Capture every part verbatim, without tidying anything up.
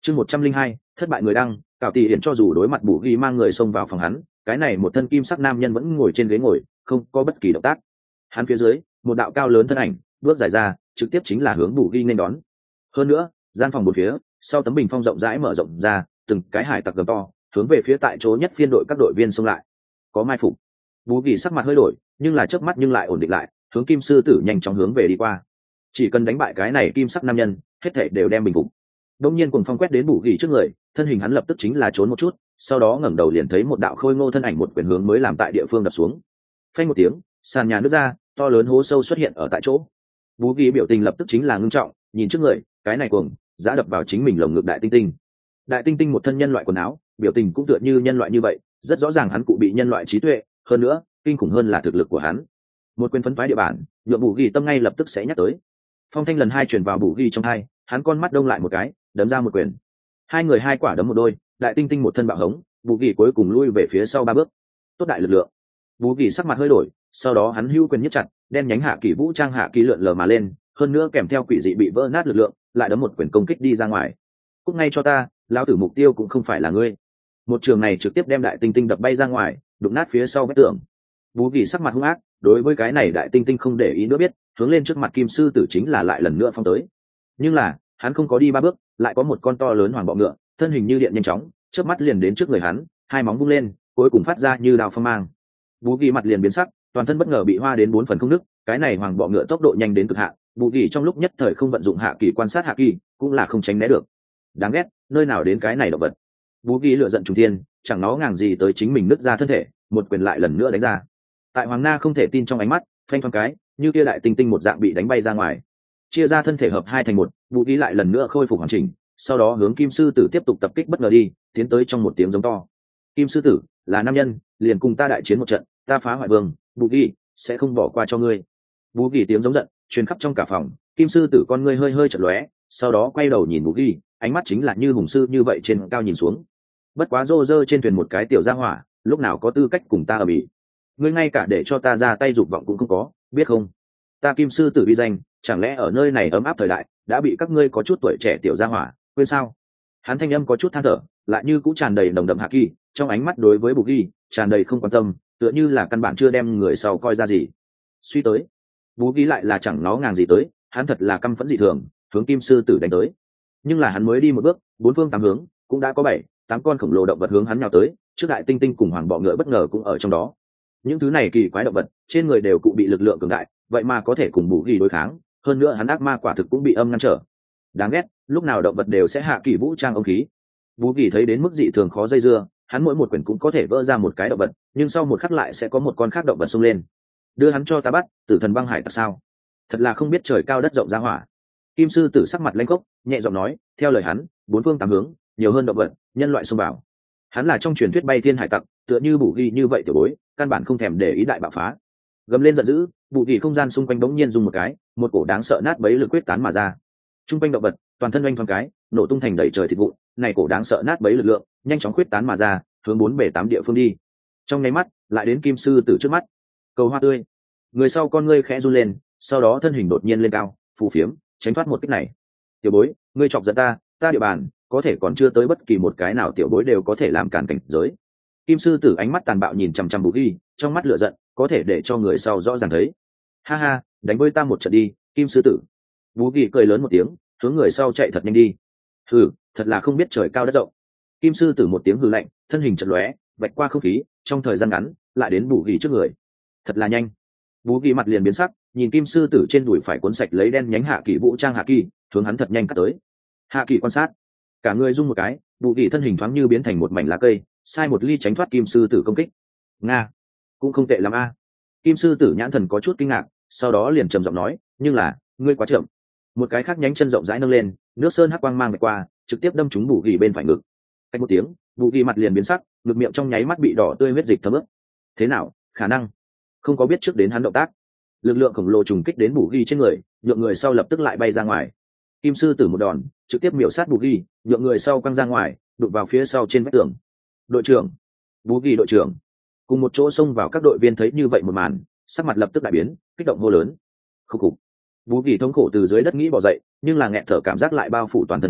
chương một trăm linh hai thất bại người đăng. Cảo tỷ hiển cho dù đối mặt bù ghi mang người xông vào phòng hắn, cái này một thân kim sắc nam nhân vẫn ngồi trên ghế ngồi, không có bất kỳ động tác. Hắn phía dưới một đạo cao lớn thân ảnh bước dài ra, trực tiếp chính là hướng bù ghi nên đón. Hơn nữa gian phòng một phía sau tấm bình phong rộng rãi mở rộng ra, từng cái hải tặc gầm to hướng về phía tại chỗ nhất phiên đội các đội viên xông lại. Có mai phục. Bù ghi sắc mặt hơi đổi, nhưng là chớp mắt nhưng lại ổn định lại, hướng kim sư tử nhanh chóng hướng về đi qua. Chỉ cần đánh bại cái này kim sắc nam nhân, hết thảy đều đem bình phục. Đông nhiên cuồng phong quét đến bù ghi trước người, thân hình hắn lập tức chính là trốn một chút, sau đó ngẩng đầu liền thấy một đạo khôi ngô thân ảnh một quyền hướng mới làm tại địa phương đập xuống. Phanh một tiếng, sàn nhà nứt ra, to lớn hố sâu xuất hiện ở tại chỗ. Bú ghi biểu tình lập tức chính là ngưng trọng, nhìn trước người, cái này cuồng giã đập vào chính mình lồng ngực đại tinh tinh. Đại tinh tinh một thân nhân loại quần áo, biểu tình cũng tựa như nhân loại như vậy, rất rõ ràng hắn cụ bị nhân loại trí tuệ, hơn nữa kinh khủng hơn là thực lực của hắn. Một quyền phấn phái địa bản, nhượng bù ghi tâm ngay lập tức sẽ nhắc tới. Phong thanh lần hai truyền vào bù ghi trong hai, hắn con mắt đông lại một cái, đấm ra một quyền. Hai người hai quả đấm một đôi, đại tinh tinh một thân bạo hống, bù ghi cuối cùng lui về phía sau ba bước. Tốt đại lực lượng. Bù ghi sắc mặt hơi đổi, sau đó hắn hưu quyền nhất chặt, đen nhánh hạ kỳ vũ trang hạ kỳ lượn lờ mà lên, hơn nữa kèm theo quỷ dị bị vỡ nát lực lượng, lại đấm một quyền công kích đi ra ngoài. Cút ngay cho ta, lão tử mục tiêu cũng không phải là ngươi. Một trường này trực tiếp đem đại tinh tinh đập bay ra ngoài, đụng nát phía sau vách tường. Bú ghi sắc mặt hung ác, đối với cái này đại tinh tinh không để ý nữa biết, hướng lên trước mặt kim sư tử chính là lại lần nữa phong tới. Nhưng là hắn không có đi ba bước, lại có một con to lớn hoàng bọ ngựa, thân hình như điện nhanh chóng, chớp mắt liền đến trước người hắn, hai móng vung lên, cuối cùng phát ra như đao phong mang. Bú ghi mặt liền biến sắc, toàn thân bất ngờ bị hoa đến bốn phần không nứt, cái này hoàng bọ ngựa tốc độ nhanh đến cực hạn, Bú ghi trong lúc nhất thời không vận dụng hạ kỳ quan sát hạ kỳ, cũng là không tránh né được. Đáng ghét, nơi nào đến cái này động vật. Bú ghi lựa giận trùng thiên, chẳng nó ngàng gì tới chính mình nứt ra thân thể, một quyền lại lần nữa đánh ra. Tại Hoàng Na không thể tin trong ánh mắt, phanh thoáng cái, như kia đại tinh tinh một dạng bị đánh bay ra ngoài. Chia ra thân thể hợp hai thành một, Bú ghi lại lần nữa khôi phục hoàn chỉnh, sau đó hướng kim sư tử tiếp tục tập kích bất ngờ đi, tiến tới trong một tiếng giống to. Kim sư tử là nam nhân, liền cùng ta đại chiến một trận, ta phá hoại vương, Bú ghi sẽ không bỏ qua cho ngươi. Bú ghi tiếng giống giận truyền khắp trong cả phòng, kim sư tử con ngươi hơi hơi chợt lóe, sau đó quay đầu nhìn Bú ghi, ánh mắt chính là như hùng sư như vậy trên cao nhìn xuống. Bất quá rô rơ trên thuyền một cái tiểu gia hỏa, lúc nào có tư cách cùng ta ở bỉ. Ngươi ngay cả để cho ta ra tay dục vọng cũng không có, biết không? Ta kim sư tử uy danh, chẳng lẽ ở nơi này ấm áp thời đại đã bị các ngươi có chút tuổi trẻ tiểu gia hỏa quên sao? Hắn thanh âm có chút than thở, lại như cũng tràn đầy nồng đậm hạ kỳ, trong ánh mắt đối với Bù ghi tràn đầy không quan tâm, tựa như là căn bản chưa đem người sau coi ra gì. Suy tới, Bù ghi lại là chẳng nó ngàng gì tới, hắn thật là căm phẫn dị thường, hướng kim sư tử đánh tới. Nhưng là hắn mới đi một bước, bốn phương tám hướng cũng đã có bảy tám con khổng lồ động vật hướng hắn nhào tới, trước đại tinh tinh cùng hoàng bọ ngựa bất ngờ cũng ở trong đó. Những thứ này kỳ quái động vật trên người đều cụ bị lực lượng cường đại, vậy mà có thể cùng Bù ghi đối kháng, hơn nữa hắn ác ma quả thực cũng bị âm ngăn trở. Đáng ghét, lúc nào động vật đều sẽ hạ kỳ vũ trang ông khí. Bù ghi thấy đến mức dị thường khó dây dưa, hắn mỗi một quyền cũng có thể vỡ ra một cái động vật, nhưng sau một khắc lại sẽ có một con khác động vật xông lên. Đưa hắn cho ta bắt, tử thần băng hải tặc sao? Thật là không biết trời cao đất rộng ra hỏa. Kim sư tử sắc mặt lanh khốc, nhẹ giọng nói, theo lời hắn, bốn phương tám hướng nhiều hơn động vật, nhân loại xông vào. Hắn là trong truyền thuyết bay thiên hải tặc, tựa như Bù ghi như vậy tiểu bối, căn bản không thèm để ý đại bạo phá. Gầm lên giận dữ, Bù ghi không gian xung quanh bỗng nhiên rung một cái, một cổ đáng sợ nát bấy lực quyết tán mà ra. Trung quanh động vật toàn thân oanh thoáng cái, nổ tung thành đầy trời thịt vụn, này cổ đáng sợ nát bấy lực lượng nhanh chóng quyết tán mà ra, hướng bốn bể tám địa phương đi. Trong nháy mắt lại đến kim sư tử trước mắt. Cầu hoa tươi. Người sau con ngươi khẽ run lên, sau đó thân hình đột nhiên lên cao, phù phiếm tránh thoát một kích này. Tiểu bối, ngươi chọc giận ta, ta địa bàn có thể còn chưa tới bất kỳ một cái nào tiểu bối đều có thể làm cản cảnh giới. Kim sư tử ánh mắt tàn bạo nhìn chằm chằm Bù ghi, trong mắt lửa giận có thể để cho người sau rõ ràng thấy. Ha ha, đánh với ta một trận đi, kim sư tử. Bù ghi cười lớn một tiếng, hướng người sau chạy thật nhanh đi. Hừ, thật là không biết trời cao đất rộng. Kim sư tử một tiếng hừ lạnh, thân hình chật lóe, vạch qua không khí, trong thời gian ngắn lại đến Bù ghi trước người. Thật là nhanh. Bù ghi mặt liền biến sắc, nhìn kim sư tử trên đùi phải cuốn sạch lấy đen nhánh hạ kỳ vũ trang hạ kỳ, hướng hắn thật nhanh cắt tới. Hạ kỳ quan sát, cả người rung một cái, Bù ghi thân hình thoáng như biến thành một mảnh lá cây, sai một ly tránh thoát kim sư tử công kích. Nga, cũng không tệ lắm a. Kim sư tử nhãn thần có chút kinh ngạc, sau đó liền trầm giọng nói, nhưng là ngươi quá chậm. Một cái khác nhánh chân rộng rãi nâng lên, nước sơn hắc quang mang về qua, trực tiếp đâm trúng Bù ghi bên phải ngực. Cách một tiếng, Bù ghi mặt liền biến sắc, ngực miệng trong nháy mắt bị đỏ tươi huyết dịch thấm ướt. Thế nào, khả năng không có biết trước đến hắn động tác, lực lượng khổng lồ trùng kích đến Bù ghi trên người, nhượng người sau lập tức lại bay ra ngoài. Kim sư tử một đòn trực tiếp miểu sát Bù ghi, nhượng người sau quăng ra ngoài, đụng vào phía sau trên vách tường. Đội trưởng, Bù ghi đội trưởng. Cùng một chỗ xông vào các đội viên thấy như vậy một màn, sắc mặt lập tức đại biến, kích động hô lớn. Khúc khục. Bù ghi thống khổ từ dưới đất nghĩ bò dậy, nhưng là nghẹt thở cảm giác lại bao phủ toàn thân hắn,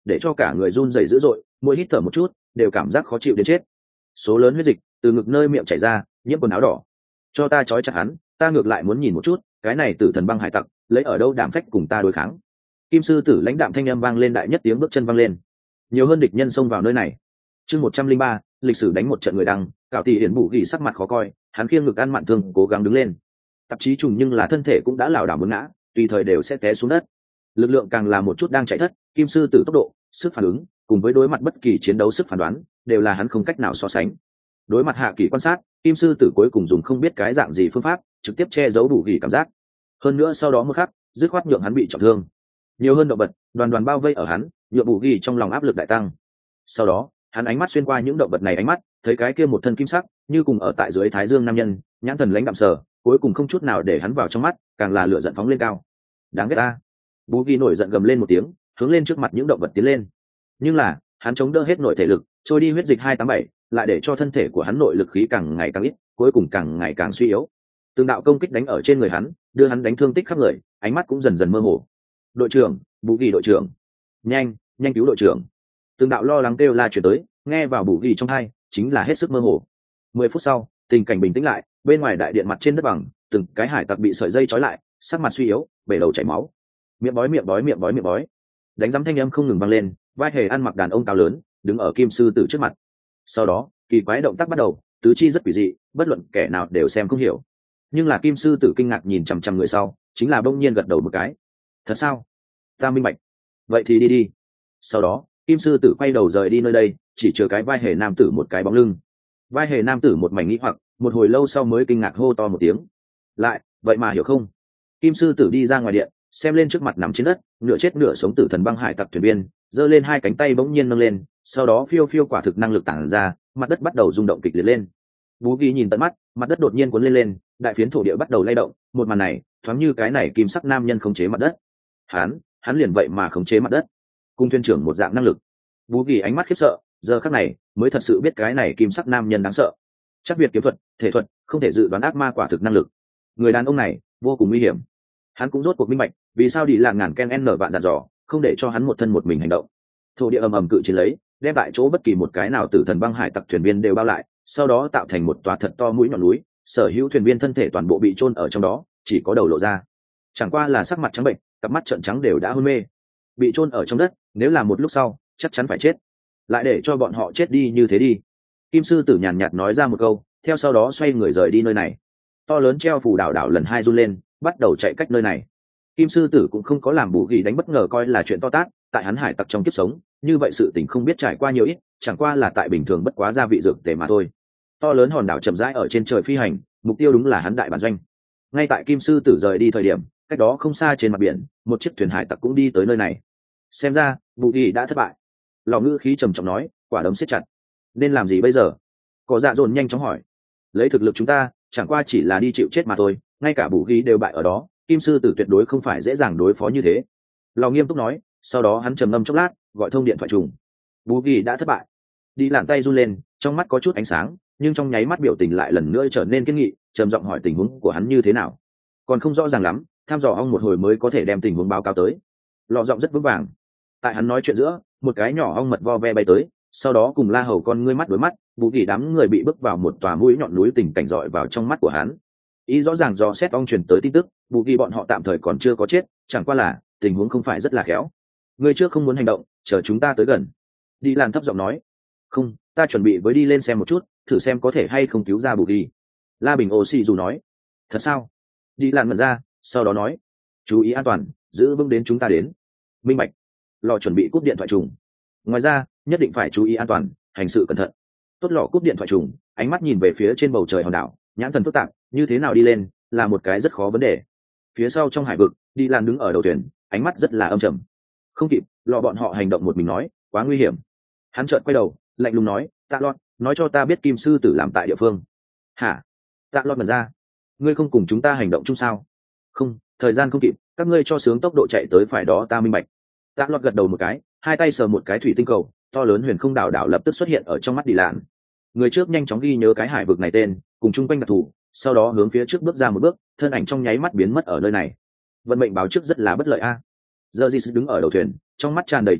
để cho cả người run rẩy dữ dội, mỗi hít thở một chút đều cảm giác khó chịu đến chết. Số lớn huyết dịch từ ngực nơi miệng chảy ra, nhiễm quần áo đỏ. Cho ta trói chặt hắn, ta ngược lại muốn nhìn một chút cái này tử thần băng hải tặc lấy ở đâu đảm phách cùng ta đối kháng. Kim sư tử lãnh đạm thanh âm vang lên, đại nhất tiếng bước chân vang lên, nhiều hơn địch nhân xông vào nơi này. Chương một trăm linh ba, lịch sử đánh một trận người đăng. Cạo tỷ hiển bù ghi sắc mặt khó coi, hắn khiêng ngực ăn mặn thương cố gắng đứng lên. Tạp chí trùng nhưng là thân thể cũng đã lảo đảo muốn ngã, tùy thời đều sẽ té xuống đất. Lực lượng càng là một chút đang chạy thất, kim sư tử tốc độ, sức phản ứng cùng với đối mặt bất kỳ chiến đấu sức phán đoán đều là hắn không cách nào so sánh. Đối mặt hạ kỳ quan sát, kim sư tử cuối cùng dùng không biết cái dạng gì phương pháp trực tiếp che giấu đủ ghi cảm giác. Hơn nữa sau đó một khắc dứt khoát nhượng hắn bị trọng thương. Nhiều hơn động vật đoàn đoàn bao vây ở hắn, nhượng bù ghi trong lòng áp lực đại tăng. Sau đó hắn ánh mắt xuyên qua những động vật này ánh mắt, thấy cái kia một thân kim sắc như cùng ở tại dưới thái dương nam nhân, nhãn thần lãnh đạm sờ, cuối cùng không chút nào để hắn vào trong mắt, càng là lửa giận phóng lên cao. Đáng ghét ta! Bù ghi nổi giận gầm lên một tiếng, hướng lên trước mặt những động vật tiến lên. Nhưng là hắn chống đỡ hết nội thể lực, trôi đi huyết dịch hai tám bảy, lại để cho thân thể của hắn nội lực khí càng ngày càng ít, cuối cùng càng ngày càng suy yếu. Từng đạo công kích đánh ở trên người hắn, đưa hắn đánh thương tích khắp người, ánh mắt cũng dần dần mơ hồ. Đội trưởng, Bù ghi đội trưởng, nhanh, nhanh cứu đội trưởng! Từng đạo lo lắng kêu la chuyển tới, nghe vào Bù ghi trong tai chính là hết sức mơ hồ. Mười phút sau, tình cảnh bình tĩnh lại, bên ngoài đại điện mặt trên đất bằng, từng cái hải tặc bị sợi dây trói lại, sắc mặt suy yếu, bể đầu chảy máu. Miệng bói miệng bói miệng bói miệng bói. Đánh giấm thanh âm không ngừng vang lên, vai hề ăn mặc đàn ông cao lớn đứng ở kim sư tử trước mặt. Sau đó kỳ quái động tác bắt đầu, tứ chi rất quỷ dị, bất luận kẻ nào đều xem không hiểu. Nhưng là kim sư tử kinh ngạc nhìn chằm chằm người sau, chính là bỗng nhiên gật đầu một cái. Thật sao? Ta minh bạch. Vậy thì đi đi. Sau đó kim sư tử quay đầu rời đi nơi đây, chỉ chừa cái vai hề nam tử một cái bóng lưng. Vai hề nam tử một mảnh nghĩ hoặc, một hồi lâu sau mới kinh ngạc hô to một tiếng. Lại, vậy mà hiểu không? Kim sư tử đi ra ngoài điện, xem lên trước mặt nằm trên đất nửa chết nửa sống tử thần băng hải tặc thuyền viên, giơ lên hai cánh tay bỗng nhiên nâng lên, sau đó phiêu phiêu quả thực năng lực tản ra, mặt đất bắt đầu rung động kịch liệt lên. Bú ghi nhìn tận mắt, mặt đất đột nhiên cuốn lên lên, đại phiến thổ địa bắt đầu lay động, một màn này thoáng như cái này kim sắc nam nhân khống chế mặt đất. Hắn, hắn liền vậy mà khống chế mặt đất, cùng thuyền trưởng một dạng năng lực. Bú ghi ánh mắt khiếp sợ, giờ khắc này mới thật sự biết cái này kim sắc nam nhân đáng sợ. Chắc Việt kiếm thuật, thể thuật, không thể dự đoán ác ma quả thực năng lực. Người đàn ông này vô cùng nguy hiểm. Hắn cũng rốt cuộc minh bạch vì sao đi làm ngàn ken n vạn dặn dò, không để cho hắn một thân một mình hành động. Thổ địa ầm ầm cự chiến lấy, đem tại chỗ bất kỳ một cái nào tử thần băng hải tặc thuyền viên đều bao lại, sau đó tạo thành một tòa thật to mũi nhọn núi, sở hữu thuyền viên thân thể toàn bộ bị chôn ở trong đó, chỉ có đầu lộ ra. Chẳng qua là sắc mặt trắng bệnh, cặp mắt trợn trắng đều đã hôn mê. Bị chôn ở trong đất, nếu là một lúc sau chắc chắn phải chết. Lại để cho bọn họ chết đi như thế đi. Kim sư tử nhàn nhạt nói ra một câu, theo sau đó xoay người rời đi nơi này. To lớn treo phù đảo đảo lần hai run lên, bắt đầu chạy cách nơi này. Kim sư tử cũng không có làm Bù ghi đánh bất ngờ coi là chuyện to tát, tại hắn hải tặc trong kiếp sống, như vậy sự tình không biết trải qua nhiều ít, chẳng qua là tại bình thường bất quá gia vị dược tề mà thôi. To lớn hòn đảo chậm rãi ở trên trời phi hành, mục tiêu đúng là hắn đại bản doanh. Ngay tại Kim sư tử rời đi thời điểm, cách đó không xa trên mặt biển, một chiếc thuyền hải tặc cũng đi tới nơi này. Xem ra Bù ghi đã thất bại. Lò ngữ khí trầm trọng nói, quả đấm siết chặt. Nên làm gì bây giờ? Có dạ dồn nhanh chóng hỏi. Lấy thực lực chúng ta, chẳng qua chỉ là đi chịu chết mà thôi, ngay cả Bù ghi đều bại ở đó, kim sư tử tuyệt đối không phải dễ dàng đối phó như thế. Lò nghiêm túc nói, sau đó hắn trầm ngâm chốc lát, gọi thông điện thoại trùng. Bù ghi đã thất bại. Đi lạng tay run lên, trong mắt có chút ánh sáng, nhưng trong nháy mắt biểu tình lại lần nữa trở nên kiên nghị, trầm giọng hỏi tình huống của hắn như thế nào. Còn không rõ ràng lắm, thăm dò ong một hồi mới có thể đem tình huống báo cáo tới. Lò giọng rất vững vàng. Tại hắn nói chuyện giữa, một cái nhỏ ong mật vo ve bay tới, sau đó cùng La Hầu con ngươi mắt đối mắt, Bù ghi đám người bị bước vào một tòa mũi nhọn núi, tình cảnh rọi vào trong mắt của hắn. Ý rõ ràng do xét ong truyền tới tin tức, Bù ghi bọn họ tạm thời còn chưa có chết, chẳng qua là tình huống không phải rất là khéo. Người trước không muốn hành động, chờ chúng ta tới gần. Đi Lan thấp giọng nói. Không, ta chuẩn bị với đi lên xem một chút, thử xem có thể hay không cứu ra Bù ghi. La Bình Oxy dù nói. Thật sao? Đi Lan ngẩn ra, sau đó nói. Chú ý an toàn, giữ vững đến chúng ta đến. Minh bạch. Lò chuẩn bị cúp điện thoại trùng. Ngoài ra, nhất định phải chú ý an toàn, hành sự cẩn thận. Tốt, lò cúp điện thoại trùng, ánh mắt nhìn về phía trên bầu trời hòn đảo, nhãn thần phức tạp, như thế nào đi lên là một cái rất khó vấn đề. Phía sau trong hải vực, Đi Lan đứng ở đầu thuyền, ánh mắt rất là âm trầm. Không kịp, lò bọn họ hành động một mình nói, quá nguy hiểm. Hắn chợt quay đầu, lạnh lùng nói, Tạ Lọt, nói cho ta biết kim sư tử làm tại địa phương. Hả? Tạ Lọt ngẩn ra. Ngươi không cùng chúng ta hành động chung sao? Không, thời gian không kịp, các ngươi cho sướng tốc độ chạy tới phải đó, ta minh bạch. Tạ Lọt gật đầu một cái, hai tay sờ một cái thủy tinh cầu, to lớn huyền không đảo đảo lập tức xuất hiện ở trong mắt Đi Lan. Người trước nhanh chóng ghi nhớ cái hải vực này tên, cùng chung quanh đặc thù, sau đó hướng phía trước bước ra một bước, thân ảnh trong nháy mắt biến mất ở nơi này. Vận mệnh báo trước rất là bất lợi a. Giờ Di đứng ở đầu thuyền, trong mắt tràn đầy trầm trọng,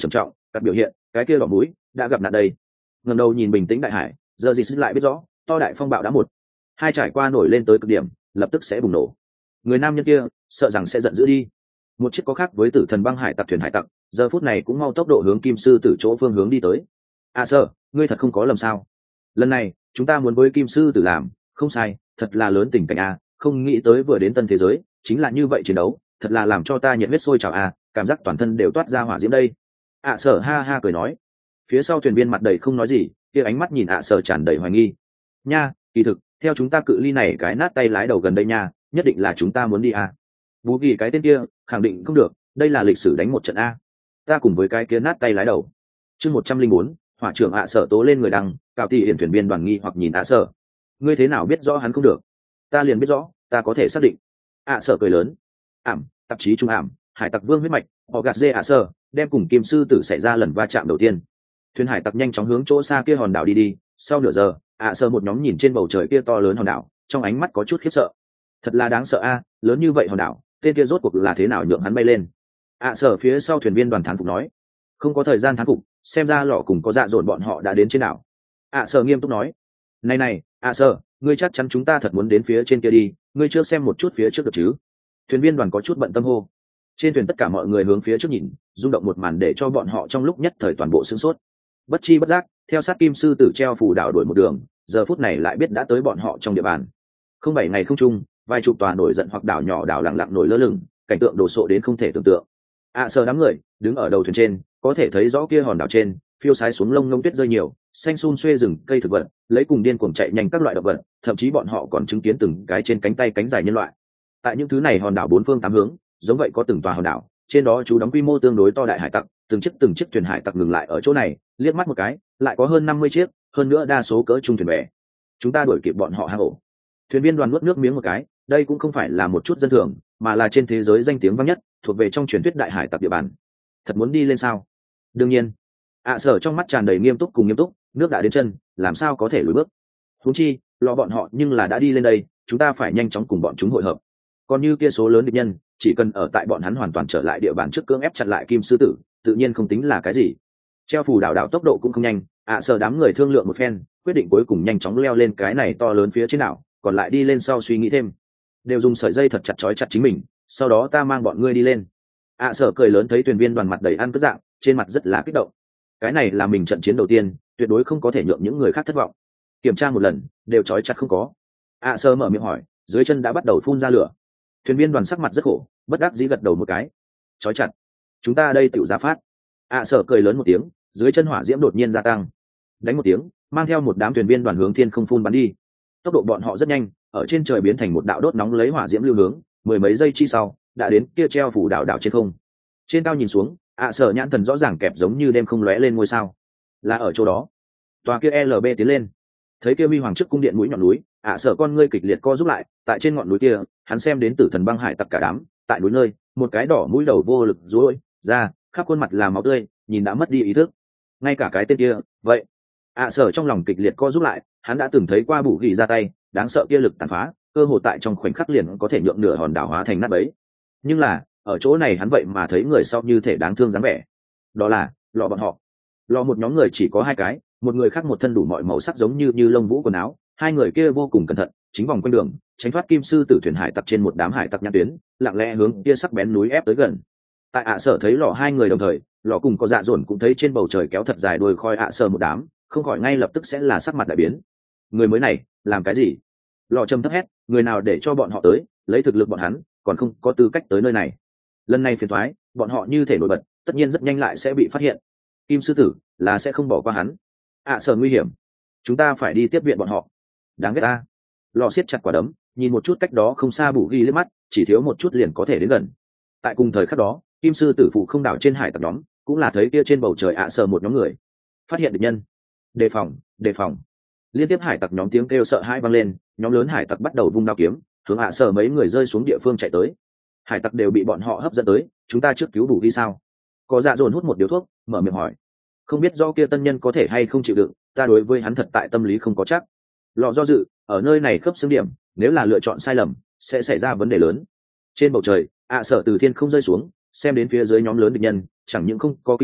cắt biểu hiện cái kia đỏ mũi đã gặp nạn đây. Ngẩng đầu nhìn bình tĩnh đại hải, giờ gì lại biết rõ to đại phong bạo đã một hai trải qua nổi lên tới cực điểm, lập tức sẽ bùng nổ. Người nam nhân kia sợ rằng sẽ giận dữ đi. Một chiếc có khác với tử thần băng hải tặc thuyền hải tặc giờ phút này cũng mau tốc độ hướng kim sư tử chỗ phương hướng đi tới. À sơ, ngươi thật không có lầm sao? Lần này chúng ta muốn với kim sư tử làm không sai, thật là lớn tình cảnh a, không nghĩ tới vừa đến tân thế giới chính là như vậy chiến đấu, thật là làm cho ta nhiệt huyết sôi trào a, cảm giác toàn thân đều toát ra hỏa diễm đây. ạ sở ha ha cười nói. Phía sau thuyền viên mặt đầy không nói gì, kia ánh mắt nhìn ạ sở tràn đầy hoài nghi. Nha, kỳ thực theo chúng ta cự ly này cái nát tay lái đầu gần đây nha, nhất định là chúng ta muốn đi a. Bú kỳ cái tên kia khẳng định không được, đây là lịch sử đánh một trận a. Ta cùng với cái kia nát tay lái đầu. Chương một trăm linh bốn, hỏa trưởng ạ sở tố lên người đăng, cào tỷ hiển thuyền viên đoàn nghi hoặc nhìn ạ sở. Ngươi thế nào biết rõ hắn không được? Ta liền biết rõ, ta có thể xác định. ạ sở cười lớn. Ảm, tạp chí trung ảm, hải tặc vương huyết mạch, họ gạt dê ạ sở, đem cùng kim sư tử xảy ra lần va chạm đầu tiên. Thuyền hải tặc nhanh chóng hướng chỗ xa kia hòn đảo đi đi. Sau nửa giờ, ạ sở một nhóm nhìn trên bầu trời kia to lớn hòn đảo, trong ánh mắt có chút khiếp sợ. Thật là đáng sợ a, lớn như vậy hòn đảo, tên kia rốt cuộc là thế nào nhượng hắn bay lên? ạ sở phía sau thuyền viên đoàn thán phục nói. Không có thời gian thán phục, xem ra lọ cùng có dạ dồn bọn họ đã đến trên đảo. ạ sở nghiêm túc nói. Này này, ạ sở, ngươi chắc chắn chúng ta thật muốn đến phía trên kia đi, ngươi chưa xem một chút phía trước được chứ? Thuyền viên đoàn có chút bận tâm hô. Trên thuyền tất cả mọi người hướng phía trước nhìn, rung động một màn để cho bọn họ trong lúc nhất thời toàn bộ sửng sốt. Bất chi bất giác, theo sát kim sư tử treo phù đảo đuổi một đường, giờ phút này lại biết đã tới bọn họ trong địa bàn. Không bảy ngày không chung, vài chục tòa nổi giận hoặc đảo nhỏ đảo lặng lặng nổi lơ lửng, cảnh tượng đồ sộ đến không thể tưởng tượng. ạ sở đám người đứng ở đầu thuyền trên, có thể thấy rõ kia hòn đảo trên phiêu sái xuống lông ngông tuyết rơi nhiều, xanh xun xuê rừng cây thực vật lấy cùng điên cuồng chạy nhanh các loại động vật, thậm chí bọn họ còn chứng kiến từng cái trên cánh tay cánh dài nhân loại. Tại những thứ này hòn đảo bốn phương tám hướng, giống vậy có từng tòa hòn đảo, trên đó chú đóng quy mô tương đối to đại hải tặc, từng chiếc từng chiếc thuyền hải tặc ngừng lại ở chỗ này, liếc mắt một cái, lại có hơn năm mươi chiếc, hơn nữa đa số cỡ trung thuyền bè. Chúng ta đuổi kịp bọn họ hang ổ. Thuyền viên đoàn nuốt nước miếng một cái, đây cũng không phải là một chút dân thường, mà là trên thế giới danh tiếng vang nhất, thuộc về trong truyền thuyết đại hải tặc địa bàn. Thật muốn đi lên sao? Đương nhiên. ạ sở trong mắt tràn đầy nghiêm túc cùng nghiêm túc, nước đã đến chân, làm sao có thể lùi bước? Huống chi, lo bọn họ nhưng là đã đi lên đây, chúng ta phải nhanh chóng cùng bọn chúng hội hợp. Còn như kia số lớn địch nhân, chỉ cần ở tại bọn hắn hoàn toàn trở lại địa bàn trước cưỡng ép chặn lại kim sư tử, tự nhiên không tính là cái gì. Treo phù đảo đảo tốc độ cũng không nhanh, ạ sở đám người thương lượng một phen, quyết định cuối cùng nhanh chóng leo lên cái này to lớn phía trên đảo, còn lại đi lên sau suy nghĩ thêm. Đều dùng sợi dây thật chặt trói chặt chính mình, sau đó ta mang bọn ngươi đi lên. ạ sở cười lớn thấy thuyền viên đoàn mặt đầy ăn cất dạng, trên mặt rất là kích động. Cái này là mình trận chiến đầu tiên, tuyệt đối không có thể nhượng những người khác thất vọng. Kiểm tra một lần, đều trói chặt không có. ạ sở mở miệng hỏi, dưới chân đã bắt đầu phun ra lửa. Thuyền viên đoàn sắc mặt rất khổ, bất đắc dĩ gật đầu một cái. Trói chặt, chúng ta đây tự ra phát. ạ sở cười lớn một tiếng, dưới chân hỏa diễm đột nhiên gia tăng. Đánh một tiếng, mang theo một đám thuyền viên đoàn hướng thiên không phun bắn đi. Tốc độ bọn họ rất nhanh, ở trên trời biến thành một đạo đốt nóng lấy hỏa diễm lưu hướng, mười mấy giây chi sau đã đến kia treo phủ đảo đảo trên không. Trên cao nhìn xuống, ạ sở nhãn thần rõ ràng kẹp giống như đêm không lóe lên ngôi sao. Là ở chỗ đó. Tòa kia lb tiến lên, thấy kia huy hoàng trước cung điện mũi nhọn núi, ạ sở con ngươi kịch liệt co rút lại. Tại trên ngọn núi kia, hắn xem đến tử thần băng hải tặc cả đám, tại núi nơi một cái đỏ mũi đầu vô lực rối ra, khắp khuôn mặt là máu tươi, nhìn đã mất đi ý thức. Ngay cả cái tên kia vậy. ạ sở trong lòng kịch liệt co rút lại, hắn đã từng thấy qua bù ghi ra tay, đáng sợ kia lực tàn phá, cơ hội tại trong khoảnh khắc liền có thể nhượng nửa hòn đảo hóa thành nát bấy. Nhưng là ở chỗ này hắn vậy mà thấy người sau như thể đáng thương dáng vẻ. Đó là lọ bọn họ. Lọ một nhóm người chỉ có hai cái, một người khác một thân đủ mọi màu sắc giống như như lông vũ quần áo. Hai người kia vô cùng cẩn thận, chính vòng quanh đường, tránh thoát kim sư tử thuyền hải tặc trên một đám hải tặc nhãn tuyến, lặng lẽ hướng kia sắc bén núi ép tới gần. Tại ạ sở thấy lọ hai người đồng thời, lọ cùng có dạ dồn cũng thấy trên bầu trời kéo thật dài đuôi khoi ạ sở một đám, không khỏi ngay lập tức sẽ là sắc mặt đại biến. Người mới này làm cái gì? Lọ trầm thấp hét, người nào để cho bọn họ tới, lấy thực lực bọn hắn còn không có tư cách tới nơi này. Lần này phiền toái, bọn họ như thể nổi bật, tất nhiên rất nhanh lại sẽ bị phát hiện. Kim sư tử là sẽ không bỏ qua hắn. ạ sở nguy hiểm, chúng ta phải đi tiếp viện bọn họ. Đáng ghét ta. Lọ siết chặt quả đấm, nhìn một chút cách đó không xa bù ghi liếc mắt, chỉ thiếu một chút liền có thể đến gần. Tại cùng thời khắc đó, kim sư tử phụ không đảo trên hải tặc nhóm, cũng là thấy kia trên bầu trời ạ sở một nhóm người phát hiện địch nhân. Đề phòng, đề phòng. Liên tiếp hải tặc nhóm tiếng kêu sợ hãi vang lên, nhóm lớn hải tặc bắt đầu vung đao kiếm hướng ạ sở mấy người rơi xuống địa phương chạy tới. Hải tặc đều bị bọn họ hấp dẫn tới, chúng ta trước cứu bù ghi sao? Có dạ dồn hút một điếu thuốc, mở miệng hỏi. Không biết do kia tân nhân có thể hay không chịu đựng, ta đối với hắn thật tại tâm lý không có chắc. Lọ do dự, ở nơi này khớp xương điểm, nếu là lựa chọn sai lầm sẽ xảy ra vấn đề lớn. Trên bầu trời ạ sở từ thiên không rơi xuống, xem đến phía dưới nhóm lớn địch nhân, chẳng những không có kinh hoàng,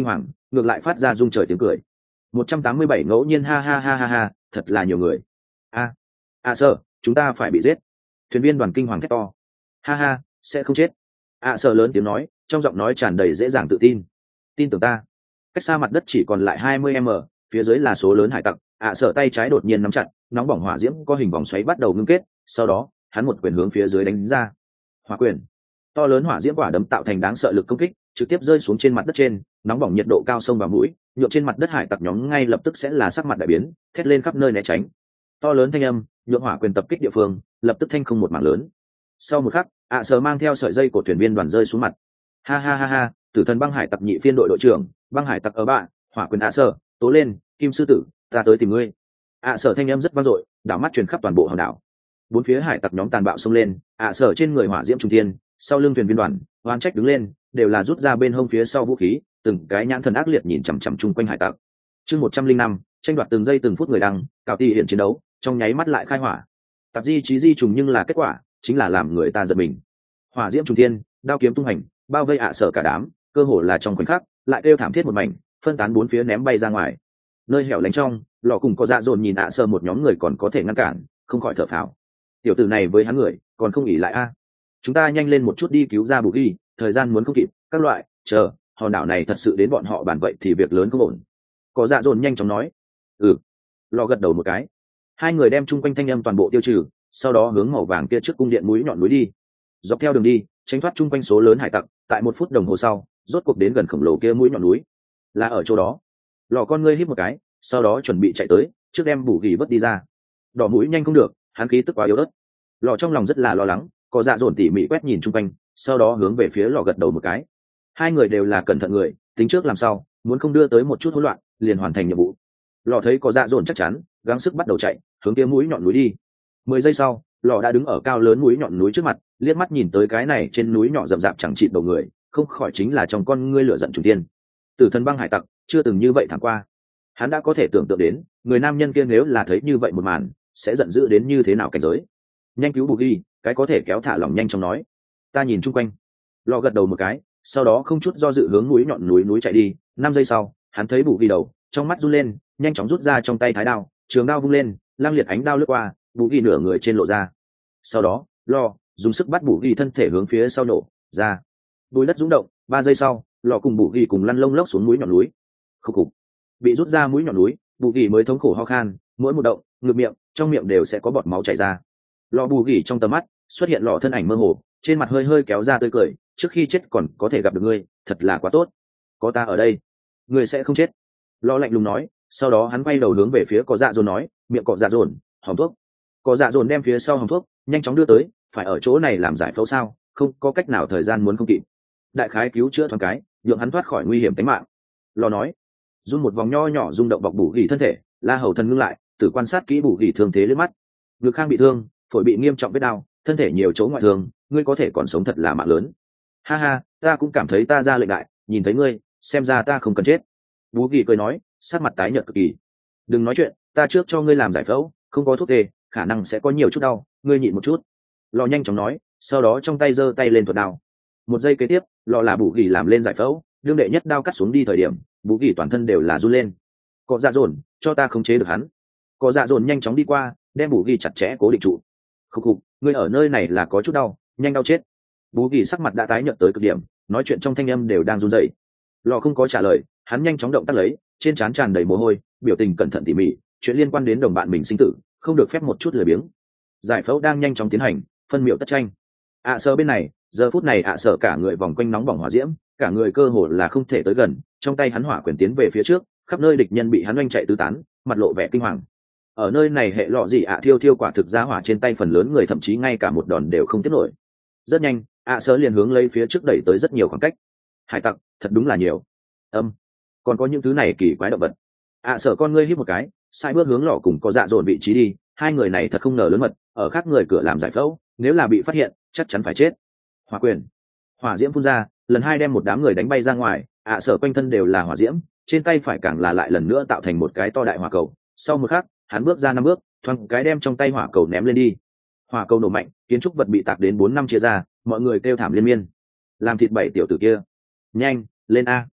ngược lại phát ra rung trời tiếng cười. Một trăm tám mươi bảy ngẫu nhiên ha ha ha ha ha, thật là nhiều người. A, a à, sợ, chúng ta phải bị giết. Thuyền viên đoàn kinh hoàng thét to. Ha ha, sẽ không chết. A à, sợ lớn tiếng nói, trong giọng nói tràn đầy dễ dàng tự tin. Tin tưởng ta. Cách xa mặt đất chỉ còn lại hai mươi mét, phía dưới là số lớn hải tặc. A à, sợ tay trái đột nhiên nắm chặt, nóng bỏng hỏa diễm có hình vòng xoáy bắt đầu ngưng kết, sau đó hắn một quyền hướng phía dưới đánh ra. Hỏa quyền. To lớn hỏa diễm quả đấm tạo thành đáng sợ lực công kích, trực tiếp rơi xuống trên mặt đất trên, nóng bỏng nhiệt độ cao sông vào mũi, nhuộm trên mặt đất hải tặc nhóm ngay lập tức sẽ là sắc mặt đại biến, thét lên khắp nơi né tránh. To lớn thanh âm, nhuộm hỏa quyền tập kích địa phương, lập tức thanh không một mảng lớn. Sau một khắc, ạ sở mang theo sợi dây của thuyền viên đoàn rơi xuống mặt. Ha ha ha ha, tử thần băng hải tặc nhị phiên đội đội trưởng, băng hải tặc ở bạ, hỏa quyền ạ sở, tố lên, kim sư tử, ta tới tìm ngươi. ạ sở thanh âm rất vang dội, đảo mắt truyền khắp toàn bộ hòn đảo. Bốn phía hải tặc nhóm tàn bạo xông lên, ạ sở trên người hỏa diễm trung thiên, sau lưng thuyền viên đoàn oán trách đứng lên, đều là rút ra bên hông phía sau vũ khí, từng cái nhãn thần ác liệt nhìn chằm chằm chung quanh hải tặc. Chương một trăm linh năm, tranh đoạt từng giây từng phút người đăng, cào tỷ hiện chiến đấu, trong nháy mắt lại khai hỏa. Tạp di chí di trùng nhưng là kết quả, chính là làm người ta giật mình. Hỏa diễm trùng thiên, đao kiếm tung hành, bao vây ạ sở cả đám, cơ hồ là trong khoảnh khắc, lại kêu thảm thiết một mảnh, phân tán bốn phía ném bay ra ngoài. Nơi hẻo lánh trong, lọ cùng có dạ dồn nhìn ạ sở một nhóm người còn có thể ngăn cản, không khỏi thở phào. Tiểu tử này với hắn người, còn không ỉ lại a. Chúng ta nhanh lên một chút đi cứu ra bù ghi, thời gian muốn không kịp, các loại, chờ, hòn đảo này thật sự đến bọn họ bàn vậy thì việc lớn không ổn. Có dạ dồn nhanh chóng nói. Ừ. Lọ gật đầu một cái. Hai người đem chung quanh thanh âm toàn bộ tiêu trừ, sau đó hướng màu vàng kia trước cung điện mũi nhọn núi đi. Dọc theo đường đi, tránh thoát chung quanh số lớn hải tặc, tại một phút đồng hồ sau, rốt cuộc đến gần khổng lồ kia mũi nhọn núi. Là ở chỗ đó. Lọ con ngươi hít một cái, sau đó chuẩn bị chạy tới, trước đem bù ghi vớt đi ra. Đỏ mũi nhanh không được, hắn khí tức quá yếu ớt. Lọ trong lòng rất là lo lắng, có dạ dồn tỉ mỉ quét nhìn chung quanh, sau đó hướng về phía lọ gật đầu một cái. Hai người đều là cẩn thận người, tính trước làm sao, muốn không đưa tới một chút hỗn loạn, liền hoàn thành nhiệm vụ. Lọ thấy có dạ dồn chắc chắn, gắng sức bắt đầu chạy, hướng kia mũi nhọn núi đi. Mười giây sau, lọ đã đứng ở cao lớn mũi nhọn núi trước mặt, liếc mắt nhìn tới cái này trên núi nhỏ rậm rạp chẳng chịt đầu người, không khỏi chính là trong con ngươi lửa giận trùng tiên. Tử thần băng hải tặc chưa từng như vậy thẳng qua. Hắn đã có thể tưởng tượng đến, người nam nhân kia nếu là thấy như vậy một màn, sẽ giận dữ đến như thế nào cảnh giới. Nhanh cứu bù ghi, cái có thể kéo thả lỏng nhanh chóng nói. Ta nhìn chung quanh. Lọ gật đầu một cái, sau đó không chút do dự hướng núi nhọn núi núi chạy đi. Năm giây sau, hắn thấy bù ghi đầu, trong mắt run lên, nhanh chóng rút ra trong tay thái đao, trường đao vung lên, lang liệt ánh đao lướt qua, bù ghi nửa người trên lộ ra. Sau đó, Lọ dùng sức bắt bù ghi thân thể hướng phía sau nổ ra. Bùi đất rung động. Ba giây sau, Lọ cùng bù ghi cùng lăn lông lốc xuống núi nhọn núi. Khúc khục. Bị rút ra mũi nhọn núi, bù ghi mới thống khổ ho khan, mỗi một động, ngực miệng, trong miệng đều sẽ có bọt máu chảy ra. Lọ bù ghi trong tầm mắt xuất hiện Lọ thân ảnh mơ hồ, trên mặt hơi hơi kéo ra tươi cười, trước khi chết còn có thể gặp được ngươi, thật là quá tốt. Có ta ở đây, ngươi sẽ không chết. Lọ lạnh lùng nói, sau đó hắn quay đầu hướng về phía có dạ dồn nói, miệng cọ dạ dồn, hòm thuốc. Có dạ dồn đem phía sau hòm thuốc nhanh chóng đưa tới, phải ở chỗ này làm giải phẫu sao, không có cách nào, thời gian muốn không kịp. Đại khái cứu chữa thoáng cái, nhượng hắn thoát khỏi nguy hiểm tính mạng. Lọ nói, run một vòng nho nhỏ rung động bọc bù ghi thân thể, La Hầu thần ngưng lại, tự quan sát kỹ bù ghi thương thế lên mắt. Ngực khang bị thương, phổi bị nghiêm trọng vết đau, thân thể nhiều chỗ ngoại thương, ngươi có thể còn sống thật là mạng lớn. Ha ha, ta cũng cảm thấy ta ra lệnh đại, nhìn thấy ngươi, xem ra ta không cần chết. Bú Kỳ cười nói, sắc mặt tái nhợt cực kỳ. Đừng nói chuyện, ta trước cho ngươi làm giải phẫu, không có thuốc tê, khả năng sẽ có nhiều chút đau, ngươi nhịn một chút. Lọ nhanh chóng nói, sau đó trong tay giơ tay lên thuật đao. Một giây kế tiếp, Lọ là Bú Kỳ làm lên giải phẫu, đương đệ nhất đao cắt xuống đi thời điểm, Bú Kỳ toàn thân đều là run lên. Có dạ dồn, cho ta khống chế được hắn. Có dạ dồn nhanh chóng đi qua, đem Bú Kỳ chặt chẽ cố định trụ. Khục khục, ngươi ở nơi này là có chút đau, nhanh đau chết. Bú Kỳ sắc mặt đã tái nhợt tới cực điểm, nói chuyện trong thanh âm đều đang run rẩy. Lọ không có trả lời, hắn nhanh chóng động tác lấy, trên trán tràn đầy mồ hôi, biểu tình cẩn thận tỉ mỉ, chuyện liên quan đến đồng bạn mình sinh tử, không được phép một chút lười biếng. Giải phẫu đang nhanh chóng tiến hành, phân miệu tất tranh. ạ à, sở bên này, giờ phút này ạ à, sở cả người vòng quanh nóng bỏng hỏa diễm, cả người cơ hồ là không thể tới gần, trong tay hắn hỏa quyền tiến về phía trước, khắp nơi địch nhân bị hắn oanh chạy tứ tán, mặt lộ vẻ kinh hoàng. Ở nơi này hệ lọ gì ạ à, thiêu thiêu quả thực ra hỏa trên tay phần lớn người thậm chí ngay cả một đòn đều không tiếp nổi. Rất nhanh, ạ à, sở liền hướng lấy phía trước đẩy tới rất nhiều khoảng cách. Hải tặc, thật đúng là nhiều. Âm, còn có những thứ này kỳ quái động vật. ạ à, sở con ngươi hít một cái, sai bước hướng lọ cùng có dạ dồn vị trí đi. Hai người này thật không ngờ lớn mật, ở khác người cửa làm giải phẫu, nếu là bị phát hiện, chắc chắn phải chết. Hỏa quyền, hỏa diễm phun ra, lần hai đem một đám người đánh bay ra ngoài. ạ à, sở quanh thân đều là hỏa diễm, trên tay phải càng là lại lần nữa tạo thành một cái to đại hỏa cầu. Sau một khắc, hắn bước ra năm bước, thoáng cái đem trong tay hỏa cầu ném lên đi. Hỏa cầu nổ mạnh, kiến trúc vật bị tạc đến bốn năm chia ra, mọi người kêu thảm liên miên. Làm thịt bảy tiểu tử kia, nhanh lên a.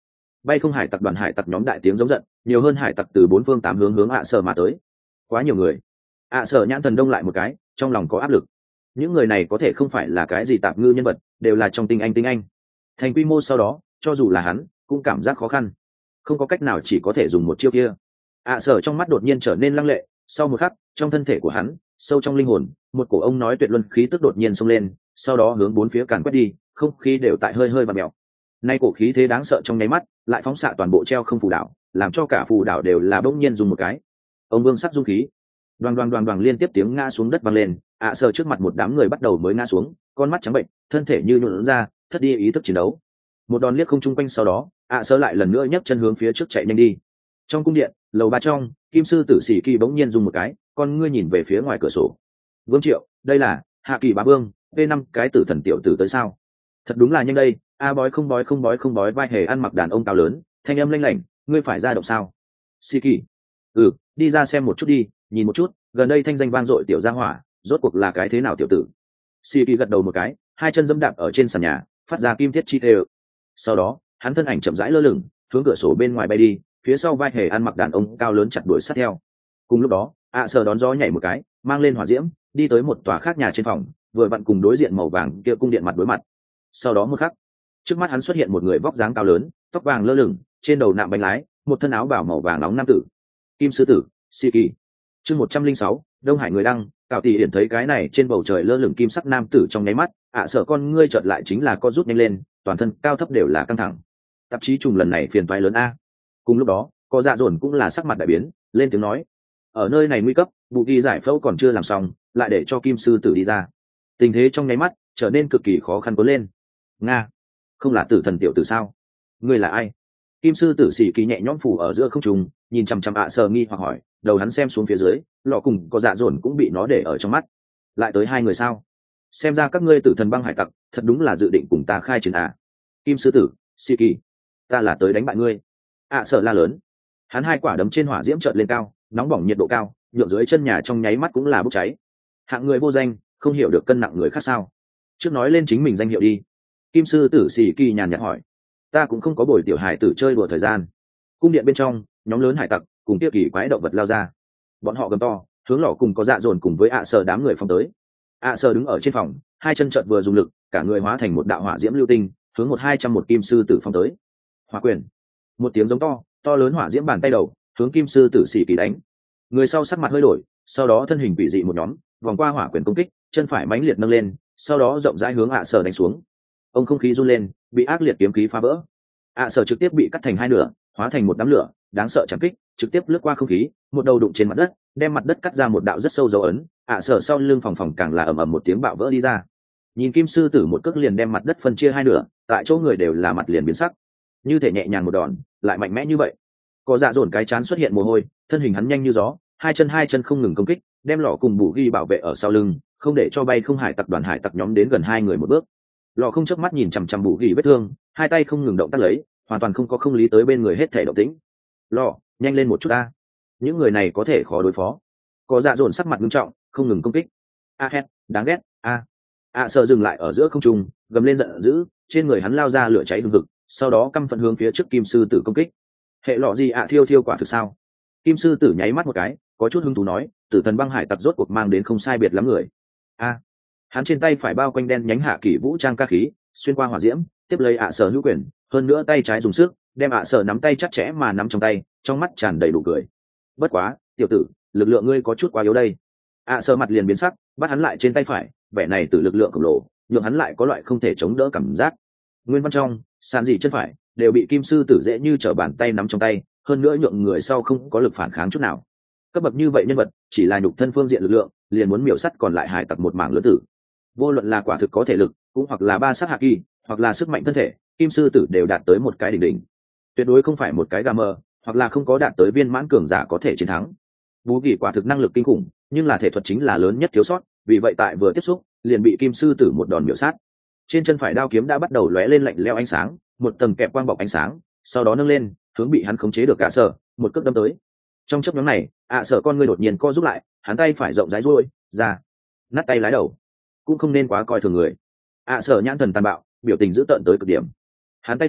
bay không hải tặc đoàn hải tặc nhóm đại tiếng giống giận, nhiều hơn hải tặc từ bốn phương tám hướng hướng ạ sở mà tới. Quá nhiều người. ạ sở nhãn thần đông lại một cái, trong lòng có áp lực. Những người này có thể không phải là cái gì tạp ngư nhân vật, đều là trong tinh anh tinh anh. Thành quy mô sau đó, cho dù là hắn cũng cảm giác khó khăn, không có cách nào, chỉ có thể dùng một chiêu kia. ạ sở trong mắt đột nhiên trở nên lăng lệ, sau một khắc trong thân thể của hắn, sâu trong linh hồn, một cổ ông nói tuyệt luân khí tức đột nhiên xông lên, sau đó hướng bốn phía càn quét đi, không khí đều tại hơi hơi và mèo. Nay cổ khí thế đáng sợ trong nháy mắt, lại phóng xạ toàn bộ treo không phù đảo, làm cho cả phù đảo đều là bỗng nhiên dùng một cái. Ông vương sắc dung khí, đoàn đoàn đoàn đoàn liên tiếp tiếng ngã xuống đất vang lên, ạ sở trước mặt một đám người bắt đầu mới ngã xuống, con mắt trắng bệnh, thân thể như nhuộn ra, thất đi ý thức chiến đấu. Một đòn liếc không trung quanh sau đó, ạ sở lại lần nữa nhấc chân hướng phía trước chạy nhanh đi. Trong cung điện, lầu ba trong, kim sư tử sĩ kỳ bỗng nhiên dùng một cái, con ngươi nhìn về phía ngoài cửa sổ. Vương Triệu, đây là Hạ Kỳ Bá Vương, v năm cái tử thần tiểu tử tới sao? Thật đúng là nhanh đây. A bói không bói không bói không bói vai hề ăn mặc đàn ông cao lớn, thanh âm lanh lảnh, ngươi phải ra động sao? Sĩ kỳ, ừ, đi ra xem một chút đi, nhìn một chút, gần đây thanh danh vang dội tiểu gia hỏa, rốt cuộc là cái thế nào tiểu tử? Sĩ kỳ gật đầu một cái, hai chân dẫm đạp ở trên sàn nhà, phát ra kim thiết chi tê. Sau đó, hắn thân ảnh chậm rãi lơ lửng, hướng cửa sổ bên ngoài bay đi, phía sau vai hề ăn mặc đàn ông cao lớn chặt đuổi sát theo. Cùng lúc đó, ạ sở đón gió nhảy một cái, mang lên hỏa diễm, đi tới một tòa khác nhà trên phòng, vừa vặn cùng đối diện màu vàng kia cung điện mặt đối mặt. Sau đó một khắc, trước mắt hắn xuất hiện một người vóc dáng cao lớn, tóc vàng lơ lửng, trên đầu nạm bánh lái, một thân áo bào màu vàng nóng nam tử, kim sư tử sĩ kỳ. Chương một trăm linh sáu, Đông Hải người đăng. Cạo Tỷ Hiển thấy cái này trên bầu trời lơ lửng kim sắc nam tử trong nháy mắt, ạ sở con ngươi chợt lại chính là co rút nhanh lên, toàn thân cao thấp đều là căng thẳng. Tạp chí trùng lần này phiền toái lớn a. Cùng lúc đó, có dạ dồn cũng là sắc mặt đại biến, lên tiếng nói: ở nơi này nguy cấp, vụ ghi giải phẫu còn chưa làm xong, lại để cho kim sư tử đi ra, tình thế trong nháy mắt trở nên cực kỳ khó khăn cuốn lên. Nga, không là tử thần tiểu tử sao? Ngươi là ai? Kim sư tử sĩ kỳ nhẹ nhõm phủ ở giữa không trung, nhìn chằm chằm ạ sở nghi hoặc hỏi, đầu hắn xem xuống phía dưới, lọ cùng có dạ dồn cũng bị nó để ở trong mắt. Lại tới hai người sao? Xem ra các ngươi tử thần băng hải tặc thật đúng là dự định cùng ta khai chiến à? Kim sư tử sĩ kỳ, ta là tới đánh bại ngươi. ạ sở la lớn, hắn hai quả đấm trên hỏa diễm chợt lên cao, nóng bỏng nhiệt độ cao, nhượng dưới chân nhà trong nháy mắt cũng là bốc cháy. Hạng người vô danh, không hiểu được cân nặng người khác sao? Trước nói lên chính mình danh hiệu đi. Kim sư tử sĩ kỳ nhàn nhạt hỏi. Ta cũng không có buổi tiểu hải tử chơi đùa thời gian. Cung điện bên trong, nhóm lớn hải tặc cùng tiêu kỳ quái động vật lao ra, bọn họ gầm to hướng lò cùng có dạ dồn cùng với ạ sở đám người phong tới. ạ sở đứng ở trên phòng, hai chân trợn vừa dùng lực, cả người hóa thành một đạo hỏa diễm lưu tinh, hướng một hai trăm một kim sư tử phong tới. Hỏa quyền, một tiếng giống to, to lớn hỏa diễm bàn tay đầu hướng kim sư tử sĩ kỳ đánh. Người sau sắc mặt hơi đổi, sau đó thân hình bị dị một nhóm vòng qua hỏa quyền công kích, chân phải mãnh liệt nâng lên, sau đó rộng rãi hướng ạ sở đánh xuống. Ông không khí run lên, bị ác liệt kiếm khí phá vỡ. ạ sở trực tiếp bị cắt thành hai nửa, hóa thành một đám lửa đáng sợ chẳng kích, trực tiếp lướt qua không khí, một đầu đụng trên mặt đất, đem mặt đất cắt ra một đạo rất sâu dấu ấn. ạ sở sau lưng phòng phòng càng là ầm ầm một tiếng bạo vỡ đi ra. Nhìn kim sư tử một cước liền đem mặt đất phân chia hai nửa, tại chỗ người đều là mặt liền biến sắc. Như thể nhẹ nhàng một đòn, lại mạnh mẽ như vậy. Có dạ dồn cái chán xuất hiện mồ hôi, thân hình hắn nhanh như gió, hai chân hai chân không ngừng công kích, đem lọ cùng bù ghi bảo vệ ở sau lưng, không để cho bay không hải tặc đoàn hải tặc nhóm đến gần hai người một bước. Lọ không chớp mắt nhìn chằm chằm bù ghi vết thương, hai tay không ngừng động tác lấy, hoàn toàn không có không lý tới bên người hết thể động tĩnh. Lọ, nhanh lên một chút ta, những người này có thể khó đối phó. Có dạ dồn sắc mặt nghiêm trọng, không ngừng công kích. A hét, đáng ghét. A a sợ dừng lại ở giữa không trung, gầm lên giận dữ, trên người hắn lao ra lửa cháy hừng hực, sau đó căm phẫn hướng phía trước kim sư tử công kích. Hệ lọ gì ạ thiêu thiêu quả thực sao? Kim sư tử nháy mắt một cái, có chút hứng thú nói, tử thần băng hải tặc rốt cuộc mang đến không sai biệt lắm người. A hắn trên tay phải bao quanh đen nhánh hạ kỷ vũ trang ca khí, xuyên qua hỏa diễm, tiếp lấy ạ sở hữu quyền, hơn nữa tay trái dùng sức đem ạ sở nắm tay chặt chẽ mà nắm trong tay, trong mắt tràn đầy đủ cười. Bất quá tiểu tử, lực lượng ngươi có chút quá yếu đây. ạ sở mặt liền biến sắc, bắt hắn lại trên tay phải, vẻ này từ lực lượng khổng lồ nhượng hắn lại có loại không thể chống đỡ cảm giác. Nguyên văn trong sàn dị chân phải đều bị kim sư tử dễ như trở bàn tay nắm trong tay, hơn nữa nhượng người sau không có lực phản kháng chút nào. Cấp bậc như vậy nhân vật chỉ là nhục thân phương diện lực lượng liền muốn miểu sắt còn lại hải tặc một mảng lớn tử. Vô luận là quả thực có thể lực, cũng hoặc là ba sát hạ kỳ, hoặc là sức mạnh thân thể, kim sư tử đều đạt tới một cái đỉnh đỉnh, tuyệt đối không phải một cái gà mờ, hoặc là không có đạt tới viên mãn cường giả có thể chiến thắng. Bú kỳ quả thực năng lực kinh khủng, nhưng là thể thuật chính là lớn nhất thiếu sót, vì vậy tại vừa tiếp xúc liền bị kim sư tử một đòn miểu sát. Trên chân phải đao kiếm đã bắt đầu lóe lên lạnh lẽo ánh sáng, một tầng kẹp quang bọc ánh sáng, sau đó nâng lên hướng bị hắn khống chế được cả sở một cước đâm tới. Trong chớp nhoáng này, ạ sở con ngươi đột nhiên co rút lại, hắn tay phải rộng rãi duỗi ra, nát tay lái đầu. Cũng không nên quá coi thường người. ạ sở nhãn thần tàn bạo, biểu tình dữ tợn tới cực điểm. Hắn tay phải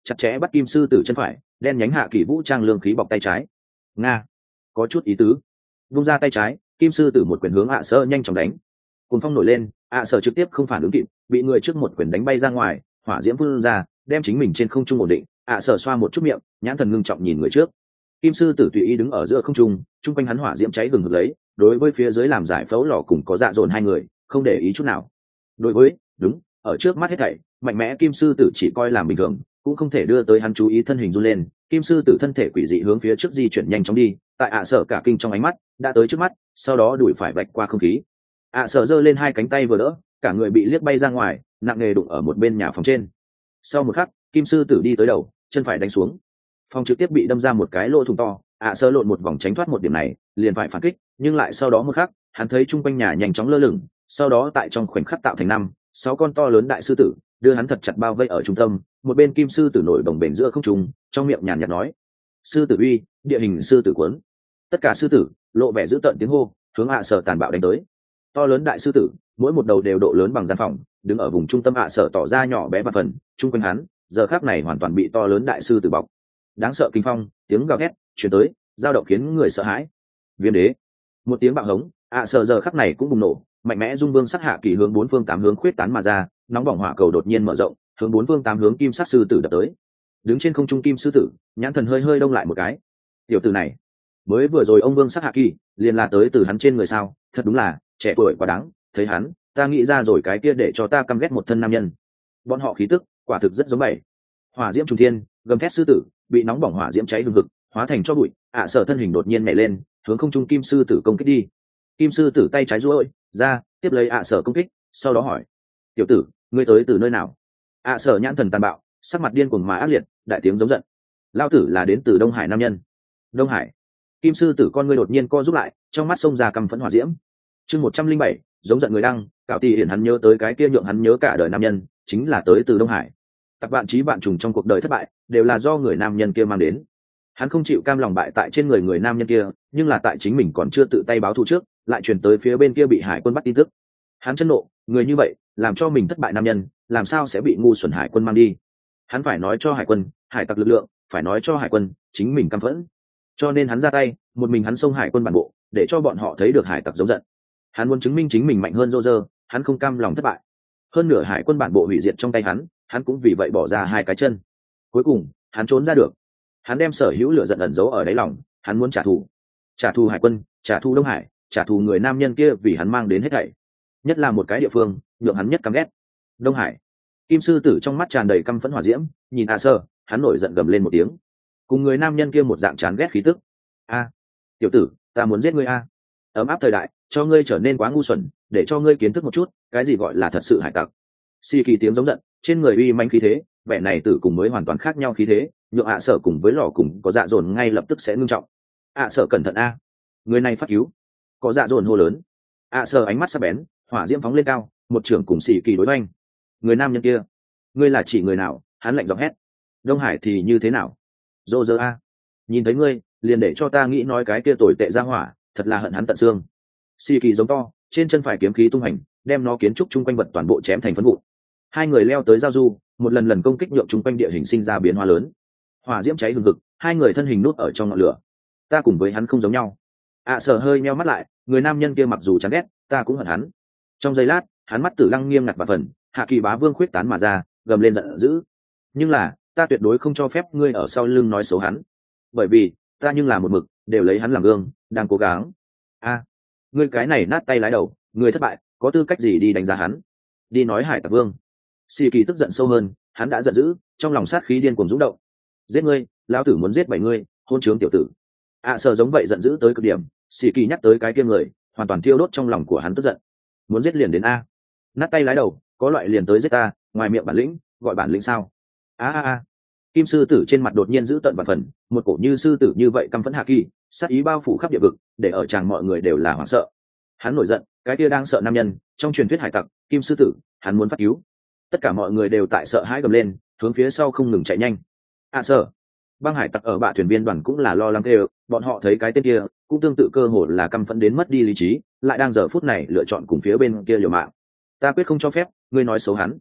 chặt chẽ bắt kim sư tử chân phải, đen nhánh hạ kỳ vũ trang lương khí bọc tay trái. Nga, có chút ý tứ. Vung ra tay trái, kim sư tử một quyền hướng ạ sở nhanh chóng đánh. Cuồng phong nổi lên, ạ sở trực tiếp không phản ứng kịp, bị người trước một quyền đánh bay ra ngoài, hỏa diễm phun ra, đem chính mình trên không trung ổn định. ạ sở xoa một chút miệng, nhãn thần ngưng trọng nhìn người trước. Kim sư tử tùy ý đứng ở giữa không trung, trung quanh hắn hỏa diễm cháy hừng hực lấy, đối với phía dưới làm giải phẫu lò cùng có dạ dồn hai người, không để ý chút nào. Đối với, đúng, ở trước mắt hết thảy, mạnh mẽ kim sư tử chỉ coi làm bình thường, cũng không thể đưa tới hắn chú ý thân hình run lên. Kim sư tử thân thể quỷ dị hướng phía trước di chuyển nhanh chóng đi, tại ạ sở cả kinh trong ánh mắt, đã tới trước mắt, sau đó đuổi phải vạch qua không khí. ạ sở giơ lên hai cánh tay vừa đỡ, cả người bị liếc bay ra ngoài, nặng nề đụng ở một bên nhà phòng trên. Sau một khắc, kim sư tử đi tới đầu, chân phải đánh xuống, phòng trực tiếp bị đâm ra một cái lỗ thủng to. ạ sở lộn một vòng tránh thoát một điểm này, liền phải phản kích, nhưng lại sau đó một khắc, hắn thấy chung quanh nhà nhanh chóng lơ lửng, sau đó tại trong khoảnh khắc tạo thành năm sáu con to lớn đại sư tử đưa hắn thật chặt bao vây ở trung tâm. Một bên kim sư tử nổi đồng bền giữa không trung, trong miệng nhàn nhạt nói: sư tử uy, địa hình sư tử cuốn. Tất cả sư tử lộ vẻ dữ tợn tiếng hô, hướng ạ sở tàn bạo đánh tới. To lớn đại sư tử mỗi một đầu đều độ lớn bằng gian phòng, đứng ở vùng trung tâm ạ sở tỏ ra nhỏ bé và phần chung quanh hắn giờ khác này hoàn toàn bị to lớn đại sư tử bọc. Đáng sợ kinh phong, tiếng gào thét chuyển tới, dao động khiến người sợ hãi. Viêm đế, một tiếng bạo hống, ạ sở giờ khắc này cũng bùng nổ, mạnh mẽ dung vương sắc hạ kỳ hướng bốn phương tám hướng khuyết tán mà ra, nóng bỏng hỏa cầu đột nhiên mở rộng, hướng bốn phương tám hướng kim sắc sư tử đập tới. Đứng trên không trung kim sư tử nhãn thần hơi hơi đông lại một cái. Tiểu tử này mới vừa rồi ông vương sắc hạ kỳ liền là tới từ hắn trên người sao? Thật đúng là trẻ tuổi quá đáng. Thấy hắn, ta nghĩ ra rồi cái kia để cho ta căm ghét một thân nam nhân. Bọn họ khí tức quả thực rất giống bảy. Hỏa diễm trùng thiên, gầm thét sư tử bị nóng bỏng hỏa diễm cháy hừng hực, hóa thành cho bụi. ạ sở thân hình đột nhiên nhảy lên, hướng không trung kim sư tử công kích đi. Kim sư tử tay trái duỗi ra, tiếp lấy ạ sở công kích, sau đó hỏi: tiểu tử, ngươi tới từ nơi nào? ạ sở nhãn thần tàn bạo, sắc mặt điên cuồng mà ác liệt, đại tiếng giống giận: lao tử là đến từ Đông Hải nam nhân. Đông Hải? Kim sư tử con ngươi đột nhiên co rút lại, trong mắt xông ra căm phẫn hỏa diễm. Chương một trăm linh bảy, giống giận người đăng. Cạo Tỷ hiển hắn nhớ tới cái kia nhượng hắn nhớ cả đời nam nhân, chính là tới từ Đông Hải. Tập bạn trí bạn trùng trong cuộc đời thất bại, đều là do người nam nhân kia mang đến. Hắn không chịu cam lòng bại tại trên người người nam nhân kia, nhưng là tại chính mình còn chưa tự tay báo thù trước, lại truyền tới phía bên kia bị hải quân bắt tin tức. Hắn chân nộ, người như vậy làm cho mình thất bại nam nhân, làm sao sẽ bị ngu xuẩn hải quân mang đi? Hắn phải nói cho hải quân, hải tặc lực lượng, phải nói cho hải quân, chính mình căm phẫn. Cho nên hắn ra tay, một mình hắn xông hải quân bản bộ, để cho bọn họ thấy được hải tặc giống giận. Hắn muốn chứng minh chính mình mạnh hơn Roger, hắn không cam lòng thất bại. Hơn nửa hải quân bản bộ hủy diệt trong tay hắn, hắn cũng vì vậy bỏ ra hai cái chân. Cuối cùng, hắn trốn ra được. Hắn đem sở hữu lửa giận ẩn giấu ở đáy lòng, hắn muốn trả thù. Trả thù hải quân, trả thù Đông Hải, trả thù người nam nhân kia vì hắn mang đến hết thảy. Nhất là một cái địa phương nhượng hắn nhất căm ghét, Đông Hải. Kim sư tử trong mắt tràn đầy căm phẫn hỏa diễm, nhìn A Sơ, hắn nổi giận gầm lên một tiếng, cùng người nam nhân kia một dạng chán ghét khí tức. A, tiểu tử, ta muốn giết ngươi a! Ấm áp thời đại, cho ngươi trở nên quá ngu xuẩn, để cho ngươi kiến thức một chút, cái gì gọi là thật sự hải tặc. Xì kỳ tiếng giống giận, trên người uy manh khí thế, vẻ này tử cùng mới hoàn toàn khác nhau khí thế, nhượng ạ sở cùng với lò cùng có dạ dồn ngay lập tức sẽ ngưng trọng. ạ sở cẩn thận a, người này phát cứu. Có dạ dồn hô lớn. ạ sở ánh mắt sắc bén, hỏa diễm phóng lên cao, một trưởng cùng xì kỳ đối oanh. Người nam nhân kia, ngươi là chỉ người nào? Hắn lạnh giọng hét. Đông Hải thì như thế nào? Dô dơ a, nhìn thấy ngươi liền để cho ta nghĩ nói cái kia tồi tệ ra hỏa, thật là hận hắn tận xương. Xì kỳ giống to, trên chân phải kiếm khí tung hành, đem nó kiến trúc chung quanh vật toàn bộ chém thành phấn vụn. Hai người leo tới giao du, một lần lần công kích nhượng chung quanh địa hình sinh ra biến hóa lớn. Hỏa diễm cháy hừng hực, hai người thân hình nút ở trong ngọn lửa. Ta cùng với hắn không giống nhau. ạ sở hơi meo mắt lại, người nam nhân kia mặc dù chán ghét, ta cũng hận hắn. Trong giây lát, hắn mắt tử lăng nghiêm ngặt và phần, hạ kỳ bá vương khuyết tán mà ra, gầm lên giận dữ. Nhưng là, ta tuyệt đối không cho phép ngươi ở sau lưng nói xấu hắn, bởi vì ta nhưng là một mực đều lấy hắn làm gương, đang cố gắng. A, ngươi cái này nát tay lái đầu, ngươi thất bại, có tư cách gì đi đánh giá hắn? Đi nói hải tặc vương. Xì kỳ tức giận sâu hơn, hắn đã giận dữ, trong lòng sát khí điên cuồng dũng động. Giết ngươi, lão tử muốn giết bảy ngươi, hôn trướng tiểu tử. ạ sở giống vậy giận dữ tới cực điểm, xì kỳ nhắc tới cái kia người, hoàn toàn thiêu đốt trong lòng của hắn tức giận. Muốn giết liền đến a, nát tay lái đầu, có loại liền tới giết ta, ngoài miệng bản lĩnh, gọi bản lĩnh sao? A a a. Kim sư tử trên mặt đột nhiên giữ tận và phần, một cổ như sư tử như vậy căm phẫn hạ kỳ, sát ý bao phủ khắp địa vực, để ở tràng mọi người đều là hoảng sợ. Hắn nổi giận, cái kia đang sợ nam nhân, trong truyền thuyết hải tặc, Kim sư tử, hắn muốn phát cứu. Tất cả mọi người đều tại sợ hãi gầm lên, hướng phía sau không ngừng chạy nhanh. À sợ. Băng hải tặc ở bạ thuyền viên đoàn cũng là lo lắng kêu, bọn họ thấy cái tên kia, cũng tương tự cơ hồ là căm phẫn đến mất đi lý trí, lại đang giờ phút này lựa chọn cùng phía bên kia liều mạng. Ta quyết không cho phép, ngươi nói xấu hắn.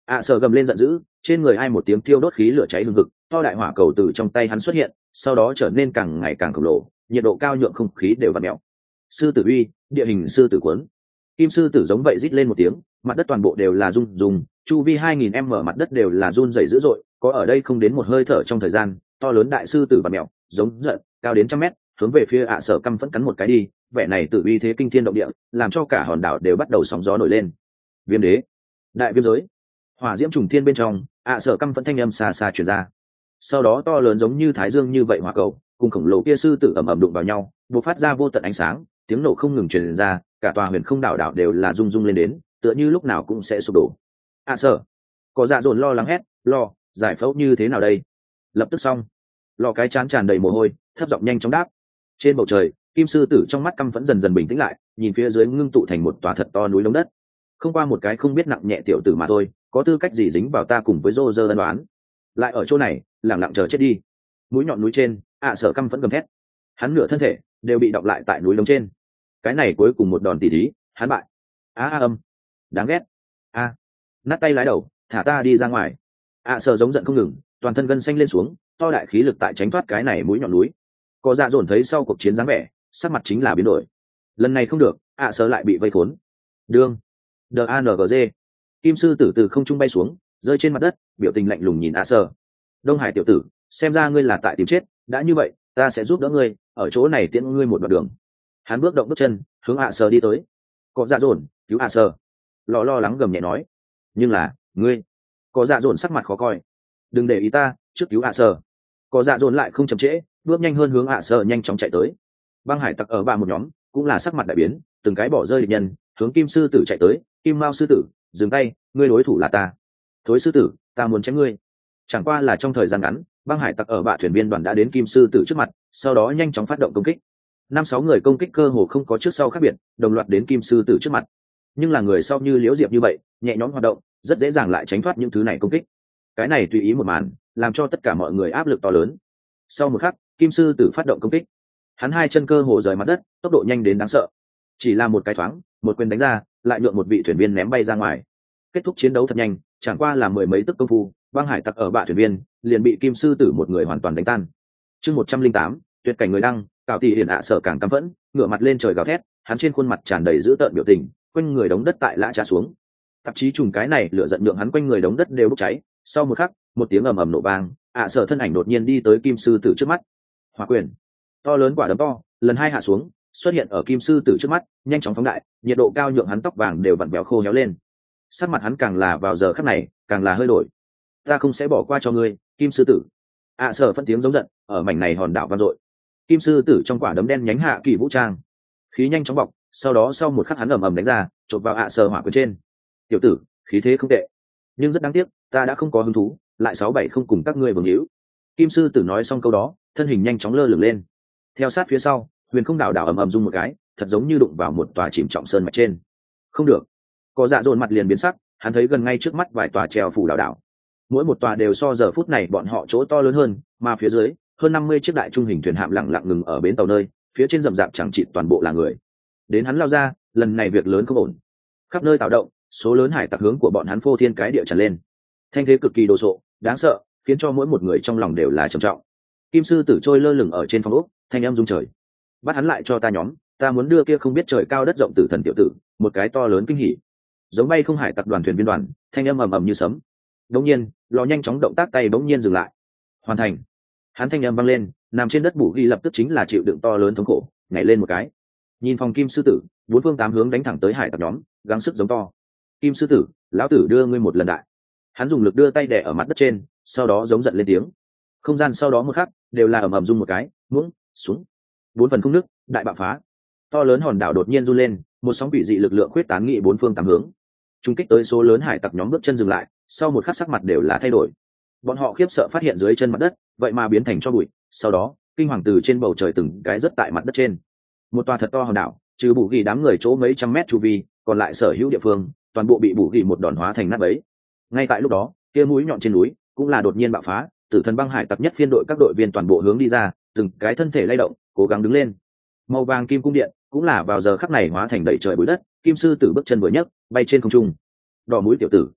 ạ sở gầm lên giận dữ, trên người ai một tiếng thiêu đốt khí lửa cháy hừng hực, to đại hỏa cầu từ trong tay hắn xuất hiện, sau đó trở nên càng ngày càng khổng lồ, nhiệt độ cao nhượng không khí đều vặn mèo. Sư tử uy, địa hình sư tử cuốn. Kim sư tử giống vậy rít lên một tiếng, mặt đất toàn bộ đều là rung rung, chu vi hai nghìn m mặt đất đều là run rẩy dữ dội, có ở đây không đến một hơi thở trong thời gian, to lớn đại sư tử vặn mèo, giống giận, cao đến trăm mét, hướng về phía ạ sở căm phẫn cắn một cái đi, vẻ này tử uy thế kinh thiên động địa, làm cho cả hòn đảo đều bắt đầu sóng gió nổi lên. Viêm đế, đại viêm giới, hỏa diễm trùng thiên bên trong, ạ sở căm phẫn thanh âm xa xa truyền ra. Sau đó to lớn giống như thái dương như vậy hỏa cầu, cùng khổng lồ kia sư tử ầm ầm đụng vào nhau, bộc phát ra vô tận ánh sáng, tiếng nổ không ngừng truyền ra, cả tòa huyền không đảo đảo đều là rung rung lên đến, tựa như lúc nào cũng sẽ sụp đổ. ạ sở, có dạ dồn lo lắng hét, lo, giải phẫu như thế nào đây? Lập tức xong. Lò cái chán tràn đầy mồ hôi, thấp giọng nhanh chóng đáp. Trên bầu trời, kim sư tử trong mắt căm phẫn dần dần bình tĩnh lại, nhìn phía dưới ngưng tụ thành một tòa thật to núi lông đất. Không qua một cái không biết nặng nhẹ tiểu tử mà thôi, có tư cách gì dính vào ta cùng với Roger ân đoán? Lại ở chỗ này, lẳng lặng chờ chết đi. Mũi nhọn núi trên, ạ sở căm phẫn gầm thét. Hắn nửa thân thể đều bị đọng lại tại núi lông trên. Cái này cuối cùng một đòn tỉ thí, hắn bại. A a âm, đáng ghét. A, nát tay lái đầu, thả ta đi ra ngoài. ạ sở giống giận không ngừng, toàn thân gân xanh lên xuống, to đại khí lực tại tránh thoát cái này mũi nhọn núi. Có dạ dồn thấy sau cuộc chiến dáng vẻ, sắc mặt chính là biến đổi. Lần này không được, ạ sở lại bị vây khốn. Đương, đê a en giê, kim sư tử từ không trung bay xuống, rơi trên mặt đất, biểu tình lạnh lùng nhìn ạ sở. Đông Hải tiểu tử, xem ra ngươi là tại tìm chết, đã như vậy, ta sẽ giúp đỡ ngươi, ở chỗ này tiễn ngươi một đoạn đường. Hắn bước động bước chân, hướng ạ sở đi tới. Có dạ dồn, cứu ạ sở. Lò lo lắng gầm nhẹ nói. Nhưng là, ngươi. Có dạ dồn sắc mặt khó coi. Đừng để ý ta, trước cứu ạ sở. Có dạ dồn lại không chậm trễ, bước nhanh hơn hướng ạ sở nhanh chóng chạy tới. Băng hải tặc ở ba một nhóm, cũng là sắc mặt đại biến, từng cái bỏ rơi địch nhân, hướng kim sư tử chạy tới. Kim mao sư tử, dừng tay, ngươi đối thủ là ta. Thối sư tử, ta muốn chém ngươi. Chẳng qua là trong thời gian ngắn, băng hải tặc ở bạ thuyền viên đoàn đã đến kim sư tử trước mặt, sau đó nhanh chóng phát động công kích. Năm sáu người công kích cơ hồ không có trước sau khác biệt, đồng loạt đến kim sư tử trước mặt. Nhưng là người sau như liễu diệp như vậy, nhẹ nhõm hoạt động, rất dễ dàng lại tránh thoát những thứ này công kích. Cái này tùy ý một màn, làm cho tất cả mọi người áp lực to lớn. Sau một khắc, kim sư tử phát động công kích. Hắn hai chân cơ hồ rời mặt đất, tốc độ nhanh đến đáng sợ. Chỉ là một cái thoáng, một quyền đánh ra, lại nhượng một vị thuyền viên ném bay ra ngoài. Kết thúc chiến đấu thật nhanh, chẳng qua là mười mấy tức công phu, băng hải tặc ở bạ thuyền viên liền bị kim sư tử một người hoàn toàn đánh tan. Chương một trăm linh tám, tuyệt cảnh người đăng, cào tỷ hiển ạ sợ càng căm phẫn, ngửa mặt lên trời gào thét, hắn trên khuôn mặt tràn đầy dữ tợn biểu tình, quanh người đống đất tại lã trà xuống. Tạp chí trùng cái này lửa giận nhượng hắn quanh người đống đất đều bốc cháy. Sau một khắc, một tiếng ầm ầm nổ vang, ạ sợ thân ảnh đột nhiên đi tới kim sư tử trước mắt. Hỏa quyền, to lớn quả đấm to, lần hai hạ xuống, xuất hiện ở kim sư tử trước mắt, nhanh chóng phóng đại, nhiệt độ cao nhượng hắn tóc vàng đều vặn vẹo khô héo lên. Sắc mặt hắn càng là vào giờ khắc này, càng là hơi đổi. Ta không sẽ bỏ qua cho ngươi, kim sư tử. ạ sợ phân tiếng giống giận, ở mảnh này hòn đảo vang dội. Kim sư tử trong quả đấm đen nhánh hạ kỳ vũ trang, khí nhanh chóng bọc, sau đó sau một khắc hắn ầm ầm đánh ra, chộp vào ạ sợ hỏa quyền trên. Tiểu tử, khí thế không tệ, nhưng rất đáng tiếc, ta đã không có hứng thú, lại sáu bảy không cùng các ngươi vương hữu. Kim sư tử nói xong câu đó, thân hình nhanh chóng lơ lửng lên. Theo sát phía sau, huyền không đảo đảo ầm ầm rung một cái, thật giống như đụng vào một tòa chìm trọng sơn mạch trên. Không được. Có dạ dồn mặt liền biến sắc, hắn thấy gần ngay trước mắt vài tòa treo phủ đảo đảo. Mỗi một tòa đều so giờ phút này bọn họ chỗ to lớn hơn, mà phía dưới, hơn năm mươi chiếc đại trung hình thuyền hạm lặng lặng ngừng ở bến tàu nơi, phía trên rậm rạp chẳng chịt toàn bộ là người. Đến hắn lao ra, lần này việc lớn không ổn. Khắp nơi tạo động, số lớn hải tặc hướng của bọn hắn phô thiên cái địa tràn lên. Thanh thế cực kỳ đồ sộ, đáng sợ, khiến cho mỗi một người trong lòng đều là trầm trọng. Kim sư tử trôi lơ lửng ở trên phong ốc, thanh âm rung trời. Bắt hắn lại cho ta nhóm, ta muốn đưa kia không biết trời cao đất rộng tử thần tiểu tử, một cái to lớn kinh hỉ. Giống bay không hải tặc đoàn thuyền viên đoàn, thanh âm ầm ầm như sấm. Đột nhiên, lò nhanh chóng động tác tay bỗng nhiên dừng lại. Hoàn thành. Hắn thanh âm vang lên, nằm trên đất bù ghi lập tức chính là chịu đựng to lớn thống khổ, nhảy lên một cái. Nhìn phòng kim sư tử, bốn phương tám hướng đánh thẳng tới hải tặc nhóm, gắng sức giống to. Kim sư tử, lão tử đưa ngươi một lần đại. Hắn dùng lực đưa tay đè ở mặt đất trên, sau đó giống giận lên tiếng. Không gian sau đó một khắc, đều là ầm ầm rung một cái, muỗng xuống. Bốn phần khung nước, đại bạo phá. To lớn hòn đảo đột nhiên run lên, một sóng quỷ dị lực lượng khuyết tán nghị bốn phương tám hướng. Trung kích tới số lớn hải tặc nhóm bước chân dừng lại, sau một khắc sắc mặt đều là thay đổi. Bọn họ khiếp sợ phát hiện dưới chân mặt đất, vậy mà biến thành tro bụi, sau đó, kinh hoàng từ trên bầu trời từng cái rất tại mặt đất trên. Một tòa thật to hòn đảo, trừ bù ghi đám người chỗ mấy trăm mét chu vi, còn lại sở hữu địa phương, toàn bộ bị bù ghi một đòn hóa thành nát bấy. Ngay tại lúc đó, kia mũi nhọn trên núi cũng là đột nhiên bạo phá, tử thần băng hải tặc nhất phiên đội các đội viên toàn bộ hướng đi ra, từng cái thân thể lay động, cố gắng đứng lên. Màu vàng kim cung điện cũng là vào giờ khắc này hóa thành đầy trời bụi đất, kim sư tử bước chân vừa nhấc, bay trên không trung. Đỏ mũi tiểu tử,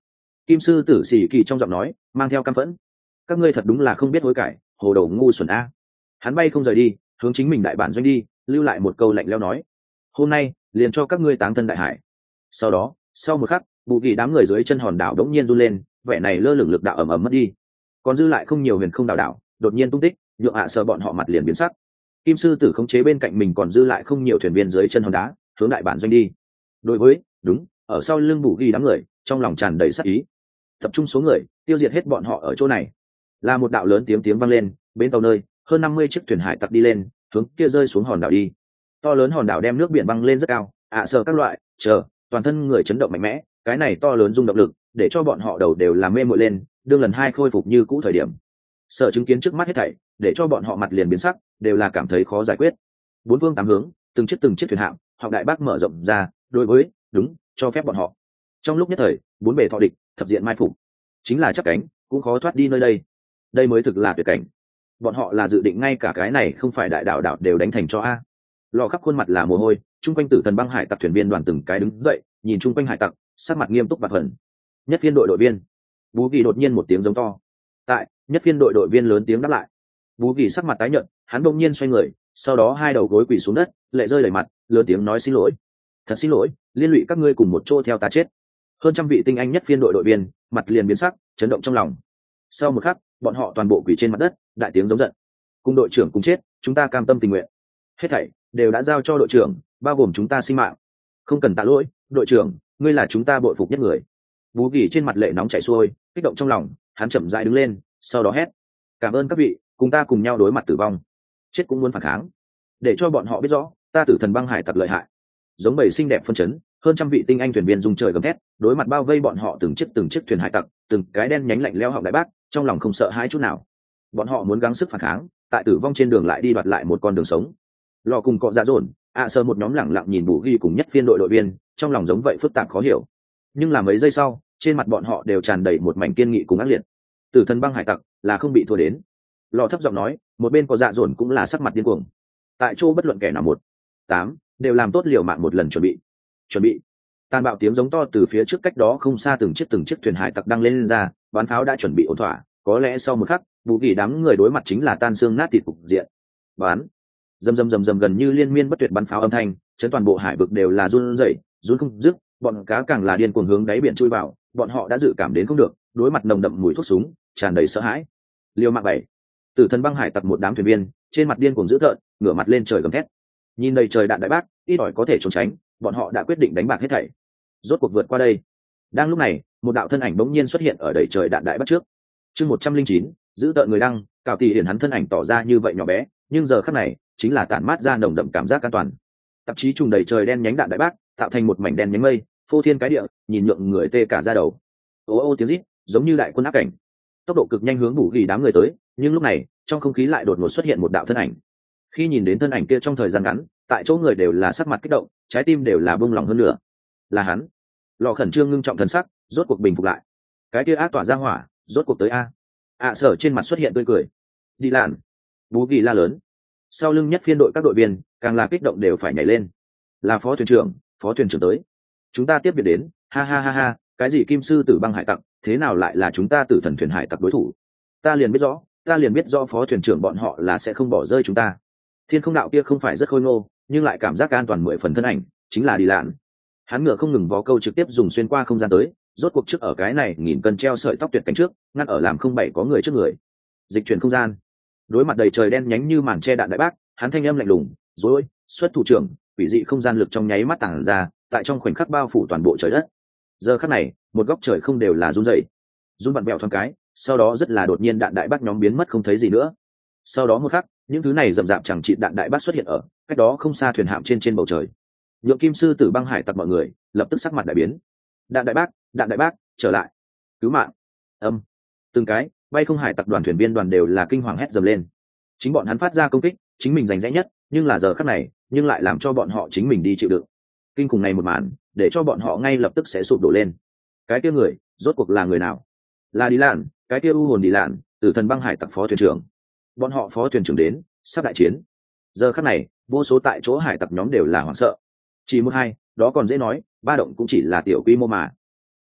Kim sư tử xì kỳ trong giọng nói mang theo căm phẫn. Các ngươi thật đúng là không biết hối cải, hồ đầu ngu xuẩn a. Hắn bay không rời đi, hướng chính mình đại bản doanh đi, lưu lại một câu lạnh lẽo nói: hôm nay liền cho các ngươi táng thân đại hải. Sau đó, sau một khắc, bù kỳ đám người dưới chân hòn đảo đống nhiên run lên, vẻ này lơ lửng lực đạo ẩm ẩm mất đi. Còn dư lại không nhiều huyền không đảo đảo, đột nhiên tung tích, nhượng ạ sợ bọn họ mặt liền biến sắc. Kim sư tử khống chế bên cạnh mình còn dư lại không nhiều thuyền viên dưới chân hòn đá, hướng đại bản doanh đi. Đối với, đúng, ở sau lưng bù kỳ đám người, trong lòng tràn đầy sát ý. Tập trung số người, tiêu diệt hết bọn họ ở chỗ này. Là một đạo lớn tiếng tiếng vang lên, bên tàu nơi, hơn năm mươi chiếc thuyền hải tặc đi lên, hướng kia rơi xuống hòn đảo đi. To lớn hòn đảo đem nước biển băng lên rất cao, ạ sợ các loại, chờ, toàn thân người chấn động mạnh mẽ, cái này to lớn rung động lực, để cho bọn họ đầu đều làm mê muội lên, đương lần hai khôi phục như cũ thời điểm. Sợ chứng kiến trước mắt hết thảy, để cho bọn họ mặt liền biến sắc, đều là cảm thấy khó giải quyết. Bốn phương tám hướng, từng chiếc từng chiếc thuyền hạm, học đại bác mở rộng ra, đối với, đúng, cho phép bọn họ. Trong lúc nhất thời, bốn bề thọ địch, thập diện mai phục, chính là chắc cánh, cũng khó thoát đi nơi đây. Đây mới thực là tuyệt cảnh. Bọn họ là dự định ngay cả cái này không phải đại đảo đảo đều đánh thành cho a. Lò khắp khuôn mặt là mồ hôi, chung quanh tử thần băng hải tặc thuyền viên đoàn từng cái đứng dậy, nhìn chung quanh hải tặc, sắc mặt nghiêm túc và phần. Nhất phiên đội đội viên, Bú Kỳ đột nhiên một tiếng giống to. Tại, nhất phiên đội đội viên lớn tiếng đáp lại. Bú Kỳ sắc mặt tái nhợt, hắn đột nhiên xoay người, sau đó hai đầu gối quỳ xuống đất, lệ rơi đầy mặt, lớn tiếng nói xin lỗi. Thật xin lỗi, liên lụy các ngươi cùng một chỗ theo ta chết. Hơn trăm vị tinh anh nhất phiên đội đội viên, mặt liền biến sắc, chấn động trong lòng. Sau một khắc, bọn họ toàn bộ quỳ trên mặt đất, đại tiếng giống giận. Cùng đội trưởng cùng chết, chúng ta cam tâm tình nguyện. Hết thảy đều đã giao cho đội trưởng, bao gồm chúng ta sinh mạng. Không cần tạ lỗi, đội trưởng, ngươi là chúng ta bội phục nhất người. Bú Kỳ trên mặt lệ nóng chảy xuôi, kích động trong lòng, hắn chậm rãi đứng lên, sau đó hét: cảm ơn các vị, cùng ta cùng nhau đối mặt tử vong. Chết cũng muốn phản kháng, để cho bọn họ biết rõ, ta tử thần băng hải tặc lợi hại. Giống bầy xinh đẹp phân chấn, hơn trăm vị tinh anh thuyền viên dùng trời gầm thét, đối mặt bao vây bọn họ từng chiếc từng chiếc thuyền hải tặc, từng cái đen nhánh lạnh lẽo họng đại bác, trong lòng không sợ hãi chút nào. Bọn họ muốn gắng sức phản kháng, tại tử vong trên đường lại đi đoạt lại một con đường sống. Lò cùng cọ dạ dồn, ạ sơ một nhóm lẳng lặng nhìn Bù Ghi cùng nhất phiên đội đội viên, trong lòng giống vậy phức tạp khó hiểu. Nhưng là mấy giây sau, trên mặt bọn họ đều tràn đầy một mảnh kiên nghị cùng ác liệt. Tử thần băng hải tặc là không bị thua đến. Lò thấp giọng nói, một bên cọ dạ dồn cũng là sắc mặt điên cuồng. Tại chỗ bất luận kẻ nào một tám đều làm tốt liều mạng một lần chuẩn bị. Chuẩn bị. Tàn bạo tiếng giống to từ phía trước cách đó không xa từng chiếc từng chiếc thuyền hải tặc đang lên, lên ra, bắn pháo đã chuẩn bị ổn thỏa. Có lẽ sau một khắc, Bù Ghi đám người đối mặt chính là tan xương nát thịt cục diện. Bán. Rầm rầm rầm rầm gần như liên miên bất tuyệt bắn pháo âm thanh, chấn toàn bộ hải vực đều là run rẩy, run không dứt, bọn cá càng là điên cuồng hướng đáy biển chui vào, bọn họ đã dự cảm đến không được, đối mặt nồng đậm mùi thuốc súng, tràn đầy sợ hãi. Liêu mạng bảy, tử thần băng hải tặc một đám thuyền viên, trên mặt điên cuồng dữ tợn, ngửa mặt lên trời gầm thét. Nhìn đầy trời đạn đại bác, ít ỏi có thể trốn tránh, bọn họ đã quyết định đánh bạc hết thảy. Rốt cuộc vượt qua đây. Đang lúc này, một đạo thân ảnh bỗng nhiên xuất hiện ở đầy trời đạn đại bác trước. Chương một trăm linh chín, giữ tợn người đăng, cào tỷ hiển hắn thân ảnh tỏ ra như vậy nhỏ bé, nhưng giờ khắc này, chính là tản mát ra nồng đậm cảm giác an toàn. Tạp chí trùng đầy trời đen nhánh đạn đại bác, tạo thành một mảnh đen nhánh mây, phô thiên cái địa, nhìn nhượng người tê cả da đầu. Ô ô tiếng rít, giống như đại quân áp cảnh. Tốc độ cực nhanh hướng Bù Ghi đám người tới, nhưng lúc này, trong không khí lại đột ngột xuất hiện một đạo thân ảnh. Khi nhìn đến thân ảnh kia trong thời gian ngắn, tại chỗ người đều là sắc mặt kích động, trái tim đều là bông lòng hơn nữa. Là hắn. Lò khẩn trương ngưng trọng thần sắc, rốt cuộc bình phục lại. Cái kia ác tỏa ra hỏa, rốt cuộc tới a. ạ sở trên mặt xuất hiện tươi cười. Đi làn. Bú Ghi la lớn. Sau lưng nhất phiên đội các đội viên, càng là kích động đều phải nhảy lên. Là phó thuyền trưởng, phó thuyền trưởng tới. Chúng ta tiếp biệt đến, ha ha ha ha, cái gì kim sư tử băng hải tặc, thế nào lại là chúng ta tử thần thuyền hải tặc đối thủ? Ta liền biết rõ, ta liền biết rõ phó thuyền trưởng bọn họ là sẽ không bỏ rơi chúng ta. Thiên không đạo kia không phải rất khôi ngô, nhưng lại cảm giác an toàn mười phần thân ảnh, chính là đi lạn. Hắn ngựa không ngừng vó câu trực tiếp dùng xuyên qua không gian tới, rốt cuộc trước ở cái này nghìn cân treo sợi tóc tuyệt cánh trước, ngăn ở làm không bảy có người trước người. Dịch chuyển không gian. Đối mặt đầy trời đen nhánh như màn che đạn đại bác, hắn thanh âm lạnh lùng, rối, xuất thủ trưởng, quỷ dị không gian lực trong nháy mắt tàng ra, tại trong khoảnh khắc bao phủ toàn bộ trời đất. Giờ khắc này, một góc trời không đều là run rẩy, run vặn vẹo thoáng cái, sau đó rất là đột nhiên đạn đại bác nhóm biến mất không thấy gì nữa. Sau đó một khắc, những thứ này rậm rạp chẳng trị đạn đại bác xuất hiện ở cách đó không xa thuyền hạm trên trên bầu trời. Nhượng kim sư tử băng hải tặc mọi người lập tức sắc mặt đại biến. Đạn đại bác, đạn đại bác, trở lại, cứu mạng. Âm. Từng cái bay không hải tặc đoàn thuyền viên đoàn đều là kinh hoàng hét dầm lên. Chính bọn hắn phát ra công kích, chính mình giành rẽ nhất, nhưng là giờ khắc này, nhưng lại làm cho bọn họ chính mình đi chịu đựng. Kinh khủng này một màn, để cho bọn họ ngay lập tức sẽ sụp đổ lên. Cái kia người, rốt cuộc là người nào? Là Đi Lạn, cái kia u hồn Đi Lạn, tử thần băng hải tặc phó thuyền trưởng. Bọn họ phó thuyền trưởng đến, sắp đại chiến. Giờ khắc này, vô số tại chỗ hải tặc nhóm đều là hoảng sợ. Chỉ một hai, đó còn dễ nói, ba động cũng chỉ là tiểu quy mô mà.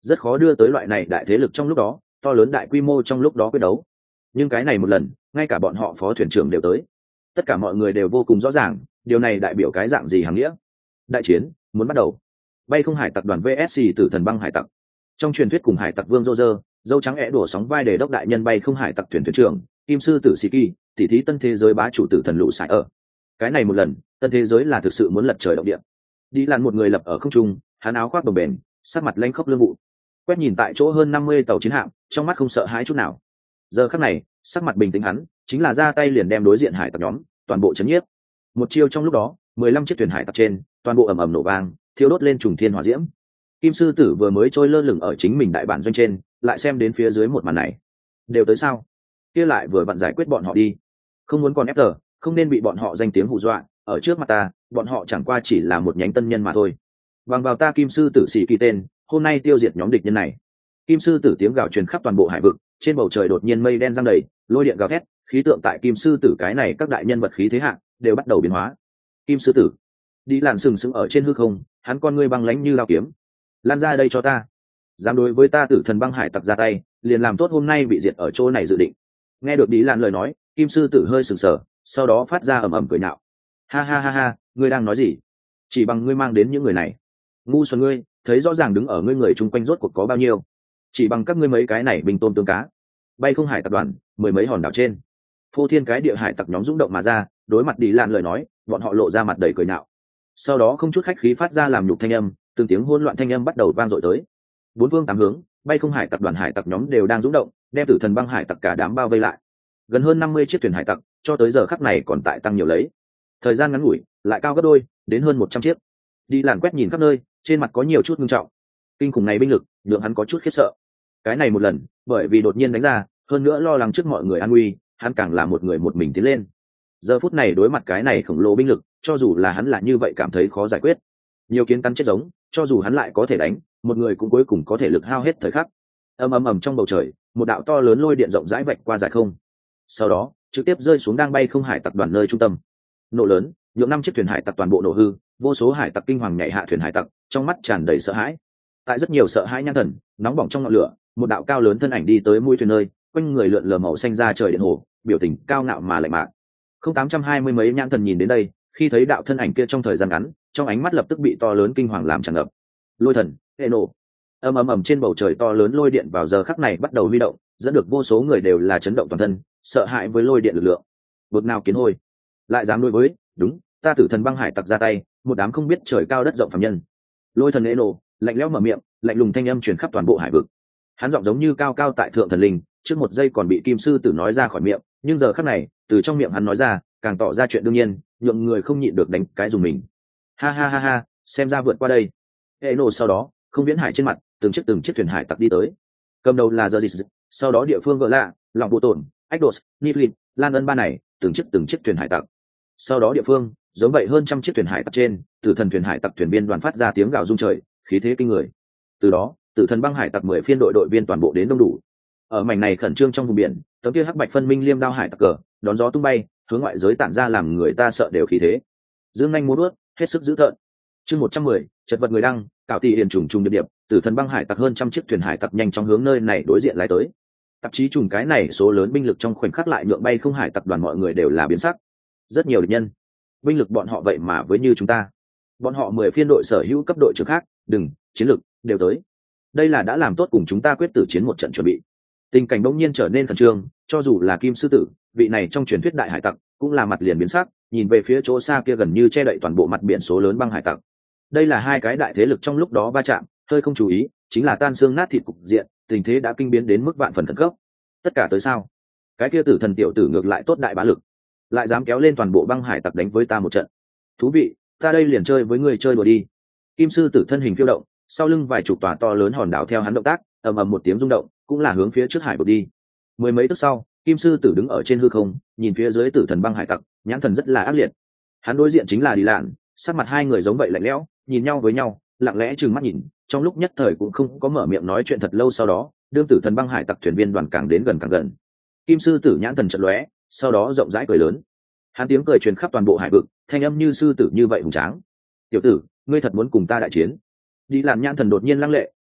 rất khó đưa tới loại này đại thế lực trong lúc đó to lớn đại quy mô trong lúc đó quyết đấu. Nhưng cái này một lần ngay cả bọn họ phó thuyền trưởng đều tới, tất cả mọi người đều vô cùng rõ ràng điều này đại biểu cái dạng gì hàng nghĩa. Đại chiến muốn bắt đầu. Bay không hải tặc đoàn vs tử thần băng hải tặc. Trong truyền thuyết cùng hải tặc vương Roger, dâu trắng é đổ sóng vai để đốc đại nhân bay không hải tặc thuyền thuyền trưởng kim sư tử Siki, tỷ thí tân thế giới bá chủ tử thần lũ sải ở. Cái này một lần tân thế giới là thực sự muốn lật trời động địa. Đi lặn một người lập ở không trung, hắn áo khoác bồng bềnh, sắc mặt lanh khốc lương vụ, quét nhìn tại chỗ hơn năm mươi tàu chiến hạm, trong mắt không sợ hãi chút nào. Giờ khắc này sắc mặt bình tĩnh hắn chính là ra tay liền đem đối diện hải tặc nhóm toàn bộ chấn nhiếp. Một chiêu trong lúc đó mười lăm chiếc thuyền hải tặc trên toàn bộ ầm ầm nổ vang, thiêu đốt lên trùng thiên hỏa diễm. Kim sư tử vừa mới trôi lơ lửng ở chính mình đại bản doanh trên, lại xem đến phía dưới một màn này, đều tới sao? Kia lại vừa vặn giải quyết bọn họ đi, không muốn còn ép tờ, không nên bị bọn họ danh tiếng hù dọa. Ở trước mặt ta, bọn họ chẳng qua chỉ là một nhánh tân nhân mà thôi. Bằng vào ta kim sư tử xì kỳ tên, hôm nay tiêu diệt nhóm địch nhân này. Kim sư tử tiếng gào truyền khắp toàn bộ hải vực, trên bầu trời đột nhiên mây đen giăng đầy, lôi điện gào thét, khí tượng tại kim sư tử cái này các đại nhân vật khí thế hạng đều bắt đầu biến hóa. Kim sư tử đi làn sừng sững ở trên hư không, hắn con ngươi băng lãnh như lao kiếm. Lan ra đây cho ta, dám đối với ta tử thần băng hải tặc ra tay, liền làm tốt hôm nay bị diệt ở chỗ này dự định. Nghe được đi làn lời nói, kim sư tử hơi sừng sờ, sau đó phát ra ầm ầm cười nhạo. Ha ha ha ha, ngươi đang nói gì? Chỉ bằng ngươi mang đến những người này, ngu xuẩn ngươi, thấy rõ ràng đứng ở ngươi người chung quanh rốt cuộc có bao nhiêu? Chỉ bằng các ngươi mấy cái này bình tôm tương cá. Bay không hải tặc đoàn, mười mấy hòn đảo trên, phô thiên cái địa hải tặc nhóm rung động mà ra, đối mặt đi lạn lời nói, bọn họ lộ ra mặt đầy cười nhạo. Sau đó không chút khách khí phát ra làm nhục thanh âm, từng tiếng hỗn loạn thanh âm bắt đầu vang dội tới. Bốn phương tám hướng, bay không hải tặc đoàn hải tặc nhóm đều đang rung động, đem tử thần băng hải tặc cả đám bao vây lại. Gần hơn năm mươi chiếc thuyền hải tặc, cho tới giờ khắc này còn tại tăng nhiều lấy. Thời gian ngắn ngủi, lại cao gấp đôi, đến hơn một trăm chiếc. Đi làn quét nhìn khắp nơi, trên mặt có nhiều chút nghiêm trọng. Kinh khủng này binh lực, nhượng hắn có chút khiếp sợ. Cái này một lần, bởi vì đột nhiên đánh ra, hơn nữa lo lắng trước mọi người an nguy, hắn càng là một người một mình tiến lên. Giờ phút này đối mặt cái này khổng lồ binh lực, cho dù là hắn là như vậy cảm thấy khó giải quyết. Nhiều kiến cắn chết giống, cho dù hắn lại có thể đánh, một người cũng cuối cùng có thể lực hao hết thời khắc. Ầm ầm ầm trong bầu trời, một đạo to lớn lôi điện rộng rãi vạch qua dài không. Sau đó, trực tiếp rơi xuống đang bay không hải tặc đoàn nơi trung tâm. Nổ lớn, nhượng năm chiếc thuyền hải tặc toàn bộ nổ hư, vô số hải tặc kinh hoàng nhảy hạ thuyền hải tặc, trong mắt tràn đầy sợ hãi. Tại rất nhiều sợ hãi nhãn thần, nóng bỏng trong ngọn lửa, một đạo cao lớn thân ảnh đi tới mũi thuyền nơi, quanh người lượn lờ màu xanh ra trời điện hồ, biểu tình cao ngạo mà lạnh mạc. Không tám trăm hai mươi mấy nhãn thần nhìn đến đây, khi thấy đạo thân ảnh kia trong thời gian ngắn, trong ánh mắt lập tức bị to lớn kinh hoàng làm tràn ngập. Lôi thần, hệ nổ. Ầm ầm ầm trên bầu trời to lớn lôi điện vào giờ khắc này bắt đầu huy động, dẫn được vô số người đều là chấn động toàn thân, sợ hãi với lôi điện lực lượng. Bực nào kiến hôi, lại dám đối với, đúng, ta tử thần băng hải tặc ra tay, một đám không biết trời cao đất rộng phàm nhân. Lôi thần hệ nổ, lạnh lẽo mở miệng, lạnh lùng thanh âm truyền khắp toàn bộ hải vực. Hắn giọng giống như cao cao tại thượng thần linh, trước một giây còn bị kim sư tử nói ra khỏi miệng, nhưng giờ khắc này, từ trong miệng hắn nói ra, càng tỏ ra chuyện đương nhiên, nhượng người không nhịn được đánh cái dùng mình. Ha ha ha ha, xem ra vượt qua đây. Hệ nổ sau đó, không viễn hải trên mặt, từng chiếc từng chiếc thuyền hải tặc đi tới. Cầm đầu là Zeus, sau đó địa phương gỡ lạ, lòng bộ tổn, Eidos, Niflin, Lan Ân ba này, từng chiếc từng chiếc thuyền hải tặc. Sau đó địa phương, giống vậy hơn trăm chiếc thuyền hải tặc trên, tử thần thuyền hải tặc thuyền viên đoàn phát ra tiếng gào rung trời, khí thế kinh người. Từ đó, tử thần băng hải tặc mười phiên đội đội viên toàn bộ đến đông đủ. Ở mảnh này khẩn trương trong vùng biển, tấm kia hắc bạch phân minh liêm đao hải tặc cờ, đón gió tung bay, hướng ngoại giới tản ra làm người ta sợ đều khí thế. Dương nhanh múa vuốt, hết sức dữ tợn. Chương một trăm mười, chật vật người đăng, cạo tỷ hiền trùng trùng điệp điệp, tử thần băng hải tặc hơn trăm chiếc thuyền hải tặc nhanh chóng hướng nơi này đối diện lái tới. Tạp chí trùng cái này số lớn binh lực trong khoảnh khắc lại nhượng bay không hải tặc đoàn mọi người đều là biến sắc. Rất nhiều địch nhân, binh lực bọn họ vậy mà với như chúng ta. Bọn họ mười phiên đội sở hữu cấp đội trưởng khác, đừng, chiến lực đều tới. Đây là đã làm tốt cùng chúng ta quyết tử chiến một trận chuẩn bị. Tình cảnh bỗng nhiên trở nên khẩn trương, cho dù là kim sư tử, vị này trong truyền thuyết đại hải tặc, cũng là mặt liền biến sắc, nhìn về phía chỗ xa kia gần như che đậy toàn bộ mặt biển số lớn băng hải tặc. Đây là hai cái đại thế lực trong lúc đó va chạm, hơi không chú ý, chính là tan xương nát thịt cục diện, tình thế đã kinh biến đến mức vạn phần khẩn cấp. Tất cả tới sao? Cái kia tử thần tiểu tử ngược lại tốt đại bá lực, lại dám kéo lên toàn bộ băng hải tặc đánh với ta một trận. Thú vị, ta đây liền chơi với người chơi đùa đi. Kim sư tử thân hình phiêu động, sau lưng vài chục tòa to lớn hòn đảo theo hắn động tác, ầm ầm một tiếng rung động, cũng là hướng phía trước hải vực đi. Mười mấy tức sau, kim sư tử đứng ở trên hư không, nhìn phía dưới tử thần băng hải tặc, nhãn thần rất là ác liệt. Hắn đối diện chính là Đi Lạn, sắc mặt hai người giống vậy lạnh lẽo, nhìn nhau với nhau, lặng lẽ trừng mắt nhìn, trong lúc nhất thời cũng không có mở miệng nói chuyện thật lâu. Sau đó, đương tử thần băng hải tặc thuyền viên đoàn càng đến gần càng gần, kim sư tử nhãn thần chợt lóe, sau đó rộng rãi cười lớn. Hắn tiếng cười truyền khắp toàn bộ hải vực, thanh âm như sư tử như vậy hùng tráng. Tiểu tử, ngươi thật muốn cùng ta đại chiến? Đi Lạn nhãn thần đột nhiên lăng lệ,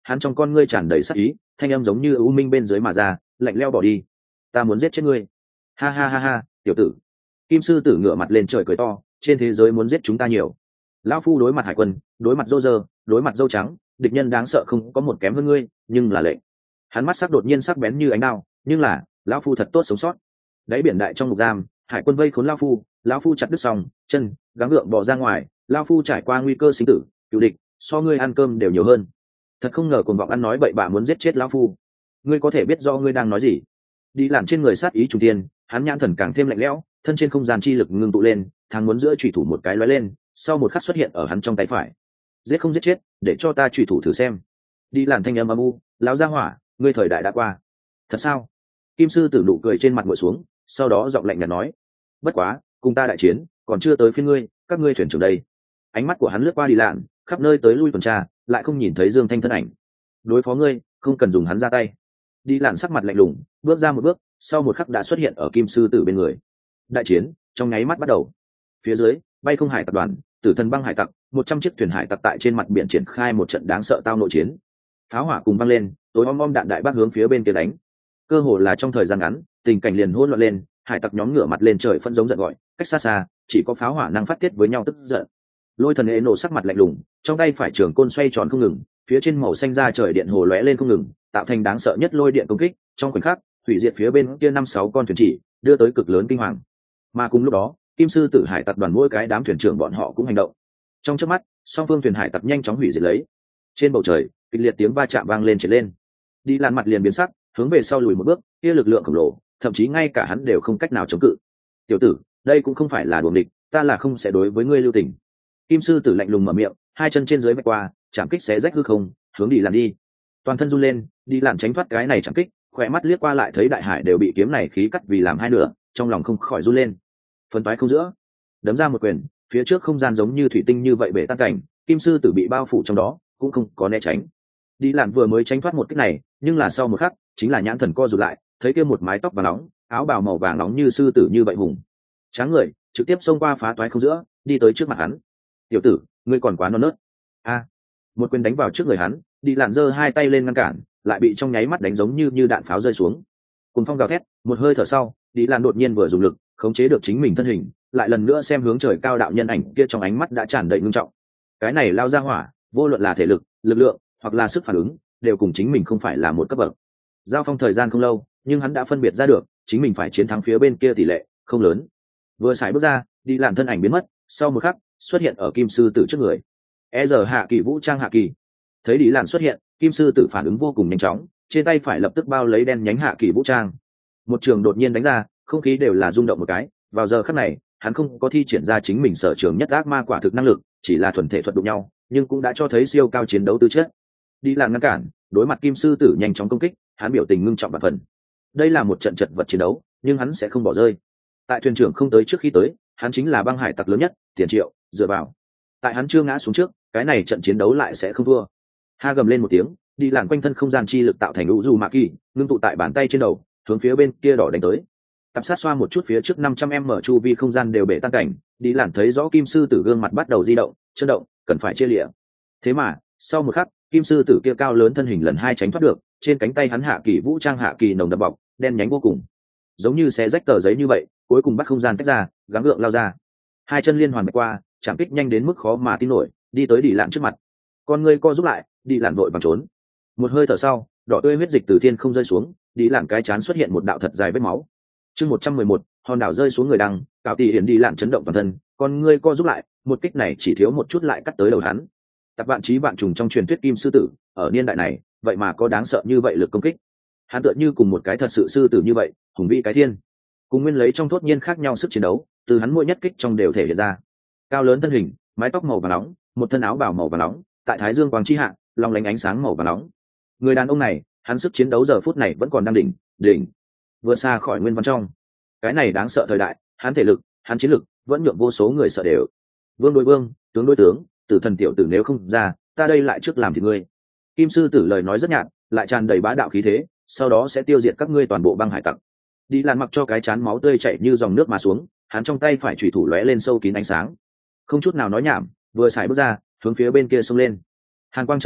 hắn trong con ngươi tràn đầy sắc ý, thanh âm giống như u minh bên dưới mà ra, lạnh lẽo bỏ đi. Ta muốn giết chết ngươi. Ha ha ha ha, tiểu tử. Kim sư tử ngửa mặt lên trời cười to, trên thế giới muốn giết chúng ta nhiều. Lão phu đối mặt hải quân, đối mặt rô rơ, đối mặt dâu trắng, địch nhân đáng sợ không có một kém hơn ngươi, nhưng là lệnh. Hắn mắt sắc đột nhiên sắc bén như ánh đao, nhưng là, lão phu thật tốt sống sót. Đáy biển đại trong ngục giam, hải quân vây khốn lão phu, lão phu chặt đứt sòng chân, gắng gượng bỏ ra ngoài, lão phu trải qua nguy cơ sinh tử, cựu địch, so ngươi ăn cơm đều nhiều hơn. Thật không ngờ cuồng vọng ăn nói bậy bạ muốn giết chết lão phu. Ngươi có thể biết do ngươi đang nói gì? Đi làm trên người sát ý trùng tiên, hắn nhãn thần càng thêm lạnh lẽo, thân trên không gian chi lực ngưng tụ lên, thang muốn giữa chủy thủ một cái lóe lên, sau một khắc xuất hiện ở hắn trong tay phải. Giết không giết chết, để cho ta chủy thủ thử xem. Đi làm thanh âm âm u, lão gia hỏa, ngươi thời đại đã qua. Thật sao? Kim sư tử nụ cười trên mặt ngồi xuống, sau đó giọng lạnh nhạt nói: bất quá, cùng ta đại chiến, còn chưa tới phiên ngươi, các ngươi thuyền trưởng đây. Ánh mắt của hắn lướt qua đi lạn, khắp nơi tới lui tuần tra, lại không nhìn thấy Dương Thanh thân ảnh. Đối phó ngươi, không cần dùng hắn ra tay. Đi lạn sắc mặt lạnh lùng, bước ra một bước, sau một khắc đã xuất hiện ở Kim sư tử bên người. Đại chiến trong nháy mắt bắt đầu. Phía dưới, bay không hải tập đoàn, tử thần băng hải tặc, một trăm chiếc thuyền hải tặc tại trên mặt biển triển khai một trận đáng sợ tao nội chiến. Pháo hỏa cùng văng lên, tối om om đạn đại bác hướng phía bên kia đánh. Cơ hồ là trong thời gian ngắn, tình cảnh liền hỗn loạn lên, hải tặc nhóm ngửa mặt lên trời phân giống giận gọi, cách xa xa, chỉ có pháo hỏa năng phát tiết với nhau tức giận. Lôi thần ế nổ sắc mặt lạnh lùng, trong tay phải trường côn xoay tròn không ngừng, phía trên màu xanh ra trời điện hồ lóe lên không ngừng, tạo thành đáng sợ nhất lôi điện công kích, trong khoảnh khắc, hủy diệt phía bên kia năm sáu con thuyền chỉ, đưa tới cực lớn kinh hoàng. Mà cùng lúc đó, Kim sư tử hải tặc đoàn mỗi cái đám thuyền trưởng bọn họ cũng hành động. Trong chớp mắt, song phương thuyền hải tặc nhanh chóng hủy diệt lấy. Trên bầu trời, kịch liệt tiếng va chạm vang lên trở lên. Đi Lan mặt liền biến sắc, hướng về sau lùi một bước, kia lực lượng khổng lồ, thậm chí ngay cả hắn đều không cách nào chống cự. Tiểu tử, đây cũng không phải là đuổi địch, ta là không sẽ đối với ngươi lưu tình. Kim sư tử lạnh lùng mở miệng, hai chân trên dưới vạch qua, chạm kích xé rách hư không, hướng đi Lan đi. Toàn thân run lên, đi Lan tránh thoát cái này chạm kích, khỏe mắt liếc qua lại thấy đại hải đều bị kiếm này khí cắt vì làm hai nửa, trong lòng không khỏi run lên. Phân toái không giữa, đấm ra một quyền, phía trước không gian giống như thủy tinh như vậy bể tan cảnh, Kim sư tử bị bao phủ trong đó, cũng không có né tránh. Đi Lan vừa mới tránh thoát một kích này, nhưng là sau một khắc, chính là nhãn thần co rụt lại, thấy kia một mái tóc vàng nóng, áo bào màu vàng nóng như sư tử như vậy hùng tráng người, trực tiếp xông qua phá toái không giữa, đi tới trước mặt hắn. Tiểu tử, ngươi còn quá non nớt. A! Một quyền đánh vào trước người hắn, Đi Lạn giơ hai tay lên ngăn cản, lại bị trong nháy mắt đánh giống như như đạn pháo rơi xuống. Cùng phong gào thét, một hơi thở sau, Đi Lạn đột nhiên vừa dùng lực, khống chế được chính mình thân hình, lại lần nữa xem hướng trời cao đạo nhân ảnh kia trong ánh mắt đã tràn đầy ngưng trọng. Cái này lao ra hỏa, vô luận là thể lực, lực lượng, hoặc là sức phản ứng, đều cùng chính mình không phải là một cấp bậc. Giao phong thời gian không lâu, nhưng hắn đã phân biệt ra được, chính mình phải chiến thắng phía bên kia tỷ lệ không lớn. Vừa xài bước ra, Đi Lạn thân ảnh biến mất, sau một khắc, xuất hiện ở Kim sư tử trước người. E giờ hạ kỳ vũ trang hạ kỳ. Thấy Đi Lạn xuất hiện, Kim sư tử phản ứng vô cùng nhanh chóng, trên tay phải lập tức bao lấy đen nhánh hạ kỳ vũ trang. Một trường đột nhiên đánh ra, không khí đều là rung động một cái. Vào giờ khắc này, hắn không có thi triển ra chính mình sở trường nhất ác ma quả thực năng lực, chỉ là thuần thể thuật đụng nhau, nhưng cũng đã cho thấy siêu cao chiến đấu tư chất. Đi Lạn ngăn cản, đối mặt Kim sư tử nhanh chóng công kích, hắn biểu tình ngưng trọng và phần. Đây là một trận chật vật chiến đấu, nhưng hắn sẽ không bỏ rơi. Tại thuyền trưởng không tới trước khi tới, hắn chính là băng hải tặc lớn nhất, tiền triệu, dựa vào. Tại hắn chưa ngã xuống trước, cái này trận chiến đấu lại sẽ không thua. Ha gầm lên một tiếng, Đi Lạn quanh thân không gian chi lực tạo thành u du mạ kỳ, ngưng tụ tại bàn tay trên đầu, hướng phía bên kia đỏ đánh tới. Tập sát xoa một chút phía trước năm trăm m chu vi không gian đều bể tan cảnh, Đi Lạn thấy rõ Kim sư tử gương mặt bắt đầu di động, chấn động, cần phải chia liễu. Thế mà, sau một khắc, Kim sư tử kia cao lớn thân hình lần hai tránh thoát được, trên cánh tay hắn hạ kỳ vũ trang hạ kỳ nồng đậm bọc, đen nhánh vô cùng, giống như xé rách tờ giấy như vậy, cuối cùng bắt không gian tách ra, gắng gượng lao ra. Hai chân liên hoàn qua, chạm kích nhanh đến mức khó mà tin nổi, đi tới Đi Lạn trước mặt. Con ngươi co giúp lại, Đi Lạn vội vàng trốn. Một hơi thở sau, đỏ tươi huyết dịch từ thiên không rơi xuống, Đi Lạn cái chán xuất hiện một đạo thật dài vết máu. Chương một trăm mười một, hòn đảo rơi xuống người đăng, cạo tỷ hiển Đi Lạn chấn động toàn thân, con ngươi co giúp lại, một kích này chỉ thiếu một chút lại cắt tới đầu hắn. Tập vạn chí vạn trùng trong truyền thuyết Kim sư tử, ở niên đại này, vậy mà có đáng sợ như vậy lực công kích. Hắn tựa như cùng một cái thật sự sư tử như vậy, hùng vĩ cái thiên. Cùng nguyên lấy trong thốt nhiên khác nhau sức chiến đấu, từ hắn mỗi nhất kích trong đều thể hiện ra. Cao lớn thân hình, mái tóc màu vàng nóng, một thân áo bào màu vàng nóng, tại thái dương quang chi hạ, long lánh ánh sáng màu vàng nóng. Người đàn ông này, hắn sức chiến đấu giờ phút này vẫn còn đang đỉnh, đỉnh, vượt xa khỏi nguyên văn trong. Cái này đáng sợ thời đại, hắn thể lực, hắn chiến lực, vẫn nhượng vô số người sợ đều. Vương đối vương, tướng đối tướng, tử thần tiểu tử nếu không ra, ta đây lại trước làm thì ngươi. Kim sư tử lời nói rất nhạt, lại tràn đầy bá đạo khí thế, sau đó sẽ tiêu diệt các ngươi toàn bộ băng hải tặc. Đi Lạn mặc cho cái chán máu tươi chảy như dòng nước mà xuống, hắn trong tay phải chủy thủ lóe lên sâu kín ánh sáng, không chút nào nói nhảm, vừa xài bước ra, hướng phía bên kia xông lên. Hàn quang chợt lóe,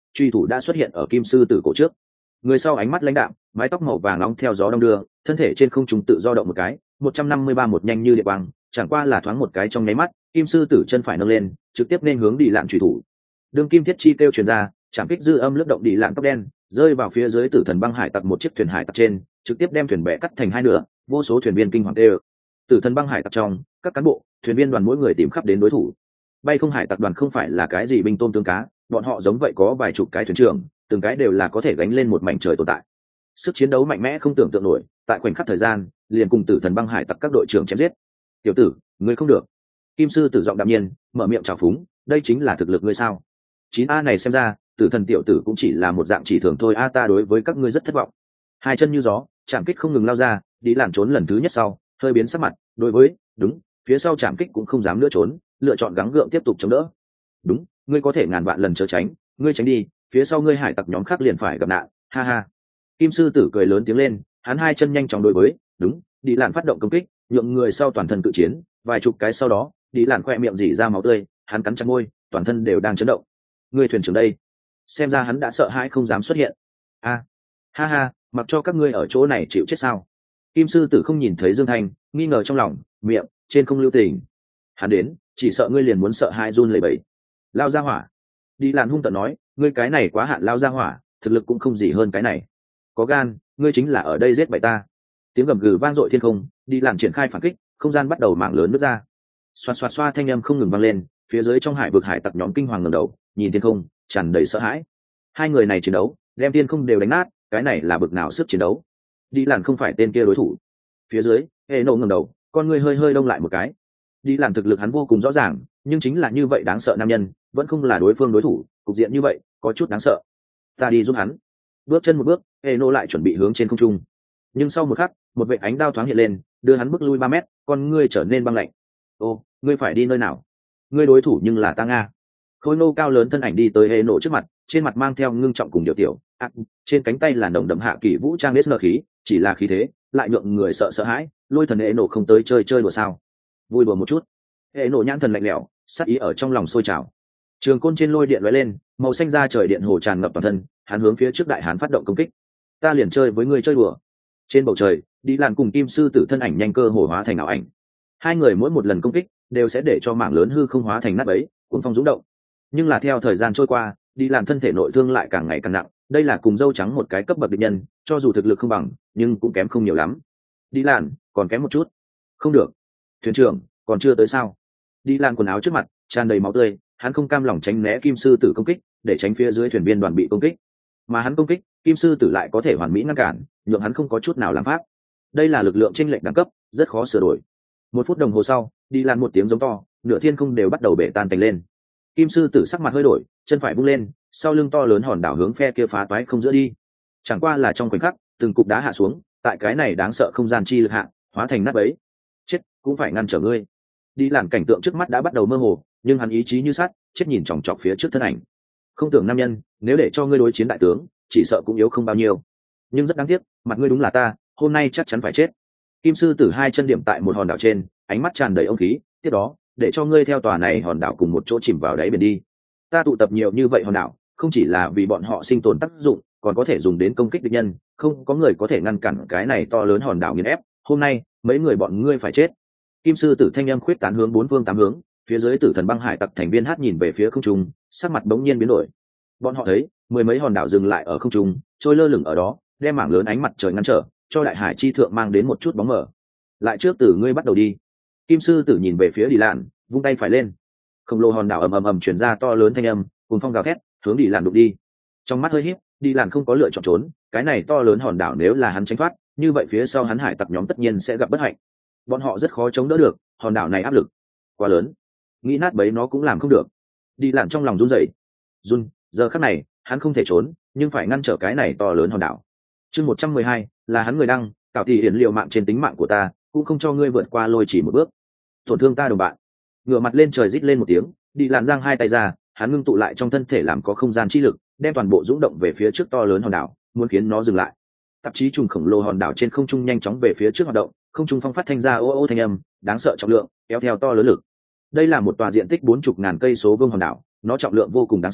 truy thủ đã xuất hiện ở kim sư tử cổ trước. Người sau ánh mắt lãnh đạm, mái tóc màu vàng nóng theo gió đông đưa, thân thể trên không trung tự do động một cái, một trăm năm mươi ba một nhanh như điện quang, chẳng qua là thoáng một cái trong nháy mắt, kim sư tử chân phải nâng lên, trực tiếp nên hướng đi lạn truy thủ. Đường kim thiết chi kêu truyền ra, chạm kích dư âm lướt động đi lạn tóc đen, rơi vào phía dưới tử thần băng hải tặc một chiếc thuyền hải tặc trên, trực tiếp đem thuyền bè cắt thành hai nửa, vô số thuyền viên kinh hoàng tê. Tử thần băng hải tặc trong, các cán bộ, thuyền viên đoàn mỗi người tìm khắp đến đối thủ. Bay không hải tặc đoàn không phải là cái gì binh tôm tướng cá, bọn họ giống vậy có vài chục cái thuyền trưởng, từng cái đều là có thể gánh lên một mảnh trời tồn tại. Sức chiến đấu mạnh mẽ không tưởng tượng nổi, tại khoảnh khắc thời gian, liền cùng tử thần băng hải tặc các đội trưởng chém giết. "Tiểu tử, ngươi không được." Kim sư tử giọng đạm nhiên, mở miệng chào phúng, "Đây chính là thực lực ngươi sao? chín a này xem ra, tử thần tiểu tử cũng chỉ là một dạng chỉ thường thôi a, ta đối với các ngươi rất thất vọng." Hai chân như gió, chạm kích không ngừng lao ra, đi làn trốn lần thứ nhất sau, hơi biến sắc mặt, đối với, đúng, phía sau chạm kích cũng không dám nữa trốn, lựa chọn gắng gượng tiếp tục chống đỡ. "Đúng, ngươi có thể ngàn vạn lần chớ tránh, ngươi tránh đi, phía sau ngươi hải tặc nhóm khác liền phải gặp nạn, ha ha." Kim sư tử cười lớn tiếng lên, hắn hai chân nhanh chóng đối với, đúng, đi làn phát động công kích, nhượng người sau toàn thân tự chiến, vài chục cái sau đó, đi làn khoe miệng rỉ ra máu tươi, hắn cắn chặt môi, toàn thân đều đang chấn động. "Ngươi thuyền trưởng đây?" Xem ra hắn đã sợ hãi không dám xuất hiện. "A, ha ha, mặc cho các ngươi ở chỗ này chịu chết sao?" Kim sư tử không nhìn thấy Dương Thanh, nghi ngờ trong lòng, miệng trên không lưu tình. "Hắn đến, chỉ sợ ngươi liền muốn sợ hai run lẩy bẩy." "Lao ra hỏa." Đi làn hung tợn nói, "Ngươi cái này quá hạn lao ra hỏa, thực lực cũng không gì hơn cái này. Có gan, ngươi chính là ở đây giết bậy ta." Tiếng gầm gừ vang dội thiên không, đi làn triển khai phản kích, không gian bắt đầu mảng lớn nứt ra. Xoạt xoạt xoa thanh âm không ngừng vang lên, phía dưới trong hải vực hải tặc nhóm kinh hoàng ngẩng đầu, nhìn thiên không, tràn đầy sợ hãi. Hai người này chiến đấu, đem thiên không đều đánh nát, cái này là bực nào sức chiến đấu. Đi làn không phải tên kia đối thủ. Phía dưới, hệ nộ ngẩng đầu, con người hơi hơi đông lại một cái. Đi làn thực lực hắn vô cùng rõ ràng, nhưng chính là như vậy đáng sợ nam nhân, vẫn không là đối phương đối thủ, cục diện như vậy, có chút đáng sợ. "Ta đi giúp hắn." Bước chân một bước, hệ nộ lại chuẩn bị hướng trên không trung. Nhưng sau một khắc, một vệ ánh đao thoáng hiện lên, đưa hắn bước lui ba mét, con ngươi trở nên băng lạnh. "Ô, ngươi phải đi nơi nào? Ngươi đối thủ nhưng là ta Nga." Khôi nô cao lớn thân ảnh đi tới hệ nộ trước mặt, trên mặt mang theo ngưng trọng cùng điều tiểu, à, trên cánh tay là nồng đậm hạ kỳ vũ trang nơ khí, chỉ là khí thế, lại nhượng người sợ sợ hãi. Lôi thần hệ nộ không tới chơi chơi đùa sao? Vui đùa một chút. Hệ nộ nhãn thần lạnh lẽo, sát ý ở trong lòng sôi trào. Trường côn trên lôi điện lóe lên, màu xanh da trời điện hồ tràn ngập toàn thân, hắn hướng phía trước đại hán phát động công kích. "Ta liền chơi với ngươi chơi đùa." Trên bầu trời, đi làn cùng kim sư tử thân ảnh nhanh cơ hồ hóa thành ảo ảnh. Hai người mỗi một lần công kích đều sẽ để cho mảng lớn hư không hóa thành nát bấy, cuốn phong rung động. Nhưng là theo thời gian trôi qua, đi làm thân thể nội thương lại càng ngày càng nặng, đây là cùng dâu trắng một cái cấp bậc địch nhân, cho dù thực lực không bằng, nhưng cũng kém không nhiều lắm. Đi làn, còn kém một chút. Không được. Thuyền trưởng, còn chưa tới sao? Đi làn quần áo trước mặt, tràn đầy máu tươi, hắn không cam lòng tránh né kim sư tử công kích, để tránh phía dưới thuyền viên đoàn bị công kích. Mà hắn công kích, kim sư tử lại có thể hoàn mỹ ngăn cản, nhượng hắn không có chút nào làm pháp. Đây là lực lượng chênh lệch đẳng cấp, rất khó sửa đổi. Một phút đồng hồ sau, đi lan một tiếng giống to, nửa thiên không đều bắt đầu bể tan tành lên. Kim sư tử sắc mặt hơi đổi, chân phải vung lên, sau lưng to lớn hòn đảo hướng phe kia phá toái không giữa đi. Chẳng qua là trong khoảnh khắc, từng cục đá hạ xuống, tại cái này đáng sợ không gian chi lực hạ, hóa thành nát bấy. Chết, cũng phải ngăn trở ngươi. Đi làn cảnh tượng trước mắt đã bắt đầu mơ hồ, nhưng hắn ý chí như sắt, chết nhìn chòng chọc phía trước thân ảnh. Không tưởng nam nhân, nếu để cho ngươi đối chiến đại tướng, chỉ sợ cũng yếu không bao nhiêu. Nhưng rất đáng tiếc, mặt ngươi đúng là ta, hôm nay chắc chắn phải chết. Kim sư tử hai chân điểm tại một hòn đảo trên, ánh mắt tràn đầy ông khí, tiếp đó, để cho ngươi theo tòa này hòn đảo cùng một chỗ chìm vào đáy biển đi. Ta tụ tập nhiều như vậy hòn đảo, không chỉ là vì bọn họ sinh tồn tác dụng, còn có thể dùng đến công kích địch nhân, không có người có thể ngăn cản cái này to lớn hòn đảo nghiền ép. Hôm nay, mấy người bọn ngươi phải chết. Kim sư tử thanh âm khuyết tán hướng bốn phương tám hướng, phía dưới tử thần băng hải tặc thành viên hát nhìn về phía không trung, sắc mặt bỗng nhiên biến đổi. Bọn họ thấy, mười mấy hòn đảo dừng lại ở không trung, trôi lơ lửng ở đó, đem mảng lớn ánh mặt trời ngăn trở, cho đại hải chi thượng mang đến một chút bóng mờ. Lại trước từ ngươi bắt đầu đi. Kim sư tử nhìn về phía Đi Lạn, vung tay phải lên. Khổng lồ hòn đảo ầm ầm ầm truyền ra to lớn thanh âm, cùng phong gào thét, hướng Đi Lạn đụng đi. Trong mắt hơi híp, Đi Lạn không có lựa chọn trốn, cái này to lớn hòn đảo nếu là hắn tránh thoát, như vậy phía sau hắn hải tặc nhóm tất nhiên sẽ gặp bất hạnh. Bọn họ rất khó chống đỡ được, hòn đảo này áp lực quá lớn, nghĩ nát bấy nó cũng làm không được. Đi Lạn trong lòng run rẩy. Run, giờ khắc này, hắn không thể trốn, nhưng phải ngăn trở cái này to lớn hòn đảo. Chương một trăm mười hai, là hắn người đăng, cảo tỷ hiển liều mạng trên tính mạng của ta, cũng không cho ngươi vượt qua lôi chỉ một bước. Tổn thương ta đồng bạn. Ngửa mặt lên trời rít lên một tiếng, Đi Lạn giang hai tay ra, hắn ngưng tụ lại trong thân thể làm có không gian chi lực, đem toàn bộ dũng động về phía trước to lớn hòn đảo, muốn khiến nó dừng lại. Tạp chí trùng khổng lồ hòn đảo trên không trung nhanh chóng về phía trước hoạt động, không trung phong phát thanh ra ô ô thanh âm, đáng sợ trọng lượng, kéo theo to lớn lực. Đây là một tòa diện tích bốn chục ngàn cây số vuông hòn đảo, nó trọng lượng vô cùng đáng sợ,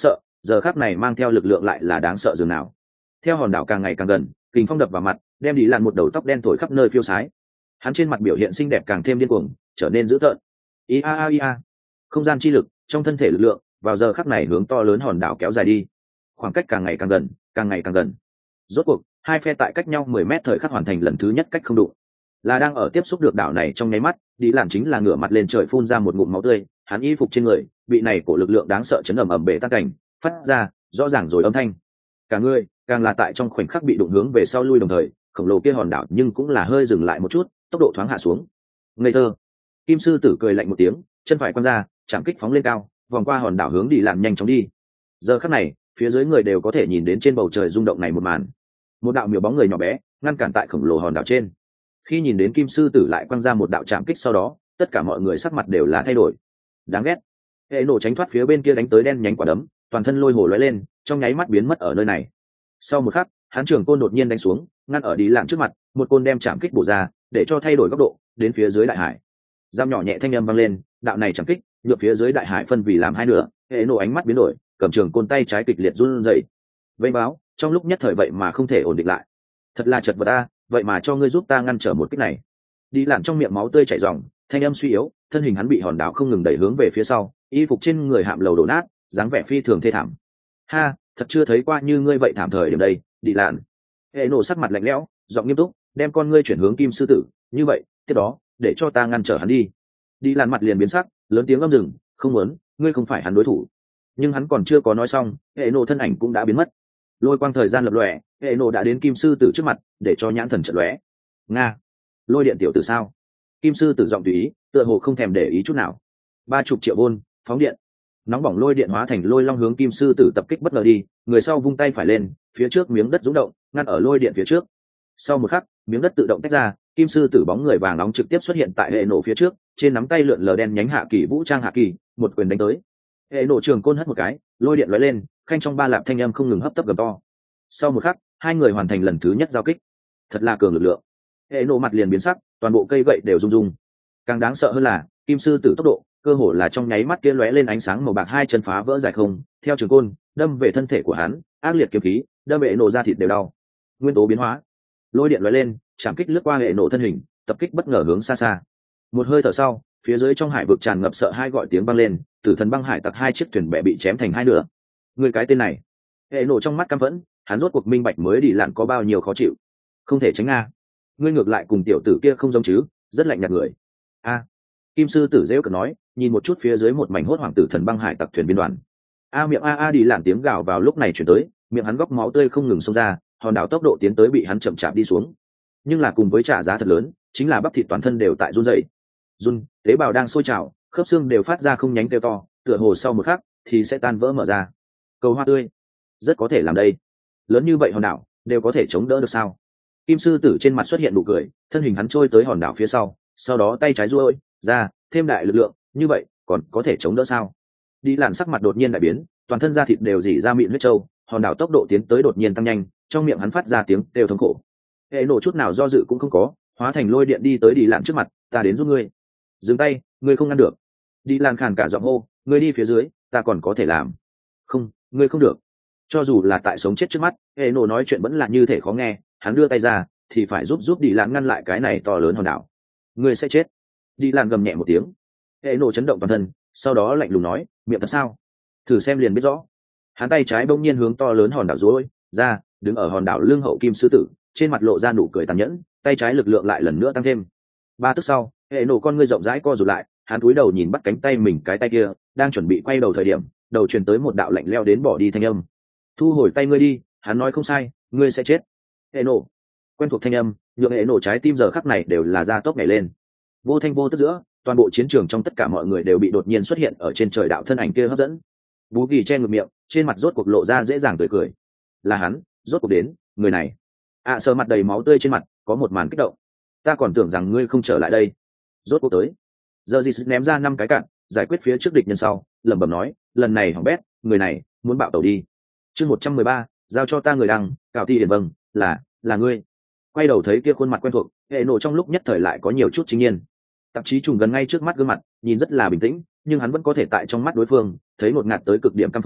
giờ khắc này mang theo lực lượng lại là đáng sợ dường nào. Theo hòn đảo càng ngày càng gần, kình phong đập vào mặt, đem đi lặn một đầu tóc đen thổi khắp nơi phiêu sái. Hắn trên mặt biểu hiện xinh đẹp càng thêm điên cuồng, trở nên dữ tợn. Ia a ia, không gian chi lực trong thân thể lực lượng vào giờ khắc này hướng to lớn hòn đảo kéo dài đi, khoảng cách càng ngày càng gần, càng ngày càng gần. Rốt cuộc hai phe tại cách nhau mười mét thời khắc hoàn thành lần thứ nhất cách không đụng. Là đang ở tiếp xúc được đảo này trong nháy mắt, đi lặn chính là ngửa mặt lên trời phun ra một ngụm máu tươi, hắn y phục trên người bị này cổ lực lượng đáng sợ chấn ầm ầm bể tan cảnh, phát ra rõ ràng rồi âm thanh. Cả người càng là tại trong khoảnh khắc bị đụng hướng về sau lui, đồng thời khổng lồ kia hòn đảo nhưng cũng là hơi dừng lại một chút, tốc độ thoáng hạ xuống. Ngây thơ. Kim sư tử cười lạnh một tiếng, chân phải quăng ra, chạm kích phóng lên cao, vòng qua hòn đảo hướng đi lặn nhanh chóng đi. Giờ khắc này, phía dưới người đều có thể nhìn đến trên bầu trời rung động này một màn. Một đạo miểu bóng người nhỏ bé ngăn cản tại khổng lồ hòn đảo trên. Khi nhìn đến kim sư tử lại quăng ra một đạo chạm kích sau đó, tất cả mọi người sắc mặt đều là thay đổi. Đáng ghét. Hệ nổ tránh thoát phía bên kia đánh tới đen nhánh quả đấm, toàn thân lôi hồ lóe lên, trong nháy mắt biến mất ở nơi này. Sau một khắc, hắn trường côn đột nhiên đánh xuống, ngăn ở đi lặn trước mặt, một côn đem chạm kích bổ ra, để cho thay đổi góc độ, đến phía dưới đại hải. Giam nhỏ nhẹ thanh âm vang lên, đạo này chạm kích, nhựa phía dưới đại hải phân vì làm hai nửa. Hệ nổ ánh mắt biến đổi, cầm trường côn tay trái kịch liệt run rẩy. Vây báo, trong lúc nhất thời vậy mà không thể ổn định lại. Thật là chật vật ta, vậy mà cho ngươi giúp ta ngăn trở một kích này. Đi lặn trong miệng máu tươi chảy ròng, thanh âm suy yếu, thân hình hắn bị hòn đảo không ngừng đẩy hướng về phía sau, y phục trên người hạm lầu đổ nát, dáng vẻ phi thường thê thảm. Ha, thật chưa thấy qua như ngươi vậy thảm thời điểm đây. Đi lặn. Hệ nổ sắc mặt lạnh lẽo, giọng nghiêm túc, đem con ngươi chuyển hướng kim sư tử, như vậy, tiếp đó, để cho ta ngăn trở hắn đi. Đi lặn mặt liền biến sắc, lớn tiếng âm rừng, không muốn, ngươi không phải hắn đối thủ. Nhưng hắn còn chưa có nói xong, hệ nổ thân ảnh cũng đã biến mất. Lôi quang thời gian lập lòe, hệ nổ đã đến kim sư tử trước mặt, để cho nhãn thần trận lóe. Nga, lôi điện tiểu tử sao? Kim sư tử giọng tùy ý, tựa hồ không thèm để ý chút nào. Ba chục triệu vôn, phóng điện. Nóng bỏng lôi điện hóa thành lôi long hướng kim sư tử tập kích bất ngờ đi, người sau vung tay phải lên, phía trước miếng đất rung động, ngăn ở lôi điện phía trước. Sau một khắc, miếng đất tự động tách ra, kim sư tử bóng người vàng nóng trực tiếp xuất hiện tại hệ nổ phía trước, trên nắm tay lượn lờ đen nhánh hạ kỳ vũ trang hạ kỳ, một quyền đánh tới. Hệ nổ trường côn hất một cái, lôi điện lóe lên, khanh trong ba lạp thanh âm không ngừng hấp tấp gầm to. Sau một khắc, hai người hoàn thành lần thứ nhất giao kích. Thật là cường lực lượng. Hệ nổ mặt liền biến sắc, toàn bộ cây gậy đều rung rung. Càng đáng sợ hơn là kim sư tử tốc độ, cơ hồ là trong nháy mắt kia lóe lên ánh sáng màu bạc, hai chân phá vỡ dài không, theo trường côn đâm về thân thể của hắn, ác liệt kiếm khí đâm hệ nổ ra thịt đều đau. Nguyên tố biến hóa, lôi điện lóe lên, chạm kích lướt qua hệ nổ thân hình, tập kích bất ngờ hướng xa xa. Một hơi thở sau, phía dưới trong hải vực tràn ngập sợ hai gọi tiếng vang lên, tử thần băng hải tặc hai chiếc thuyền bè bị chém thành hai nửa. Người cái tên này, hệ nổ trong mắt căm phẫn, hắn rốt cuộc minh bạch mới đi lặn có bao nhiêu khó chịu. Không thể tránh a, ngươi ngược lại cùng tiểu tử kia không giống chứ, rất lạnh nhạt người. A, kim sư tử dễ cợt nói, nhìn một chút phía dưới một mảnh hốt hoảng tử thần băng hải tặc thuyền biên đoàn. A miệng a a đi lặn tiếng gào vào lúc này chuyển tới, miệng hắn góc máu tươi không ngừng xông ra, hòn đảo tốc độ tiến tới bị hắn chậm chạp đi xuống. Nhưng là cùng với trả giá thật lớn, chính là bắp thịt toàn thân đều tại run rẩy. Run, tế bào đang sôi trào, khớp xương đều phát ra không nhánh kêu to, tựa hồ sau một khắc thì sẽ tan vỡ mở ra. Cầu hoa tươi, rất có thể làm đây. Lớn như vậy hòn đảo đều có thể chống đỡ được sao? Kim sư tử trên mặt xuất hiện nụ cười, thân hình hắn trôi tới hòn đảo phía sau, sau đó tay trái duỗi ra, thêm đại lực lượng, như vậy còn có thể chống đỡ sao? Đi lặn sắc mặt đột nhiên đại biến, toàn thân da thịt đều rỉ ra mịn huyết trâu, hòn đảo tốc độ tiến tới đột nhiên tăng nhanh, trong miệng hắn phát ra tiếng kêu thống khổ. Hệ nổ chút nào do dự cũng không có, hóa thành lôi điện đi tới đi lặn trước mặt, ta đến giúp ngươi. Dừng tay, ngươi không ngăn được. Đi lặn khàn cả giọng hô, ngươi đi phía dưới, ta còn có thể làm. Không, ngươi không được. Cho dù là tại sống chết trước mắt, hệ nổ nói chuyện vẫn là như thể khó nghe, hắn đưa tay ra thì phải giúp giúp đi lặn ngăn lại cái này to lớn hòn đảo. Ngươi sẽ chết. Đi lặn gầm nhẹ một tiếng. Hệ nổ chấn động toàn thân, sau đó lạnh lùng nói, miệng thật sao? Thử xem liền biết rõ. Hắn tay trái bỗng nhiên hướng to lớn hòn đảo duỗi ra, đứng ở hòn đảo lưng hậu kim sư tử, trên mặt lộ ra nụ cười tàn nhẫn, tay trái lực lượng lại lần nữa tăng thêm. Ba tức sau, hệ nổ con ngươi rộng rãi co rụt lại, hắn cúi đầu nhìn bắt cánh tay mình, cái tay kia đang chuẩn bị quay đầu thời điểm, đầu truyền tới một đạo lạnh leo đến bỏ đi thanh âm. Thu hồi tay ngươi đi, hắn nói không sai, ngươi sẽ chết. Hệ nổ. Quen thuộc thanh âm, nhượng hệ nổ trái tim giờ khắc này đều là da tốc nhảy lên. Vô thanh vô tức giữa, toàn bộ chiến trường trong tất cả mọi người đều bị đột nhiên xuất hiện ở trên trời đạo thân ảnh kia hấp dẫn. Bú Kỳ che ngực miệng, trên mặt rốt cuộc lộ ra dễ dàng tươi cười. Là hắn, rốt cuộc đến, người này. ạ à, sờ mặt đầy máu tươi trên mặt, có một màn kích động. Ta còn tưởng rằng ngươi không trở lại đây. Rốt cuộc tới. Giờ gì ném ra năm cái cạn, giải quyết phía trước địch nhân sau, lẩm bẩm nói, lần này hỏng bét, người này muốn bạo tẩu đi. Chương một trăm mười ba, giao cho ta người đăng, cào ti điển vâng, là, là ngươi. Quay đầu thấy kia khuôn mặt quen thuộc, hệ nổ trong lúc nhất thời lại có nhiều chút chính nhiên. Tạp chí trùng gần ngay trước mắt gương mặt, nhìn rất là bình tĩnh, nhưng hắn vẫn có thể tại trong mắt đối phương thấy một ngạt tới cực điểm căm phẫn,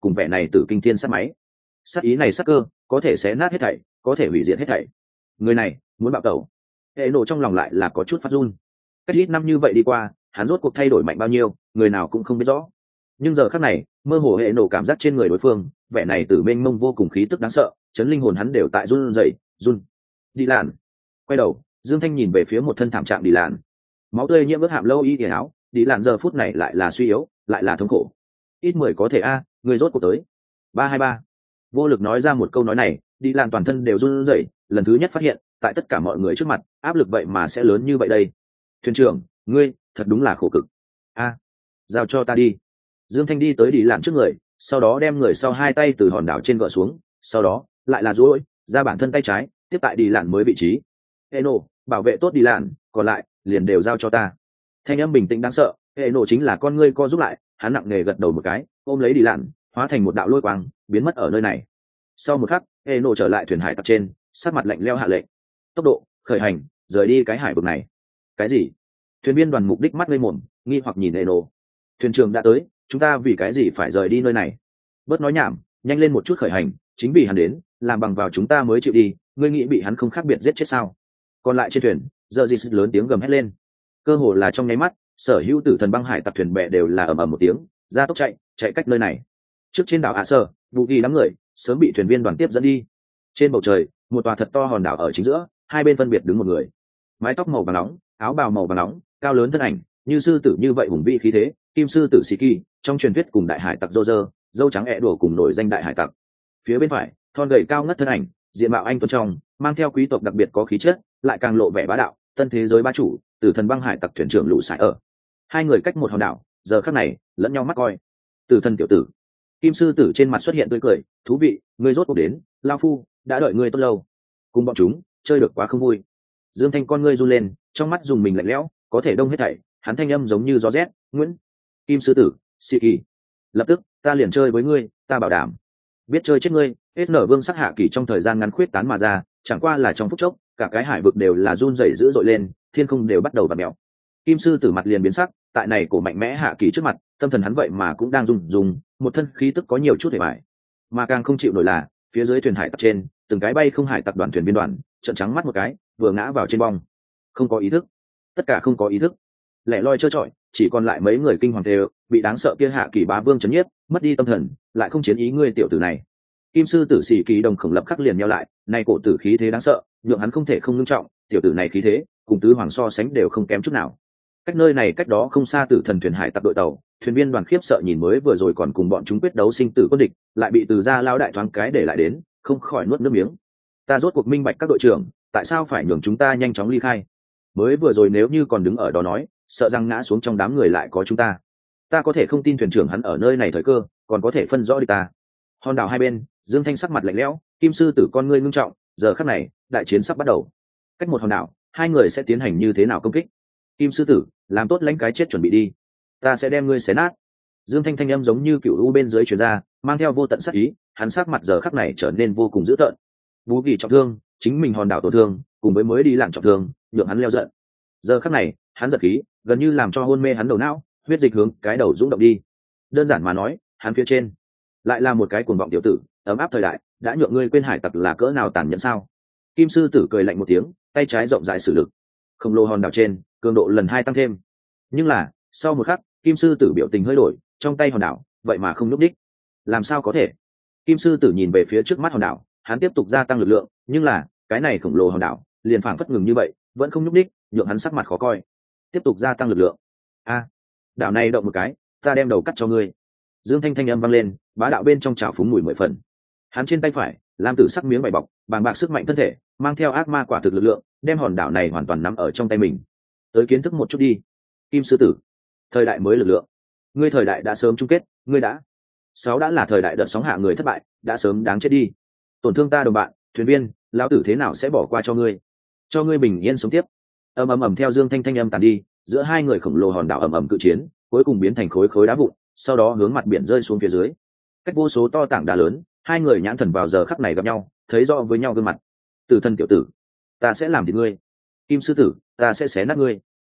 cùng vẻ này từ kinh thiên sát máy. Sát ý này sát cơ có thể xé nát hết thảy, có thể hủy diệt hết thảy. Người này muốn bạo tẩu. Hệ nổ trong lòng lại là có chút phát run. Cách ít năm như vậy đi qua, hắn rốt cuộc thay đổi mạnh bao nhiêu, người nào cũng không biết rõ. Nhưng giờ khắc này, mơ hồ hệ nổ cảm giác trên người đối phương, vẻ này từ mênh mông vô cùng khí tức đáng sợ, chấn linh hồn hắn đều tại run rẩy, run. Đi làn. Quay đầu, Dương Thanh nhìn về phía một thân thảm trạng đi làn. Máu tươi nhiễm ướt hàm lâu y y áo, đi làn giờ phút này lại là suy yếu, lại là thống khổ. Ít mười có thể a, người rốt cuộc tới. ba hai ba. Vô lực nói ra một câu nói này, đi làn toàn thân đều run rẩy, lần thứ nhất phát hiện, tại tất cả mọi người trước mặt, áp lực vậy mà sẽ lớn như vậy đây. Thuyền trưởng, ngươi, thật đúng là khổ cực. A, giao cho ta đi. Dương Thanh đi tới đi làn trước người, sau đó đem người sau hai tay từ hòn đảo trên gỡ xuống, sau đó lại là duỗi ra bản thân tay trái, tiếp tại đi làn mới vị trí. Eno, bảo vệ tốt đi làn, còn lại liền đều giao cho ta. Thanh âm bình tĩnh đáng sợ, Eno chính là con ngươi co giúp lại, hắn nặng nề gật đầu một cái, ôm lấy đi làn, hóa thành một đạo lôi quang, biến mất ở nơi này. Sau một khắc, Eno trở lại thuyền hải tặc trên, sát mặt lạnh lẽo hạ lệnh. Tốc độ, khởi hành, rời đi cái hải vực này. Cái gì? Thuyền viên đoàn mục đích mắt ngây mồm, nghi hoặc nhìn Eno. Thuyền trưởng đã tới, chúng ta vì cái gì phải rời đi nơi này? Bớt nói nhảm, nhanh lên một chút khởi hành, chính vì hắn đến, làm bằng vào chúng ta mới chịu đi, ngươi nghĩ bị hắn không khác biệt giết chết sao? Còn lại trên thuyền, giờ gì lớn tiếng gầm hét lên. Cơ hồ là trong nháy mắt, sở hữu tử thần băng hải tặc thuyền bè đều là ầm ầm một tiếng, ra tốc chạy, chạy cách nơi này. Trước trên đảo Á Sở, vụ ghi đám người sớm bị thuyền viên đoàn tiếp dẫn đi. Trên bầu trời, một tòa thật to hòn đảo ở chính giữa, hai bên phân biệt đứng một người. Mái tóc màu vàng nóng, áo bào màu vàng nóng, cao lớn thân ảnh, như sư tử như vậy hùng vĩ khí thế, kim sư tử Siki, trong truyền thuyết cùng đại hải tặc Roger, dâu trắng ẹ đùa cùng nổi danh đại hải tặc. Phía bên phải, thon gầy cao ngất thân ảnh, diện mạo anh tuấn trong, mang theo quý tộc đặc biệt có khí chất, lại càng lộ vẻ bá đạo, tân thế giới bá chủ, tử thần băng hải tặc thuyền trưởng lũ sải ở. Hai người cách một hòn đảo, giờ khắc này, lẫn nhau mắt coi. Tử thần tiểu tử. Kim sư tử trên mặt xuất hiện tươi cười, thú vị, ngươi rốt cuộc đến, lao phu đã đợi ngươi tốt lâu. Cùng bọn chúng, chơi được quá không vui. Dương Thanh con ngươi run lên, trong mắt dùng mình lạnh lẽo, có thể đông hết thảy, hắn thanh âm giống như gió rét, Nguyễn. Kim sư tử, Siki. Lập tức, ta liền chơi với ngươi, ta bảo đảm. Biết chơi chết ngươi, hết nở vương sắc hạ kỳ trong thời gian ngắn khuyết tán mà ra, chẳng qua là trong phút chốc, cả cái hải vực đều là run rẩy dữ dội lên, thiên không đều bắt đầu vặn mèo. Kim sư tử mặt liền biến sắc, tại này cổ mạnh mẽ hạ kỳ trước mặt, tâm thần hắn vậy mà cũng đang run run, một thân khí tức có nhiều chút hề bại. Mà càng không chịu nổi là, phía dưới thuyền hải tặc trên, từng cái bay không hải tặc đoàn thuyền viên đoàn, trợn trắng mắt một cái, vừa ngã vào trên bong. Không có ý thức, tất cả không có ý thức. Lẻ loi trơ trọi, chỉ còn lại mấy người kinh hoàng đều, bị đáng sợ kia hạ kỳ bá vương chấn nhiếp, mất đi tâm thần, lại không chiến ý ngươi tiểu tử này. Kim sư tử sĩ kỳ đồng khổng lập khắc liền nhau lại, nay cổ tử khí thế đáng sợ, nhượng hắn không thể không ngưng trọng, tiểu tử này khí thế, cùng tứ hoàng so sánh đều không kém chút nào. Cách nơi này cách đó không xa tử thần thuyền hải tặc đội tàu, thuyền viên đoàn khiếp sợ nhìn mới vừa rồi còn cùng bọn chúng quyết đấu sinh tử quân địch, lại bị từ gia lao đại thoáng cái để lại đến, không khỏi nuốt nước miếng. Ta rốt cuộc minh bạch các đội trưởng, tại sao phải nhường chúng ta nhanh chóng ly khai? Mới vừa rồi nếu như còn đứng ở đó nói, sợ rằng ngã xuống trong đám người lại có chúng ta. Ta có thể không tin thuyền trưởng hắn ở nơi này thời cơ, còn có thể phân rõ đi ta. Hòn đảo hai bên, Dương Thanh sắc mặt lạnh lẽo, Kim sư tử con ngươi ngưng trọng, giờ khắc này, đại chiến sắp bắt đầu. Cách một hòn đảo, hai người sẽ tiến hành như thế nào công kích? Kim sư tử, làm tốt lãnh cái chết chuẩn bị đi, ta sẽ đem ngươi xé nát. Dương Thanh thanh âm giống như cựu u bên dưới truyền ra, mang theo vô tận sát ý, hắn sắc mặt giờ khắc này trở nên vô cùng dữ tợn. Vũ kỳ trọng thương, chính mình hòn đảo tổn thương, cùng với mới đi làm trọng thương, nhượng hắn leo giận. Giờ khắc này, hắn giật khí, gần như làm cho hôn mê hắn đầu não, huyết dịch hướng cái đầu dũng động đi. Đơn giản mà nói, hắn phía trên lại là một cái cuồng vọng tiểu tử, ấm áp thời đại, đã nhượng ngươi quên hải tặc là cỡ nào tàn nhẫn sao? Kim sư tử cười lạnh một tiếng, tay trái rộng rãi sử lực, khổng lồ hòn đảo trên, cường độ lần hai tăng thêm. Nhưng là, sau một khắc, Kim sư tử biểu tình hơi đổi, trong tay hòn đảo, vậy mà không nhúc đích. Làm sao có thể? Kim sư tử nhìn về phía trước mắt hòn đảo, hắn tiếp tục gia tăng lực lượng, nhưng là, cái này khổng lồ hòn đảo, liền phảng phất ngừng như vậy, vẫn không nhúc đích, nhượng hắn sắc mặt khó coi. Tiếp tục gia tăng lực lượng. A, đảo này động một cái, ta đem đầu cắt cho ngươi. Dương Thanh thanh âm vang lên, bá đạo bên trong trào phúng mùi mười phần. Hắn trên tay phải, lam tử sắc miếng vải bọc, bàng bạc sức mạnh thân thể, mang theo ác ma quả thực lực lượng, đem hòn đảo này hoàn toàn nắm ở trong tay mình. Tới kiến thức một chút đi, Kim sư tử. Thời đại mới lực lượng, ngươi thời đại đã sớm chung kết, ngươi đã sáu đã là thời đại đợt sóng hạ người thất bại, đã sớm đáng chết đi. Tổn thương ta đồng bạn, thuyền viên, lão tử thế nào sẽ bỏ qua cho ngươi, cho ngươi bình yên sống tiếp. Ầm ầm ầm theo Dương Thanh thanh âm tàn đi, giữa hai người khổng lồ hòn đảo ầm ầm cự chiến, cuối cùng biến thành khối khối đá vụn, sau đó hướng mặt biển rơi xuống phía dưới. Cách vô số to tảng đá lớn, hai người nhãn thần vào giờ khắc này gặp nhau, thấy rõ với nhau gương mặt. Tử thần tiểu tử, ta sẽ làm thịt ngươi. Kim sư tử, ta sẽ xé nát ngươi.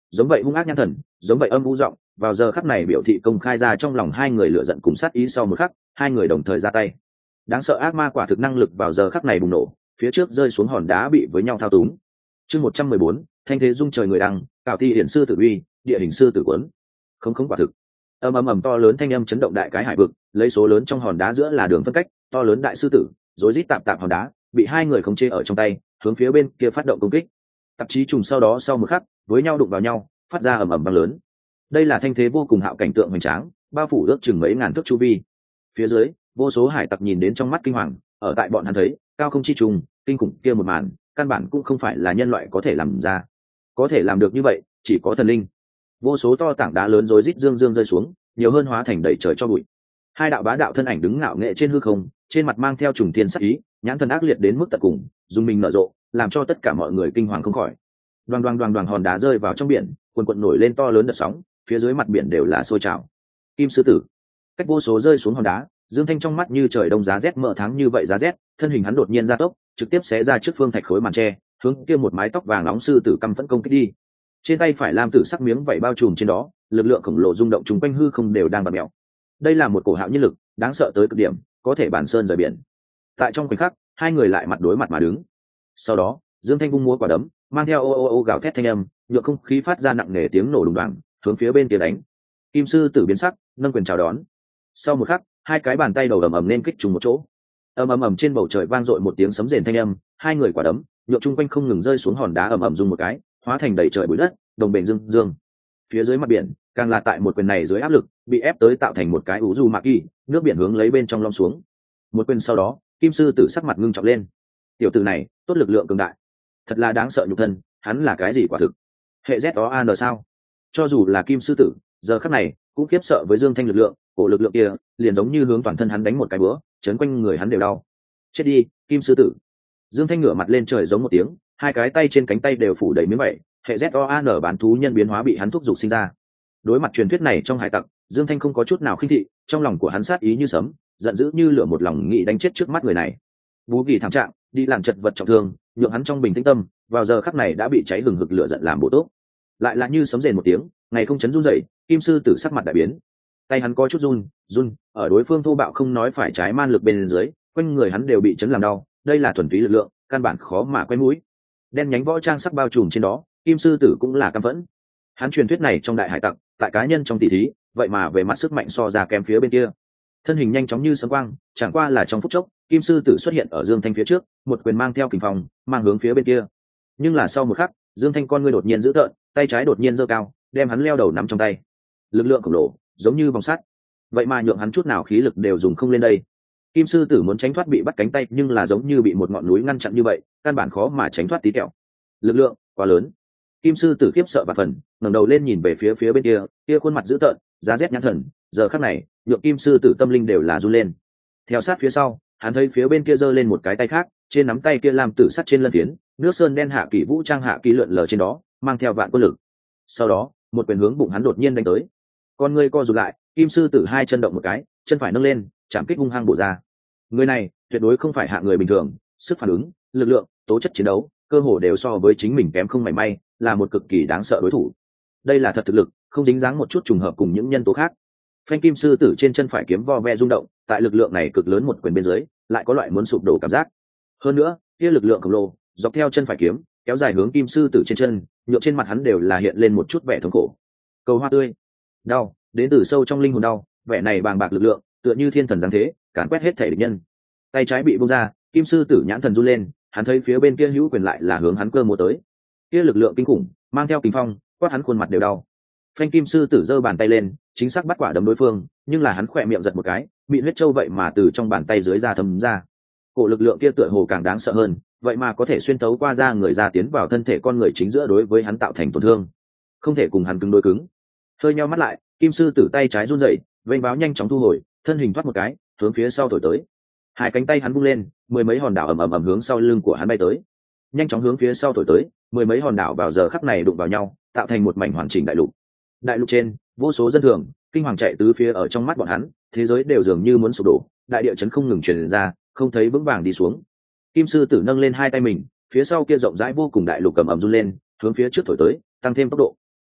giống vậy hung ác nhãn thần, giống vậy âm u giọng, vào giờ khắc này biểu thị công khai ra trong lòng hai người lửa giận cùng sát ý. Sau một khắc, hai người đồng thời ra tay. Đáng sợ ác ma quả thực năng lực vào giờ khắc này bùng nổ, phía trước rơi xuống hòn đá bị với nhau thao túng. Chương một trăm mười bốn, thanh thế dung trời người đăng, cảo ti hiển sư tử uy, địa hình sư tử quấn. Không không quả thực. Ầm ầm ầm to lớn thanh âm chấn động đại cái hải vực, lấy số lớn trong hòn đá giữa là đường phân cách, to lớn đại sư tử, rối rít tạp tạp hòn đá, bị hai người khống chế ở trong tay, hướng phía bên kia phát động công kích. Tạp chí trùng sau đó sau một khắc, với nhau đụng vào nhau, phát ra ầm ầm vang lớn. Đây là thanh thế vô cùng hạo cảnh tượng hoành tráng, bao phủ ước chừng mấy ngàn thước chu vi. Phía dưới, vô số hải tặc nhìn đến trong mắt kinh hoàng, ở tại bọn hắn thấy, cao không chi trùng, kinh khủng kia một màn, căn bản cũng không phải là nhân loại có thể làm ra. Có thể làm được như vậy, chỉ có thần linh. Vô số to tảng đá lớn rối rít dương dương rơi xuống, nhiều hơn hóa thành đầy trời cho bụi. Hai đạo bá đạo thân ảnh đứng ngạo nghệ trên hư không, trên mặt mang theo trùng thiên sắc ý, nhãn thần ác liệt đến mức tận cùng, dùng mình nở rộ, làm cho tất cả mọi người kinh hoàng không khỏi. Đoàng đoàng đoàng đoàng hòn đá rơi vào trong biển, cuồn cuộn nổi lên to lớn đợt sóng, phía dưới mặt biển đều là sôi trào. Kim sư tử, cách vô số rơi xuống hòn đá, Dương Thanh trong mắt như trời đông giá rét mở tháng như vậy giá rét, thân hình hắn đột nhiên gia tốc, trực tiếp xé ra trước phương thạch khối màn tre, hướng kia một mái tóc vàng nóng sư tử căm phẫn công kích đi. Trên tay phải lam tử sắc miếng vảy bao trùm trên đó, lực lượng khổng lồ rung động trùng quanh hư không đều đang bật mèo. Đây là một cổ hạo nhiên lực, đáng sợ tới cực điểm, có thể bản sơn rời biển. Tại trong khoảnh khắc, hai người lại mặt đối mặt mà đứng. Sau đó, Dương Thanh vung múa quả đấm, mang theo ô ô ô gào thét thanh âm, nhựa không khí phát ra nặng nề tiếng nổ đùng đoàng, hướng phía bên kia đánh. Kim sư tử biến sắc, nâng quyền chào đón. Sau một khắc, hai cái bàn tay đầu ầm ầm nên kích trùng một chỗ. Ầm ầm ầm trên bầu trời vang dội một tiếng sấm rền thanh âm, hai người quả đấm, nhựa chung quanh không ngừng rơi xuống hòn đá ầm ầm rung một cái, hóa thành đầy trời bụi đất, đồng bền dương dương. Phía dưới mặt biển, càng là tại một quyền này dưới áp lực, bị ép tới tạo thành một cái ú du mạc kỳ, nước biển hướng lấy bên trong long xuống. Một quyền sau đó, kim sư tử sắc mặt ngưng trọng lên. Tiểu tử này, tốt lực lượng cường đại, thật là đáng sợ nhục thân, hắn là cái gì quả thực? Hệ Z O A N sao? Cho dù là kim sư tử, giờ khắc này cũng khiếp sợ với Dương Thanh lực lượng, cổ lực lượng kia, liền giống như hướng toàn thân hắn đánh một cái búa, chấn quanh người hắn đều đau. Chết đi, kim sư tử! Dương Thanh ngửa mặt lên trời giống một tiếng, hai cái tay trên cánh tay đều phủ đầy miếng vảy, hệ Z O A N bán thú nhân biến hóa bị hắn thúc giục sinh ra. Đối mặt truyền thuyết này trong hải tặc, Dương Thanh không có chút nào khinh thị, trong lòng của hắn sát ý như sấm, giận dữ như lửa một lòng nghĩ đánh chết trước mắt người này. Bú kỳ thảm trạng, đi làm chật vật trọng thương, nhượng hắn trong bình tĩnh tâm, vào giờ khắc này đã bị cháy hừng hực lửa giận làm bộ tốt. Lại là như sấm rền một tiếng, ngày không chấn run dậy, kim sư tử sắc mặt đại biến. Tay hắn có chút run, run, ở đối phương thô bạo không nói phải trái man lực bên dưới, quanh người hắn đều bị chấn làm đau, đây là thuần túy lực lượng, căn bản khó mà quay mũi. Đen nhánh võ trang sắc bao trùm trên đó, kim sư tử cũng là căm phẫn. Hắn truyền thuyết này trong đại hải tặc, tại cá nhân trong tỷ thí, vậy mà về mặt sức mạnh so ra kém phía bên kia. Thân hình nhanh chóng như sấm quang, chẳng qua là trong phút chốc, kim sư tử xuất hiện ở Dương Thanh phía trước, một quyền mang theo kình phong, mang hướng phía bên kia. Nhưng là sau một khắc, Dương Thanh con ngươi đột nhiên dữ tợn, tay trái đột nhiên giơ cao, đem hắn leo đầu nắm trong tay. Lực lượng khổng lồ, giống như vòng sắt, vậy mà nhượng hắn chút nào khí lực đều dùng không lên đây. Kim sư tử muốn tránh thoát bị bắt cánh tay, nhưng là giống như bị một ngọn núi ngăn chặn như vậy, căn bản khó mà tránh thoát tí tẹo. Lực lượng quá lớn. Kim sư tử khiếp sợ và phần, ngẩng đầu lên nhìn về phía phía bên kia, kia khuôn mặt dữ tợn, giá rét nhãn thần, giờ khắc này, nhượng kim sư tử tâm linh đều là run lên. Theo sát phía sau, hắn thấy phía bên kia giơ lên một cái tay khác, trên nắm tay kia làm tử sắt trên lân phiến, nước sơn đen hạ kỳ vũ trang hạ kỳ lượn lờ trên đó, mang theo vạn quân lực. Sau đó, một quyền hướng bụng hắn đột nhiên đánh tới. Con ngươi co rụt lại, kim sư tử hai chân động một cái, chân phải nâng lên, chạm kích hung hăng bổ ra. Người này tuyệt đối không phải hạ người bình thường, sức phản ứng, lực lượng, tố chất chiến đấu, cơ hồ đều so với chính mình kém không mảy may, là một cực kỳ đáng sợ đối thủ. Đây là thật thực lực, không dính dáng một chút trùng hợp cùng những nhân tố khác. Phanh kim sư tử trên chân phải kiếm vo ve rung động, tại lực lượng này cực lớn một quyền bên dưới, lại có loại muốn sụp đổ cảm giác. Hơn nữa, kia lực lượng khổng lồ, dọc theo chân phải kiếm, kéo dài hướng kim sư tử trên chân, nhượng trên mặt hắn đều là hiện lên một chút vẻ thống khổ. Cầu hoa tươi, đau, đến từ sâu trong linh hồn đau, vẻ này bàng bạc lực lượng, tựa như thiên thần giáng thế, càn quét hết thể địch nhân. Tay trái bị buông ra, kim sư tử nhãn thần run lên, hắn thấy phía bên kia hữu quyền lại là hướng hắn cơ múa tới. Kia lực lượng kinh khủng, mang theo kình phong, quát hắn khuôn mặt đều đau. Phanh kim sư tử giơ bàn tay lên, chính xác bắt quả đấm đối phương, nhưng là hắn khỏe miệng giật một cái, bị huyết châu vậy mà từ trong bàn tay dưới ra thấm ra. Cổ lực lượng kia tựa hồ càng đáng sợ hơn, vậy mà có thể xuyên tấu qua da người ra tiến vào thân thể con người chính giữa, đối với hắn tạo thành tổn thương. Không thể cùng hắn cứng đối cứng. Hơi nheo mắt lại, kim sư tử tay trái run rẩy, vênh báo nhanh chóng thu hồi, thân hình thoát một cái, hướng phía sau thổi tới. Hai cánh tay hắn vung lên, mười mấy hòn đảo ầm ầm ầm hướng sau lưng của hắn bay tới. Nhanh chóng hướng phía sau thổi tới, mười mấy hòn đảo vào giờ khắc này đụng vào nhau, tạo thành một mảnh hoàn chỉnh đại lục. Đại lục trên, vô số dân thường, kinh hoàng chạy tứ phía ở trong mắt bọn hắn, thế giới đều dường như muốn sụp đổ, đại địa chấn không ngừng truyền ra, không thấy vững vàng đi xuống. Kim sư tử nâng lên hai tay mình, phía sau kia rộng rãi vô cùng đại lục cầm ầm run lên, hướng phía trước thổi tới, tăng thêm tốc độ.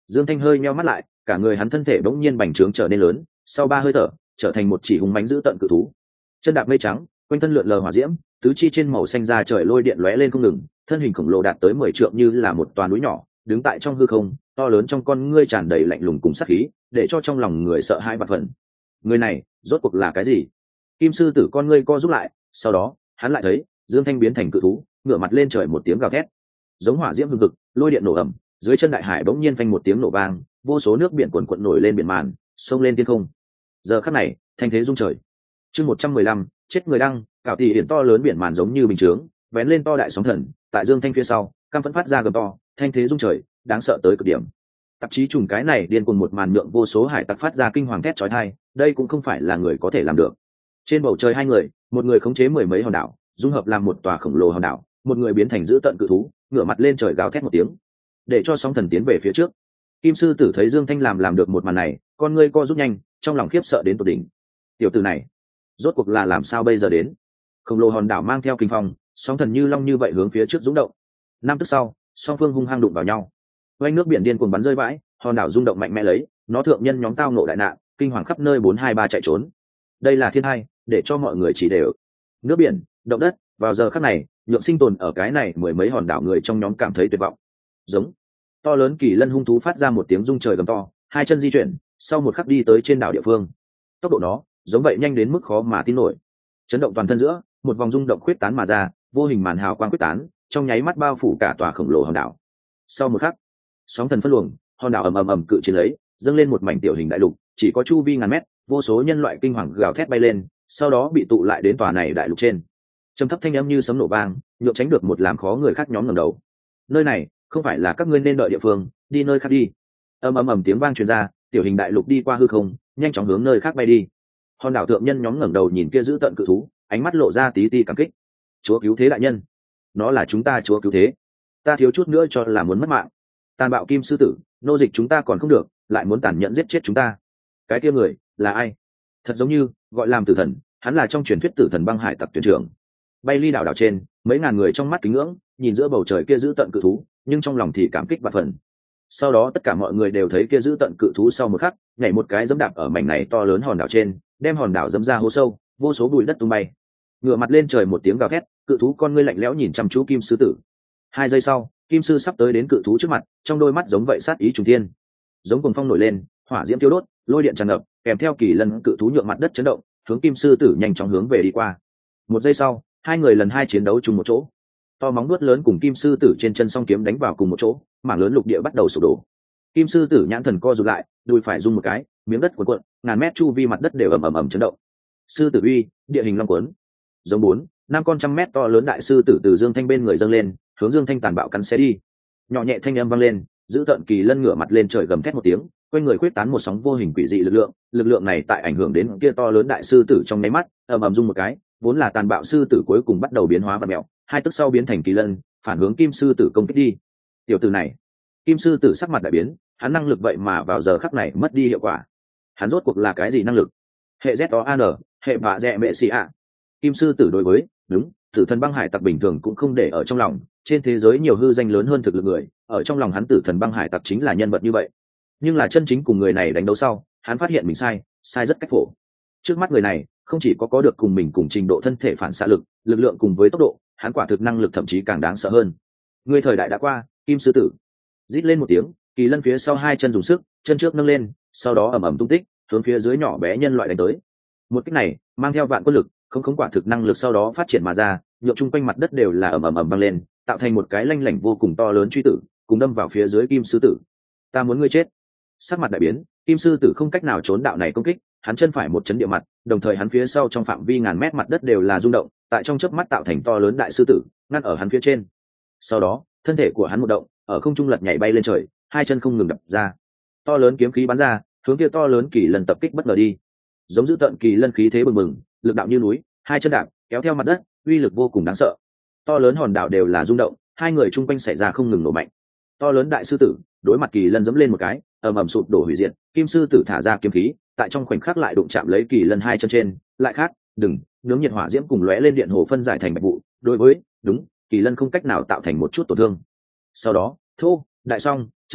Dương Thanh hơi nheo mắt lại, cả người hắn thân thể bỗng nhiên bành trướng trở nên lớn, sau ba hơi thở trở thành một chỉ hùng mãnh dữ tợn cự thú. Chân đạp mây trắng, quanh thân lượn lờ hỏa diễm, tứ chi trên màu xanh da trời lôi điện lóe lên không ngừng, thân hình khổng lồ đạt tới mười trượng như là một toà núi nhỏ, đứng tại trong hư không, to lớn trong con ngươi tràn đầy lạnh lùng cùng sát khí, để cho trong lòng người sợ hãi và phần. Người này, rốt cuộc là cái gì? Kim sư tử con ngươi co rút lại, sau đó, hắn lại thấy, Dương Thanh biến thành cự thú, ngửa mặt lên trời một tiếng gào thét. Giống hỏa diễm hừng hực, lôi điện nổ ầm, dưới chân đại hải bỗng nhiên phanh một tiếng nổ vang, vô số nước biển cuồn cuộn nổi lên biển màn, xông lên thiên không. Giờ khắc này, thanh thế rung trời. Chương một trăm mười lăm, chết người đăng, cạo tỷ hiển to lớn biển màn giống như bình chướng, vén lên to đại sóng thần, tại Dương Thanh phía sau, cam phẫn phát ra gầm to, thanh thế rung trời, đáng sợ tới cực điểm. Tạp chí trùng cái này điên cuồng một màn nhượng vô số hải tặc phát ra kinh hoàng thét chói tai, đây cũng không phải là người có thể làm được. Trên bầu trời hai người, một người khống chế mười mấy hòn đảo, dung hợp làm một tòa khổng lồ hòn đảo, một người biến thành dữ tận cự thú, ngửa mặt lên trời gào thét một tiếng, để cho sóng thần tiến về phía trước. Kim sư tử thấy Dương Thanh làm làm được một màn này, con ngươi co rút nhanh, trong lòng khiếp sợ đến tột đỉnh. Tiểu tử này, rốt cuộc là làm sao bây giờ đến? Khổng lồ hòn đảo mang theo kinh phong, sóng thần như long như vậy hướng phía trước dũng động. Năm tức sau, song phương hung hăng đụng vào nhau. Oanh nước biển điên cuồng bắn rơi vãi, hòn đảo rung động mạnh mẽ lấy, nó thượng nhân nhóm tao nộ đại nạn, kinh hoàng khắp nơi bốn hai ba chạy trốn. Đây là thiên hai, để cho mọi người chỉ đều. Nước biển, động đất, vào giờ khắc này, nhượng sinh tồn ở cái này mười mấy hòn đảo người trong nhóm cảm thấy tuyệt vọng. Giống to lớn kỳ lân hung thú phát ra một tiếng rung trời gầm to, hai chân di chuyển, sau một khắc đi tới trên đảo địa phương. Tốc độ nó giống vậy nhanh đến mức khó mà tin nổi. Chấn động toàn thân giữa, một vòng rung động khuyết tán mà ra, vô hình màn hào quang khuyết tán, trong nháy mắt bao phủ cả tòa khổng lồ hòn đảo. Sau một khắc, sóng thần phân luồng, hòn đảo ầm ầm ầm cự chiến lấy, dâng lên một mảnh tiểu hình đại lục, chỉ có chu vi ngàn mét, vô số nhân loại kinh hoàng gào thét bay lên, sau đó bị tụ lại đến tòa này đại lục trên. Trầm thấp thanh âm như sấm nổ vang, nhượng tránh được một làm khó người khác nhóm ngẩng đầu. Nơi này không phải là các ngươi nên đợi địa phương, đi nơi khác đi. Ầm ầm ầm tiếng vang truyền ra, tiểu hình đại lục đi qua hư không, nhanh chóng hướng nơi khác bay đi. Hòn đảo thượng nhân nhóm ngẩng đầu nhìn kia giữ tận cự thú, ánh mắt lộ ra tí tí cảm kích. Chúa cứu thế đại nhân, nó là chúng ta chúa cứu thế, ta thiếu chút nữa cho là muốn mất mạng. Tàn bạo kim sư tử, nô dịch chúng ta còn không được, lại muốn tàn nhẫn giết chết chúng ta. Cái kia người là ai? Thật giống như gọi làm tử thần, hắn là trong truyền thuyết tử thần băng hải tặc tuyển trưởng. Bay ly đảo đảo trên, mấy ngàn người trong mắt kính ngưỡng nhìn giữa bầu trời kia giữ tận cự thú, nhưng trong lòng thì cảm kích và phần. Sau đó tất cả mọi người đều thấy kia giữ tận cự thú sau một khắc nhảy một cái dẫm đạp ở mảnh này to lớn hòn đảo trên, đem hòn đảo dẫm ra hố sâu, vô số bụi đất tung bay. Ngửa mặt lên trời một tiếng gào thét, cự thú con ngươi lạnh lẽo nhìn chăm chú kim sư tử. Hai giây sau, kim sư sắp tới đến cự thú trước mặt, trong đôi mắt giống vậy sát ý trùng thiên. Giống cuồng phong nổi lên, hỏa diễm tiêu đốt, lôi điện tràn ngập, kèm theo kỳ lân cự thú nhượng mặt đất chấn động, hướng kim sư tử nhanh chóng hướng về đi qua. Một giây sau, hai người lần hai chiến đấu chung một chỗ. To móng vuốt lớn cùng kim sư tử trên chân song kiếm đánh vào cùng một chỗ, mảng lớn lục địa bắt đầu sụp đổ. Kim sư tử nhãn thần co rụt lại, đùi phải rung một cái, miếng đất cuộn cuộn, ngàn mét chu vi mặt đất đều ầm ầm ầm chấn động. Sư tử uy, địa hình long cuốn. Giống bốn, năm con trăm mét to lớn đại sư tử từ Dương Thanh bên người dâng lên, hướng Dương Thanh tàn bạo cắn xé đi. Nhỏ nhẹ thanh âm vang lên, giữ tận kỳ lân ngửa mặt lên trời gầm thét một tiếng, quanh người quyết tán một sóng vô hình quỷ dị lực lượng, lực lượng này tại ảnh hưởng đến kia to lớn đại sư tử trong nháy mắt, ầm ầm rung một cái, vốn là tàn bạo sư tử cuối cùng bắt đầu biến hóa và mèo, hai tức sau biến thành kỳ lân, phản hướng kim sư tử công kích đi. Tiểu tử này, kim sư tử sắc mặt đại biến, hắn năng lực vậy mà vào giờ khắc này mất đi hiệu quả. Hắn rốt cuộc là cái gì năng lực? Hệ Z O A N, hệ bạ rẹ mẹ xì ạ. Kim sư tử đối với, đúng, tử thần băng hải tặc bình thường cũng không để ở trong lòng, trên thế giới nhiều hư danh lớn hơn thực lực người, ở trong lòng hắn tử thần băng hải tặc chính là nhân vật như vậy. Nhưng là chân chính cùng người này đánh đấu sau, hắn phát hiện mình sai, sai rất cách phổ. Trước mắt người này, không chỉ có có được cùng mình cùng trình độ thân thể phản xạ lực, lực lượng cùng với tốc độ, hắn quả thực năng lực thậm chí càng đáng sợ hơn. Người thời đại đã qua, kim sư tử rít lên một tiếng, kỳ lân phía sau hai chân dùng sức, chân trước nâng lên, sau đó ầm ầm tung tích, hướng phía dưới nhỏ bé nhân loại đánh tới. Một kích này mang theo vạn quân lực, không không quả thực năng lực sau đó phát triển mà ra, nhộn chung quanh mặt đất đều là ầm ầm ầm băng lên, tạo thành một cái lanh lảnh vô cùng to lớn truy tử, cùng đâm vào phía dưới kim sư tử. Ta muốn ngươi chết. Sắc mặt đại biến, kim sư tử không cách nào trốn đạo này công kích, hắn chân phải một chấn địa mặt, đồng thời hắn phía sau trong phạm vi ngàn mét mặt đất đều là rung động, tại trong chớp mắt tạo thành to lớn đại sư tử, ngăn ở hắn phía trên. Sau đó, thân thể của hắn một động, ở không trung lật nhảy bay lên trời, hai chân không ngừng đập ra. To lớn kiếm khí bắn ra, hướng kia to lớn kỳ lân tập kích bất ngờ đi. Giống giữ tận kỳ lân khí thế bừng bừng, lực đạo như núi, hai chân đạp, kéo theo mặt đất, uy lực vô cùng đáng sợ. To lớn hòn đảo đều là rung động, hai người chung quanh xảy ra không ngừng nổ mạnh. To lớn đại sư tử, đối mặt kỳ lân giẫm lên một cái, ầm ầm sụp đổ hủy diệt, kim sư tử thả ra kiếm khí, tại trong khoảnh khắc lại đụng chạm lấy kỳ lân hai chân trên, lại khác, đừng, nướng nhiệt hỏa diễm cùng lóe lên điện hồ phân giải thành bạch vụ, đối với, đúng, kỳ lân không cách nào tạo thành một chút tổn thương. Sau đó, thô, đại song, chân,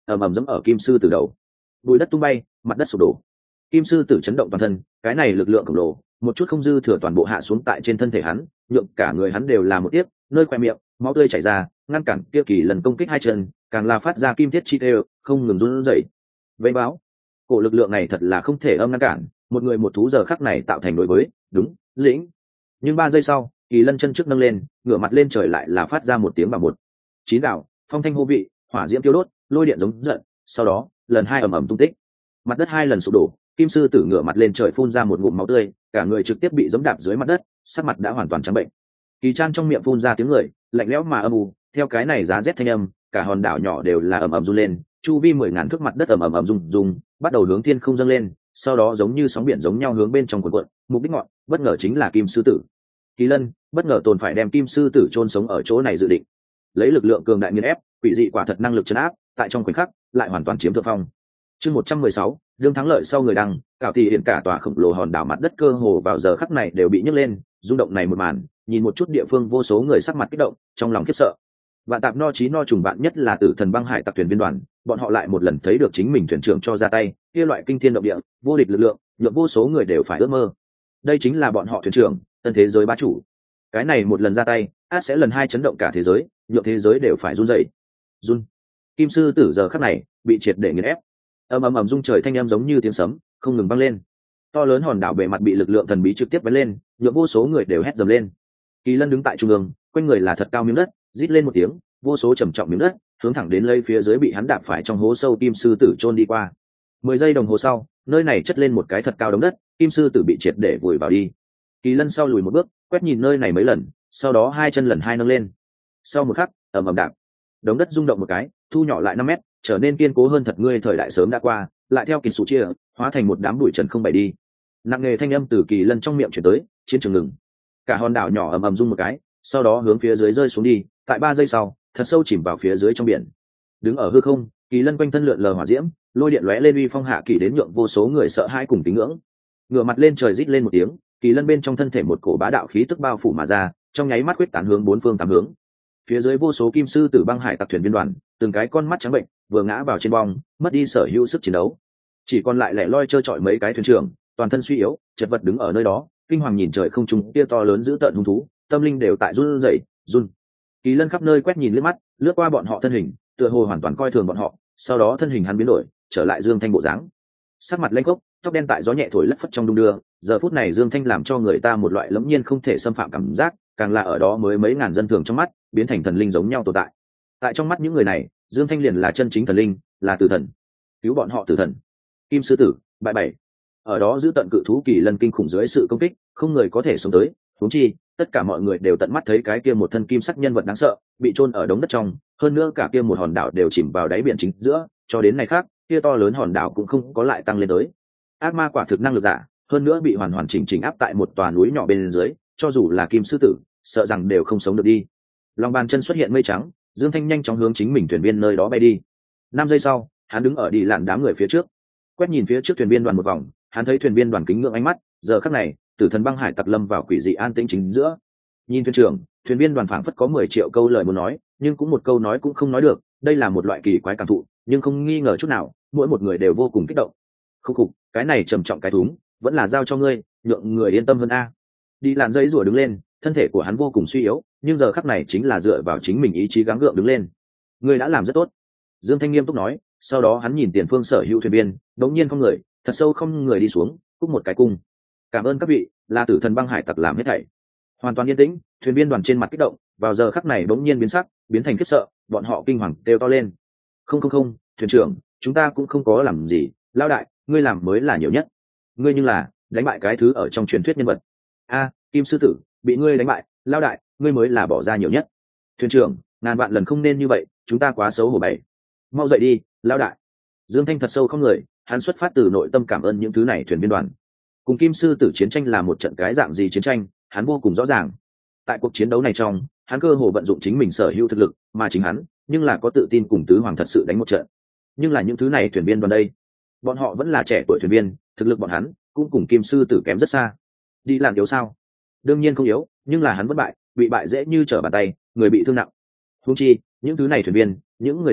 ầm ầm dẫm ở kim sư tử đầu, bùi đất tung bay, mặt đất sụp đổ. Kim sư tử chấn động toàn thân, cái này lực lượng khổng lồ một chút không dư thừa toàn bộ hạ xuống tại trên thân thể hắn, nhượng cả người hắn đều là một tiếc, nơi khoe miệng máu tươi chảy ra, ngăn cản kia kỳ lần công kích hai chân, càng là phát ra kim thiết chi đều không ngừng run rẩy. Vây báo, cổ lực lượng này thật là không thể âm ngăn cản, một người một thú giờ khắc này tạo thành đối với đúng lĩnh. Nhưng ba giây sau, kỳ lân chân trước nâng lên, ngửa mặt lên trời lại là phát ra một tiếng bằng một chín đạo phong thanh hô vị, hỏa diễm tiêu đốt, lôi điện giống giận. Sau đó lần hai ầm ầm tung tích, mặt đất hai lần sụp đổ, kim sư tử ngửa mặt lên trời phun ra một ngụm máu tươi, cả người trực tiếp bị giẫm đạp dưới mặt đất, sắc mặt đã hoàn toàn trắng bệnh. Kỳ Chan trong miệng phun ra tiếng người lạnh lẽo mà âm u, theo cái này giá rét thanh âm, cả hòn đảo nhỏ đều là ầm ầm rung lên, chu vi mười ngàn thước mặt đất ầm ầm ầm rung rung, bắt đầu hướng thiên không dâng lên, sau đó giống như sóng biển giống nhau hướng bên trong cuộn cuộn. Mục đích ngọn bất ngờ chính là kim sư tử. Kỳ Lân bất ngờ tồn phải đem kim sư tử chôn sống ở chỗ này dự định, lấy lực lượng cường đại nghiền ép, quỷ dị quả thật năng lực trấn áp, tại trong khoảnh khắc lại hoàn toàn chiếm thượng phong. Chương một trăm mười sáu, đương thắng lợi sau người đăng, cạo tỷ hiện cả tòa khổng lồ hòn đảo mặt đất cơ hồ vào giờ khắc này đều bị nhấc lên, rung động này một màn, nhìn một chút địa phương vô số người sắc mặt kích động, trong lòng khiếp sợ. Vạn tạp no chí no trùng bạn nhất là tử thần băng hải tặc thuyền viên đoàn, bọn họ lại một lần thấy được chính mình thuyền trưởng cho ra tay, kia loại kinh thiên động địa, vô địch lực lượng, nhượng vô số người đều phải ước mơ. Đây chính là bọn họ thuyền trưởng, tân thế giới bá chủ. Cái này một lần ra tay, át sẽ lần hai chấn động cả thế giới, nhượng thế giới đều phải run rẩy. Run. Kim sư tử giờ khắc này bị triệt để nghiền ép. Ầm ầm ầm rung trời thanh âm giống như tiếng sấm, không ngừng vang lên. To lớn hòn đảo bề mặt bị lực lượng thần bí trực tiếp vén lên, nhượng vô số người đều hét dầm lên. Kỳ Lân đứng tại trung ương, quanh người là thật cao miếng đất, rít lên một tiếng, vô số trầm trọng miếng đất hướng thẳng đến lấy phía dưới bị hắn đạp phải trong hố sâu kim sư tử chôn đi qua. Mười giây đồng hồ sau, nơi này chất lên một cái thật cao đống đất, kim sư tử bị triệt để vùi vào đi. Kỳ Lân sau lùi một bước, quét nhìn nơi này mấy lần, sau đó hai chân lần hai nâng lên. Sau một khắc, ầm ầm đạp, đống đất rung động một cái, thu nhỏ lại năm mét, trở nên kiên cố hơn thật. Ngươi thời đại sớm đã qua, lại theo kỳ sủ chia, hóa thành một đám bụi trần không bảy đi. Nặng nề thanh âm từ Kỳ Lân trong miệng truyền tới, chiến trường ngừng. Cả hòn đảo nhỏ ầm ầm rung một cái, sau đó hướng phía dưới rơi xuống đi, tại ba giây sau, thật sâu chìm vào phía dưới trong biển. Đứng ở hư không, Kỳ Lân quanh thân lượn lờ hỏa diễm, lôi điện lóe lên uy phong hạ kỳ đến nhượng vô số người sợ hãi cùng tín ngưỡng. Ngửa mặt lên trời rít lên một tiếng, Kỳ Lân bên trong thân thể một cổ bá đạo khí tức bao phủ mà ra, trong nháy mắt quyết tán hướng bốn phương tám hướng. Phía dưới vô số kim sư tử băng hải tặc thuyền viên đoàn, từng cái con mắt trắng bệnh, vừa ngã vào trên bong, mất đi sở hữu sức chiến đấu. Chỉ còn lại lẻ loi trơ trọi mấy cái thuyền trưởng, toàn thân suy yếu, chật vật đứng ở nơi đó, kinh hoàng nhìn trời không trung kia to lớn dữ tợn hung thú, tâm linh đều tại run rẩy, run. Kỳ Lân khắp nơi quét nhìn liếc mắt, lướt qua bọn họ thân hình, tựa hồ hoàn toàn coi thường bọn họ, sau đó thân hình hắn biến đổi, trở lại Dương Thanh bộ dáng. Sắc mặt lênh khốc, tóc đen tại gió nhẹ thổi lất phất trong đung đưa, giờ phút này Dương Thanh làm cho người ta một loại lẫm nhiên không thể xâm phạm cảm giác, càng là ở đó mới mấy ngàn dân thường trong mắt, biến thành thần linh giống nhau tồn tại. Tại trong mắt những người này, Dương Thanh liền là chân chính thần linh, là tử thần. Cứu bọn họ tử thần. Kim sư tử, bại bảy. Ở đó giữ tận cự thú Kỳ Lân kinh khủng dưới sự công kích, không người có thể sống tới, huống chi, tất cả mọi người đều tận mắt thấy cái kia một thân kim sắc nhân vật đáng sợ, bị chôn ở đống đất trong, hơn nữa cả kia một hòn đảo đều chìm vào đáy biển chính giữa, cho đến ngày khác, kia to lớn hòn đảo cũng không có lại tăng lên tới. Ác ma quả thực năng lực giả, hơn nữa bị hoàn hoàn chỉnh chỉnh áp tại một tòa núi nhỏ bên dưới, cho dù là kim sư tử, sợ rằng đều không sống được đi. Lòng bàn chân xuất hiện mây trắng, Dương Thanh nhanh chóng hướng chính mình thuyền viên nơi đó bay đi. Năm giây sau, hắn đứng ở đi làn đám người phía trước, quét nhìn phía trước thuyền viên đoàn một vòng, hắn thấy thuyền viên đoàn kính ngưỡng ánh mắt, giờ khắc này, tử thần băng hải tặc lâm vào quỷ dị an tĩnh chính giữa. Nhìn thuyền trưởng, thuyền viên đoàn phảng phất có mười triệu câu lời muốn nói, nhưng cũng một câu nói cũng không nói được, đây là một loại kỳ quái cảm thụ, nhưng không nghi ngờ chút nào, mỗi một người đều vô cùng kích động. Không khục, cái này trầm trọng cái thúng, vẫn là giao cho ngươi, nhượng người yên tâm hơn a. Đi làn dây rùa đứng lên, thân thể của hắn vô cùng suy yếu, nhưng giờ khắc này chính là dựa vào chính mình ý chí gắng gượng đứng lên. Ngươi đã làm rất tốt. Dương Thanh nghiêm túc nói, sau đó hắn nhìn tiền phương sở hữu thuyền viên, đống nhiên không người, thật sâu không người đi xuống, cúc một cái cung. Cảm ơn các vị, là tử thần băng hải tặc làm hết thảy. Hoàn toàn yên tĩnh, thuyền viên đoàn trên mặt kích động, vào giờ khắc này đống nhiên biến sắc, biến thành khiếp sợ, bọn họ kinh hoàng kêu to lên. Không không không, thuyền trưởng, chúng ta cũng không có làm gì, lão đại, ngươi làm mới là nhiều nhất. Ngươi nhưng là đánh bại cái thứ ở trong truyền thuyết nhân vật. A, Kim sư tử, bị ngươi đánh bại, lão đại, ngươi mới là bỏ ra nhiều nhất. Thuyền trưởng, ngàn vạn lần không nên như vậy, chúng ta quá xấu hổ bảy. Mau dậy đi, lão đại. Dương Thanh thật sâu không người, hắn xuất phát từ nội tâm cảm ơn những thứ này thuyền viên đoàn. Cùng Kim sư tử chiến tranh là một trận cái dạng gì chiến tranh, hắn vô cùng rõ ràng. Tại cuộc chiến đấu này trong, hắn cơ hồ vận dụng chính mình sở hữu thực lực, mà chính hắn, nhưng là có tự tin cùng tứ hoàng thật sự đánh một trận. Nhưng là những thứ này thuyền viên đoàn đây, bọn họ vẫn là trẻ tuổi thuyền viên, thực lực bọn hắn cũng cùng Kim sư tử kém rất xa. Đi làm yếu sao? Đương nhiên không yếu, nhưng là hắn bất bại, bị bại dễ như trở bàn tay, người bị thương nặng. Huống chi, những thứ này thuyền viên, những người này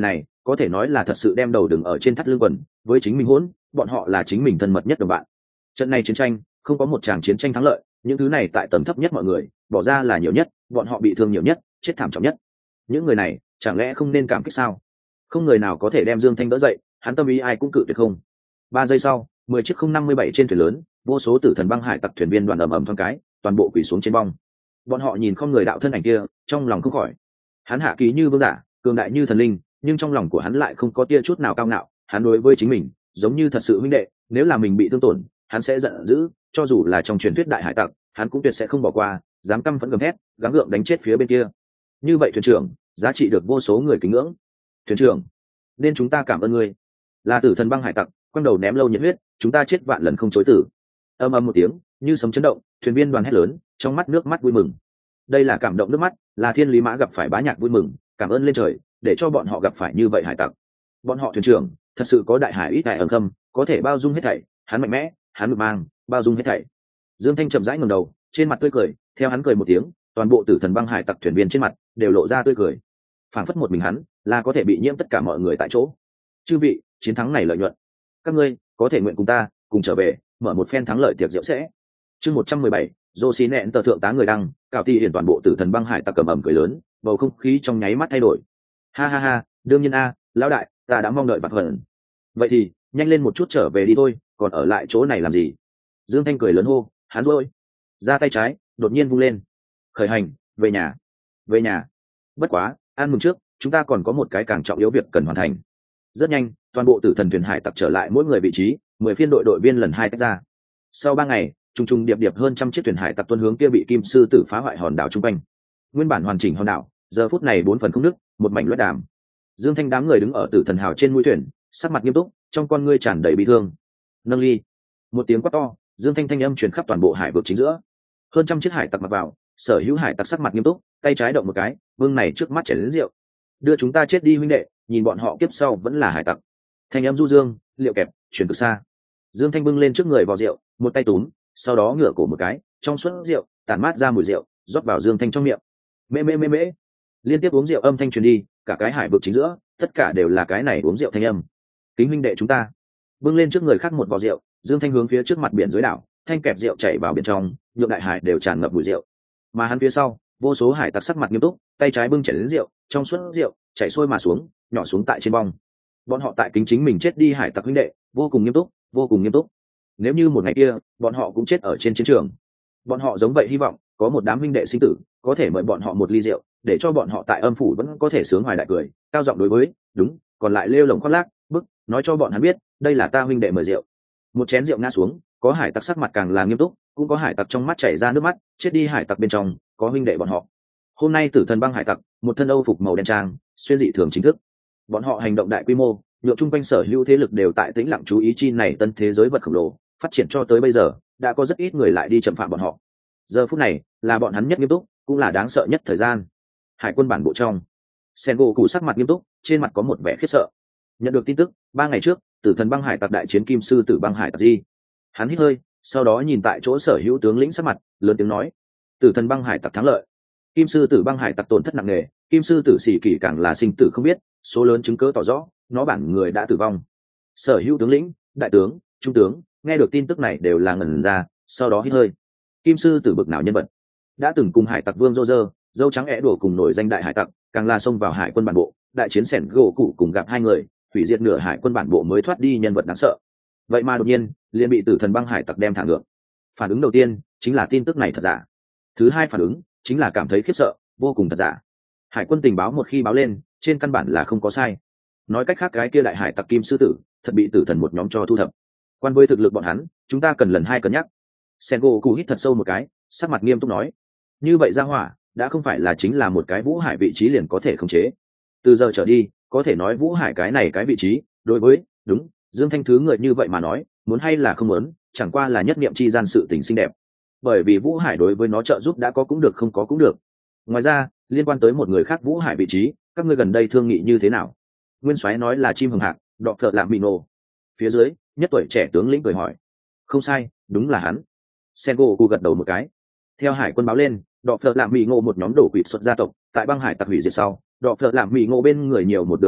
có thể nói là thật sự đem đầu đừng ở trên thắt lưng quần, với chính mình hỗn, bọn họ là chính mình thân mật nhất đồng bạn. Trận này chiến tranh không có một tràng chiến tranh thắng lợi, những thứ này tại tầm thấp nhất mọi người bỏ ra là nhiều nhất, bọn họ bị thương nhiều nhất, chết thảm trọng nhất. Những người này chẳng lẽ không nên cảm kích sao? Không người nào có thể đem Dương Thanh đỡ dậy, hắn tâm ý ai cũng cự tuyệt không. Ba giây sau, mười chiếc không năm mươi bảy trên thuyền lớn, vô số tử thần băng hải tặc thuyền viên đoàn ầm ầm thoáng cái, toàn bộ quỳ xuống trên bong. Bọn họ nhìn không người đạo thân ảnh kia, trong lòng không khỏi. Hắn hạ ký như vương giả, cường đại như thần linh, nhưng trong lòng của hắn lại không có tia chút nào cao ngạo. Hắn đối với chính mình giống như thật sự huynh đệ, nếu là mình bị thương tổn, hắn sẽ giận dữ, cho dù là trong truyền thuyết đại hải tặc, hắn cũng tuyệt sẽ không bỏ qua, dám căm phẫn gầm thét, gắng gượng đánh chết phía bên kia. Như vậy thuyền trưởng, giá trị được vô số người kính ngưỡng. Thuyền trưởng, nên chúng ta cảm ơn ngươi. Là tử thần băng hải tặc, quăng đầu ném lâu nhiệt huyết, chúng ta chết vạn lần không chối tử. Âm ầm một tiếng, như sấm chấn động, thuyền viên đoàn hét lớn, trong mắt nước mắt vui mừng. Đây là cảm động nước mắt, là thiên lý mã gặp phải bá nhạc vui mừng, cảm ơn lên trời, để cho bọn họ gặp phải như vậy hải tặc. Bọn họ thuyền trưởng, thật sự có đại hải ít đại ẩn khâm, có thể bao dung hết thảy, hắn mạnh mẽ, hắn ngực mang, bao dung hết thảy. Dương Thanh chậm rãi ngẩng đầu, trên mặt tươi cười, theo hắn cười một tiếng, toàn bộ tử thần băng hải tặc thuyền viên trên mặt đều lộ ra tươi cười. Phảng phất một mình hắn là có thể bị nhiễm tất cả mọi người tại chỗ. Chư vị, chiến thắng này lợi nhuận, các ngươi có thể nguyện cùng ta cùng trở về mở một phen thắng lợi tiệc rượu sẽ. Chương một trăm mười bảy, Dô xí nẹn tờ thượng tá người đăng, cào ti hiển toàn bộ tử thần băng hải tặc cầm ầm cười lớn, bầu không khí trong nháy mắt thay đổi. Ha ha ha, đương nhiên a, lão đại, ta đã mong đợi bạc phần. Vậy thì nhanh lên một chút trở về đi thôi, còn ở lại chỗ này làm gì? Dương Thanh cười lớn hô, hắn rôi ra tay trái, đột nhiên vung lên. Khởi hành, về nhà, về nhà. Bất quá, ăn mừng trước, chúng ta còn có một cái càng trọng yếu việc cần hoàn thành. Rất nhanh, toàn bộ tử thần thuyền hải tặc trở lại mỗi người vị trí, mười phiên đội đội viên lần hai tách ra. Sau ba ngày, trùng trùng điệp điệp hơn trăm chiếc thuyền hải tặc tuân hướng kia bị kim sư tử phá hoại hòn đảo trung quanh. Nguyên bản hoàn chỉnh hòn đảo, giờ phút này bốn phần không nứt, một mảnh loét đàm. Dương Thanh đám người đứng ở tử thần hào trên mũi thuyền, sắc mặt nghiêm túc, trong con ngươi tràn đầy bi thương. Nâng ly. Một tiếng quát to, Dương Thanh thanh âm truyền khắp toàn bộ hải vực chính giữa. Hơn trăm chiếc hải tặc mặc vào, sở hữu hải tặc sắc mặt nghiêm túc, tay trái động một cái, vương này trước mắt chảy đến rượu. Đưa chúng ta chết đi huynh đệ, nhìn bọn họ kiếp sau vẫn là hải tặc. Thanh âm du dương, liệu kẹp, truyền từ xa. Dương Thanh bưng lên trước người vò rượu, một tay túm, sau đó ngửa cổ một cái, trong suốt rượu tản mát ra mùi rượu, rót vào Dương Thanh trong miệng. Mê mê mê mê. Liên tiếp uống rượu âm thanh truyền đi, cả cái hải vực chính giữa, tất cả đều là cái này uống rượu thanh âm. Kính huynh đệ chúng ta. Bưng lên trước người khác một vò rượu, Dương Thanh hướng phía trước mặt biển dưới đảo, thanh kẹp rượu chảy vào biển trong, nhượng đại hải đều tràn ngập mùi rượu. Mà hắn phía sau, vô số hải tặc sắc mặt nghiêm túc, tay trái bưng chảy đến rượu, trong suốt rượu chảy xuôi mà xuống, nhỏ xuống tại trên bong. Bọn họ tại kính chính mình chết đi hải tặc huynh đệ, vô cùng nghiêm túc, vô cùng nghiêm túc. Nếu như một ngày kia, bọn họ cũng chết ở trên chiến trường, bọn họ giống vậy hy vọng có một đám huynh đệ sinh tử, có thể mời bọn họ một ly rượu, để cho bọn họ tại âm phủ vẫn có thể sướng hoài đại cười, cao giọng đối với, đúng, còn lại lêu lồng khoác lác, bức, nói cho bọn hắn biết, đây là ta huynh đệ mời rượu. Một chén rượu ngã xuống, có hải tặc sắc mặt càng là nghiêm túc, cũng có hải tặc trong mắt chảy ra nước mắt, chết đi hải tặc bên trong, có huynh đệ bọn họ. Hôm nay tử thần băng hải tặc, một thân âu phục màu đen trang, xuyên dị thường chính thức. Bọn họ hành động đại quy mô, nhượng chung quanh sở hữu thế lực đều tại tĩnh lặng chú ý chi này tân thế giới vật khổng lồ, phát triển cho tới bây giờ, đã có rất ít người lại đi chậm phạm bọn họ. Giờ phút này, là bọn hắn nhất nghiêm túc, cũng là đáng sợ nhất thời gian. Hải quân bản bộ trong, Sengoku cụ sắc mặt nghiêm túc, trên mặt có một vẻ khiếp sợ. Nhận được tin tức, ba ngày trước, tử thần băng hải tặc đại chiến kim sư tử băng hải tặc di. Hắn hít hơi, sau đó nhìn tại chỗ sở hữu tướng lĩnh sắc mặt, lớn tiếng nói: tử thần băng hải tặc thắng lợi. Kim sư tử băng hải tặc tổn thất nặng nề, kim sư tử xỉ kỳ càng là sinh tử không biết, số lớn chứng cứ tỏ rõ, nó bản người đã tử vong. Sở hữu tướng lĩnh, đại tướng, trung tướng, nghe được tin tức này đều là ngẩn ra, sau đó hít hơi. Kim sư tử bực nào nhân vật, đã từng cùng hải tặc vương rô rơ, dâu trắng é đổ cùng nổi danh đại hải tặc, càng là xông vào hải quân bản bộ, đại chiến sẻn gỗ cụ cùng gặp hai người, hủy diệt nửa hải quân bản bộ mới thoát đi nhân vật đáng sợ. Vậy mà đột nhiên liền bị tử thần băng hải tặc đem thả ngược. Phản ứng đầu tiên chính là tin tức này thật giả. Thứ hai phản ứng chính là cảm thấy khiếp sợ, vô cùng thật giả. Hải quân tình báo một khi báo lên, trên căn bản là không có sai. Nói cách khác, cái kia đại hải tặc kim sư tử thật bị tử thần một nhóm cho thu thập. Quan với thực lực bọn hắn, chúng ta cần lần hai cân nhắc. Sengoku hít thật sâu một cái, sắc mặt nghiêm túc nói: như vậy ra hỏa đã không phải là chính là một cái vũ hải vị trí liền có thể khống chế. Từ giờ trở đi, có thể nói vũ hải cái này cái vị trí, đối với đúng Dương Thanh thứ người như vậy mà nói, muốn hay là không muốn, chẳng qua là nhất niệm chi gian sự tình xinh đẹp. Bởi vì vũ hải đối với nó trợ giúp đã có cũng được, không có cũng được. Ngoài ra, liên quan tới một người khác vũ hải vị trí, các ngươi gần đây thương nghị như thế nào? Nguyên soái nói là chim hồng hạc, đọ phợ làm bị nổ. Phía dưới, nhất tuổi trẻ tướng lĩnh cười hỏi: không sai, đúng là hắn. Sengoku gật đầu một cái. Theo hải quân báo lên, đọ phợ làm bị ngộ một nhóm đổ quỵt xuất gia tộc, tại băng hải tặc hủy diệt sau, đọ phợ làm bị ngộ bên người nhiều một đứa bé,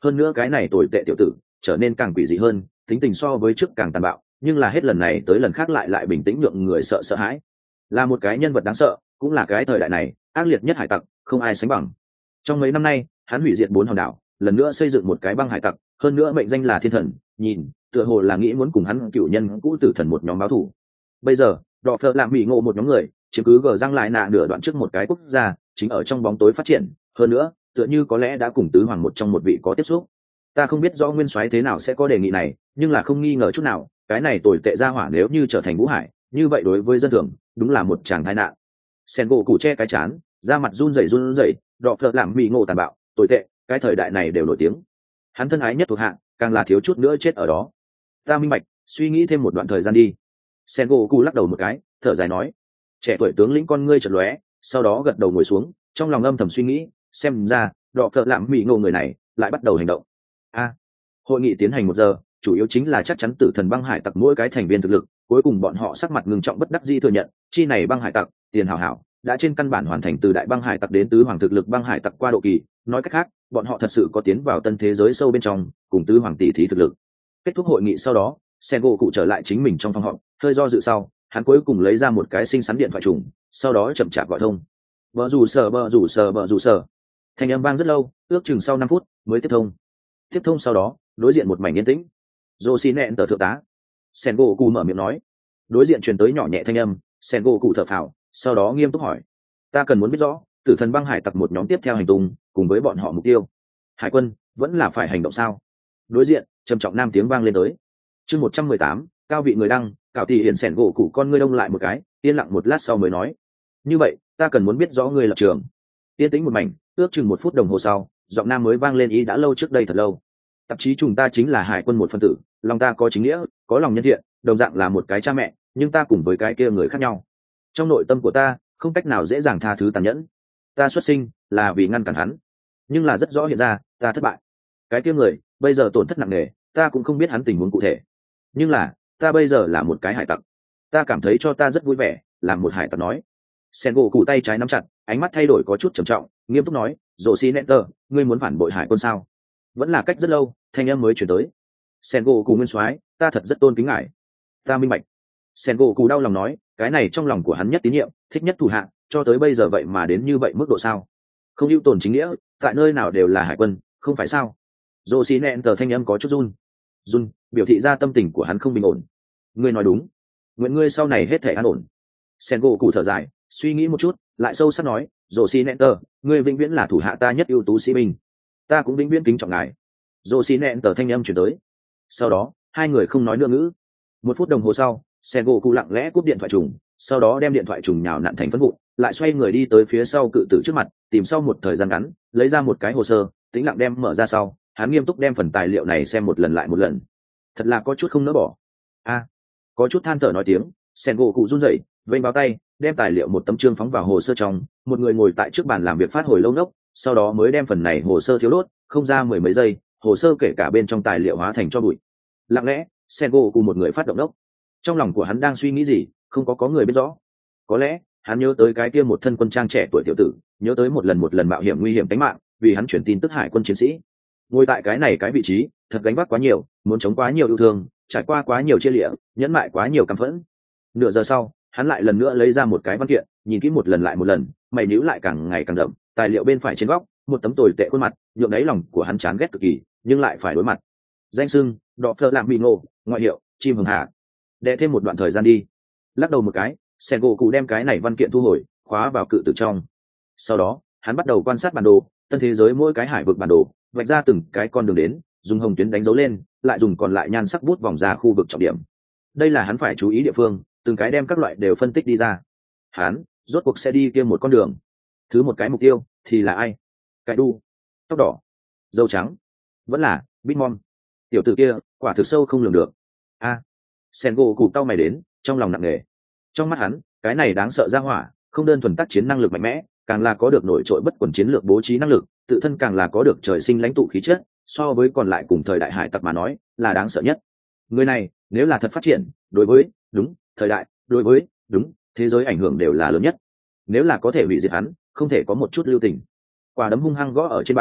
hơn nữa cái này tồi tệ tiểu tử trở nên càng quỷ dị hơn, tính tình so với trước càng tàn bạo, nhưng là hết lần này tới lần khác lại lại bình tĩnh nhượng người sợ sợ hãi, là một cái nhân vật đáng sợ, cũng là cái thời đại này ác liệt nhất hải tặc, không ai sánh bằng. Trong mấy năm nay hắn hủy diệt bốn hòn đảo, lần nữa xây dựng một cái băng hải tặc, hơn nữa mệnh danh là thiên thần, nhìn tựa hồ là nghĩ muốn cùng hắn cựu nhân cũ tử thần một nhóm báo thù. Bây giờ đỏ phở làm bị ngộ một nhóm người chiếm cứ gờ răng lại nạ nửa đoạn trước một cái quốc gia chính ở trong bóng tối phát triển, hơn nữa tựa như có lẽ đã cùng tứ hoàng một trong một vị có tiếp xúc. Ta không biết rõ nguyên soái thế nào sẽ có đề nghị này, nhưng là không nghi ngờ chút nào cái này tồi tệ ra hỏa nếu như trở thành vũ hải, như vậy đối với dân thường đúng là một tràng tai nạn. Sen gỗ cụ che cái chán, da mặt run rẩy run rẩy, đỏ phở làm bị ngộ tàn bạo tồi tệ, cái thời đại này đều nổi tiếng. Hắn thân ái nhất thuộc hạ càng là thiếu chút nữa chết ở đó. Ta minh bạch, suy nghĩ thêm một đoạn thời gian đi. Sen gỗ cụ lắc đầu một cái, thở dài nói. Trẻ tuổi tướng lĩnh con ngươi chợt lóe, sau đó gật đầu ngồi xuống, trong lòng âm thầm suy nghĩ, xem ra đỏ phở làm bị ngộ người này lại bắt đầu hành động. A, hội nghị tiến hành một giờ, chủ yếu chính là chắc chắn tử thần băng hải tặc mỗi cái thành viên thực lực, cuối cùng bọn họ sắc mặt ngưng trọng bất đắc dĩ thừa nhận, chi này băng hải tặc, tiền hảo hảo, đã trên căn bản hoàn thành từ đại băng hải tặc đến tứ hoàng thực lực băng hải tặc qua độ kỳ, nói cách khác, bọn họ thật sự có tiến vào tân thế giới sâu bên trong, cùng tứ hoàng tỷ thí thực lực. Kết thúc hội nghị sau đó, Sengo cụ trở lại chính mình trong phòng họp, hơi do dự sau, hắn cuối cùng lấy ra một cái xinh xắn điện thoại trùng, sau đó chậm chạp gọi thông. Bờ rủ sở bờ rủ sở bờ rủ sở. Thanh âm vang rất lâu, ước chừng sau năm phút mới tiếp thông. Tiếp thông sau đó, đối diện một mảnh yên tĩnh. Dô xi nẹn tờ thượng tá. Sengo cụ mở miệng nói. Đối diện truyền tới nhỏ nhẹ thanh âm, Sengo cụ thở phào, sau đó nghiêm túc hỏi: "Ta cần muốn biết rõ, tử thần băng hải tặc một nhóm tiếp theo hành tung, cùng với bọn họ mục tiêu. Hải quân vẫn là phải hành động sao?" Đối diện trầm trọng nam tiếng vang lên tới. Chương một trăm mười tám, cao vị người đăng, cạo tỷ hiển sẻn gỗ cụ con ngươi đông lại một cái, yên lặng một lát sau mới nói: "Như vậy, ta cần muốn biết rõ ngươi lập trường." Yên tĩnh một mảnh, ước chừng một phút đồng hồ sau, giọng nam mới vang lên ý đã lâu trước đây thật lâu. "Tạp chí chúng ta chính là hải quân một phân tử, lòng ta có chính nghĩa, có lòng nhân thiện, đồng dạng là một cái cha mẹ, nhưng ta cùng với cái kia người khác nhau. Trong nội tâm của ta, không cách nào dễ dàng tha thứ tàn nhẫn. Ta xuất sinh là vì ngăn cản hắn, nhưng là rất rõ hiện ra, ta thất bại. Cái kia người bây giờ tổn thất nặng nề, ta cũng không biết hắn tình huống cụ thể. Nhưng là, ta bây giờ là một cái hải tặc. Ta cảm thấy cho ta rất vui vẻ, làm một hải tặc nói." Sen gỗ cụ tay trái nắm chặt, ánh mắt thay đổi có chút trầm trọng, nghiêm túc nói: "Rồ xi nẹn tờ, ngươi muốn phản bội hải quân sao?" Vẫn là cách rất lâu, thanh âm mới chuyển tới. "Sen gỗ cụ nguyên soái, ta thật rất tôn kính ngài." "Ta minh bạch." Sen gỗ cụ đau lòng nói, cái này trong lòng của hắn nhất tín nhiệm, thích nhất thủ hạ, cho tới bây giờ vậy mà đến như vậy mức độ sao? Không hữu tồn chính nghĩa, tại nơi nào đều là hải quân, không phải sao? Rồ xi nẹn tờ thanh âm có chút run. Run, biểu thị ra tâm tình của hắn không bình ổn. "Ngươi nói đúng, nguyện ngươi sau này hết thể an ổn." Sen gỗ cụ thở dài, suy nghĩ một chút, lại sâu sắc nói: "Rồ xi nẹn tờ, ngươi vĩnh viễn là thủ hạ ta nhất ưu tú sĩ binh, ta cũng vĩnh viễn kính trọng ngài." Rồ xi nẹn tờ thanh âm chuyển tới. Sau đó, hai người không nói nữa ngữ. Một phút đồng hồ sau, Sen gỗ cụ lặng lẽ cúp điện thoại trùng, sau đó đem điện thoại trùng nhào nặn thành phấn vụn, lại xoay người đi tới phía sau cự tử trước mặt, tìm sau một thời gian ngắn, lấy ra một cái hồ sơ, tĩnh lặng đem mở ra sau, hắn nghiêm túc đem phần tài liệu này xem một lần lại một lần. Thật là có chút không nỡ bỏ. A, có chút than thở nói tiếng, Sen gỗ cụ run rẩy, vênh báo tay, đem tài liệu một tấm chương phóng vào hồ sơ trong, một người ngồi tại trước bàn làm việc phát hồi lâu nốc, sau đó mới đem phần này hồ sơ thiếu đốt, không ra mười mấy giây, hồ sơ kể cả bên trong tài liệu hóa thành cho bụi. Lặng lẽ, Sen gỗ cụ một người phát động đốc. Trong lòng của hắn đang suy nghĩ gì, không có có người biết rõ. Có lẽ hắn nhớ tới cái kia một thân quân trang trẻ tuổi tiểu tử, nhớ tới một lần một lần mạo hiểm nguy hiểm tính mạng, vì hắn chuyển tin tức hải quân chiến sĩ. Ngồi tại cái này cái vị trí, thật gánh vác quá nhiều, muốn chống quá nhiều yêu thương, trải qua quá nhiều chia lịa, nhẫn mại quá nhiều căm phẫn. Nửa giờ sau, hắn lại lần nữa lấy ra một cái văn kiện, nhìn kỹ một lần lại một lần, mày nhíu lại càng ngày càng đậm. Tài liệu bên phải trên góc, một tấm tồi tệ khuôn mặt, nhượng đáy lòng của hắn chán ghét cực kỳ, nhưng lại phải đối mặt. Danh xưng: Đọ Phở làm bị ngộ, ngoại hiệu: Chim hường hạ. Để thêm một đoạn thời gian đi. Lắc đầu một cái, Sen gỗ cụ đem cái này văn kiện thu hồi, khóa vào cự tử trong. Sau đó, hắn bắt đầu quan sát bản đồ, tân thế giới mỗi cái hải vực bản đồ, vạch ra từng cái con đường đến, dùng hồng tuyến đánh dấu lên, lại dùng còn lại nhan sắc bút vòng ra khu vực trọng điểm. Đây là hắn phải chú ý địa phương, từng cái đem các loại đều phân tích đi ra. Hắn rốt cuộc sẽ đi kia một con đường. Thứ một cái mục tiêu thì là ai? Cái đu, tóc đỏ, dâu trắng, vẫn là Bitmon. Tiểu tử kia quả thực sâu không lường được. A, à, Sen gỗ cụ tao mày đến, trong lòng nặng nề. Trong mắt hắn, cái này đáng sợ ra hỏa, không đơn thuần tác chiến năng lực mạnh mẽ, càng là có được nổi trội bất quần chiến lược bố trí năng lực, tự thân càng là có được trời sinh lãnh tụ khí chất, so với còn lại cùng thời đại hải tặc mà nói, là đáng sợ nhất. Người này, nếu là thật phát triển, đối với đúng thời đại, đối với đúng thế giới ảnh hưởng đều là lớn nhất. Nếu là có thể hủy diệt hắn, không thể có một chút lưu tình. Quả đấm hung hăng gõ ở trên bàn,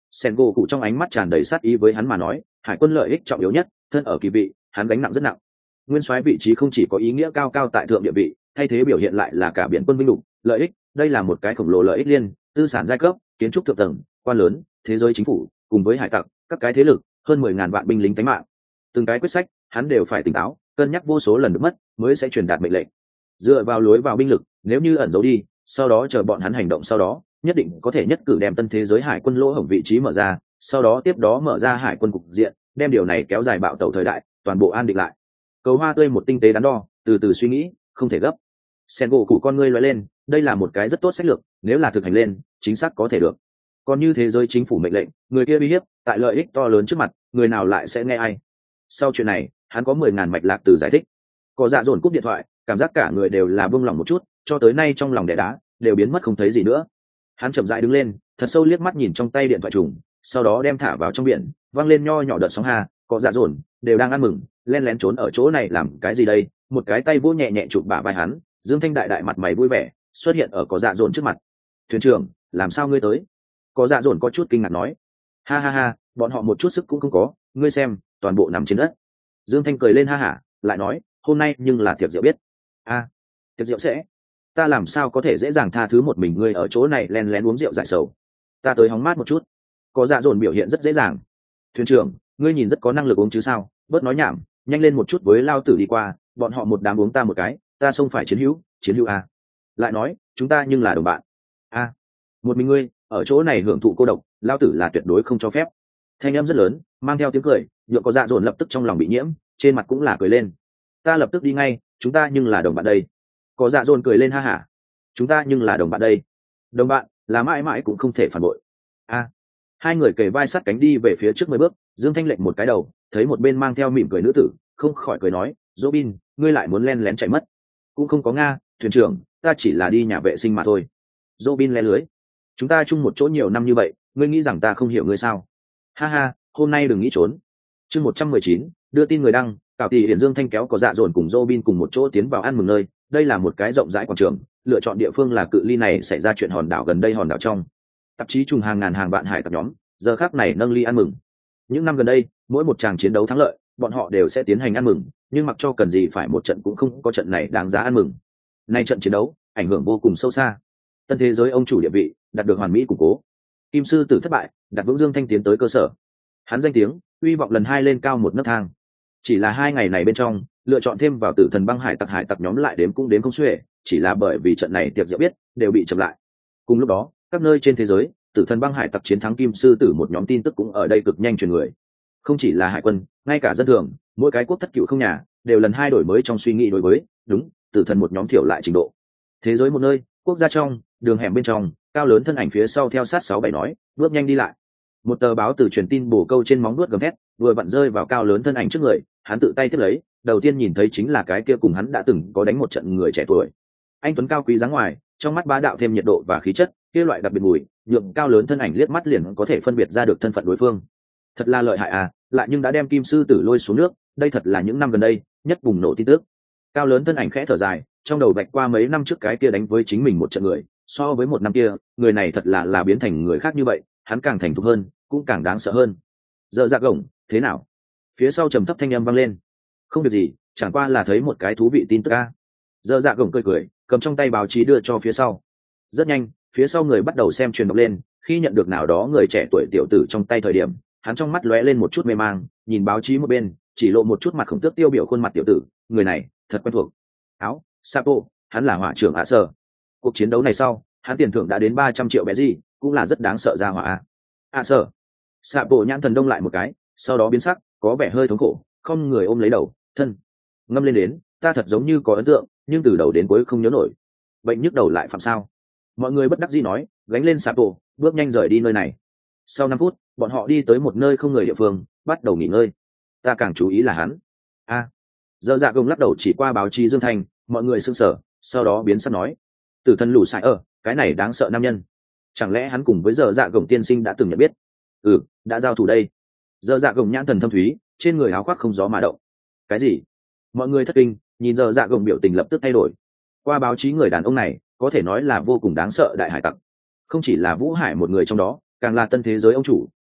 Sen gỗ cụ trong ánh mắt tràn đầy sát ý với hắn mà nói, hải quân lợi ích trọng yếu nhất, thân ở kỳ vị, hắn gánh nặng rất nặng. Nguyên soái vị trí không chỉ có ý nghĩa cao cao tại thượng địa vị, thay thế biểu hiện lại là cả biển quân vinh lục, lợi ích, đây là một cái khổng lồ lợi ích liên, tư sản giai cấp, kiến trúc thượng tầng, quan lớn, thế giới chính phủ, cùng với hải tặc, các cái thế lực, hơn mười ngàn vạn binh lính tánh mạng. Từng cái quyết sách, hắn đều phải tỉnh táo, cân nhắc vô số lần được mất, mới sẽ truyền đạt mệnh lệnh. Dựa vào lối vào binh lực, nếu như ẩn giấu đi, sau đó chờ bọn hắn hành động sau đó, nhất định có thể nhất cử đem tân thế giới hải quân lỗ hổng vị trí mở ra, sau đó tiếp đó mở ra hải quân cục diện, đem điều này kéo dài bạo tẩu thời đại, toàn bộ an định lại. Cầu hoa tươi một tinh tế đắn đo, từ từ suy nghĩ, không thể gấp. Sen gỗ cụ con ngươi lóe lên, đây là một cái rất tốt sách lược, nếu là thực hành lên, chính xác có thể được. Còn như thế giới chính phủ mệnh lệnh, người kia uy hiếp, tại lợi ích to lớn trước mặt, người nào lại sẽ nghe ai? Sau chuyện này, hắn có mười ngàn mạch lạc từ giải thích. Có dạ dồn cúp điện thoại, cảm giác cả người đều là buông lỏng một chút, cho tới nay trong lòng đè đá, đều biến mất không thấy gì nữa. Hắn chậm rãi đứng lên, thật sâu liếc mắt nhìn trong tay điện thoại trùng, sau đó đem thả vào trong biển, vang lên nho nhỏ đợt sóng hà, có dạ dồn đều đang ăn mừng, len lén trốn ở chỗ này làm cái gì đây? Một cái tay vỗ nhẹ nhẹ chụp bả vai hắn, Dương Thanh đại đại mặt mày vui vẻ, xuất hiện ở có dạ dồn trước mặt. Thuyền trưởng, làm sao ngươi tới? Có dạ dồn có chút kinh ngạc nói. Ha ha ha, bọn họ một chút sức cũng không có, ngươi xem, toàn bộ nằm trên đất. Dương Thanh cười lên ha hả, lại nói, hôm nay nhưng là tiệc rượu biết. A, tiệc rượu sẽ? Ta làm sao có thể dễ dàng tha thứ một mình ngươi ở chỗ này len lén uống rượu giải sầu? Ta tới hóng mát một chút. Có dạ dồn biểu hiện rất dễ dàng. Thuyền trưởng, ngươi nhìn rất có năng lực uống chứ sao? Bớt nói nhảm, nhanh lên một chút với lao tử đi qua, bọn họ một đám uống ta một cái, ta xông phải chiến hữu, chiến hữu a. Lại nói, chúng ta nhưng là đồng bạn. A, một mình ngươi ở chỗ này hưởng thụ cô độc, lao tử là tuyệt đối không cho phép. Thanh âm rất lớn, mang theo tiếng cười, nhựa có dạ dồn lập tức trong lòng bị nhiễm, trên mặt cũng là cười lên. Ta lập tức đi ngay, chúng ta nhưng là đồng bạn đây. Có dạ dồn cười lên ha hả. Chúng ta nhưng là đồng bạn đây. Đồng bạn là mãi mãi cũng không thể phản bội. A, hai người kề vai sát cánh đi về phía trước mười bước. Dương Thanh lệnh một cái đầu, thấy một bên mang theo mỉm cười nữ tử, không khỏi cười nói, Robin, ngươi lại muốn len lén chạy mất? Cũng không có nga, thuyền trưởng, ta chỉ là đi nhà vệ sinh mà thôi. Robin le lưới. Chúng ta chung một chỗ nhiều năm như vậy, ngươi nghĩ rằng ta không hiểu ngươi sao? Ha ha, hôm nay đừng nghĩ trốn. Chương một trăm mười chín, đưa tin người đăng, Cảo Tỷ Hiển Dương Thanh kéo có dạ dồn cùng Robin cùng một chỗ tiến vào ăn mừng nơi. Đây là một cái rộng rãi quảng trường, lựa chọn địa phương là cự ly này xảy ra chuyện hòn đảo gần đây hòn đảo trong. Tạp chí trùng hàng ngàn hàng bạn hải tặc nhóm, giờ khắc này nâng ly ăn mừng. Những năm gần đây, mỗi một tràng chiến đấu thắng lợi, bọn họ đều sẽ tiến hành ăn mừng, nhưng mặc cho cần gì phải một trận cũng không có trận này đáng giá ăn mừng. Nay trận chiến đấu, ảnh hưởng vô cùng sâu xa. Tân thế giới ông chủ địa vị, đạt được hoàn mỹ củng cố. Kim sư tử thất bại, đặt vững Dương Thanh tiến tới cơ sở. Hắn danh tiếng, uy vọng lần hai lên cao một nấc thang. Chỉ là hai ngày này bên trong, lựa chọn thêm vào tử thần băng hải tặc hải tặc nhóm lại đếm cũng đếm không xuể, chỉ là bởi vì trận này tiệc rượu biết đều bị chậm lại. Cùng lúc đó, các nơi trên thế giới, tử thần băng hải tặc chiến thắng kim sư tử một nhóm tin tức cũng ở đây cực nhanh truyền người. Không chỉ là hải quân, ngay cả dân thường, mỗi cái quốc thất cựu không nhà, đều lần hai đổi mới trong suy nghĩ đối với, đúng, tử thần một nhóm thiểu lại trình độ. Thế giới một nơi, quốc gia trong, đường hẻm bên trong, cao lớn thân ảnh phía sau theo sát sáu bảy nói, bước nhanh đi lại. Một tờ báo từ truyền tin bổ câu trên móng vuốt gầm thét, vừa vặn rơi vào cao lớn thân ảnh trước người, hắn tự tay tiếp lấy, đầu tiên nhìn thấy chính là cái kia cùng hắn đã từng có đánh một trận người trẻ tuổi. Anh tuấn cao quý dáng ngoài, trong mắt bá đạo thêm nhiệt độ và khí chất, kia loại đặc biệt mùi, nhượng cao lớn thân ảnh liếc mắt liền có thể phân biệt ra được thân phận đối phương. Thật là lợi hại à, lại nhưng đã đem kim sư tử lôi xuống nước, đây thật là những năm gần đây nhất bùng nổ tin tức. Cao lớn thân ảnh khẽ thở dài, trong đầu vạch qua mấy năm trước cái kia đánh với chính mình một trận người, so với một năm kia, người này thật là là biến thành người khác như vậy, hắn càng thành thục hơn, cũng càng đáng sợ hơn. Giờ dạ gồng, thế nào? Phía sau trầm thấp thanh âm vang lên. Không việc gì, chẳng qua là thấy một cái thú vị tin tức a. Giờ dạ gồng cười cười, cầm trong tay báo chí đưa cho phía sau. Rất nhanh, phía sau người bắt đầu xem truyền đọc lên, khi nhận được nào đó người trẻ tuổi tiểu tử trong tay thời điểm, hắn trong mắt lóe lên một chút mê mang, nhìn báo chí một bên, chỉ lộ một chút mặt khổng tước tiêu biểu khuôn mặt tiểu tử, người này thật quen thuộc. Áo, Sapo, hắn là hỏa trưởng ạ sở. Cuộc chiến đấu này sau, hắn tiền thưởng đã đến ba trăm triệu bé gì, cũng là rất đáng sợ ra hỏa a. ạ sở. Sapo nhãn thần đông lại một cái, sau đó biến sắc, có vẻ hơi thống khổ, không người ôm lấy đầu, thân ngâm lên đến, ta thật giống như có ấn tượng, nhưng từ đầu đến cuối không nhớ nổi. Bệnh nhức đầu lại phạm sao? Mọi người bất đắc dĩ nói, gánh lên Sapo, bước nhanh rời đi nơi này. Sau năm phút, bọn họ đi tới một nơi không người địa phương, bắt đầu nghỉ ngơi. Ta càng chú ý là hắn. A. À, giờ dạ gồng lắc đầu chỉ qua báo chí Dương Thanh, mọi người sững sờ, sau đó biến sắc nói, tử thần lù xài ở, cái này đáng sợ nam nhân. Chẳng lẽ hắn cùng với giờ dạ gồng tiên sinh đã từng nhận biết? Ừ, đã giao thủ đây. Giờ dạ gồng nhãn thần thâm thúy, trên người áo khoác không gió mà động. Cái gì? Mọi người thất kinh, nhìn giờ dạ gồng biểu tình lập tức thay đổi. Qua báo chí người đàn ông này, có thể nói là vô cùng đáng sợ đại hải tặc. Không chỉ là Vũ Hải một người trong đó, càng là tân thế giới ông chủ,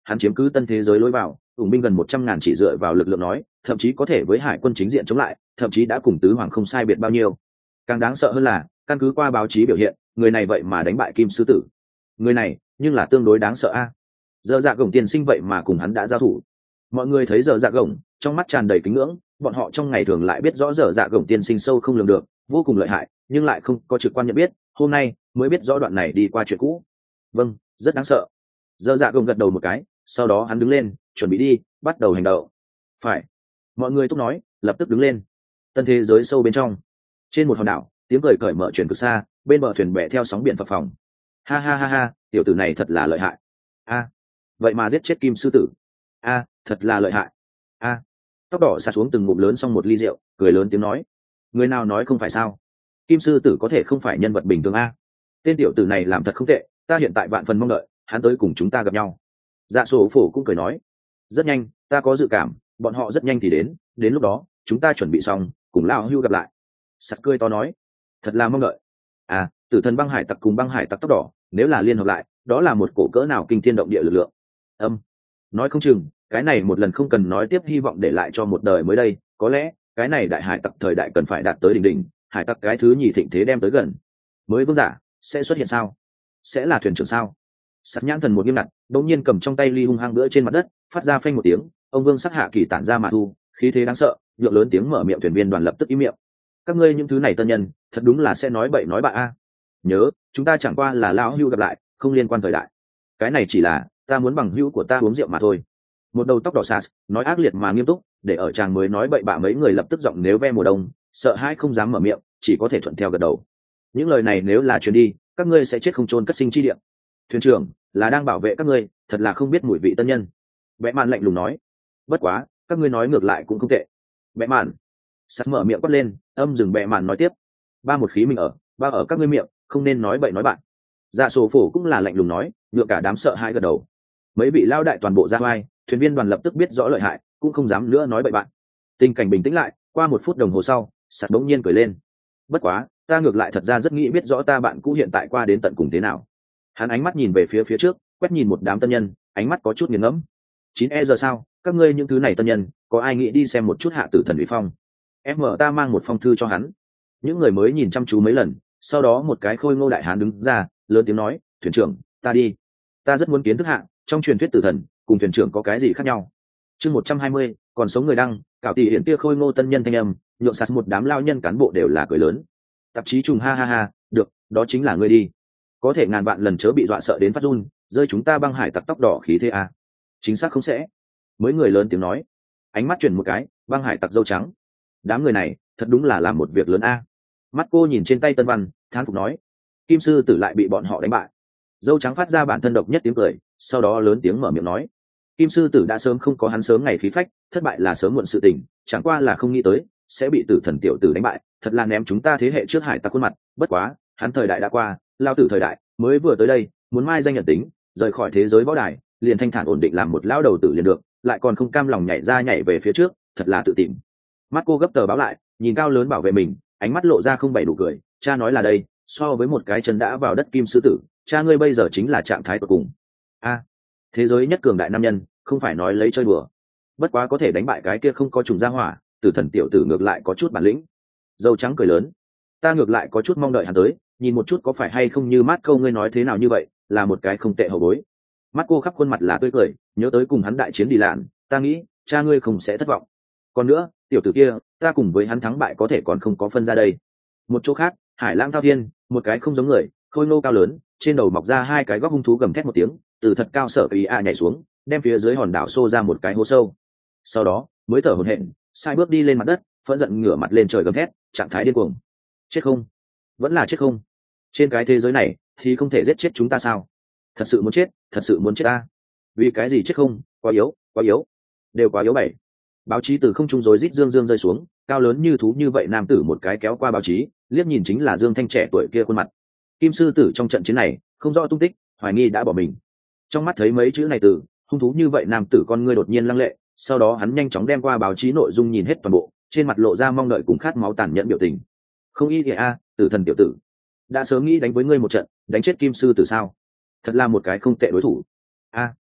hắn chiếm cứ tân thế giới lối vào, ủng binh gần một trăm ngàn chỉ dựa vào lực lượng nói thậm chí có thể với hải quân chính diện chống lại, thậm chí đã cùng tứ hoàng không sai biệt bao nhiêu. Càng đáng sợ hơn là căn cứ qua báo chí biểu hiện, người này vậy mà đánh bại kim sư tử. Người này nhưng là tương đối đáng sợ a. Giờ dạ gồng tiên sinh vậy mà cùng hắn đã giao thủ. Mọi người thấy giờ dạ gồng trong mắt tràn đầy kính ngưỡng, bọn họ trong ngày thường lại biết rõ giờ dạ gồng tiên sinh sâu không lường được, vô cùng lợi hại, nhưng lại không có trực quan nhận biết, hôm nay mới biết rõ đoạn này đi qua chuyện cũ. Vâng, rất đáng sợ. Giờ dạ gồng gật đầu một cái, sau đó hắn đứng lên chuẩn bị đi bắt đầu hành động. Phải. Mọi người túc nói lập tức đứng lên. Tân thế giới sâu bên trong, trên một hòn đảo, tiếng cười cởi mở chuyển cực xa, bên bờ thuyền bè theo sóng biển phập phồng. Ha ha ha ha, tiểu tử này thật là lợi hại. A, vậy mà giết chết kim sư tử. A, thật là lợi hại. A, tóc đỏ xả xuống từng ngụm lớn xong một ly rượu, cười lớn tiếng nói. Người nào nói không phải sao? Kim sư tử có thể không phải nhân vật bình thường a. Tên tiểu tử này làm thật không tệ, ta hiện tại vạn phần mong đợi hắn tới cùng chúng ta gặp nhau. Dạ sổ phổ cũng cười nói. Rất nhanh, ta có dự cảm bọn họ rất nhanh thì đến, đến lúc đó chúng ta chuẩn bị xong cùng lão hưu gặp lại. Sắt cười to nói. Thật là mong đợi. À, tử thần băng hải tặc cùng băng hải tặc tóc đỏ nếu là liên hợp lại, đó là một cổ cỡ nào kinh thiên động địa lực lượng. Âm, nói không chừng cái này một lần không cần nói tiếp, hy vọng để lại cho một đời mới đây, có lẽ cái này đại hải tặc thời đại cần phải đạt tới đỉnh đỉnh, hải tặc cái thứ nhì thịnh thế đem tới gần. Mới vương giả sẽ xuất hiện sao? Sẽ là thuyền trưởng sao? Sắt nhãn thần một nghiêm ngặt, đột nhiên cầm trong tay ly hung hăng bữa trên mặt đất, phát ra phanh một tiếng, ông vương sắc hạ kỳ tản ra mà thu, khí thế đáng sợ, nhượng lớn tiếng mở miệng, thuyền viên đoàn lập tức im miệng. Các ngươi những thứ này tân nhân, thật đúng là sẽ nói bậy nói bạ a. Nhớ, chúng ta chẳng qua là lão hưu gặp lại, không liên quan thời đại. Cái này chỉ là ta muốn bằng hữu của ta uống rượu mà thôi. Một đầu tóc đỏ sas nói ác liệt mà nghiêm túc, để ở chàng mới nói bậy bạ mấy người lập tức giọng nếu ve mùa đông, sợ hãi không dám mở miệng, chỉ có thể thuận theo gật đầu. Những lời này nếu là truyền đi, các ngươi sẽ chết không chôn cất sinh chi địa. Thuyền trưởng là đang bảo vệ các ngươi, thật là không biết mùi vị tân nhân. Bẽ mạn lạnh lùng nói. Bất quá, các ngươi nói ngược lại cũng không tệ. Bẽ mạn. Sắt mở miệng quát lên, âm dừng bẽ mạn nói tiếp. Ba một khí mình ở, ba ở các ngươi miệng, không nên nói bậy nói bạn. Dạ sổ phổ cũng là lạnh lùng nói, nhựa cả đám sợ hãi gật đầu. Mấy vị lao đại toàn bộ ra vai, thuyền viên đoàn lập tức biết rõ lợi hại, cũng không dám nữa nói bậy bạn. Tình cảnh bình tĩnh lại, qua một phút đồng hồ sau, sắt bỗng nhiên cười lên. Bất quá, ta ngược lại thật ra rất nghĩ biết rõ ta bạn cũ hiện tại qua đến tận cùng thế nào. Hắn ánh mắt nhìn về phía phía trước, quét nhìn một đám tân nhân, ánh mắt có chút nghiền ngẫm. chín e giờ sao, các ngươi những thứ này tân nhân, có ai nghĩ đi xem một chút hạ tử thần uy phong? Em mở ta mang một phong thư cho hắn. Những người mới nhìn chăm chú mấy lần, sau đó một cái khôi ngô đại hán đứng ra, lớn tiếng nói, thuyền trưởng, ta đi. Ta rất muốn kiến thức hạ, trong truyền thuyết tử thần, cùng thuyền trưởng có cái gì khác nhau. Chương một trăm hai mươi, còn sống người đăng, cạo tỷ hiện kia khôi ngô tân nhân thanh âm, nhượng sạt một đám lao nhân cán bộ đều là cười lớn. Tạp chí trùng ha ha ha, được, đó chính là ngươi đi. Có thể ngàn vạn lần chớ bị dọa sợ đến phát run, rơi chúng ta băng hải tặc tóc đỏ khí thế à. Chính xác không sẽ. Mới người lớn tiếng nói, ánh mắt chuyển một cái, băng hải tặc dâu trắng. Đám người này thật đúng là làm một việc lớn a. Mắt cô nhìn trên tay tân văn, thán phục nói, kim sư tử lại bị bọn họ đánh bại. Dâu trắng phát ra bản thân độc nhất tiếng cười, sau đó lớn tiếng mở miệng nói, kim sư tử đã sớm không có hắn sớm ngày khí phách, thất bại là sớm muộn sự tình, chẳng qua là không nghĩ tới sẽ bị tử thần tiểu tử đánh bại, thật là ném chúng ta thế hệ trước hải tặc khuôn mặt. Bất quá hắn thời đại đã qua, lao tử thời đại mới vừa tới đây, muốn mai danh nhận tính, rời khỏi thế giới võ đài, liền thanh thản ổn định làm một lao đầu tử liền được, lại còn không cam lòng nhảy ra nhảy về phía trước, thật là tự tìm. Mắt cô gấp tờ báo lại, nhìn cao lớn bảo vệ mình, ánh mắt lộ ra không bảy đủ cười. Cha nói là đây, so với một cái chân đã vào đất kim sư tử, cha ngươi bây giờ chính là trạng thái tột cùng. A, thế giới nhất cường đại nam nhân, không phải nói lấy chơi đùa. Bất quá có thể đánh bại cái kia không có trùng gia hỏa, tử thần tiểu tử ngược lại có chút bản lĩnh. Dâu trắng cười lớn, ta ngược lại có chút mong đợi hắn tới, nhìn một chút có phải hay không như mắt câu ngươi nói thế nào như vậy, là một cái không tệ hậu bối. Mắt cô khắp khuôn mặt là tươi cười, nhớ tới cùng hắn đại chiến đi lạn, ta nghĩ cha ngươi không sẽ thất vọng. Còn nữa, tiểu tử kia, ta cùng với hắn thắng bại có thể còn không có phân ra đây. Một chỗ khác, hải lãng thao thiên, một cái không giống người, khôi ngô cao lớn, trên đầu mọc ra hai cái góc hung thú gầm thét một tiếng, từ thật cao sở ý a nhảy xuống, đem phía dưới hòn đảo xô ra một cái hố sâu. Sau đó mới thở hổn hển, sai bước đi lên mặt đất, phẫn giận ngửa mặt lên trời gầm thét, trạng thái điên cuồng. Chết không? Vẫn là chết không? Trên cái thế giới này thì không thể giết chết chúng ta sao? Thật sự muốn chết, thật sự muốn chết ta. Vì cái gì chết không? Quá yếu, quá yếu, đều quá yếu bảy. Báo chí từ không trung rối rít dương dương rơi xuống, cao lớn như thú như vậy nam tử một cái kéo qua báo chí, liếc nhìn chính là Dương Thanh trẻ tuổi kia khuôn mặt. Kim sư tử trong trận chiến này không rõ tung tích, hoài nghi đã bỏ mình. Trong mắt thấy mấy chữ này từ hung thú như vậy nam tử con ngươi đột nhiên lăng lệ, sau đó hắn nhanh chóng đem qua báo chí nội dung nhìn hết toàn bộ, trên mặt lộ ra mong đợi cùng khát máu tàn nhẫn biểu tình. Không y kìa a, tử thần tiểu tử, đã sớm nghĩ đánh với ngươi một trận, đánh chết kim sư tử sao? Thật là một cái không tệ đối thủ. A,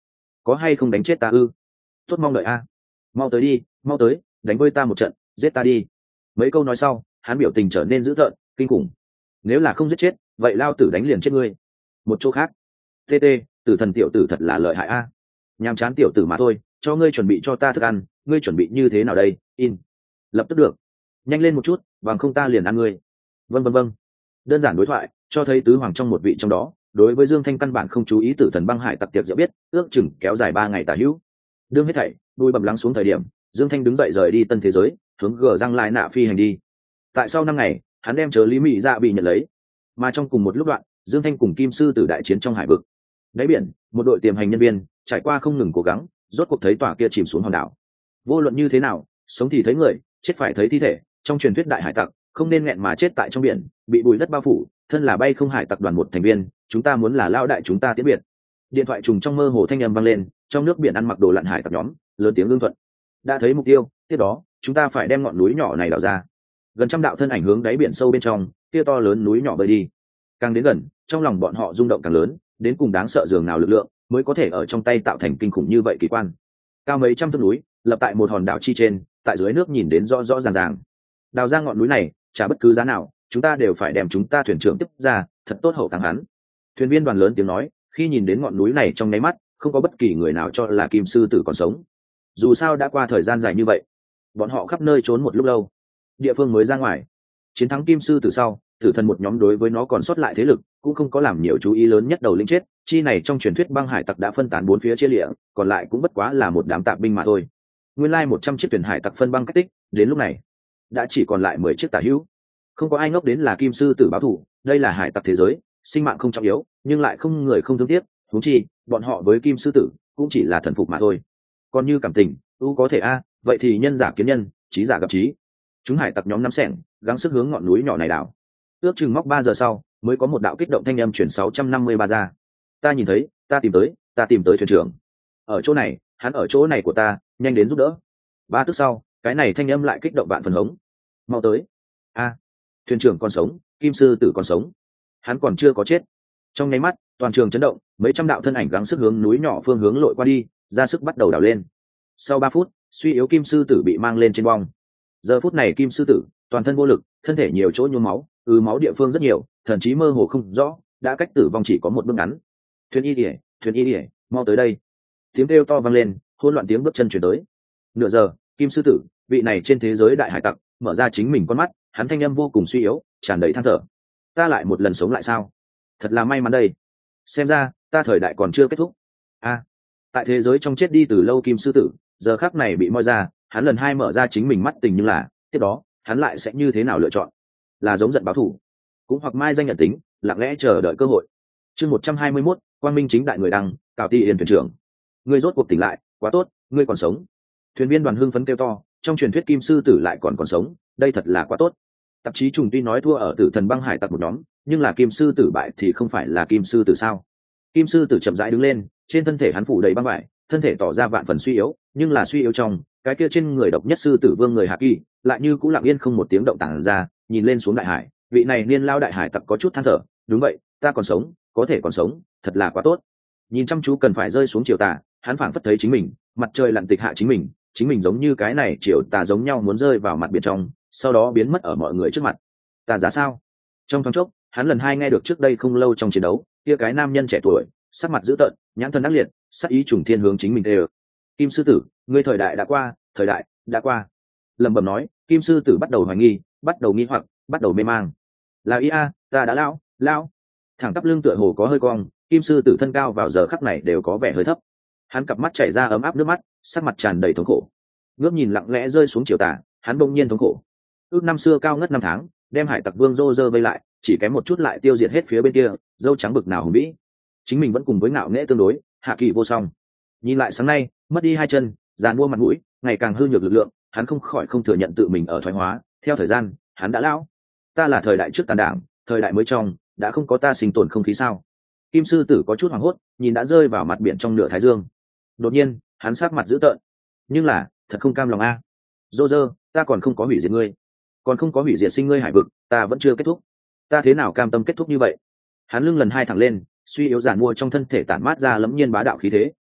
có hay không đánh chết ta ư? Tốt, mong đợi a. Mau tới đi, mau tới, đánh với ta một trận, giết ta đi. Mấy câu nói sau, hắn biểu tình trở nên dữ tợn, kinh khủng. Nếu là không giết chết, vậy lao tử đánh liền chết ngươi. Một chỗ khác, tê tê, tử thần tiểu tử thật là lợi hại a. Nhàm chán tiểu tử mà thôi, cho ngươi chuẩn bị cho ta thức ăn, ngươi chuẩn bị như thế nào đây? In. Lập tức được. Nhanh lên một chút, bằng không ta liền ăn ngươi. Vâng vâng vâng. Đơn giản đối thoại, cho thấy tứ hoàng trong một vị trong đó, đối với Dương Thanh căn bản không chú ý tử thần băng hải tặc tiệc rượu biết, ước chừng kéo dài ba ngày tả hữu. Đương hết thảy, đuôi bầm lắng xuống thời điểm, Dương Thanh đứng dậy rời đi tân thế giới, hướng gờ răng lại nạ phi hành đi. Tại sau năm ngày, hắn đem chớ lý mỹ dạ bị nhận lấy, mà trong cùng một lúc đoạn, Dương Thanh cùng Kim Sư Tử đại chiến trong hải vực. Đáy biển, một đội tiềm hành nhân viên trải qua không ngừng cố gắng, rốt cuộc thấy tòa kia chìm xuống hòn đảo. Vô luận như thế nào, sống thì thấy người, chết phải thấy thi thể. Trong truyền thuyết đại hải tặc không nên nghẹn mà chết tại trong biển, bị bụi đất bao phủ. Thân là bay không hải tặc đoàn một thành viên, chúng ta muốn là lao đại chúng ta tiễn biệt. Điện thoại trùng trong mơ hồ thanh âm vang lên, trong nước biển ăn mặc đồ lặn hải tặc nhóm lớn tiếng ưng thuận. Đã thấy mục tiêu, tiếp đó chúng ta phải đem ngọn núi nhỏ này đào ra. Gần trăm đạo thân ảnh hướng đáy biển sâu bên trong, kia to lớn núi nhỏ bơi đi. Càng đến gần, trong lòng bọn họ rung động càng lớn, đến cùng đáng sợ dường nào lực lượng mới có thể ở trong tay tạo thành kinh khủng như vậy kỳ quan. Cao mấy trăm thước núi, lập tại một hòn đảo chi trên, tại dưới nước nhìn đến rõ rõ ràng ràng. Đào ra ngọn núi này, trả bất cứ giá nào, chúng ta đều phải đem chúng ta thuyền trưởng tiếp ra, thật tốt hậu táng hắn. Thuyền viên đoàn lớn tiếng nói, khi nhìn đến ngọn núi này trong nháy mắt, không có bất kỳ người nào cho là Kim Sư Tử còn sống. Dù sao đã qua thời gian dài như vậy, bọn họ khắp nơi trốn một lúc lâu, địa phương mới ra ngoài. Chiến thắng Kim Sư Tử sau, tử thần một nhóm đối với nó còn sót lại thế lực cũng không có làm nhiều chú ý lớn nhất đầu lĩnh chết, chi này trong truyền thuyết băng hải tặc đã phân tán bốn phía chia lịa, còn lại cũng bất quá là một đám tạp binh mà thôi. Nguyên lai một trăm chiếc thuyền hải tặc phân băng cách tích, đến lúc này đã chỉ còn lại mười chiếc tả hữu. Không có ai ngốc đến là Kim Sư Tử báo thù, đây là hải tặc thế giới, sinh mạng không trọng yếu, nhưng lại không người không thương tiếc, huống chi bọn họ với Kim Sư Tử cũng chỉ là thần phục mà thôi. Còn như cảm tình, u có thể a, vậy thì nhân giả kiến nhân, trí giả gặp trí. Chúng hải tặc nhóm nắm xẻng, gắng sức hướng ngọn núi nhỏ này đảo. Ước chừng móc ba giờ sau, mới có một đạo kích động thanh âm chuyển sáu trăm năm mươi ba ra. Ta nhìn thấy, ta tìm tới, ta tìm tới thuyền trưởng. Ở chỗ này, hắn ở chỗ này của ta, nhanh đến giúp đỡ. Ba tức sau, cái này thanh âm lại kích động vạn phần hống. Mau tới. A, thuyền trưởng còn sống, Kim Sư Tử còn sống. Hắn còn chưa có chết. Trong nháy mắt, toàn trường chấn động, mấy trăm đạo thân ảnh gắng sức hướng núi nhỏ phương hướng lội qua đi, ra sức bắt đầu đào lên. Sau ba phút, suy yếu Kim Sư Tử bị mang lên trên bong. Giờ phút này Kim Sư Tử toàn thân vô lực, thân thể nhiều chỗ nhuốm máu, ứ máu địa phương rất nhiều, thậm chí mơ hồ không rõ, đã cách tử vong chỉ có một bước ngắn. Thuyền y điể, thuyền y điể, mau tới đây. Tiếng kêu to vang lên, hỗn loạn tiếng bước chân chuyển tới. Nửa giờ, Kim Sư Tử, vị này trên thế giới đại hải tặc, mở ra chính mình con mắt, hắn thanh âm vô cùng suy yếu, tràn đầy than thở. Ta lại một lần sống lại sao? Thật là may mắn đây. Xem ra, ta thời đại còn chưa kết thúc. A, tại thế giới trong chết đi từ lâu Kim Sư Tử, giờ khắc này bị moi ra, hắn lần hai mở ra chính mình mắt tình, nhưng là, tiếp đó, hắn lại sẽ như thế nào lựa chọn? Là giống giận báo thù, cũng hoặc mai danh nhận tính, lặng lẽ chờ đợi cơ hội. Chương một trăm hai mươi mốt, quang minh chính đại người đăng, cào ti yên thuyền trưởng. Ngươi rốt cuộc tỉnh lại, quá tốt, ngươi còn sống. Thuyền viên đoàn hưng phấn kêu to, trong truyền thuyết Kim Sư Tử lại còn còn sống, đây thật là quá tốt. Tạp chí trùng tuy nói thua ở tử thần băng hải tặc một nhóm, nhưng là Kim Sư Tử bại thì không phải là Kim Sư Tử sao? Kim Sư Tử chậm rãi đứng lên, trên thân thể hắn phủ đầy băng vải, thân thể tỏ ra vạn phần suy yếu, nhưng là suy yếu trong cái kia trên người độc nhất sư tử vương người Hạ Kỳ, lại như cũng lặng yên không một tiếng động tản ra, nhìn lên xuống đại hải, vị này niên lao đại hải tặc có chút than thở, đúng vậy, ta còn sống, có thể còn sống, thật là quá tốt. Nhìn chăm chú cần phải rơi xuống chiều tà, hắn phảng phất thấy chính mình, mặt trời lặn tịch hạ chính mình, chính mình giống như cái này chiều tà giống nhau muốn rơi vào mặt biển trong, sau đó biến mất ở mọi người trước mặt. Ta giá sao? Trong thoáng chốc, hắn lần hai nghe được trước đây không lâu trong chiến đấu, kia cái nam nhân trẻ tuổi, sắc mặt dữ tợn, nhãn thần ác liệt, sắc ý trùng thiên hướng chính mình đều. Kim Sư Tử, ngươi thời đại đã qua, thời đại đã qua. Lẩm bẩm nói, Kim Sư Tử bắt đầu hoài nghi, bắt đầu nghi hoặc, bắt đầu mê mang. Là ý a, ta đã lão, lão. Thẳng tắp lưng tựa hồ có hơi cong, Kim Sư Tử thân cao vào giờ khắc này đều có vẻ hơi thấp. Hắn cặp mắt chảy ra ấm áp nước mắt, sắc mặt tràn đầy thống khổ. Ngước nhìn lặng lẽ rơi xuống chiều tà, hắn bỗng nhiên thống khổ. Ước năm xưa cao ngất năm tháng, đem hải tặc vương rô rơ vây lại, chỉ kém một chút lại tiêu diệt hết phía bên kia, dâu trắng bực nào hùng vĩ. Chính mình vẫn cùng với ngạo nghễ tương đối, Hạ Kỳ vô song. Nhìn lại sáng nay, mất đi hai chân, già mua mặt mũi, ngày càng hư nhược lực lượng, hắn không khỏi không thừa nhận tự mình ở thoái hóa. Theo thời gian, hắn đã lão. Ta là thời đại trước tàn đảng, thời đại mới trong, đã không có ta sinh tồn không khí sao? Kim Sư Tử có chút hoảng hốt, nhìn đã rơi vào mặt biển trong nửa thái dương. Đột nhiên, hắn sát mặt dữ tợn. Nhưng là, thật không cam lòng a. Dô dơ, ta còn không có hủy diệt ngươi, còn không có hủy diệt sinh ngươi hải vực, ta vẫn chưa kết thúc. Ta thế nào cam tâm kết thúc như vậy? Hắn lưng lần hai thẳng lên, suy yếu giản mua trong thân thể tản mát ra lẫm nhiên bá đạo khí thế,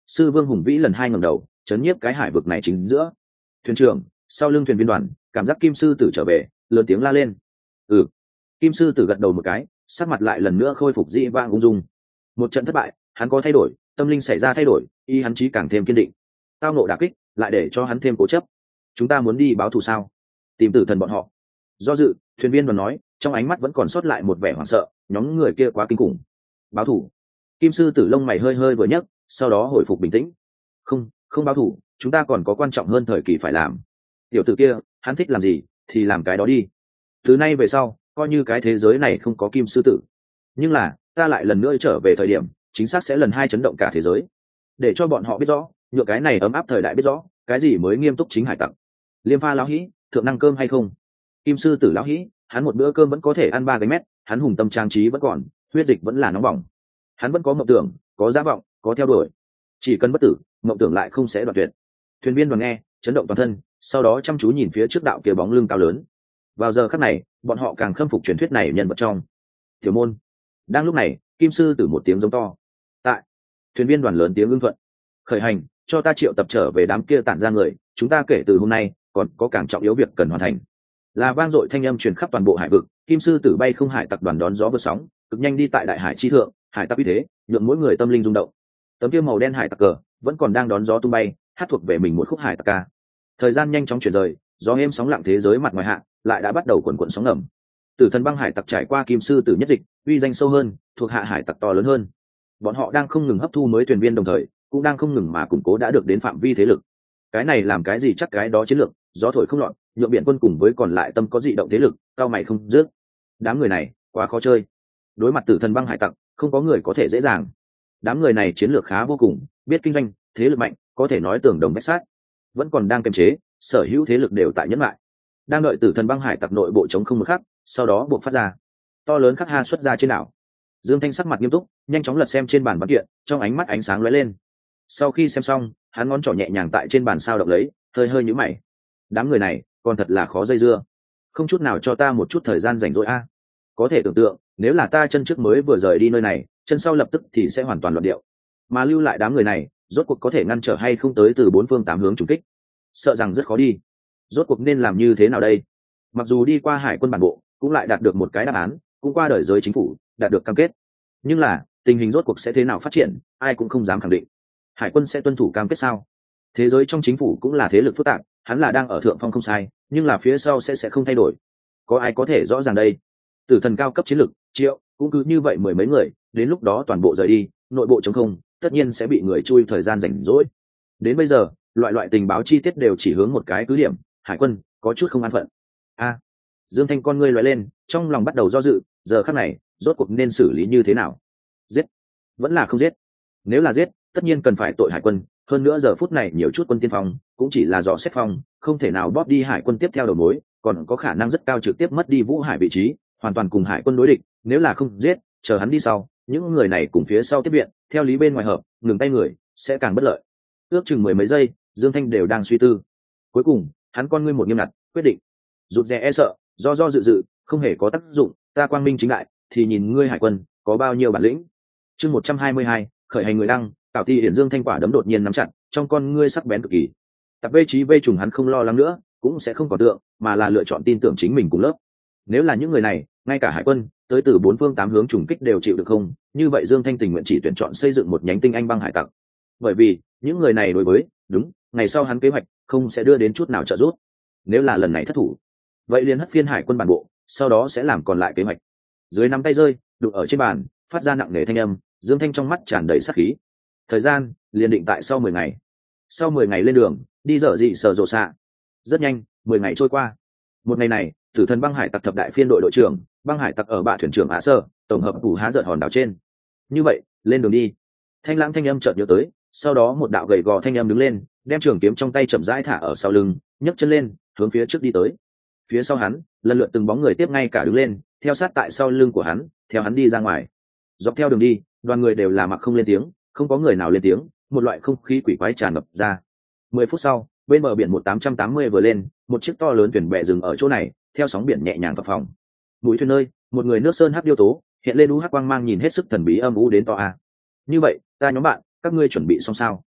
sư vương hùng vĩ lần hai ngẩng đầu chấn nhiếp cái hải vực này chính giữa. Thuyền trưởng sau lưng thuyền viên đoàn cảm giác kim sư tử trở về, lớn tiếng la lên. Ừ. Kim sư tử gật đầu một cái, sắc mặt lại lần nữa khôi phục dị vãng ung dung. Một trận thất bại, hắn có thay đổi, tâm linh xảy ra thay đổi, y hắn chí càng thêm kiên định. Tao nộ đả kích lại để cho hắn thêm cố chấp. Chúng ta muốn đi báo thù sao? Tìm tử thần bọn họ. Do dự, thuyền viên đoàn nói, trong ánh mắt vẫn còn sót lại một vẻ hoảng sợ, nhóm người kia quá kinh khủng. Báo thù? Kim sư tử lông mày hơi hơi vừa nhấc, sau đó hồi phục bình tĩnh. Không, không báo thù, chúng ta còn có quan trọng hơn thời kỳ phải làm. Tiểu tử kia, hắn thích làm gì thì làm cái đó đi. Từ nay về sau, coi như cái thế giới này không có kim sư tử, nhưng là ta lại lần nữa trở về thời điểm chính xác sẽ lần hai chấn động cả thế giới, để cho bọn họ biết rõ, nhựa cái này ấm áp thời đại biết rõ cái gì mới nghiêm túc chính hải tặc. Liêm pha lão hĩ, thượng năng cơm hay không? Kim sư tử lão hĩ, hắn một bữa cơm vẫn có thể ăn ba cái mét, hắn hùng tâm trang trí vẫn còn, huyết dịch vẫn là nóng bỏng, hắn vẫn có mộng tưởng, có giả vọng, có theo đuổi, chỉ cần bất tử, mộng tưởng lại không sẽ đoạn tuyệt. Thuyền viên đoàn nghe chấn động toàn thân, sau đó chăm chú nhìn phía trước đạo kia bóng lưng cao lớn. Vào giờ khắc này, bọn họ càng khâm phục truyền thuyết này nhân vật trong tiểu môn. Đang lúc này, kim sư tử một tiếng giống to. Tại. Thuyền viên đoàn lớn tiếng ưng thuận. Khởi hành, cho ta triệu tập trở về đám kia tản ra người, chúng ta kể từ hôm nay còn có càng trọng yếu việc cần hoàn thành. Là vang dội thanh âm truyền khắp toàn bộ hải vực, kim sư tử bay không hải tặc đoàn đón gió vượt sóng, cực nhanh đi tại đại hải chi thượng, hải tặc uy thế, nhượng mỗi người tâm linh rung động. Tấm kia màu đen hải tặc cờ vẫn còn đang đón gió tung bay, hát thuộc về mình một khúc hải tặc ca. Thời gian nhanh chóng chuyển rời, gió êm sóng lặng thế giới mặt ngoài hạ lại đã bắt đầu quần quần sóng ngầm. Tử thần băng hải tặc trải qua kim sư tử nhất dịch, uy danh sâu hơn, thuộc hạ hải tặc to lớn hơn. Bọn họ đang không ngừng hấp thu mới thuyền viên, đồng thời cũng đang không ngừng mà củng cố đã được đến phạm vi thế lực. Cái này làm cái gì chắc cái đó chiến lược, gió thổi không lọt, nhượng biển quân cùng với còn lại tâm có dị động thế lực, cao mày không dứt. Đám người này quá khó chơi. Đối mặt tử thần băng hải tặc, không có người có thể dễ dàng. Đám người này chiến lược khá vô cùng, biết kinh doanh, thế lực mạnh, có thể nói tường đồng vách sát, vẫn còn đang kiềm chế, sở hữu thế lực đều tại nhẫn lại, đang đợi tử thần băng hải tặc nội bộ chống không một khắc, sau đó buộc phát ra to lớn khắc ha xuất ra trên đảo. Dương Thanh sắc mặt nghiêm túc, nhanh chóng lật xem trên bàn văn kiện, trong ánh mắt ánh sáng lóe lên. Sau khi xem xong, hắn ngón trỏ nhẹ nhàng tại trên bàn sao động lấy, hơi hơi nhíu mày. Đám người này còn thật là khó dây dưa, không chút nào cho ta một chút thời gian rảnh rỗi a. Có thể tưởng tượng, nếu là ta chân trước mới vừa rời đi nơi này, chân sau lập tức thì sẽ hoàn toàn loạn điệu, mà lưu lại đám người này rốt cuộc có thể ngăn trở hay không tới từ bốn phương tám hướng trùng kích, sợ rằng rất khó đi. Rốt cuộc nên làm như thế nào đây? Mặc dù đi qua hải quân bản bộ cũng lại đạt được một cái đáp án, cũng qua đời giới chính phủ đạt được cam kết, nhưng là tình hình rốt cuộc sẽ thế nào phát triển, ai cũng không dám khẳng định. Hải quân sẽ tuân thủ cam kết sao? Thế giới trong chính phủ cũng là thế lực phức tạp, hắn là đang ở thượng phong không sai, nhưng là phía sau sẽ sẽ không thay đổi, có ai có thể rõ ràng đây? Tử thần cao cấp chiến lực triệu cũng cứ như vậy mười mấy người, đến lúc đó toàn bộ rời đi, nội bộ chống không, tất nhiên sẽ bị người chui thời gian rảnh rỗi. Đến bây giờ, loại loại tình báo chi tiết đều chỉ hướng một cái cứ điểm, hải quân có chút không an phận. A. Dương Thanh con ngươi lóe lên, trong lòng bắt đầu do dự, giờ khắc này rốt cuộc nên xử lý như thế nào? Giết vẫn là không giết? Nếu là giết, tất nhiên cần phải tội hải quân, hơn nữa giờ phút này nhiều chút quân tiên phong cũng chỉ là dò xét phong, không thể nào bóp đi hải quân tiếp theo đầu mối, còn có khả năng rất cao trực tiếp mất đi Vũ Hải vị trí, hoàn toàn cùng hải quân đối địch. Nếu là không giết, chờ hắn đi sau, những người này cùng phía sau tiếp viện, theo lý bên ngoài hợp, ngừng tay người sẽ càng bất lợi. Ước chừng mười mấy giây, Dương Thanh đều đang suy tư. Cuối cùng, hắn con ngươi một nghiêm ngặt, quyết định. Rụt rè e sợ, do do dự dự, không hề có tác dụng, ta quang minh chính đại, thì nhìn ngươi hải quân có bao nhiêu bản lĩnh. Chương một trăm hai mươi hai, khởi hành người đăng, Cảo Ti Hiển Dương Thanh quả đấm đột nhiên nắm chặt, trong con ngươi sắc bén cực kỳ. Tập vê trí vê trùng hắn không lo lắng nữa, cũng sẽ không có tượng, mà là lựa chọn tin tưởng chính mình cùng lớp. Nếu là những người này, ngay cả hải quân, tới từ bốn phương tám hướng trùng kích đều chịu được không, như vậy Dương Thanh tình nguyện chỉ tuyển chọn xây dựng một nhánh tinh anh băng hải tặc. Bởi vì, những người này đối với, đúng, ngày sau hắn kế hoạch không sẽ đưa đến chút nào trợ giúp. Nếu là lần này thất thủ, vậy liền hất phiên hải quân bản bộ, sau đó sẽ làm còn lại kế hoạch. Dưới nắm tay rơi, đụng ở trên bàn, phát ra nặng nề thanh âm, Dương Thanh trong mắt tràn đầy sát khí. Thời gian liền định tại sau mười ngày. Sau mười ngày lên đường, đi dở dị sờ rộ xạ. Rất nhanh, mười ngày trôi qua. Một ngày này, tử thần băng hải tặc thập đại phiên đội đội trưởng, băng hải tặc ở bạ thuyền trưởng Á Sơ, tổng hợp phủ há giận hòn đảo trên. Như vậy, lên đường đi. Thanh lãng thanh âm chợt nhớ tới, sau đó một đạo gầy gò thanh âm đứng lên, đem trường kiếm trong tay chậm rãi thả ở sau lưng, nhấc chân lên, hướng phía trước đi tới. Phía sau hắn, lần lượt từng bóng người tiếp ngay cả đứng lên, theo sát tại sau lưng của hắn, theo hắn đi ra ngoài. Dọc theo đường đi, đoàn người đều là mặc không lên tiếng, không có người nào lên tiếng, một loại không khí quỷ quái tràn ngập ra. Mười phút sau, bên bờ biển một tám trăm tám mươi vừa lên, một chiếc to lớn thuyền bè dừng ở chỗ này, theo sóng biển nhẹ nhàng vào phòng. Mũi thuyền nơi, một người nước sơn hắc điêu tố, hiện lên u hắc quang mang nhìn hết sức thần bí âm u đến to a. Như vậy, ta nhóm bạn, các ngươi chuẩn bị xong sao?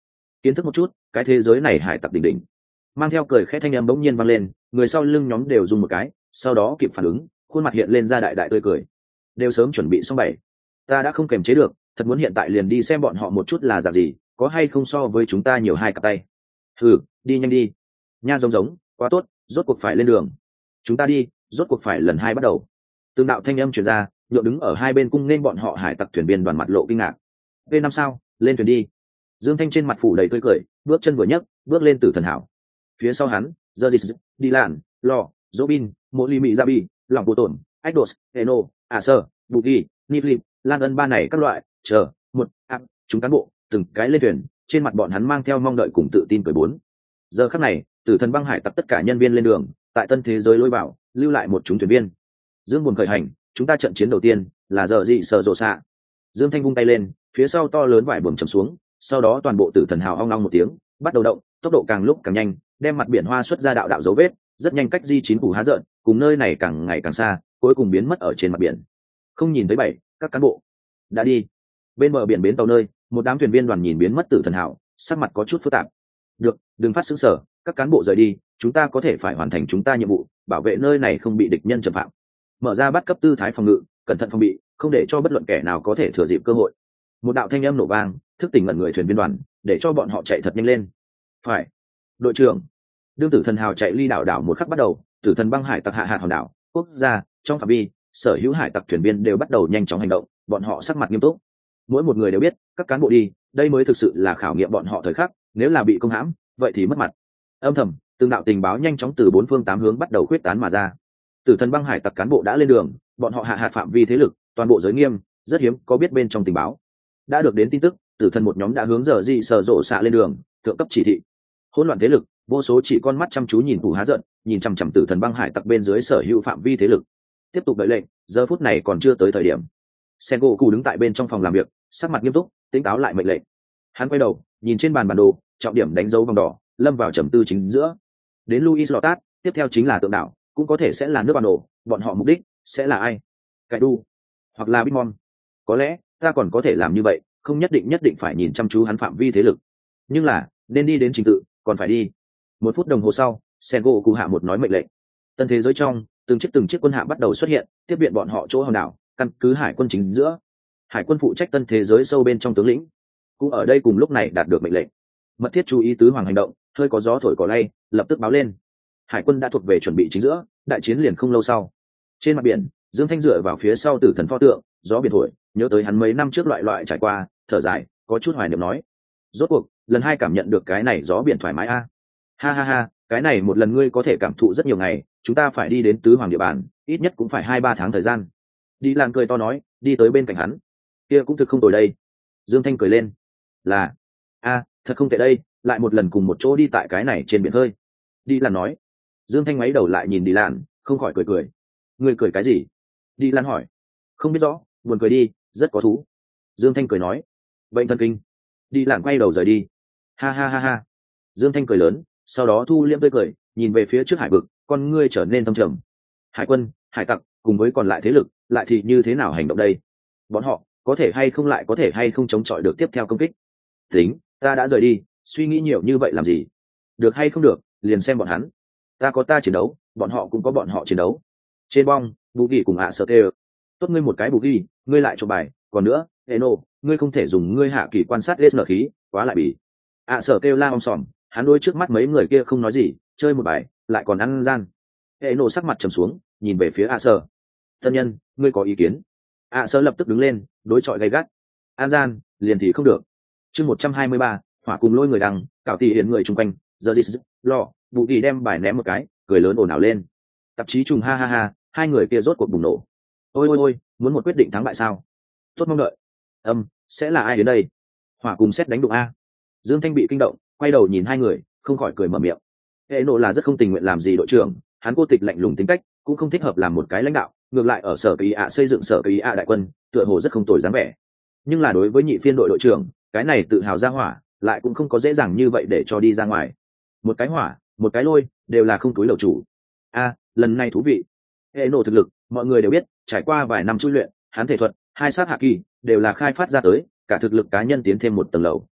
kiến thức một chút cái thế giới này hải tặc đỉnh đỉnh. Mang theo cười khẽ thanh âm bỗng nhiên vang lên, người sau lưng nhóm đều dùng một cái, sau đó kịp phản ứng, khuôn mặt hiện lên ra đại đại tươi cười. Đều sớm chuẩn bị xong bảy. Ta đã không kềm chế được, thật muốn hiện tại liền đi xem bọn họ một chút là dạng gì, có hay không so với chúng ta nhiều hai cặp tay. Hừ, đi nhanh đi. Nha giống giống, quá tốt, rốt cuộc phải lên đường. Chúng ta đi, rốt cuộc phải lần hai bắt đầu. Từng đạo thanh âm truyền ra, nhộn đứng ở hai bên cung nên bọn họ hải tặc thuyền viên đoàn mặt lộ kinh ngạc. V năm sao, lên thuyền đi. Dương Thanh trên mặt phủ đầy tươi cười, bước chân vừa nhấc, bước lên Tử Thần Hảo. Phía sau hắn, Zeus, đi lạn, Lo, Robin, Mộ Ly Mị Zabi, Lòng Vô Tổn, Eidos, Eno, Acer, Bugi, Niflip, Lan Ân ba này các loại, chờ, một, áp, chúng cán bộ, từng cái lên thuyền, trên mặt bọn hắn mang theo mong đợi cùng tự tin cười bốn. Giờ khắc này, Tử Thần băng hải tặc tất cả nhân viên lên đường, tại tân thế giới lôi bảo, lưu lại một chúng thuyền viên. Dương buồn khởi hành, chúng ta trận chiến đầu tiên là giờ dị sợ rộ xạ. Dương Thanh vung tay lên, phía sau to lớn vải buồm chầm xuống, sau đó toàn bộ Tử Thần Hào ong ong một tiếng, bắt đầu động, tốc độ càng lúc càng nhanh, đem mặt biển hoa xuất ra đạo đạo dấu vết, rất nhanh cách di chín phủ há rợn, cùng nơi này càng ngày càng xa, cuối cùng biến mất ở trên mặt biển. Không nhìn thấy bảy, các cán bộ đã đi. Bên bờ biển bến tàu nơi, một đám thuyền viên đoàn nhìn biến mất Tử Thần Hào, sắc mặt có chút phức tạp. Được, đừng phát sững sờ, các cán bộ rời đi, chúng ta có thể phải hoàn thành chúng ta nhiệm vụ, bảo vệ nơi này không bị địch nhân châm phạm. Mở ra bắt cấp tư thái phòng ngự, cẩn thận phòng bị, không để cho bất luận kẻ nào có thể thừa dịp cơ hội. Một đạo thanh âm nổ vang, thức tỉnh ngẩn người thuyền viên đoàn, để cho bọn họ chạy thật nhanh lên. Phải, đội trưởng. Đương Tử Thần Hào chạy ly đảo đảo một khắc bắt đầu, Tử Thần băng hải tặc hạ hạt hòn đảo, quốc gia, trong phạm vi, sở hữu hải tặc thuyền viên đều bắt đầu nhanh chóng hành động, bọn họ sắc mặt nghiêm túc. Mỗi một người đều biết, các cán bộ đi, đây mới thực sự là khảo nghiệm bọn họ thời khắc, nếu là bị công hãm, vậy thì mất mặt. Âm thầm, từng đạo tình báo nhanh chóng từ bốn phương tám hướng bắt đầu khuyết tán mà ra. Tử Thần băng hải tặc cán bộ đã lên đường, bọn họ hạ hạt phạm vi thế lực, toàn bộ giới nghiêm, rất hiếm có biết bên trong tình báo. Đã được đến tin tức, Tử Thần một nhóm đã hướng giờ dị sở rộ xạ lên đường, thượng cấp chỉ thị. Hỗn loạn thế lực, vô số chỉ con mắt chăm chú nhìn thủ há giận, nhìn chằm chằm Tử Thần băng hải tặc bên dưới sở hữu phạm vi thế lực. Tiếp tục đợi lệnh, giờ phút này còn chưa tới thời điểm. Sengoku đứng tại bên trong phòng làm việc, sắc mặt nghiêm túc, tỉnh táo lại mệnh lệnh. Hắn quay đầu, nhìn trên bàn bản đồ, trọng điểm đánh dấu vòng đỏ, lâm vào trầm tư chính giữa. Đến Luis Lotat, tiếp theo chính là tượng đảo, cũng có thể sẽ là nước bản đồ, bọn họ mục đích sẽ là ai? Cải đu, hoặc là Bitmon. Có lẽ ta còn có thể làm như vậy, không nhất định nhất định phải nhìn chăm chú hắn phạm vi thế lực, nhưng là nên đi đến trình tự, còn phải đi. Một phút đồng hồ sau, Sengoku hạ một nói mệnh lệnh. Tân thế giới trong, từng chiếc từng chiếc quân hạm bắt đầu xuất hiện, tiếp viện bọn họ chỗ hòn đảo, căn cứ hải quân chính giữa. Hải quân phụ trách tân thế giới sâu bên trong tướng lĩnh, cũng ở đây cùng lúc này đạt được mệnh lệnh. Mật thiết chú ý tứ hoàng hành động, hơi có gió thổi cỏ lay, lập tức báo lên. Hải quân đã thuộc về chuẩn bị chính giữa, đại chiến liền không lâu sau. Trên mặt biển, Dương Thanh dựa vào phía sau Tử Thần pho tượng, gió biển thổi, nhớ tới hắn mấy năm trước loại loại trải qua, thở dài, có chút hoài niệm nói: rốt cuộc, lần hai cảm nhận được cái này gió biển thoải mái a. Ha ha ha, cái này một lần ngươi có thể cảm thụ rất nhiều ngày, chúng ta phải đi đến tứ hoàng địa bàn, ít nhất cũng phải hai ba tháng thời gian. Đi Lan cười to nói, đi tới bên cạnh hắn. Kia cũng thực không tồi đây. Dương Thanh cười lên. Là, a, thật không tệ đây, lại một lần cùng một chỗ đi tại cái này trên biển hơi. Đi Lan nói. Dương Thanh ngoáy đầu lại nhìn Đi Lan, không khỏi cười cười. Ngươi cười cái gì? Đi Lan hỏi. Không biết rõ, buồn cười đi, rất có thú. Dương Thanh cười nói. Bệnh thần kinh. Đi Lan quay đầu rời đi. Ha ha ha ha. Dương Thanh cười lớn, sau đó thu liễm tươi cười, nhìn về phía trước hải vực, con ngươi trở nên thâm trầm. Hải quân, hải tặc, cùng với còn lại thế lực, lại thì như thế nào hành động đây? Bọn họ có thể hay không lại có thể hay không chống chọi được tiếp theo công kích? Tính, ta đã rời đi, suy nghĩ nhiều như vậy làm gì? Được hay không được, liền xem bọn hắn. Ta có ta chiến đấu, bọn họ cũng có bọn họ chiến đấu. Trên bong, Bù Ghi cùng ạ sợ tê. Tốt ngươi một cái Bù Ghi, ngươi lại cho bài, còn nữa, Eno, ngươi không thể dùng ngươi hạ kỳ quan sát lết nở khí, quá lại bỉ. ạ sợ kêu la om sòm, hắn đôi trước mắt mấy người kia không nói gì, chơi một bài, lại còn ăn gian. Eno sắc mặt trầm xuống, nhìn về phía ạ sợ. Thân nhân, ngươi có ý kiến? ạ sợ lập tức đứng lên, đối chọi gay gắt. An gian, liền thì không được. Chương một trăm hai mươi ba, hỏa cùng lôi người đằng, cảo tỉ hiền người chung quanh, giờ đi lo, Bù Ghi đem bài ném một cái, cười lớn ồn ào lên. Tạp chí trùng ha ha ha, hai người kia rốt cuộc bùng nổ. Ôi ôi ôi, muốn một quyết định thắng bại sao? Tốt mong đợi. Âm, sẽ là ai đến đây? Hỏa cùng xét đánh đụng a. Dương Thanh bị kinh động, quay đầu nhìn hai người, không khỏi cười mở miệng. Hệ nộ là rất không tình nguyện làm gì đội trưởng, hắn cô tịch lạnh lùng tính cách, cũng không thích hợp làm một cái lãnh đạo, ngược lại ở sở kỳ ạ xây dựng sở kỳ ạ đại quân, tựa hồ rất không tồi dáng vẻ. Nhưng là đối với nhị phiên đội đội trưởng, cái này tự hào ra hỏa, lại cũng không có dễ dàng như vậy để cho đi ra ngoài. Một cái hỏa, một cái lôi, đều là không túi lầu chủ. A, lần này thú vị. Hệ nộ thực lực, mọi người đều biết, trải qua vài năm chui luyện, hắn thể thuật, hai sát hạ kỳ, đều là khai phát ra tới, cả thực lực cá nhân tiến thêm một tầng lầu.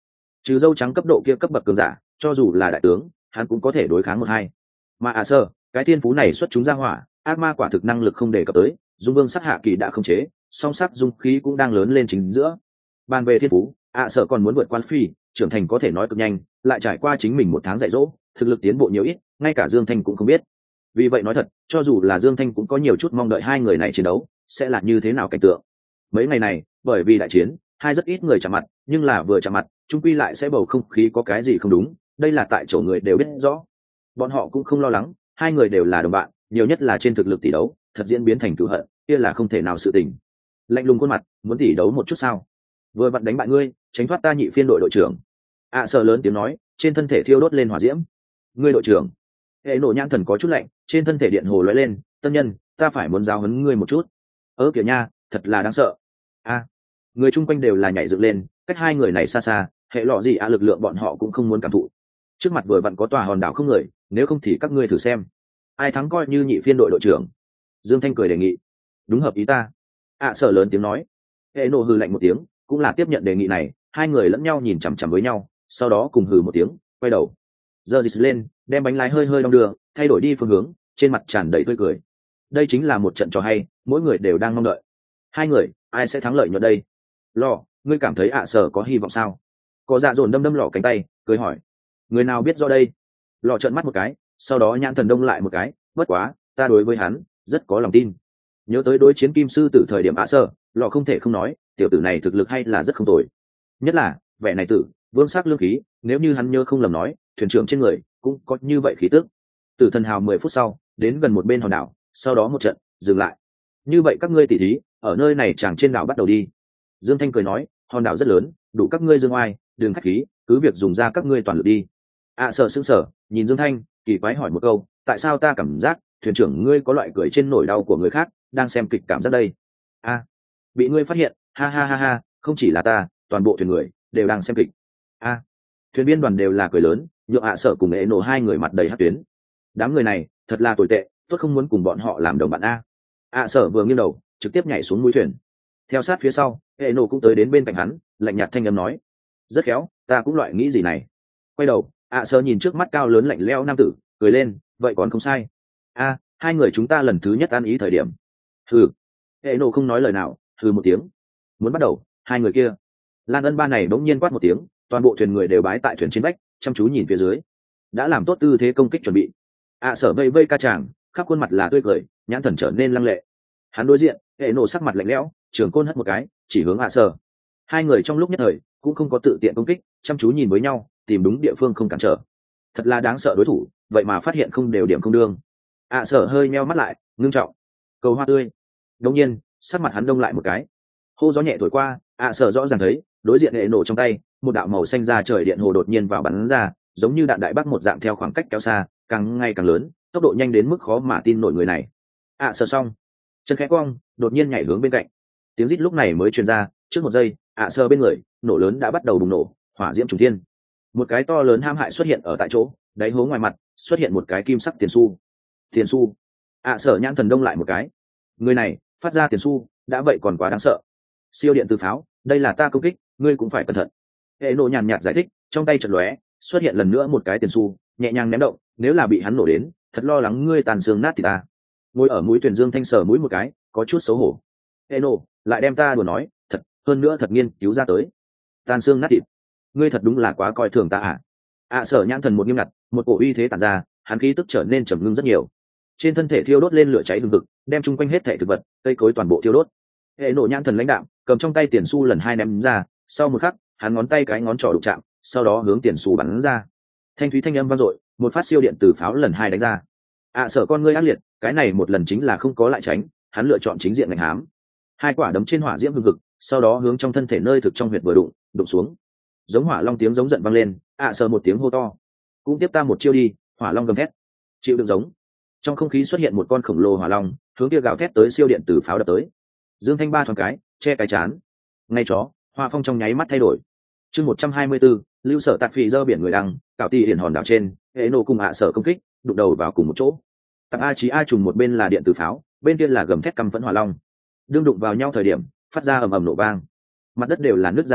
trừ dâu trắng cấp độ kia cấp bậc cường giả, cho dù là đại tướng hắn cũng có thể đối kháng một hai. Mà ạ sơ cái thiên phú này xuất chúng ra hỏa, ác ma quả thực năng lực không đề cập tới, dung vương sát hạ kỳ đã không chế, song sắc dung khí cũng đang lớn lên chính giữa. Bàn về thiên phú, ạ sợ còn muốn vượt qua phi trưởng thành, có thể nói cực nhanh, lại trải qua chính mình một tháng dạy dỗ, thực lực tiến bộ nhiều ít ngay cả Dương Thanh cũng không biết. Vì vậy nói thật, cho dù là Dương Thanh cũng có nhiều chút mong đợi hai người này chiến đấu sẽ là như thế nào cảnh tượng. Mấy ngày này bởi vì đại chiến, hai rất ít người chạm mặt, nhưng là vừa chạm mặt chung quy lại sẽ bầu không khí có cái gì không đúng, đây là tại chỗ người đều biết rõ. Bọn họ cũng không lo lắng, hai người đều là đồng bạn, nhiều nhất là trên thực lực tỷ đấu thật diễn biến thành cựu hận kia là không thể nào sự tình. Lạnh lùng khuôn mặt, muốn tỷ đấu một chút sao? Vừa vặn đánh bại ngươi, tránh thoát ta nhị phiên đội đội trưởng. ạ à, sợ lớn tiếng nói, trên thân thể thiêu đốt lên hỏa diễm. Ngươi đội trưởng? Hệ nổ nhãn thần có chút lạnh, trên thân thể điện hồ lóe lên, tân nhân, ta phải muốn giáo huấn ngươi một chút. Ớ kìa nha, thật là đáng sợ. A, à, người chung quanh đều là nhảy dựng lên, cách hai người này xa xa, hệ lọ gì ạ à, lực lượng bọn họ cũng không muốn cảm thụ. Trước mặt vừa vặn có tòa hòn đảo không người, nếu không thì các ngươi thử xem, ai thắng coi như nhị phiên đội đội trưởng. Dương Thanh cười đề nghị. Đúng hợp ý ta. ạ à, sợ lớn tiếng nói. Hệ nổ hừ lạnh một tiếng, cũng là tiếp nhận đề nghị này. Hai người lẫn nhau nhìn chằm chằm với nhau, sau đó cùng hừ một tiếng, quay đầu giờ dịch lên, đem bánh lái hơi hơi đong đưa, thay đổi đi phương hướng, trên mặt tràn đầy tươi cười. Đây chính là một trận trò hay, mỗi người đều đang mong đợi. Hai người, ai sẽ thắng lợi nhuận đây? Lò, ngươi cảm thấy ạ à sở có hy vọng sao? Có dạ dồn đâm đâm lò cánh tay, cười hỏi. Người nào biết do đây? Lò trợn mắt một cái, sau đó nhãn thần đông lại một cái, bất quá, ta đối với hắn rất có lòng tin. Nhớ tới đối chiến kim sư tử thời điểm ạ à sở, lò không thể không nói, tiểu tử này thực lực hay là rất không tồi. Nhất là vẻ này tử vương sắc lương khí, nếu như hắn nhớ không lầm nói, thuyền trưởng trên người cũng có như vậy khí tức. Tử thần hào mười phút sau đến gần một bên hòn đảo, sau đó một trận dừng lại. Như vậy các ngươi tỉ thí ở nơi này chẳng trên đảo bắt đầu đi. Dương Thanh cười nói, hòn đảo rất lớn, đủ các ngươi dương oai, đừng khách khí, cứ việc dùng ra các ngươi toàn lực đi. ạ à, sợ sững sờ nhìn Dương Thanh, kỳ quái hỏi một câu, tại sao ta cảm giác thuyền trưởng ngươi có loại cười trên nỗi đau của người khác, đang xem kịch cảm giác đây? A, à, bị ngươi phát hiện, ha ha ha ha, không chỉ là ta, toàn bộ thuyền người đều đang xem kịch. A, à, thuyền viên đoàn đều là cười lớn, nhượng ạ à sợ cùng ế nổ hai người mặt đầy hát tuyến. Đám người này thật là tồi tệ, tốt không muốn cùng bọn họ làm đồng bạn a. ạ à sợ vừa nghiêng đầu, trực tiếp nhảy xuống mũi thuyền. Theo sát phía sau, ế nổ cũng tới đến bên cạnh hắn, lạnh nhạt thanh âm nói, rất khéo, ta cũng loại nghĩ gì này. Quay đầu, ạ à sợ nhìn trước mắt cao lớn lạnh lẽo nam tử, cười lên, vậy còn không sai. A, à, hai người chúng ta lần thứ nhất ăn ý thời điểm. Hừ. Ế nổ không nói lời nào, hừ một tiếng. Muốn bắt đầu, hai người kia. Lan Ân ba này bỗng nhiên quát một tiếng, toàn bộ thuyền người đều bái tại thuyền trên vách, chăm chú nhìn phía dưới. Đã làm tốt tư thế công kích chuẩn bị. ạ à, sở vây vây ca chàng, khắp khuôn mặt là tươi cười, nhãn thần trở nên lăng lệ. Hắn đối diện, hệ nổ sắc mặt lạnh lẽo, trường côn hất một cái, chỉ hướng ạ à sở. Hai người trong lúc nhất thời cũng không có tự tiện công kích, chăm chú nhìn với nhau, tìm đúng địa phương không cản trở. Thật là đáng sợ đối thủ, vậy mà phát hiện không đều điểm không đương. ạ à, sở hơi meo mắt lại, ngưng trọng. Cầu hoa tươi. Đột nhiên, sắc mặt hắn đông lại một cái. Hô gió nhẹ thổi qua, ạ à, sở rõ ràng thấy, đối diện hệ nổ trong tay, một đạo màu xanh ra trời điện hồ đột nhiên vào bắn ra, giống như đạn đại bác một dạng theo khoảng cách kéo xa, càng ngày càng lớn, tốc độ nhanh đến mức khó mà tin nổi người này. ạ à, sợ xong, chân khẽ cong, đột nhiên nhảy hướng bên cạnh. Tiếng rít lúc này mới truyền ra, trước một giây, ạ à, sơ bên người, nổ lớn đã bắt đầu bùng nổ, hỏa diễm trùng thiên. Một cái to lớn ham hại xuất hiện ở tại chỗ, đáy hố ngoài mặt xuất hiện một cái kim sắc tiền xu. Tiền xu. ạ à, sở nhãn thần đông lại một cái. Người này phát ra tiền xu, đã vậy còn quá đáng sợ. Siêu điện từ pháo, đây là ta công kích, ngươi cũng phải cẩn thận. Hệ nổ nhàn nhạt giải thích, trong tay chợt lóe, xuất hiện lần nữa một cái tiền xu, nhẹ nhàng ném động, nếu là bị hắn nổ đến, thật lo lắng ngươi tàn xương nát thì ta. Ngồi ở mũi thuyền Dương Thanh sờ mũi một cái, có chút xấu hổ. Hệ nổ, lại đem ta đùa nói, thật, hơn nữa thật nghiên cứu ra tới. Tàn xương nát thịt, ngươi thật đúng là quá coi thường ta à? À sở nhãn thần một nghiêm ngặt, một cổ uy thế tản ra, hắn khí tức trở nên trầm ngưng rất nhiều. Trên thân thể thiêu đốt lên lửa cháy hừng hực, đem chung quanh hết thể thực vật, cây cối toàn bộ thiêu đốt. Hệ nổ nhãn thần lãnh đạm, cầm trong tay tiền xu lần hai ném ra, sau một khắc, hắn ngón tay cái ngón trỏ đụng chạm, sau đó hướng tiền xu bắn ra. Thanh thúy thanh âm vang dội, một phát siêu điện từ pháo lần hai đánh ra. À sở con ngươi ác liệt, cái này một lần chính là không có lại tránh, hắn lựa chọn chính diện đánh hám. Hai quả đấm trên hỏa diễm hừng hực, sau đó hướng trong thân thể nơi thực trong huyệt vừa đụng, đụng xuống. Giống hỏa long tiếng giống giận vang lên, à sở một tiếng hô to. Cũng tiếp ta một chiêu đi, hỏa long gầm thét. Chịu đựng giống. Trong không khí xuất hiện một con khổng lồ hỏa long, hướng kia gào thét tới siêu điện từ pháo đập tới. Dương Thanh ba thoáng cái, che cái chán. Ngay chó, hoa phong trong nháy mắt thay đổi. Chương một trăm hai mươi 124, lưu sở tạc phì dơ biển người đăng, cảo tỉ hiển hòn đảo trên, hệ nổ cùng ạ sở công kích, đụng đầu vào cùng một chỗ. Tạc a chí a trùng một bên là điện từ pháo, bên kia là gầm thét căm phẫn hỏa long. Đương đụng vào nhau thời điểm, phát ra ầm ầm nổ vang. Mặt đất đều là nứt ra đến,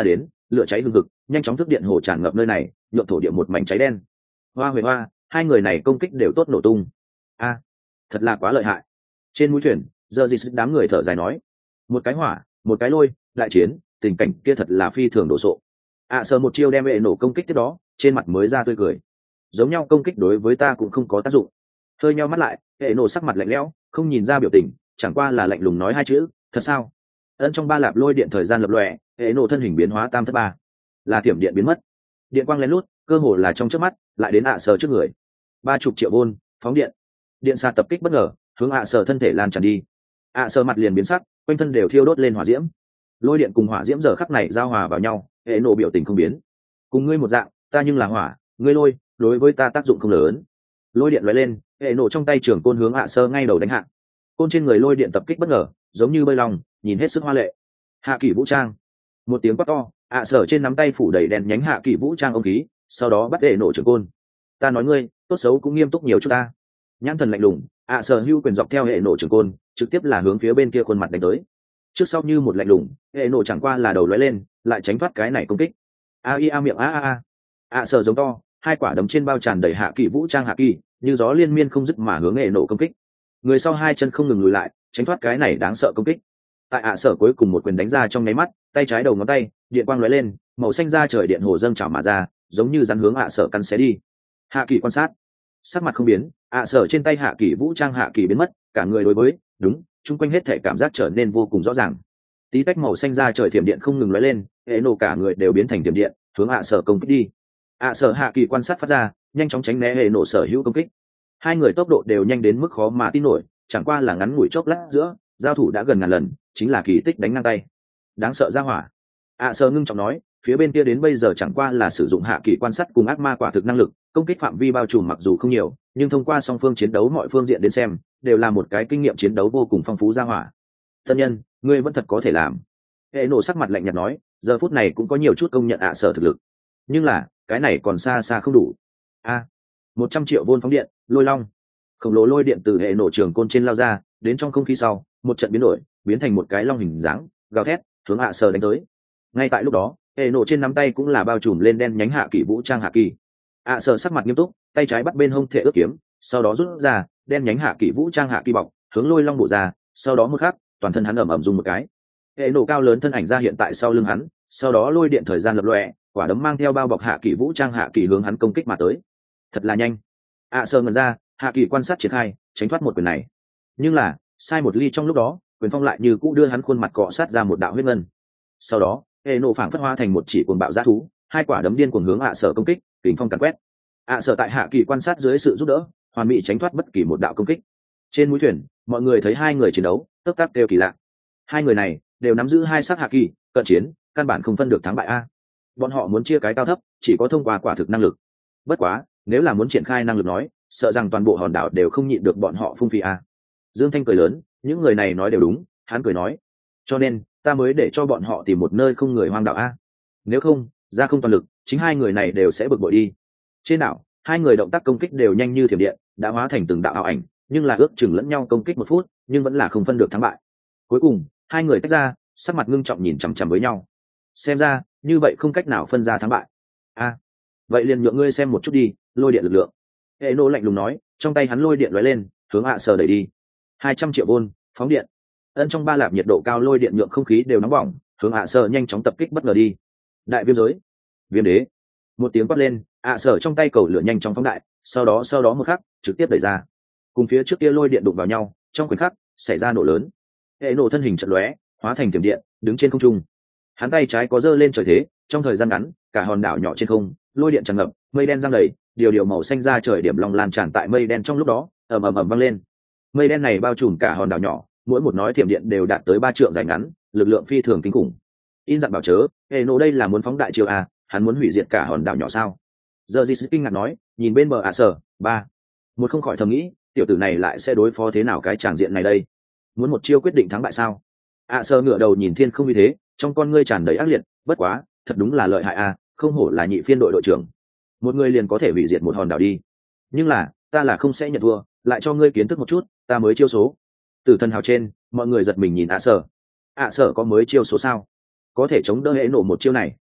lửa cháy hừng hực nhanh chóng thức điện hồ tràn ngập nơi này, nhuộm thổ địa một mảnh cháy đen. Hoa huệ hoa, hai người này công kích đều tốt nổ tung. A, thật là quá lợi hại. Trên mũi thuyền, giờ gì đám người thở dài nói, một cái hỏa, một cái lôi, đại chiến, tình cảnh kia thật là phi thường đồ sộ. ạ sờ một chiêu đem hệ nổ công kích tiếp đó, trên mặt mới ra tươi cười. Giống nhau công kích đối với ta cũng không có tác dụng. Hơi nheo mắt lại, hệ nổ sắc mặt lạnh lẽo, không nhìn ra biểu tình, chẳng qua là lạnh lùng nói hai chữ, thật sao? Ân trong ba lạp lôi điện thời gian lập lòe, hệ nổ thân hình biến hóa tam thất ba, là thiểm điện biến mất. Điện quang lén lút, cơ hồ là trong chớp mắt, lại đến ạ sờ trước người. Ba chục triệu vôn, phóng điện. Điện xạ tập kích bất ngờ, hướng ạ sờ thân thể lan tràn đi. ạ sờ mặt liền biến sắc, quanh thân đều thiêu đốt lên hỏa diễm. Lôi điện cùng hỏa diễm giờ khắc này giao hòa vào nhau, hệ nổ biểu tình không biến. Cùng ngươi một dạng, ta nhưng là hỏa, ngươi lôi, đối với ta tác dụng không lớn. Lôi điện lóe lên, hệ nổ trong tay trường côn hướng ạ sờ ngay đầu đánh hạ. Côn trên người lôi điện tập kích bất ngờ, giống như bơi lòng, nhìn hết sức hoa lệ. Hạ kỷ vũ trang. Một tiếng quát to, ạ sờ trên nắm tay phủ đầy đèn nhánh hạ kỷ vũ trang ông khí, sau đó bắt hệ nổ trường côn. Ta nói ngươi, tốt xấu cũng nghiêm túc nhiều chút ta. Nhãn thần lạnh lùng, ạ sờ hưu quyền dọc theo hệ nổ trường côn, trực tiếp là hướng phía bên kia khuôn mặt đánh tới. Trước sau như một lạnh lùng, hệ nổ chẳng qua là đầu lóe lên, lại tránh thoát cái này công kích. A i a miệng a a a. ạ sờ giống to, hai quả đấm trên bao tràn đầy hạ kỳ vũ trang hạ kỳ, như gió liên miên không dứt mà hướng hệ nổ công kích. Người sau hai chân không ngừng lùi lại, tránh thoát cái này đáng sợ công kích. Tại ạ sở cuối cùng một quyền đánh ra trong nháy mắt, tay trái đầu ngón tay, điện quang lóe lên, màu xanh ra trời điện hồ dâng trào mà ra, giống như rắn hướng ạ sở căn xé đi. Hạ kỳ quan sát, sắc mặt không biến, ạ sở trên tay hạ kỳ vũ trang hạ kỳ biến mất, cả người đối với đúng chung quanh hết thể cảm giác trở nên vô cùng rõ ràng. Tí tách màu xanh ra trời thiểm điện không ngừng lóe lên, hệ nổ cả người đều biến thành thiểm điện, hướng ạ sở công kích đi. ạ sở hạ kỳ quan sát phát ra, nhanh chóng tránh né hệ nổ sở hữu công kích. Hai người tốc độ đều nhanh đến mức khó mà tin nổi, chẳng qua là ngắn ngủi chốc lát giữa, giao thủ đã gần ngàn lần, chính là kỳ tích đánh ngang tay. Đáng sợ ra hỏa. ạ sở ngưng trọng nói, phía bên kia đến bây giờ chẳng qua là sử dụng hạ kỳ quan sát cùng ác ma quả thực năng lực, công kích phạm vi bao trùm mặc dù không nhiều, nhưng thông qua song phương chiến đấu mọi phương diện đến xem, đều là một cái kinh nghiệm chiến đấu vô cùng phong phú ra hỏa. Thân nhân, ngươi vẫn thật có thể làm. Hệ nổ sắc mặt lạnh nhạt nói, giờ phút này cũng có nhiều chút công nhận ạ sở thực lực, nhưng là cái này còn xa xa không đủ. A, một trăm triệu vôn phóng điện, lôi long, khổng lồ lôi điện từ hệ nổ trường côn trên lao ra, đến trong không khí sau, một trận biến đổi, biến thành một cái long hình dáng, gào thét, hướng ạ sở đánh tới. Ngay tại lúc đó, hệ nổ trên nắm tay cũng là bao trùm lên đen nhánh hạ kỳ vũ trang hạ kỳ. ạ sở sắc mặt nghiêm túc, tay trái bắt bên hông thể ước kiếm, sau đó rút ra đen nhánh hạ kỳ vũ trang hạ kỳ bọc, hướng lôi long bổ ra, sau đó một khắc, toàn thân hắn ầm ầm rung một cái. Hệ nổ cao lớn thân ảnh ra hiện tại sau lưng hắn, sau đó lôi điện thời gian lập lòe, quả đấm mang theo bao bọc hạ kỳ vũ trang hạ kỳ hướng hắn công kích mà tới. Thật là nhanh. ạ sở ngẩn ra, hạ kỳ quan sát triển khai, tránh thoát một quyền này. Nhưng là, sai một ly trong lúc đó, quyền phong lại như cũ đưa hắn khuôn mặt cọ sát ra một đạo huyết ngân. Sau đó, hệ nổ phảng phất hóa thành một chỉ cuồng bạo dã thú, hai quả đấm điên cuồng hướng ạ sở công kích, kình phong càn quét. ạ sở tại hạ kỳ quan sát dưới sự giúp đỡ, hoàn mỹ tránh thoát bất kỳ một đạo công kích. Trên mũi thuyền, mọi người thấy hai người chiến đấu, tức tắc đều kỳ lạ. Hai người này đều nắm giữ hai sắc hạ kỳ, cận chiến, căn bản không phân được thắng bại a. Bọn họ muốn chia cái cao thấp, chỉ có thông qua quả thực năng lực. Bất quá, nếu là muốn triển khai năng lực nói, sợ rằng toàn bộ hòn đảo đều không nhịn được bọn họ phung phí a. Dương Thanh cười lớn, những người này nói đều đúng, hắn cười nói, cho nên ta mới để cho bọn họ tìm một nơi không người hoang đảo a. Nếu không, ra không toàn lực, chính hai người này đều sẽ bực bội đi. Trên đảo, hai người động tác công kích đều nhanh như thiểm điện, đã hóa thành từng đạo ảo ảnh, nhưng là ước chừng lẫn nhau công kích một phút, nhưng vẫn là không phân được thắng bại. Cuối cùng, hai người tách ra, sắc mặt ngưng trọng nhìn chằm chằm với nhau. Xem ra, như vậy không cách nào phân ra thắng bại. A, vậy liền nhượng ngươi xem một chút đi, lôi điện lực lượng. Hệ nô lạnh lùng nói, trong tay hắn lôi điện lóe lên, hướng ạ sở đẩy đi. Hai trăm triệu vôn, phóng điện. Ân trong ba lạp nhiệt độ cao lôi điện nhượng không khí đều nóng bỏng, hướng ạ sở nhanh chóng tập kích bất ngờ đi. Đại viêm giới, viêm đế. Một tiếng quát lên, ạ sở trong tay cầu lửa nhanh chóng phóng đại, sau đó sau đó một khắc, trực tiếp đẩy ra. Cùng phía trước kia lôi điện đụng vào nhau, trong khoảnh khắc xảy ra nổ lớn. Hệ nổ thân hình chợt lóe, hóa thành tiềm điện, đứng trên không trung. Hắn tay trái có giơ lên trời thế, trong thời gian ngắn, cả hòn đảo nhỏ trên không, lôi điện tràn ngập, mây đen giăng đầy, điều điều màu xanh ra trời điểm long lan tràn tại mây đen trong lúc đó, ầm ầm ầm vang lên. Mây đen này bao trùm cả hòn đảo nhỏ, mỗi một nói thiểm điện đều đạt tới ba trượng dài ngắn, lực lượng phi thường kinh khủng. In dặn bảo chớ, hệ nổ đây là muốn phóng đại chiều à, hắn muốn hủy diệt cả hòn đảo nhỏ sao? Giờ gì kinh ngạc nói, nhìn bên bờ ạ sở, ba, một không khỏi thầm nghĩ, tiểu tử này lại sẽ đối phó thế nào cái tràng diện này đây? Muốn một chiêu quyết định thắng bại sao? ạ sở ngửa đầu nhìn thiên không như thế, trong con ngươi tràn đầy ác liệt, bất quá, thật đúng là lợi hại à, không hổ là nhị phiên đội đội trưởng, một người liền có thể hủy diệt một hòn đảo đi. Nhưng là, ta là không sẽ nhận thua, lại cho ngươi kiến thức một chút, ta mới chiêu số. Tử thần hào trên, mọi người giật mình nhìn ạ sở. ạ sở có mới chiêu số sao? Có thể chống đỡ hệ nổ một chiêu này?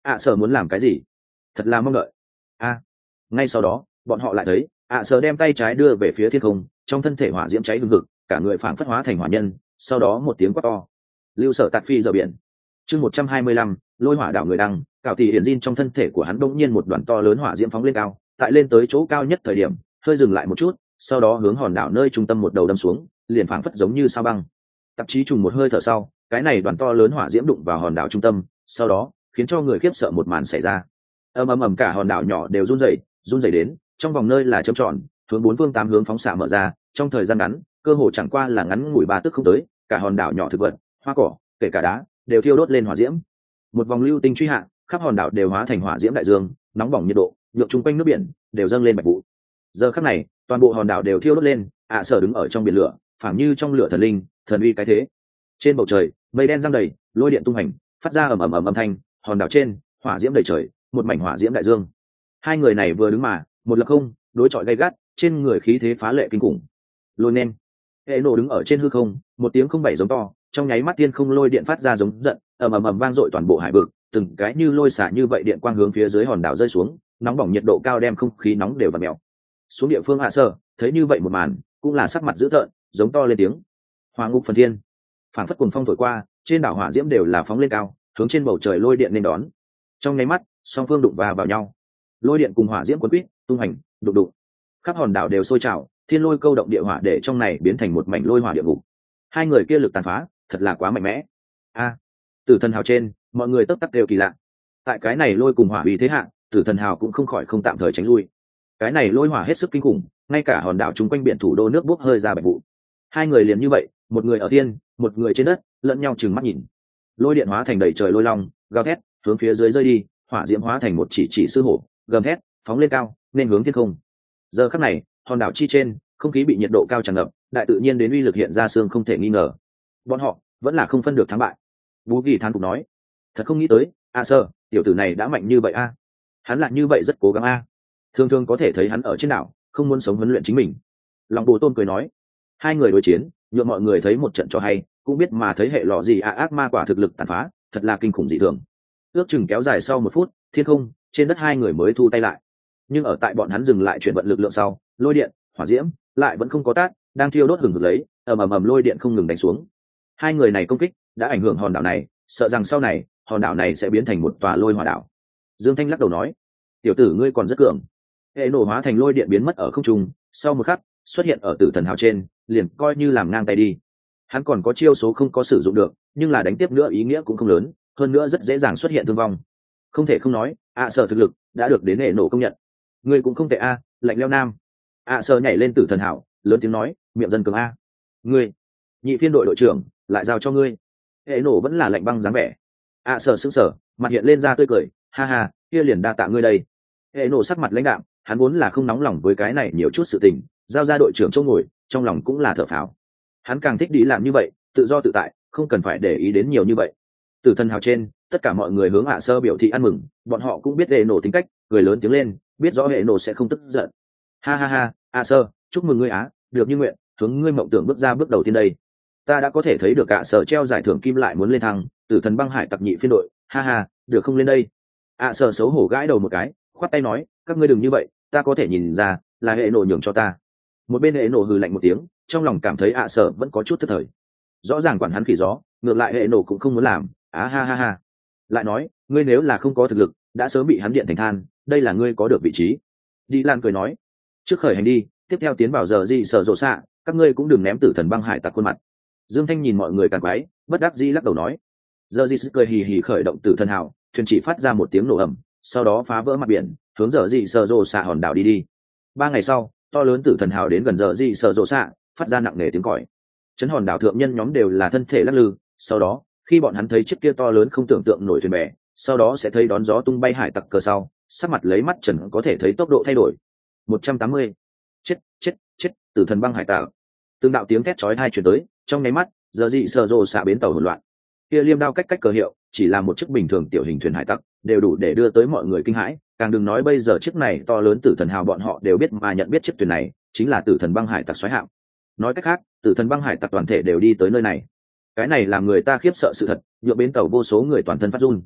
ạ sở muốn làm cái gì? Thật là mong đợi. A. Ngay sau đó bọn họ lại thấy ạ sở đem tay trái đưa về phía thiên không, trong thân thể hỏa diễm cháy hừng hực, cả người phảng phất hóa thành hỏa nhân. Sau đó một tiếng quát to, lưu sở tạt phi giờ biển. Chương một trăm hai mươi lăm, lôi hỏa đảo người đăng. Cảo tỷ hiển diên trong thân thể của hắn bỗng nhiên một đoàn to lớn hỏa diễm phóng lên cao, tại lên tới chỗ cao nhất thời điểm hơi dừng lại một chút, sau đó hướng hòn đảo nơi trung tâm một đầu đâm xuống, liền phảng phất giống như sao băng. Tạp chí trùng một hơi thở sau, cái này đoàn to lớn hỏa diễm đụng vào hòn đảo trung tâm, sau đó khiến cho người khiếp sợ một màn xảy ra. ầm ầm ầm, cả hòn đảo nhỏ đều run rẩy, run rẩy đến trong vòng nơi là chấm tròn, hướng bốn phương tám hướng phóng xạ mở ra. Trong thời gian ngắn, cơ hồ chẳng qua là ngắn ngủi ba tức không tới, cả hòn đảo nhỏ thực vật, hoa cỏ, kể cả đá đều thiêu đốt lên hỏa diễm. Một vòng lưu tinh truy hạ, khắp hòn đảo đều hóa thành hỏa diễm đại dương, nóng bỏng nhiệt độ nhượng chung quanh nước biển đều dâng lên bạch vụ. Giờ khắc này toàn bộ hòn đảo đều thiêu đốt lên. ạ sở đứng ở trong biển lửa, phảng như trong lửa thần linh, thần uy cái thế. Trên bầu trời mây đen giăng đầy, lôi điện tung hành, phát ra ầm ầm ầm âm thanh. Hòn đảo trên hỏa diễm đầy trời, một mảnh hỏa diễm đại dương. Hai người này vừa đứng mà một lập không, đối chọi gay gắt, trên người khí thế phá lệ kinh khủng. Lôi nên hệ nổ đứng ở trên hư không, một tiếng không bảy giống to, trong nháy mắt tiên không lôi điện phát ra giống giận, ầm ầm ầm vang dội toàn bộ hải vực, từng cái như lôi xả như vậy điện quang hướng phía dưới hòn đảo rơi xuống, nóng bỏng nhiệt độ cao đem không khí nóng đều vặn mèo. Xuống địa phương hạ sơ thấy như vậy một màn, cũng là sắc mặt dữ tợn, giống to lên tiếng, hỏa ngục phần thiên. Phảng phất cuồng phong thổi qua, trên đảo hỏa diễm đều là phóng lên cao, hướng trên bầu trời lôi điện nên đón. Trong nháy mắt song phương đụng vào vào nhau, lôi điện cùng hỏa diễm cuốn quýt tung hành đụng đụng, khắp hòn đảo đều sôi trào, thiên lôi câu động địa hỏa để trong này biến thành một mảnh lôi hỏa địa ngục. Hai người kia lực tàn phá thật là quá mạnh mẽ. A, tử thần hào trên mọi người tấp tắc đều kỳ lạ. Tại cái này lôi cùng hỏa uy thế hạ, tử thần hào cũng không khỏi không tạm thời tránh lui. Cái này lôi hỏa hết sức kinh khủng, ngay cả hòn đảo chung quanh biển thủ đô nước bốc hơi ra bạch vụ. Hai người liền như vậy, một người ở thiên, một người trên đất, lẫn nhau trừng mắt nhìn. Lôi điện hóa thành đầy trời lôi long, gào thét hướng phía dưới rơi đi, hỏa diễm hóa thành một chỉ chỉ sư hổ, gầm thét phóng lên cao nên hướng thiên không. Giờ khắc này hòn đảo chi trên không khí bị nhiệt độ cao tràn ngập, đại tự nhiên đến uy lực hiện ra xương không thể nghi ngờ. Bọn họ vẫn là không phân được thắng bại. Bú Kỳ thán phục nói, thật không nghĩ tới, a sơ tiểu tử này đã mạnh như vậy a. Hắn lại như vậy rất cố gắng a. Thường thường có thể thấy hắn ở trên đảo không muốn sống huấn luyện chính mình. Lòng bồ tôn cười nói, hai người đối chiến nhượng mọi người thấy một trận cho hay, cũng biết mà thấy hệ lọ gì a ác ma quả thực lực tàn phá thật là kinh khủng dị thường. Ước chừng kéo dài sau một phút, thiên không trên đất hai người mới thu tay lại. Nhưng ở tại bọn hắn dừng lại chuyển vận lực lượng sau, lôi điện hỏa diễm lại vẫn không có tát, đang thiêu đốt hừng hực lấy, ầm ầm ầm lôi điện không ngừng đánh xuống. Hai người này công kích đã ảnh hưởng hòn đảo này, sợ rằng sau này hòn đảo này sẽ biến thành một tòa lôi hỏa đảo. Dương Thanh lắc đầu nói, tiểu tử ngươi còn rất cường. Hệ nổ hóa thành lôi điện biến mất ở không trung, sau một khắc xuất hiện ở tử thần hào trên, liền coi như làm ngang tay đi. Hắn còn có chiêu số không có sử dụng được, nhưng là đánh tiếp nữa ý nghĩa cũng không lớn, hơn nữa rất dễ dàng xuất hiện thương vong. Không thể không nói, ạ sở thực lực đã được đến hệ nổ công nhận. Ngươi cũng không tệ a, lạnh leo nam. ạ sở nhảy lên tử thần hảo, lớn tiếng nói, miệng dân cường a. Ngươi, nhị phiên đội đội trưởng, lại giao cho ngươi. Hệ nổ vẫn là lạnh băng dáng vẻ. ạ sở sững sờ, mặt hiện lên ra tươi cười, ha ha, kia liền đa tạ ngươi đây. Hệ nổ sắc mặt lãnh đạm, hắn vốn là không nóng lòng với cái này nhiều chút sự tình, giao ra đội trưởng chỗ ngồi, trong lòng cũng là thở phào. Hắn càng thích đi làm như vậy, tự do tự tại, không cần phải để ý đến nhiều như vậy. Tử thần hào trên, tất cả mọi người hướng hạ sơ biểu thị ăn mừng, bọn họ cũng biết hệ nổ tính cách, cười lớn tiếng lên, biết rõ hệ nổ sẽ không tức giận. Ha ha ha, hạ sơ, chúc mừng ngươi á, được như nguyện, hướng ngươi mộng tưởng bước ra bước đầu tiên đây. Ta đã có thể thấy được hạ sơ treo giải thưởng kim lại muốn lên thăng, tử thần băng hải tặc nhị phiên đội, ha ha, được không lên đây. Hạ sơ xấu hổ gãi đầu một cái, khoát tay nói, các ngươi đừng như vậy, ta có thể nhìn ra là hệ nổ nhường cho ta. Một bên hệ nổ hừ lạnh một tiếng, trong lòng cảm thấy hạ sơ vẫn có chút thất thời. Rõ ràng quản hắn khỉ gió, ngược lại hệ nổ cũng không muốn làm, á ha ha ha. Lại nói, ngươi nếu là không có thực lực, đã sớm bị hắn điện thành than, đây là ngươi có được vị trí. Đi Lan cười nói, trước khởi hành đi, tiếp theo tiến vào giờ gì sở rộ xạ, các ngươi cũng đừng ném tử thần băng hải tặc khuôn mặt. Dương Thanh nhìn mọi người càng quái, bất đắc dĩ lắc đầu nói, giờ gì cười hì hì khởi động tử thần hào, thuyền chỉ phát ra một tiếng nổ ầm, sau đó phá vỡ mặt biển, hướng giờ gì sở rộ xạ hòn đảo đi đi. Ba ngày sau, to lớn tử thần hào đến gần giờ gì sở rộ xạ, phát ra nặng nề tiếng còi. Chấn hòn đảo thượng nhân nhóm đều là thân thể lắc lư, sau đó khi bọn hắn thấy chiếc kia to lớn không tưởng tượng nổi thuyền bè, sau đó sẽ thấy đón gió tung bay hải tặc cờ sau, sắc mặt lấy mắt trần có thể thấy tốc độ thay đổi. một trăm tám mươi. Chết, chết, chết, tử thần băng hải tặc. Từng đạo tiếng thét chói tai truyền tới, trong nháy mắt, giờ dị sờ rồ xạ bến tàu hỗn loạn. Kia liêm đao cách cách cờ hiệu, chỉ là một chiếc bình thường tiểu hình thuyền hải tặc, đều đủ để đưa tới mọi người kinh hãi, càng đừng nói bây giờ chiếc này to lớn tử thần hào bọn họ đều biết mà nhận biết chiếc thuyền này chính là tử thần băng hải tặc xoáy hạm. Nói cách khác, tử thần băng hải tặc toàn thể đều đi tới nơi này. Cái này làm người ta khiếp sợ sự thật, nhựa bến tàu vô số người toàn thân phát run.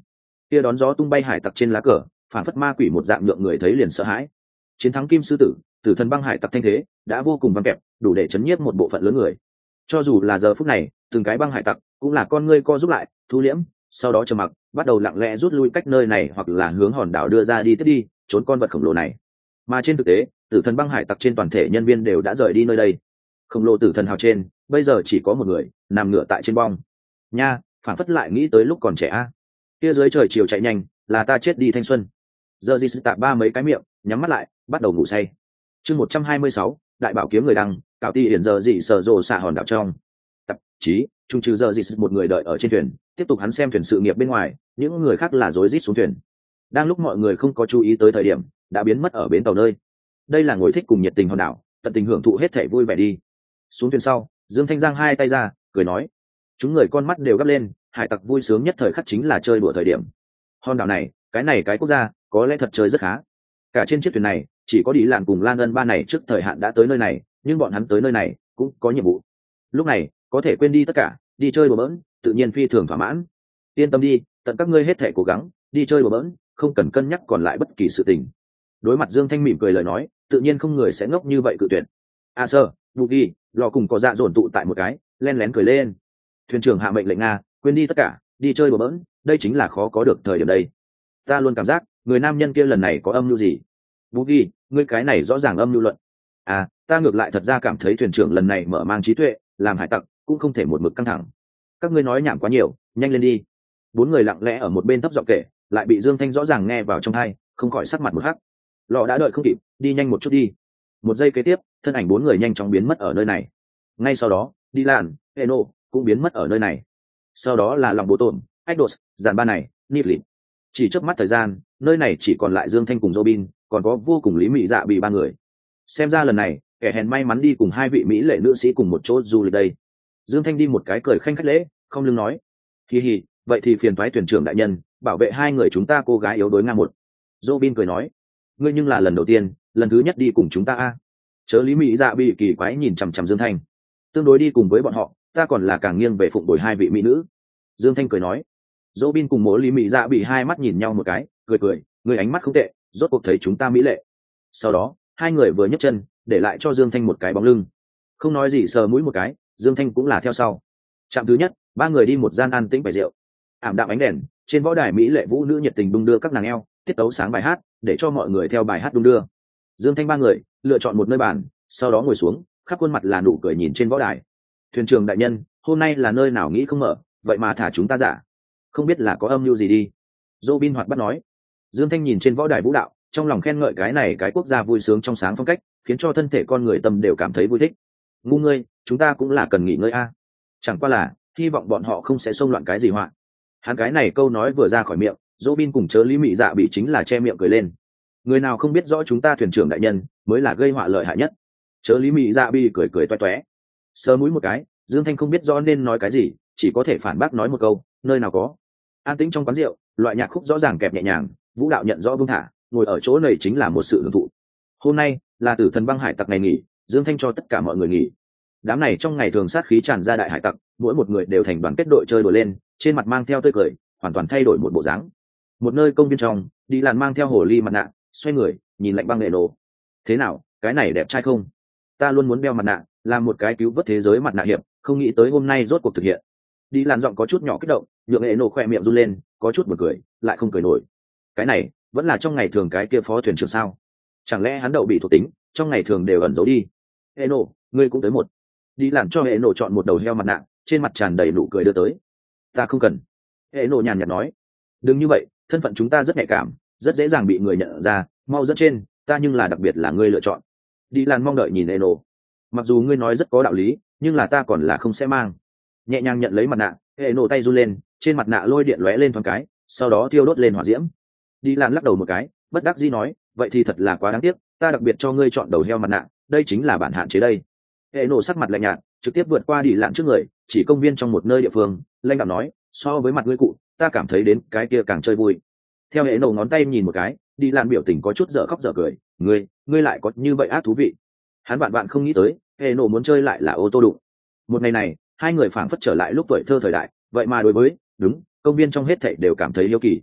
kia đón gió tung bay hải tặc trên lá cờ phản phất ma quỷ một dạng nhượng người thấy liền sợ hãi. Chiến thắng kim sư tử, tử thần băng hải tặc thanh thế đã vô cùng vang kẹp, đủ để chấn nhiếp một bộ phận lớn người. Cho dù là giờ phút này, từng cái băng hải tặc cũng là con ngươi co rút lại, thu liễm, sau đó trầm mặc, bắt đầu lặng lẽ rút lui cách nơi này hoặc là hướng hòn đảo đưa ra đi tiếp đi, trốn con vật khổng lồ này. Mà trên thực tế, tử thần băng hải tặc trên toàn thể nhân viên đều đã rời đi nơi đây. Khổng lồ tử thần hào trên, bây giờ chỉ có một người nằm ngửa tại trên bong. Nha, phản phất lại nghĩ tới lúc còn trẻ a. Kia dưới trời chiều chạy nhanh, là ta chết đi thanh xuân. Giờ gì sự tạ ba mấy cái miệng, nhắm mắt lại, bắt đầu ngủ say. Chương một trăm hai mươi sáu, đại bảo kiếm người đăng, cạo ti hiển giờ gì sở rồ xạ hòn đảo trong. Tập chí, trung trừ giờ gì một người đợi ở trên thuyền, tiếp tục hắn xem thuyền sự nghiệp bên ngoài, những người khác là rối rít xuống thuyền. Đang lúc mọi người không có chú ý tới thời điểm, đã biến mất ở bến tàu nơi. Đây là ngồi thích cùng nhiệt tình hòn đảo, tận tình hưởng thụ hết thảy vui vẻ đi. Xuống thuyền sau, Dương Thanh giang hai tay ra, cười nói: chúng người con mắt đều gấp lên, hải tặc vui sướng nhất thời khắc chính là chơi đùa thời điểm. Hòn đảo này, cái này cái quốc gia, có lẽ thật chơi rất khá. Cả trên chiếc thuyền này, chỉ có Đi Lạn cùng Lan Ân ba này trước thời hạn đã tới nơi này, nhưng bọn hắn tới nơi này cũng có nhiệm vụ. Lúc này, có thể quên đi tất cả, đi chơi đùa bỡn, tự nhiên phi thường thỏa mãn. Yên tâm đi, tận các ngươi hết thể cố gắng, đi chơi đùa bỡn, không cần cân nhắc còn lại bất kỳ sự tình. Đối mặt Dương Thanh mỉm cười lời nói, tự nhiên không người sẽ ngốc như vậy cự tuyệt. A sơ, Boogie, lò cùng có dạ dồn tụ tại một cái, len lén cười lên. Thuyền trưởng hạ mệnh lệnh nga, quên đi tất cả, đi chơi đùa bỡn, đây chính là khó có được thời điểm đây. Ta luôn cảm giác, người nam nhân kia lần này có âm mưu gì. Boogie, ngươi cái này rõ ràng âm mưu luận. À, ta ngược lại thật ra cảm thấy thuyền trưởng lần này mở mang trí tuệ, làm hải tặc cũng không thể một mực căng thẳng. Các ngươi nói nhảm quá nhiều, nhanh lên đi. Bốn người lặng lẽ ở một bên thấp giọng kể, lại bị Dương Thanh rõ ràng nghe vào trong tai, không khỏi sắc mặt một hắc. Lọ đã đợi không kịp, đi nhanh một chút đi. Một giây kế tiếp, thân ảnh bốn người nhanh chóng biến mất ở nơi này. Ngay sau đó, Đi Lạn, Eno cũng biến mất ở nơi này. Sau đó là lòng bộ tổn, Eidos, dàn ba này, Niflip. Chỉ chớp mắt thời gian, nơi này chỉ còn lại Dương Thanh cùng Robin, còn có vô cùng lý mị dạ bị ba người. Xem ra lần này, kẻ hèn may mắn đi cùng hai vị mỹ lệ nữ sĩ cùng một chỗ du lịch đây. Dương Thanh đi một cái cười khanh khách lễ, không lưng nói: hi hi, vậy thì phiền toái thuyền trưởng đại nhân, bảo vệ hai người chúng ta cô gái yếu đuối ngang một. Robin cười nói: ngươi nhưng là lần đầu tiên, lần thứ nhất đi cùng chúng ta a. Chớ lý mỹ dạ bị kỳ quái nhìn chằm chằm Dương Thanh. Tương đối đi cùng với bọn họ, ta còn là càng nghiêng về phụng bồi hai vị mỹ nữ. Dương Thanh cười nói. Robin cùng mỗ lý mỹ dạ bị hai mắt nhìn nhau một cái, cười cười, người ánh mắt không tệ, rốt cuộc thấy chúng ta mỹ lệ. Sau đó, hai người vừa nhấc chân, để lại cho Dương Thanh một cái bóng lưng. Không nói gì sờ mũi một cái, Dương Thanh cũng là theo sau. Trạm thứ nhất, ba người đi một gian ăn tĩnh bày rượu. Ảm đạm ánh đèn, trên võ đài mỹ lệ vũ nữ nhiệt tình đung đưa các nàng eo, tiết tấu sáng bài hát, để cho mọi người theo bài hát đung đưa. Dương Thanh ba người lựa chọn một nơi bàn, sau đó ngồi xuống, khắp khuôn mặt là nụ cười nhìn trên võ đài. Thuyền trưởng đại nhân, hôm nay là nơi nào nghĩ không mở, vậy mà thả chúng ta giả, không biết là có âm mưu gì đi. Robin hoạt bắt nói. Dương Thanh nhìn trên võ đài vũ đạo, trong lòng khen ngợi cái này cái quốc gia vui sướng trong sáng phong cách, khiến cho thân thể con người tâm đều cảm thấy vui thích. Ngu ngươi, chúng ta cũng là cần nghỉ ngơi a. Chẳng qua là hy vọng bọn họ không sẽ xông loạn cái gì họa. Hắn cái này câu nói vừa ra khỏi miệng, Robin cùng chớ lý mị dạ bị chính là che miệng cười lên. Người nào không biết rõ chúng ta thuyền trưởng đại nhân mới là gây họa lợi hại nhất. Chớ lý mị dạ bị cười cười toe toé. Sờ mũi một cái, Dương Thanh không biết rõ nên nói cái gì, chỉ có thể phản bác nói một câu, nơi nào có. An tĩnh trong quán rượu, loại nhạc khúc rõ ràng kẹp nhẹ nhàng, vũ đạo nhận rõ buông thả, ngồi ở chỗ này chính là một sự hưởng thụ. Hôm nay là tử thần băng hải tặc ngày nghỉ, Dương Thanh cho tất cả mọi người nghỉ. Đám này trong ngày thường sát khí tràn ra đại hải tặc, mỗi một người đều thành đoàn kết đội chơi đùa lên, trên mặt mang theo tươi cười, hoàn toàn thay đổi một bộ dáng. Một nơi công viên trong, đi làn mang theo hồ ly mặt nạ, xoay người nhìn lạnh băng nghệ nổ. Thế nào, cái này đẹp trai không? Ta luôn muốn đeo mặt nạ, làm một cái cứu vớt thế giới mặt nạ hiệp, không nghĩ tới hôm nay rốt cuộc thực hiện. Đi làn giọng có chút nhỏ kích động, nhượng nghệ nổ khoe miệng run lên, có chút buồn cười, lại không cười nổi. Cái này vẫn là trong ngày thường cái kia phó thuyền trưởng sao? Chẳng lẽ hắn đậu bị thuộc tính, trong ngày thường đều ẩn giấu đi? Hệ nổ, ngươi cũng tới một. Đi làm cho hệ nổ chọn một đầu heo mặt nạ, trên mặt tràn đầy nụ cười đưa tới. Ta không cần. Hệ nổ nhàn nhạt nói. Đừng như vậy, thân phận chúng ta rất nhạy cảm, rất dễ dàng bị người nhận ra, mau dẫn trên, ta nhưng là đặc biệt là ngươi lựa chọn. Đi làm mong đợi nhìn hệ nổ. Mặc dù ngươi nói rất có đạo lý, nhưng là ta còn là không sẽ mang. Nhẹ nhàng nhận lấy mặt nạ, hệ nổ tay run lên, trên mặt nạ lôi điện lóe lên thoáng cái, sau đó thiêu đốt lên hỏa diễm. Đi làm lắc đầu một cái, bất đắc dĩ nói, vậy thì thật là quá đáng tiếc, ta đặc biệt cho ngươi chọn đầu heo mặt nạ, đây chính là bản hạn chế đây. Hệ nổ sắc mặt lạnh nhạt, trực tiếp vượt qua đi lạn trước người, chỉ công viên trong một nơi địa phương, lanh đạm nói, so với mặt ngươi cụ, ta cảm thấy đến cái kia càng chơi vui. Theo hệ nổ ngón tay nhìn một cái, đi lạn biểu tình có chút dở khóc dở cười, ngươi, ngươi lại có như vậy ác thú vị. Hắn bạn bạn không nghĩ tới, hệ nổ muốn chơi lại là ô tô đụng. Một ngày này, hai người phảng phất trở lại lúc tuổi thơ thời đại, vậy mà đối với, đúng, công viên trong hết thảy đều cảm thấy yêu kỳ.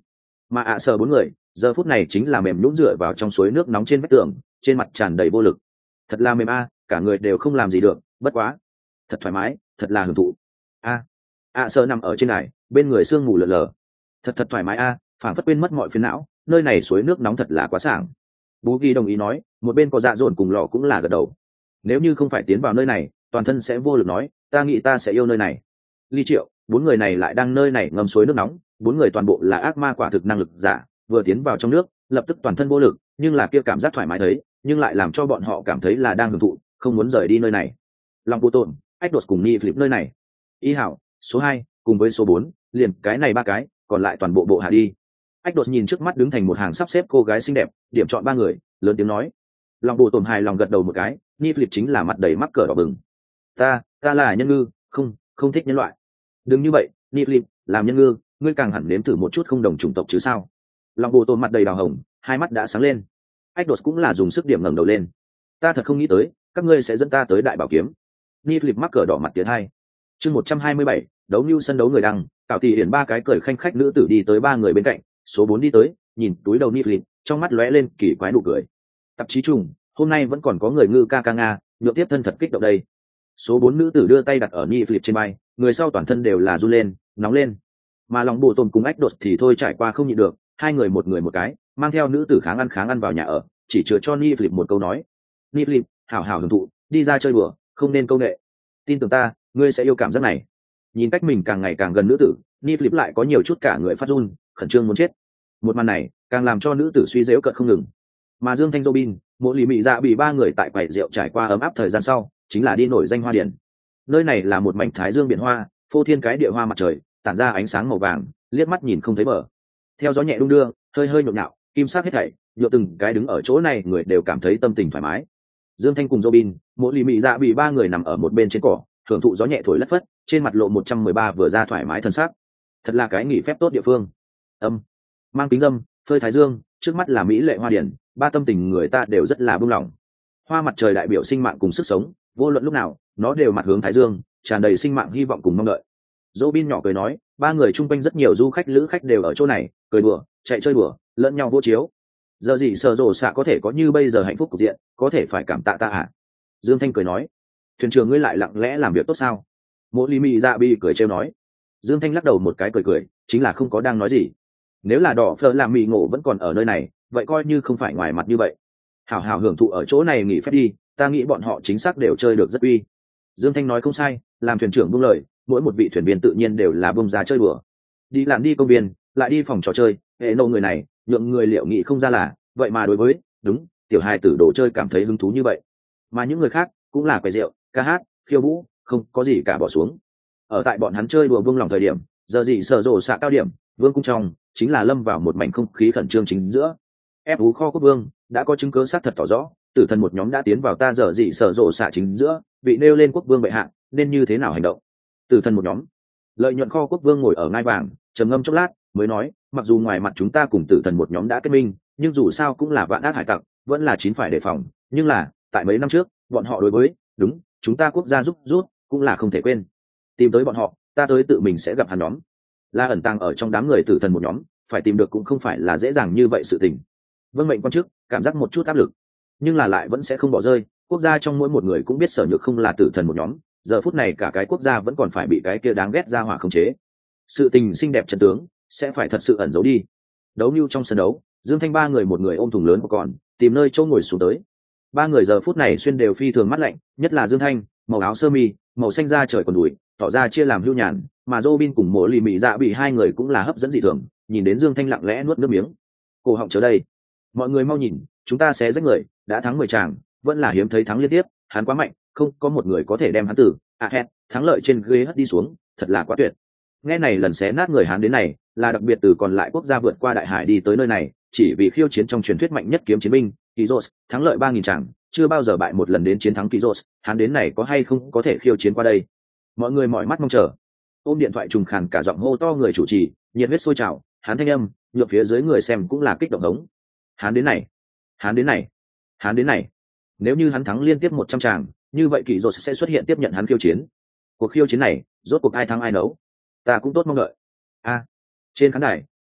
mà ạ sợ bốn người giờ phút này chính là mềm nhũn dựa vào trong suối nước nóng trên vách tường, trên mặt tràn đầy vô lực. Thật là mềm a, cả người đều không làm gì được, bất quá thật thoải mái, thật là hưởng thụ. A ạ sợ nằm ở trên này, bên người sương mù lờ lờ, thật thật thoải mái a, phảng phất quên mất mọi phiền não, nơi này suối nước nóng thật là quá sảng. Bú ghi đồng ý nói, một bên có dạ dồn cùng lọ cũng là gật đầu. Nếu như không phải tiến vào nơi này, toàn thân sẽ vô lực nói, ta nghĩ ta sẽ yêu nơi này. Ly Triệu, bốn người này lại đang nơi này ngâm suối nước nóng, bốn người toàn bộ là ác ma quả thực năng lực giả, vừa tiến vào trong nước, lập tức toàn thân vô lực, nhưng là kia cảm giác thoải mái thấy, nhưng lại làm cho bọn họ cảm thấy là đang hưởng thụ, không muốn rời đi nơi này. Long Bù Tồn, Ách Đột cùng Ni Flip nơi này. Y Hảo, số hai, cùng với số bốn, liền cái này ba cái, còn lại toàn bộ bộ hạ đi. Ách Đột nhìn trước mắt đứng thành một hàng sắp xếp cô gái xinh đẹp, điểm chọn ba người, lớn tiếng nói. Long Bù Tồn hài lòng gật đầu một cái, Ni Flip chính là mặt đầy mắc cỡ đỏ bừng. Ta, ta là nhân ngư, không, không thích nhân loại. Đừng như vậy, Ni Flip, làm nhân ngư, ngươi càng hẳn nếm thử một chút không đồng chủng tộc chứ sao. Long Bù Tồn mặt đầy đỏ hồng, hai mắt đã sáng lên. Ách Đột cũng là dùng sức điểm ngẩng đầu lên. Ta thật không nghĩ tới, các ngươi sẽ dẫn ta tới đại bảo kiếm. Ni Flip mắc cỡ đỏ mặt tiến hai. Chương một trăm hai mươi bảy, đấu như sân đấu người đăng, cạo tỷ hiển ba cái cười khanh khách nữ tử đi tới ba người bên cạnh, số bốn đi tới, nhìn túi đầu Ni Flip, trong mắt lóe lên kỳ quái nụ cười. Tạp chí trùng, hôm nay vẫn còn có người ngư ca ca nga, nhượng tiếp thân thật kích động đây. Số bốn nữ tử đưa tay đặt ở Ni Flip trên vai, người sau toàn thân đều là run lên, nóng lên. Mà lòng bộ tồn cùng Ách Đột thì thôi trải qua không nhịn được, hai người một người một cái, mang theo nữ tử kháng ăn kháng ăn vào nhà ở, chỉ chừa cho Ni Flip một câu nói. Ni Flip, hảo hảo hưởng thụ, đi ra chơi đùa, không nên câu nệ. Tin tưởng ta, ngươi sẽ yêu cảm giác này. Nhìn cách mình càng ngày càng gần nữ tử, Ni Flip lại có nhiều chút cả người phát run, khẩn trương muốn chết. Một màn này càng làm cho nữ tử suy dễu cợt không ngừng. Mà Dương Thanh Robin, mỗi lì mị dạ bị ba người tại quầy rượu trải qua ấm áp thời gian sau, chính là đi nổi danh hoa điển. Nơi này là một mảnh thái dương biển hoa, phô thiên cái địa hoa mặt trời, tản ra ánh sáng màu vàng, liếc mắt nhìn không thấy bờ. Theo gió nhẹ đung đưa, hơi hơi nhộn nhạo, kim sắc hết thảy, nhộn từng cái đứng ở chỗ này người đều cảm thấy tâm tình thoải mái. Dương Thanh cùng Robin, mỗi lì mị dạ bị ba người nằm ở một bên trên cỏ, thưởng thụ gió nhẹ thổi lất phất, trên mặt lộ một trăm mười ba vừa ra thoải mái thân sắc. Thật là cái nghỉ phép tốt địa phương. Âm, mang kính dâm, phơi thái dương, trước mắt là mỹ lệ hoa điển, ba tâm tình người ta đều rất là buông lỏng. Hoa mặt trời đại biểu sinh mạng cùng sức sống, vô luận lúc nào, nó đều mặt hướng thái dương, tràn đầy sinh mạng hy vọng cùng mong đợi. Robin nhỏ cười nói, ba người chung quanh rất nhiều du khách lữ khách đều ở chỗ này, cười đùa, chạy chơi đùa, lẫn nhau vô chiếu. Giờ gì sở rồ xạ có thể có như bây giờ hạnh phúc cục diện, có thể phải cảm tạ ta à? Dương Thanh cười nói, thuyền trưởng ngươi lại lặng lẽ làm việc tốt sao? Mộ Ly Mi Dạ Bi cười trêu nói. Dương Thanh lắc đầu một cái cười cười, chính là không có đang nói gì. Nếu là đỏ phở làm mì ngộ vẫn còn ở nơi này, vậy coi như không phải ngoài mặt như vậy. Hảo hảo hưởng thụ ở chỗ này nghỉ phép đi, ta nghĩ bọn họ chính xác đều chơi được rất uy. Dương Thanh nói không sai, làm thuyền trưởng buông lời, mỗi một vị thuyền viên tự nhiên đều là bông ra chơi đùa. Đi làm đi công viên, lại đi phòng trò chơi, hệ nô người này, nhượng người liệu nghĩ không ra là, vậy mà đối với, đúng, tiểu hài tử đồ chơi cảm thấy hứng thú như vậy. Mà những người khác, cũng là quầy rượu, ca hát, khiêu vũ, không có gì cả bỏ xuống. Ở tại bọn hắn chơi đùa vương lòng thời điểm, giờ gì sở rộ xạ cao điểm, vương cung trong, chính là lâm vào một mảnh không khí khẩn trương chính giữa. Ép ú kho quốc vương, đã có chứng cứ xác thật tỏ rõ, tử thần một nhóm đã tiến vào ta giờ gì sở rộ xạ chính giữa, bị nêu lên quốc vương bệ hạ, nên như thế nào hành động. Tử thần một nhóm, lợi nhuận kho quốc vương ngồi ở ngai vàng, trầm ngâm chốc lát, mới nói, mặc dù ngoài mặt chúng ta cùng tử thần một nhóm đã kết minh, nhưng dù sao cũng là vạn ác hải tặc, vẫn là chín phải đề phòng. Nhưng là, tại mấy năm trước, bọn họ đối với, đúng, chúng ta quốc gia giúp rút, cũng là không thể quên. Tìm tới bọn họ, ta tới tự mình sẽ gặp hắn nhóm. La ẩn tàng ở trong đám người tử thần một nhóm, phải tìm được cũng không phải là dễ dàng như vậy sự tình. Vâng mệnh quan chức, cảm giác một chút áp lực, nhưng là lại vẫn sẽ không bỏ rơi. Quốc gia trong mỗi một người cũng biết sở nhược không là tử thần một nhóm, giờ phút này cả cái quốc gia vẫn còn phải bị cái kia đáng ghét ra hỏa khống chế. Sự tình xinh đẹp chân tướng sẽ phải thật sự ẩn giấu đi. Đấu như trong sân đấu, Dương Thanh ba người một người ôm thùng lớn của còn tìm nơi chỗ ngồi xuống tới. Ba người giờ phút này xuyên đều phi thường mát lạnh, nhất là Dương Thanh, màu áo sơ mi màu xanh da trời còn đùi, tỏ ra chia làm hưu nhàn, mà Robin cùng Mộ Lì Mị Dạ bị hai người cũng là hấp dẫn dị thường, nhìn đến Dương Thanh lặng lẽ nuốt nước miếng. Cổ họng chờ đây, mọi người mau nhìn, chúng ta sẽ rách người, đã thắng mười tràng, vẫn là hiếm thấy thắng liên tiếp, hắn quá mạnh, không có một người có thể đem hắn tử à hét thắng lợi trên ghế hất đi xuống, thật là quá tuyệt. Nghe này lần xé nát người hắn đến này, là đặc biệt từ còn lại quốc gia vượt qua đại hải đi tới nơi này, chỉ vì khiêu chiến trong truyền thuyết mạnh nhất kiếm chiến binh, Kizos, thắng lợi ba nghìn tràng, chưa bao giờ bại một lần đến chiến thắng Kizos, hắn đến này có hay không có thể khiêu chiến qua đây. Mọi người mỏi mắt mong chờ. Ôm điện thoại trùng khàn cả giọng hô to người chủ trì, nhiệt huyết sôi trào, hắn thanh âm, nhược phía dưới người xem cũng là kích động hống. Hắn đến này, hắn đến này, hắn đến này. Nếu như hắn thắng liên tiếp một trăm tràng, như vậy Kizos sẽ xuất hiện tiếp nhận hắn khiêu chiến. Cuộc khiêu chiến này, rốt cuộc ai thắng ai nấu. Ta cũng tốt mong đợi. A, trên khán đài,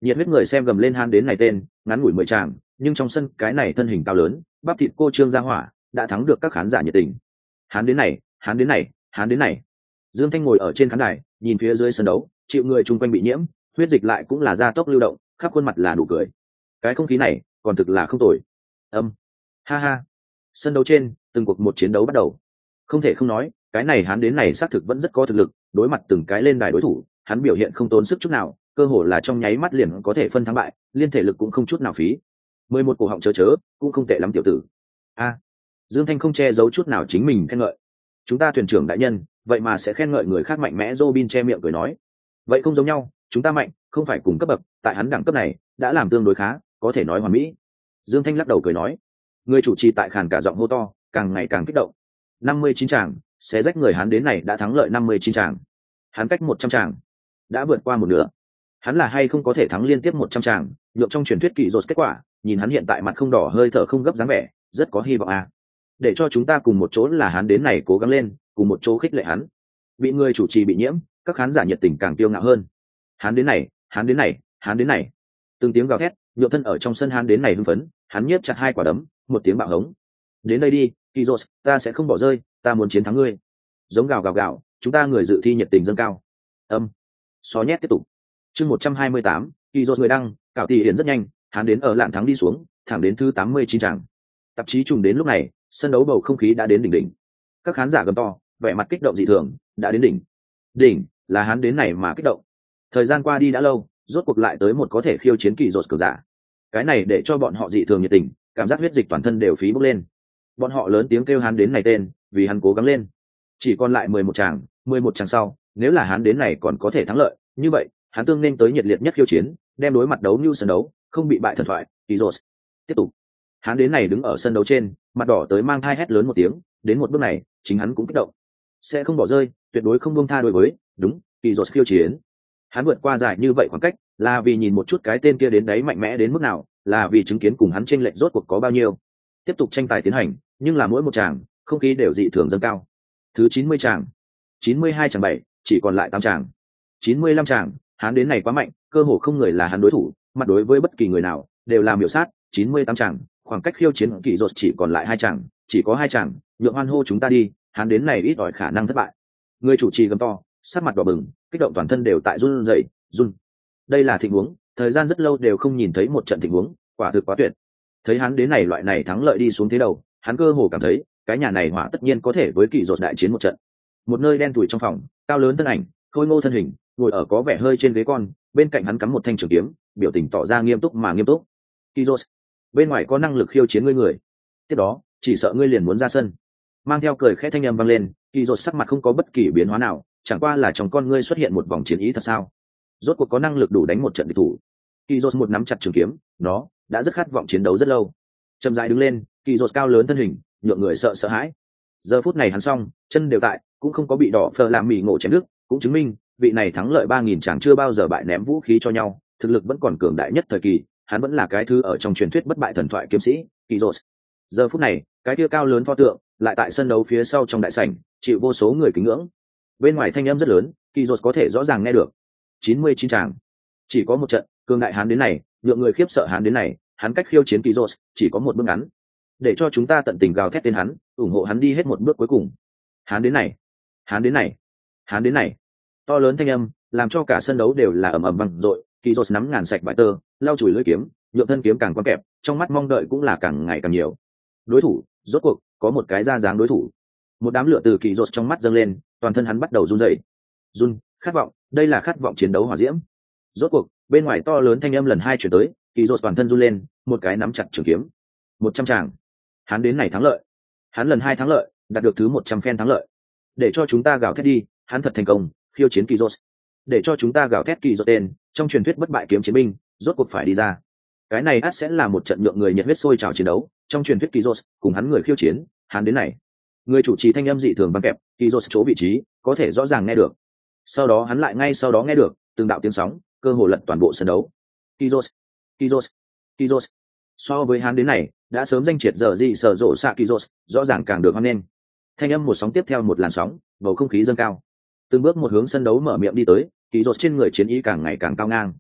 Nhiệt huyết người xem gầm lên hán đến này tên ngắn ngủi mười tràng, nhưng trong sân cái này thân hình cao lớn bắp thịt cô trương gia hỏa đã thắng được các khán giả nhiệt tình. Hán đến này, hán đến này, hán đến này. Dương Thanh ngồi ở trên khán đài nhìn phía dưới sân đấu, chịu người chung quanh bị nhiễm huyết dịch lại cũng là gia tốc lưu động, khắp khuôn mặt là nụ cười. Cái không khí này còn thực là không tồi. Âm ha ha. Sân đấu trên từng cuộc một chiến đấu bắt đầu. Không thể không nói cái này hắn đến này xác thực vẫn rất có thực lực, đối mặt từng cái lên đài đối thủ hắn biểu hiện không tốn sức chút nào, cơ hồ là trong nháy mắt liền có thể phân thắng bại, liên thể lực cũng không chút nào phí. Mười một cổ họng chớ chớ cũng không tệ lắm tiểu tử. A Dương Thanh không che giấu chút nào chính mình khen ngợi. Chúng ta thuyền trưởng đại nhân vậy mà sẽ khen ngợi người khác mạnh mẽ. Robin che miệng cười nói, vậy không giống nhau, chúng ta mạnh không phải cùng cấp bậc, tại hắn đẳng cấp này đã làm tương đối khá, có thể nói hoàn mỹ. Dương Thanh lắc đầu cười nói. Người chủ trì tại khàn cả giọng hô to, càng ngày càng kích động. Năm mươi chín tràng xé rách người hắn đến này đã thắng lợi năm mươi chín tràng, hắn cách một trăm tràng đã vượt qua một nửa. Hắn là hay không có thể thắng liên tiếp một trăm tràng, nhượng trong truyền thuyết kỳ rột kết quả, nhìn hắn hiện tại mặt không đỏ hơi thở không gấp dáng vẻ, rất có hy vọng à. Để cho chúng ta cùng một chỗ là hắn đến này cố gắng lên, cùng một chỗ khích lệ hắn. Bị người chủ trì bị nhiễm, các khán giả nhiệt tình càng tiêu ngạo hơn. Hắn đến này, hắn đến này, hắn đến này. Từng tiếng gào thét, nhượng thân ở trong sân hắn đến này hưng phấn, hắn nhiếp chặt hai quả đấm, một tiếng bạo hống. Đến đây đi, Kizos, ta sẽ không bỏ rơi, ta muốn chiến thắng ngươi. Giống gào gào gào, chúng ta người dự thi nhiệt tình dâng cao. Âm. Xó nhét tiếp tục. Chương một trăm hai mươi tám, Kizos người đăng, cảo tỷ hiển rất nhanh, hắn đến ở lạn thắng đi xuống, thẳng đến thứ tám mươi chín tràng. Tạp chí trùng đến lúc này, sân đấu bầu không khí đã đến đỉnh đỉnh. Các khán giả gầm to, vẻ mặt kích động dị thường, đã đến đỉnh. Đỉnh, là hắn đến này mà kích động. Thời gian qua đi đã lâu, rốt cuộc lại tới một có thể khiêu chiến Kizos cường giả. Cái này để cho bọn họ dị thường nhiệt tình, cảm giác huyết dịch toàn thân đều phí bốc lên. Bọn họ lớn tiếng kêu hắn đến này tên, vì hắn cố gắng lên. Chỉ còn lại mười một tràng, mười một tràng sau, nếu là hắn đến này còn có thể thắng lợi, như vậy, hắn tương nên tới nhiệt liệt nhất khiêu chiến, đem đối mặt đấu như sân đấu, không bị bại thần thoại, Kizos. Tiếp tục. Hắn đến này đứng ở sân đấu trên, mặt đỏ tới mang thai hét lớn một tiếng, đến một bước này, chính hắn cũng kích động. Sẽ không bỏ rơi, tuyệt đối không buông tha đối với, đúng, Kizos khiêu chiến. Hắn vượt qua dài như vậy khoảng cách, là vì nhìn một chút cái tên kia đến đấy mạnh mẽ đến mức nào, là vì chứng kiến cùng hắn chênh lệch rốt cuộc có bao nhiêu. Tiếp tục tranh tài tiến hành, nhưng là mỗi một tràng, không khí đều dị thường dâng cao. Thứ chín mươi tràng, chín mươi hai tràng bảy, chỉ còn lại tám tràng. chín mươi lăm tràng, hắn đến này quá mạnh, cơ hồ không người là hắn đối thủ, mặt đối với bất kỳ người nào đều làm miểu sát. chín mươi tám tràng, khoảng cách khiêu chiến kỳ rột chỉ còn lại hai tràng, chỉ có hai tràng, nhượng hoan hô chúng ta đi, hắn đến này ít ỏi khả năng thất bại. Người chủ trì gầm to, sắc mặt đỏ bừng, kích động toàn thân đều tại run rẩy, run. Đây là tình huống, thời gian rất lâu đều không nhìn thấy một trận tình huống, quả thực quá tuyệt. Thấy hắn đến này loại này thắng lợi đi xuống thế đầu, hắn cơ hồ cảm thấy cái nhà này hỏa tất nhiên có thể với kỳ rột đại chiến một trận. Một nơi đen tủi trong phòng, cao lớn thân ảnh, khôi ngô thân hình, ngồi ở có vẻ hơi trên ghế con, bên cạnh hắn cắm một thanh trường kiếm, biểu tình tỏ ra nghiêm túc mà nghiêm túc. Kỳ rột, bên ngoài có năng lực khiêu chiến ngươi người, tiếp đó chỉ sợ ngươi liền muốn ra sân. Mang theo cười khẽ thanh âm vang lên, kỳ rột sắc mặt không có bất kỳ biến hóa nào, chẳng qua là trong con ngươi xuất hiện một vòng chiến ý thật sao? Rốt cuộc có năng lực đủ đánh một trận địch thủ. Kỳ rột một nắm chặt trường kiếm, nó đã rất khát vọng chiến đấu rất lâu. Chậm rãi đứng lên, kỳ rột cao lớn thân hình, nhượng người sợ sợ hãi. Giờ phút này hắn xong, chân đều tại, cũng không có bị đỏ phờ làm mì ngộ chém đứt, cũng chứng minh vị này thắng lợi ba nghìn chẳng chưa bao giờ bại ném vũ khí cho nhau, thực lực vẫn còn cường đại nhất thời kỳ, hắn vẫn là cái thứ ở trong truyền thuyết bất bại thần thoại kiếm sĩ, kỳ rột. Giờ phút này, cái kia cao lớn pho tượng lại tại sân đấu phía sau trong đại sảnh, chịu vô số người kính ngưỡng. Bên ngoài thanh âm rất lớn, kỳ rột có thể rõ ràng nghe được. chín mươi chín tràng, chỉ có một trận, cường đại hắn đến này, nhượng người khiếp sợ hắn đến này, hắn cách khiêu chiến kỳ rột chỉ có một bước ngắn. Để cho chúng ta tận tình gào thét tên hắn, ủng hộ hắn đi hết một bước cuối cùng. Hắn đến này, hắn đến này, hắn đến này. To lớn thanh âm, làm cho cả sân đấu đều là ầm ầm vang dội, kỳ rột nắm ngàn sạch bại tơ, lau chùi lưỡi kiếm, nhượng thân kiếm càng quan kẹp, trong mắt mong đợi cũng là càng ngày càng nhiều. Đối thủ, rốt cuộc có một cái ra dáng đối thủ. Một đám lửa từ kỳ rột trong mắt dâng lên, toàn thân hắn bắt đầu run rẩy. Run, khát vọng, đây là khát vọng chiến đấu hỏa diễm. Rốt cuộc, bên ngoài to lớn thanh âm lần hai chuyển tới, kỳ rột toàn thân run lên, một cái nắm chặt trường kiếm. Một trăm tràng, hắn đến này thắng lợi. Hắn lần hai thắng lợi, đạt được thứ một trăm phen thắng lợi. Để cho chúng ta gào thét đi, hắn thật thành công, khiêu chiến kỳ rột. Để cho chúng ta gào thét kỳ rột tên, trong truyền thuyết bất bại kiếm chiến binh, rốt cuộc phải đi ra. Cái này ắt sẽ là một trận nhượng người nhiệt huyết sôi trào chiến đấu, trong truyền thuyết kỳ rột cùng hắn người khiêu chiến, hắn đến này. Người chủ trì thanh âm dị thường băng kẹp, kỳ rột chỗ vị trí có thể rõ ràng nghe được. Sau đó hắn lại ngay sau đó nghe được từng đạo tiếng sóng, cơ hồ lật toàn bộ sân đấu. Kizos, Kizos, Kizos. So với hắn đến này, đã sớm danh triệt giờ gì sở rộ xạ Kizos, rõ ràng càng được hoan nghênh. Thanh âm một sóng tiếp theo một làn sóng, bầu không khí dâng cao. Từng bước một hướng sân đấu mở miệng đi tới, Kizos trên người chiến ý càng ngày càng cao ngang.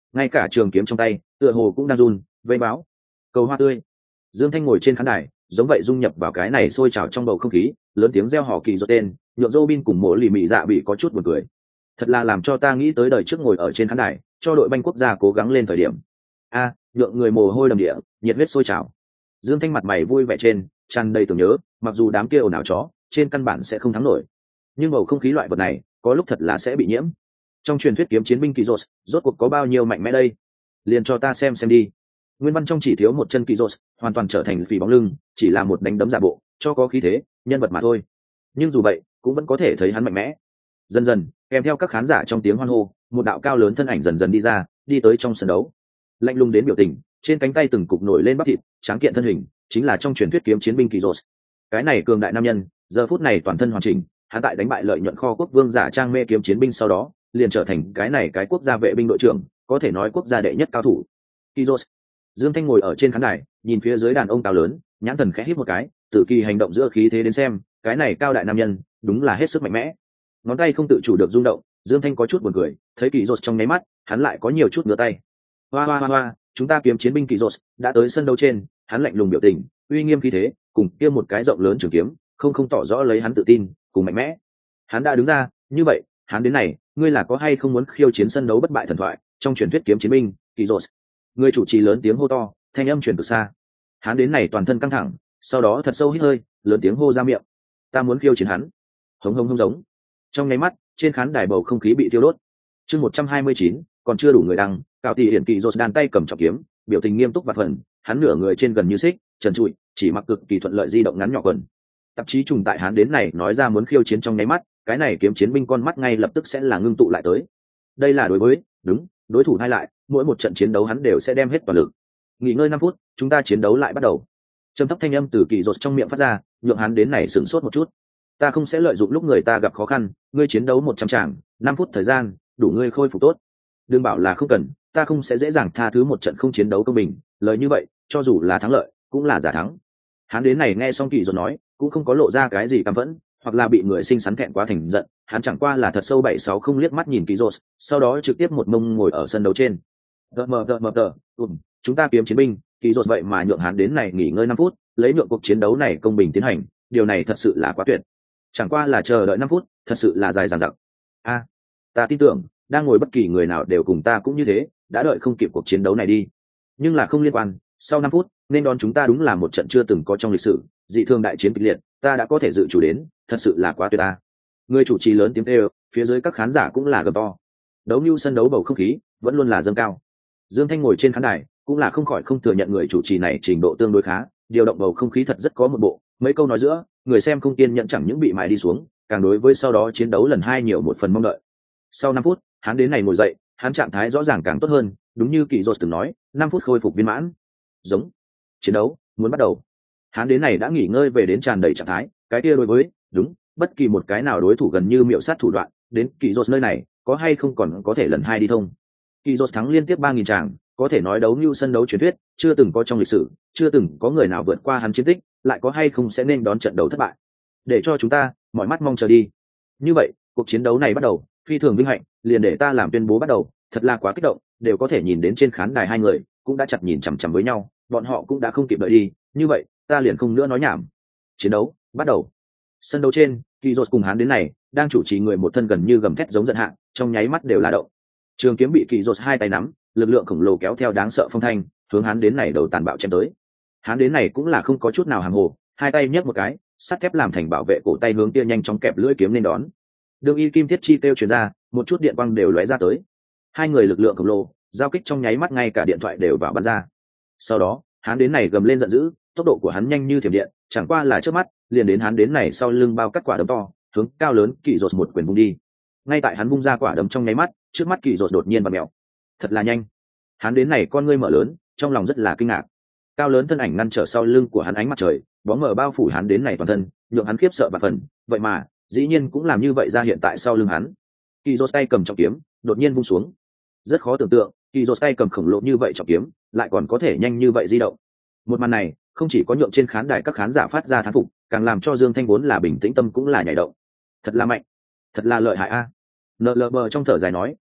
ngay cả trường kiếm trong tay tựa hồ cũng đang run vây báo cầu hoa tươi. Dương Thanh ngồi trên khán đài giống vậy dung nhập vào cái này sôi trào trong bầu không khí, lớn tiếng reo hò kỳ rốt tên nhượng Robin cùng mộ lì mị dạ bị có chút buồn cười. Thật là làm cho ta nghĩ tới đời trước ngồi ở trên khán đài cho đội banh quốc gia cố gắng lên thời điểm a à, nhượng người mồ hôi đầm địa, nhiệt huyết sôi trào. Dương Thanh mặt mày vui vẻ trên tràn đầy tưởng nhớ, mặc dù đám kia ồn ào chó trên căn bản sẽ không thắng nổi, nhưng bầu không khí loại vật này có lúc thật là sẽ bị nhiễm. Trong truyền thuyết kiếm chiến binh kỳ rốt rốt cuộc có bao nhiêu mạnh mẽ đây, liền cho ta xem xem đi. Nguyên văn trong chỉ thiếu một chân kỳ rốt hoàn toàn trở thành phì bóng lưng, chỉ là một đánh đấm giả bộ cho có khí thế nhân vật mà thôi, nhưng dù vậy cũng vẫn có thể thấy hắn mạnh mẽ. Dần dần kèm theo các khán giả trong tiếng hoan hô, một đạo cao lớn thân ảnh dần dần đi ra, đi tới trong sân đấu, lạnh lùng đến biểu tình, trên cánh tay từng cục nổi lên bắp thịt, tráng kiện thân hình chính là trong truyền thuyết kiếm chiến binh kỳ rốt. Cái này cường đại nam nhân giờ phút này toàn thân hoàn chỉnh, hắn tại đánh bại lợi nhuận kho quốc vương giả trang mê kiếm chiến binh sau đó liền trở thành cái này cái quốc gia vệ binh đội trưởng, có thể nói quốc gia đệ nhất cao thủ. Kỳ rốt. Dương Thanh ngồi ở trên khán đài nhìn phía dưới đàn ông cao lớn, nhãn thần khẽ híp một cái, từ kỳ hành động giữa khí thế đến xem cái này cao đại nam nhân đúng là hết sức mạnh mẽ. Ngón tay không tự chủ được rung động, Dương Thanh có chút buồn cười, thấy kỳ rốt trong nháy mắt hắn lại có nhiều chút ngửa tay. Hoa hoa hoa hoa, chúng ta kiếm chiến binh kỳ rốt đã tới sân đấu trên, hắn lạnh lùng biểu tình, uy nghiêm khí thế cùng kia một cái rộng lớn trường kiếm không không tỏ rõ lấy hắn tự tin cùng mạnh mẽ. Hắn đã đứng ra, như vậy hắn đến này ngươi là có hay không muốn khiêu chiến sân đấu bất bại thần thoại trong truyền thuyết kiếm chiến binh kỳ rốt? Người chủ trì lớn tiếng hô to, thanh âm truyền từ xa. Hắn đến này toàn thân căng thẳng, sau đó thật sâu hít hơi, lớn tiếng hô ra miệng, ta muốn khiêu chiến hắn. Hống hống hống giống. Trong nháy mắt trên khán đài bầu không khí bị tiêu đốt. Chương một trăm hai mươi chín, còn chưa đủ người đăng, cạo tỷ hiển kỳ rốt đàn tay cầm trọng kiếm, biểu tình nghiêm túc và phần, hắn nửa người trên gần như xích trần trụi, chỉ mặc cực kỳ thuận lợi di động ngắn nhỏ quần. Tạp chí trùng tại hắn đến này nói ra muốn khiêu chiến trong nháy mắt, cái này kiếm chiến binh con mắt ngay lập tức sẽ là ngưng tụ lại tới. Đây là đối với đúng đối thủ hai lại, mỗi một trận chiến đấu hắn đều sẽ đem hết toàn lực. Nghỉ ngơi năm phút, chúng ta chiến đấu lại bắt đầu. Trầm thấp thanh âm từ kỳ rốt trong miệng phát ra, nhượng hắn đến này sửng sốt một chút. Ta không sẽ lợi dụng lúc người ta gặp khó khăn, ngươi chiến đấu một trăm tràng, năm phút thời gian đủ ngươi khôi phục tốt. Đừng bảo là không cần, ta không sẽ dễ dàng tha thứ một trận không chiến đấu công bình, lời như vậy cho dù là thắng lợi cũng là giả thắng. Hắn đến này nghe xong kỳ rốt nói cũng không có lộ ra cái gì căm phẫn hoặc là bị người xinh xắn thẹn quá thành giận, hắn chẳng qua là thật sâu bảy sáu không liếc mắt nhìn kỳ rốt, sau đó trực tiếp một mông ngồi ở sân đấu trên. Đợt mờ đợt mờ đợt, ừm, chúng ta kiếm chiến binh, kỳ rốt vậy mà nhượng hắn đến này nghỉ ngơi năm phút, lấy nhượng cuộc chiến đấu này công bình tiến hành, điều này thật sự là quá tuyệt. Chẳng qua là chờ đợi năm phút, thật sự là dài dằng dặc. A, ta tin tưởng, đang ngồi bất kỳ người nào đều cùng ta cũng như thế, đã đợi không kịp cuộc chiến đấu này đi. Nhưng là không liên quan, sau năm phút, nên đón chúng ta đúng là một trận chưa từng có trong lịch sử, dị thường đại chiến kịch liệt, ta đã có thể dự chủ đến, thật sự là quá tuyệt ta. Người chủ trì lớn tiếng kêu, phía dưới các khán giả cũng là gầm to. Đấu như sân đấu bầu không khí vẫn luôn là dâng cao. Dương Thanh ngồi trên khán đài cũng là không khỏi không thừa nhận người chủ trì này trình độ tương đối khá, điều động bầu không khí thật rất có một bộ, mấy câu nói giữa người xem không kiên nhận chẳng những bị mài đi xuống, càng đối với sau đó chiến đấu lần hai nhiều một phần mong đợi. Sau năm phút hắn đến này ngồi dậy, hắn trạng thái rõ ràng càng tốt hơn, đúng như kỳ rốt từng nói, năm phút khôi phục viên mãn. Giống. Chiến đấu muốn bắt đầu. Hắn đến này đã nghỉ ngơi về đến tràn đầy trạng thái, cái kia đối với đúng bất kỳ một cái nào đối thủ gần như miệu sát thủ đoạn, đến kỳ rốt nơi này có hay không còn có thể lần hai đi thông. Kỳ rốt thắng liên tiếp ba nghìn tràng, có thể nói đấu như sân đấu truyền thuyết, chưa từng có trong lịch sử, chưa từng có người nào vượt qua hắn chiến tích, lại có hay không sẽ nên đón trận đấu thất bại. Để cho chúng ta mọi mắt mong chờ đi. Như vậy cuộc chiến đấu này bắt đầu, phi thường vinh hạnh, liền để ta làm tuyên bố bắt đầu, thật là quá kích động, đều có thể nhìn đến trên khán đài hai người cũng đã chặt nhìn chằm chằm với nhau, bọn họ cũng đã không kịp đợi đi, như vậy ta liền không nữa nói nhảm. Chiến đấu bắt đầu. Sân đấu trên, kỳ rốt cùng hắn đến này đang chủ trì người một thân gần như gầm thét giống giận hạ, trong nháy mắt đều là động. Trường kiếm bị kỳ rốt hai tay nắm, lực lượng khổng lồ kéo theo đáng sợ phong thanh, hướng hắn đến này đầu tàn bạo chém tới. Hắn đến này cũng là không có chút nào hàm hồ, hai tay nhấc một cái, sắt thép làm thành bảo vệ cổ tay hướng tia nhanh chóng kẹp lưỡi kiếm lên đón. Đường y kim thiết chi tiêu truyền ra, một chút điện quang đều lóe ra tới. Hai người lực lượng khổng lồ giao kích trong nháy mắt, ngay cả điện thoại đều vào bắn ra. Sau đó hắn đến này gầm lên giận dữ, tốc độ của hắn nhanh như thiểm điện, chẳng qua là trước mắt liền đến hắn đến này sau lưng bao cắt quả đấm to, hướng cao lớn kỳ rốt một quyền vung đi. Ngay tại hắn vung ra quả đấm trong nháy mắt, trước mắt kỳ rốt đột nhiên bật mèo, thật là nhanh. Hắn đến này con ngươi mở lớn, trong lòng rất là kinh ngạc. Cao lớn thân ảnh ngăn trở sau lưng của hắn ánh mặt trời, bóng mờ bao phủ hắn đến này toàn thân, nhượng hắn khiếp sợ và phần, vậy mà dĩ nhiên cũng làm như vậy ra hiện tại sau lưng hắn. Kỳ rốt tay cầm trọng kiếm đột nhiên vung xuống, rất khó tưởng tượng kỳ rốt tay cầm khổng lồ như vậy trọng kiếm lại còn có thể nhanh như vậy di động. Một màn này không chỉ có nhượng trên khán đài các khán giả phát ra thán phục, càng làm cho Dương Thanh vốn là bình tĩnh tâm cũng là nhảy động. Thật là mạnh, thật là lợi hại a. Nờ lờ bờ trong thở dài nói,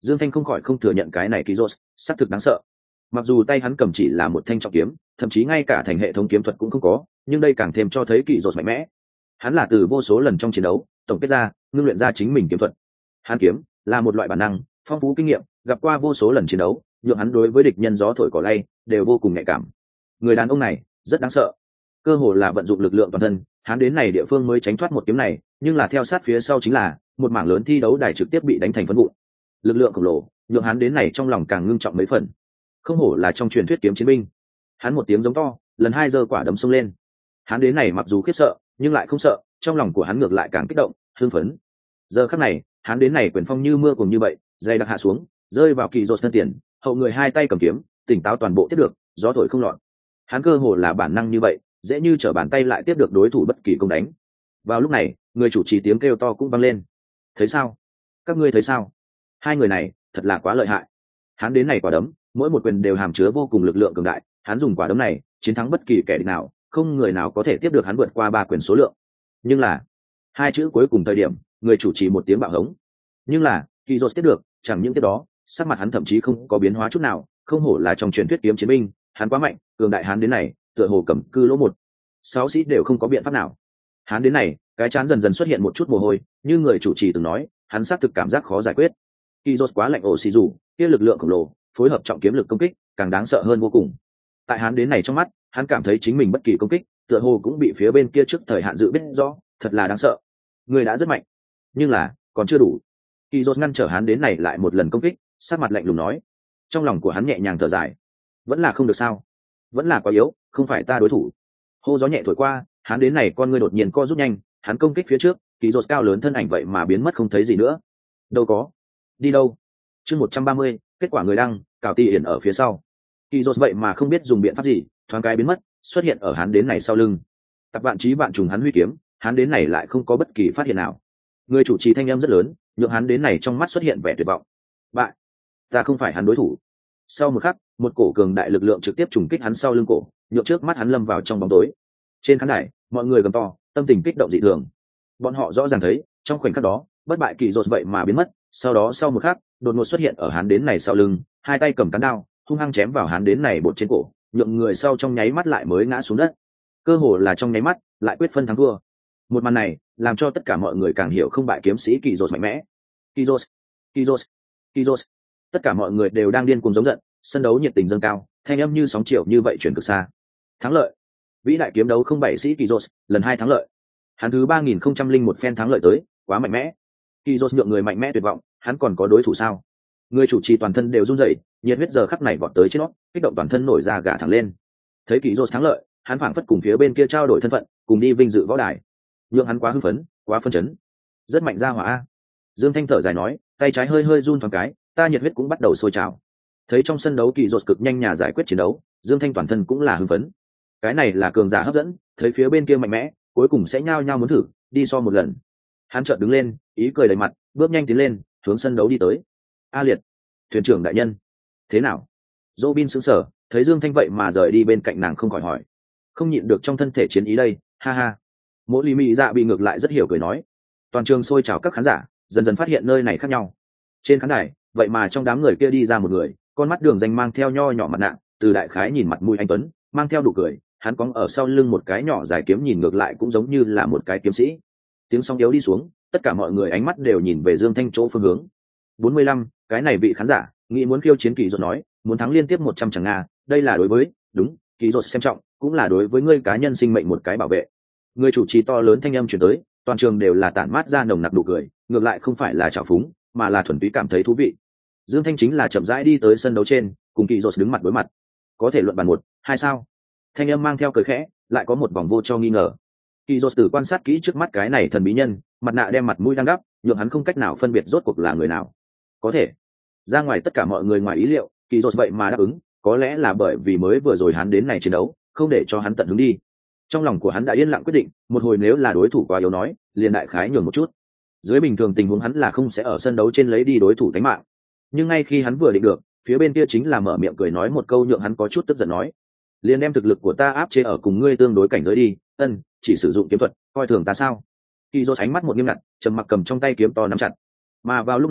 Dương Thanh không khỏi không thừa nhận cái này kỳ rốt xác thực đáng sợ. Mặc dù tay hắn cầm chỉ là một thanh trọng kiếm, thậm chí ngay cả thành hệ thống kiếm thuật cũng không có, nhưng đây càng thêm cho thấy kỳ rốt mạnh mẽ. Hắn là từ vô số lần trong chiến đấu tổng kết ra, ngưng luyện ra chính mình kiếm thuật. Hắn kiếm là một loại bản năng, phong phú kinh nghiệm, gặp qua vô số lần chiến đấu, nhượng hắn đối với địch nhân gió thổi cỏ lay đều vô cùng nhạy cảm. Người đàn ông này rất đáng sợ, cơ hồ là vận dụng lực lượng toàn thân, hắn đến này địa phương mới tránh thoát một kiếm này, nhưng là theo sát phía sau chính là một mảng lớn thi đấu đài trực tiếp bị đánh thành phấn vụn. Lực lượng khổng lồ nhượng hắn đến này trong lòng càng ngưng trọng mấy phần. Không hổ là trong truyền thuyết kiếm chiến binh. Hắn một tiếng giống to, lần hai giơ quả đấm xông lên. Hắn đến này mặc dù khiếp sợ, nhưng lại không sợ, trong lòng của hắn ngược lại càng kích động, hưng phấn. Giờ khắc này, hắn đến này quyền phong như mưa cùng như vậy, dây đặc hạ xuống, rơi vào kỳ rốt thân tiền, hậu người hai tay cầm kiếm, tỉnh táo toàn bộ tiếp được, gió thổi không loạn. Hắn cơ hồ là bản năng như vậy, dễ như trở bàn tay lại tiếp được đối thủ bất kỳ công đánh. Vào lúc này, người chủ trì tiếng kêu to cũng vang lên. Thấy sao? Các ngươi thấy sao? Hai người này thật là quá lợi hại. Hắn đến này quả đấm, mỗi một quyền đều hàm chứa vô cùng lực lượng cường đại, hắn dùng quả đấm này chiến thắng bất kỳ kẻ địch nào, không người nào có thể tiếp được hắn vượt qua ba quyền số lượng. Nhưng là, hai chữ cuối cùng thời điểm, người chủ trì một tiếng bạo hống. Nhưng là, kỳ rốt tiếp được, chẳng những tiếp đó, sắc mặt hắn thậm chí không có biến hóa chút nào, không hổ là trong truyền thuyết kiếm chiến binh, hắn quá mạnh, cường đại hắn đến này, tựa hồ cầm cư lỗ một. Sáu sĩ đều không có biện pháp nào. Hắn đến này, cái chán dần dần xuất hiện một chút mồ hôi, như người chủ trì từng nói, hắn xác thực cảm giác khó giải quyết. Kỳ rốt quá lạnh ổ xì dù, kia lực lượng khổng lồ, phối hợp trọng kiếm lực công kích, càng đáng sợ hơn vô cùng. Tại hắn đến này trong mắt, hắn cảm thấy chính mình bất kỳ công kích, tựa hồ cũng bị phía bên kia trước thời hạn dự biết rõ, thật là đáng sợ. Người đã rất mạnh, nhưng là còn chưa đủ. Kỳ rốt ngăn trở hắn đến này lại một lần công kích, sắc mặt lạnh lùng nói. Trong lòng của hắn nhẹ nhàng thở dài, vẫn là không được sao? Vẫn là quá yếu, không phải ta đối thủ. Hô gió nhẹ thổi qua, hắn đến này con ngươi đột nhiên co rút nhanh, hắn công kích phía trước, kỳ rốt cao lớn thân ảnh vậy mà biến mất không thấy gì nữa. Đâu có? Đi đâu? Chương một trăm ba mươi, kết quả người đăng, cào tì ỉn ở phía sau. Kỳ rốt vậy mà không biết dùng biện pháp gì, thoáng cái biến mất, xuất hiện ở hắn đến này sau lưng. Tập vạn chí vạn trùng hắn huy kiếm, hắn đến này lại không có bất kỳ phát hiện nào. Người chủ trì thanh âm rất lớn, nhượng hắn đến này trong mắt xuất hiện vẻ tuyệt vọng. Bại, ta không phải hắn đối thủ. Sau một khắc, một cổ cường đại lực lượng trực tiếp trùng kích hắn sau lưng cổ, nhượng trước mắt hắn lâm vào trong bóng tối. Trên khán đài, mọi người gầm to, tâm tình kích động dị thường. Bọn họ rõ ràng thấy, trong khoảnh khắc đó, bất bại kỳ rốt vậy mà biến mất, sau đó sau một khắc, đột ngột xuất hiện ở hắn đến này sau lưng, hai tay cầm cán đao, hung hăng chém vào hắn đến này bột trên cổ, nhượng người sau trong nháy mắt lại mới ngã xuống đất. Cơ hồ là trong nháy mắt, lại quyết phân thắng thua. Một màn này, làm cho tất cả mọi người càng hiểu không bại kiếm sĩ kỳ rốt mạnh mẽ. Kỳ rốt, kỳ rốt, kỳ rốt. Tất cả mọi người đều đang điên cuồng giống giận, sân đấu nhiệt tình dâng cao, thanh âm như sóng chiều như vậy truyền cực xa. Thắng lợi, vĩ đại kiếm đấu không bảy sĩ kỳ rốt, lần hai thắng lợi. Hắn thứ ba nghìn không trăm linh một phen thắng lợi tới, quá mạnh mẽ. Kỳ rốt nhượng người mạnh mẽ tuyệt vọng, hắn còn có đối thủ sao? Người chủ trì toàn thân đều run rẩy, nhiệt huyết giờ khắc này vọt tới trên nó, kích động toàn thân nổi da gà thẳng lên. Thấy kỳ rốt thắng lợi, hắn phảng phất cùng phía bên kia trao đổi thân phận, cùng đi vinh dự võ đài. Nhưng hắn quá hưng phấn, quá phân chấn, rất mạnh ra hỏa a. Dương Thanh thở dài nói, tay trái hơi hơi run thoáng cái, ta nhiệt huyết cũng bắt đầu sôi trào. Thấy trong sân đấu kỳ rốt cực nhanh nhà giải quyết chiến đấu, Dương Thanh toàn thân cũng là hưng phấn. Cái này là cường giả hấp dẫn, thấy phía bên kia mạnh mẽ, cuối cùng sẽ nhao nhao muốn thử, đi so một lần. Hắn chợt đứng lên, ý cười đầy mặt, bước nhanh tiến lên, hướng sân đấu đi tới. A Liệt, thuyền trưởng đại nhân, thế nào? Robin sững sờ, thấy Dương Thanh vậy mà rời đi bên cạnh nàng không khỏi hỏi, không nhịn được trong thân thể chiến ý đây, ha ha. Mỗi Lý Mỹ Dạ bị ngược lại rất hiểu cười nói. Toàn trường sôi trào các khán giả, dần dần phát hiện nơi này khác nhau. Trên khán đài, vậy mà trong đám người kia đi ra một người, con mắt đường danh mang theo nho nhỏ mặt nạ, từ đại khái nhìn mặt mũi anh tuấn, mang theo đủ cười, hắn cóng ở sau lưng một cái nhỏ dài kiếm nhìn ngược lại cũng giống như là một cái kiếm sĩ. Tiếng sóng yếu đi xuống, tất cả mọi người ánh mắt đều nhìn về Dương Thanh chỗ phương hướng. bốn mươi lăm, cái này vị khán giả, nghĩ muốn khiêu chiến kỳ rốt nói, muốn thắng liên tiếp một trăm chẳng nga, đây là đối với, đúng, kỳ rốt xem trọng, cũng là đối với ngươi cá nhân sinh mệnh một cái bảo vệ. Người chủ trì to lớn thanh âm truyền tới, toàn trường đều là tản mát ra nồng nặc nụ cười, ngược lại không phải là trào phúng, mà là thuần túy cảm thấy thú vị. Dương Thanh chính là chậm rãi đi tới sân đấu trên, cùng kỳ rốt đứng mặt đối mặt. Có thể luận bàn một, hai sao? Thanh âm mang theo cười khẽ, lại có một vòng vô cho nghi ngờ. Kỳ rốt từ quan sát kỹ trước mắt cái này thần bí nhân, mặt nạ đem mặt mũi đang đắp, nhượng hắn không cách nào phân biệt rốt cuộc là người nào. Có thể. Ra ngoài tất cả mọi người ngoài ý liệu, kỳ rốt vậy mà đáp ứng, có lẽ là bởi vì mới vừa rồi hắn đến này chiến đấu, không để cho hắn tận hứng đi. Trong lòng của hắn đã yên lặng quyết định, một hồi nếu là đối thủ quá yếu nói, liền đại khái nhường một chút. Dưới bình thường tình huống hắn là không sẽ ở sân đấu trên lấy đi đối thủ tính mạng. Nhưng ngay khi hắn vừa định được, phía bên kia chính là mở miệng cười nói một câu nhượng hắn có chút tức giận nói, liền đem thực lực của ta áp chế ở cùng ngươi tương đối cảnh giới đi, ân, chỉ sử dụng kiếm thuật, coi thường ta sao? Kỳ Dỗ ánh mắt một nghiêm ngặt, trầm mặc cầm trong tay kiếm to nắm chặt. Mà vào lúc này,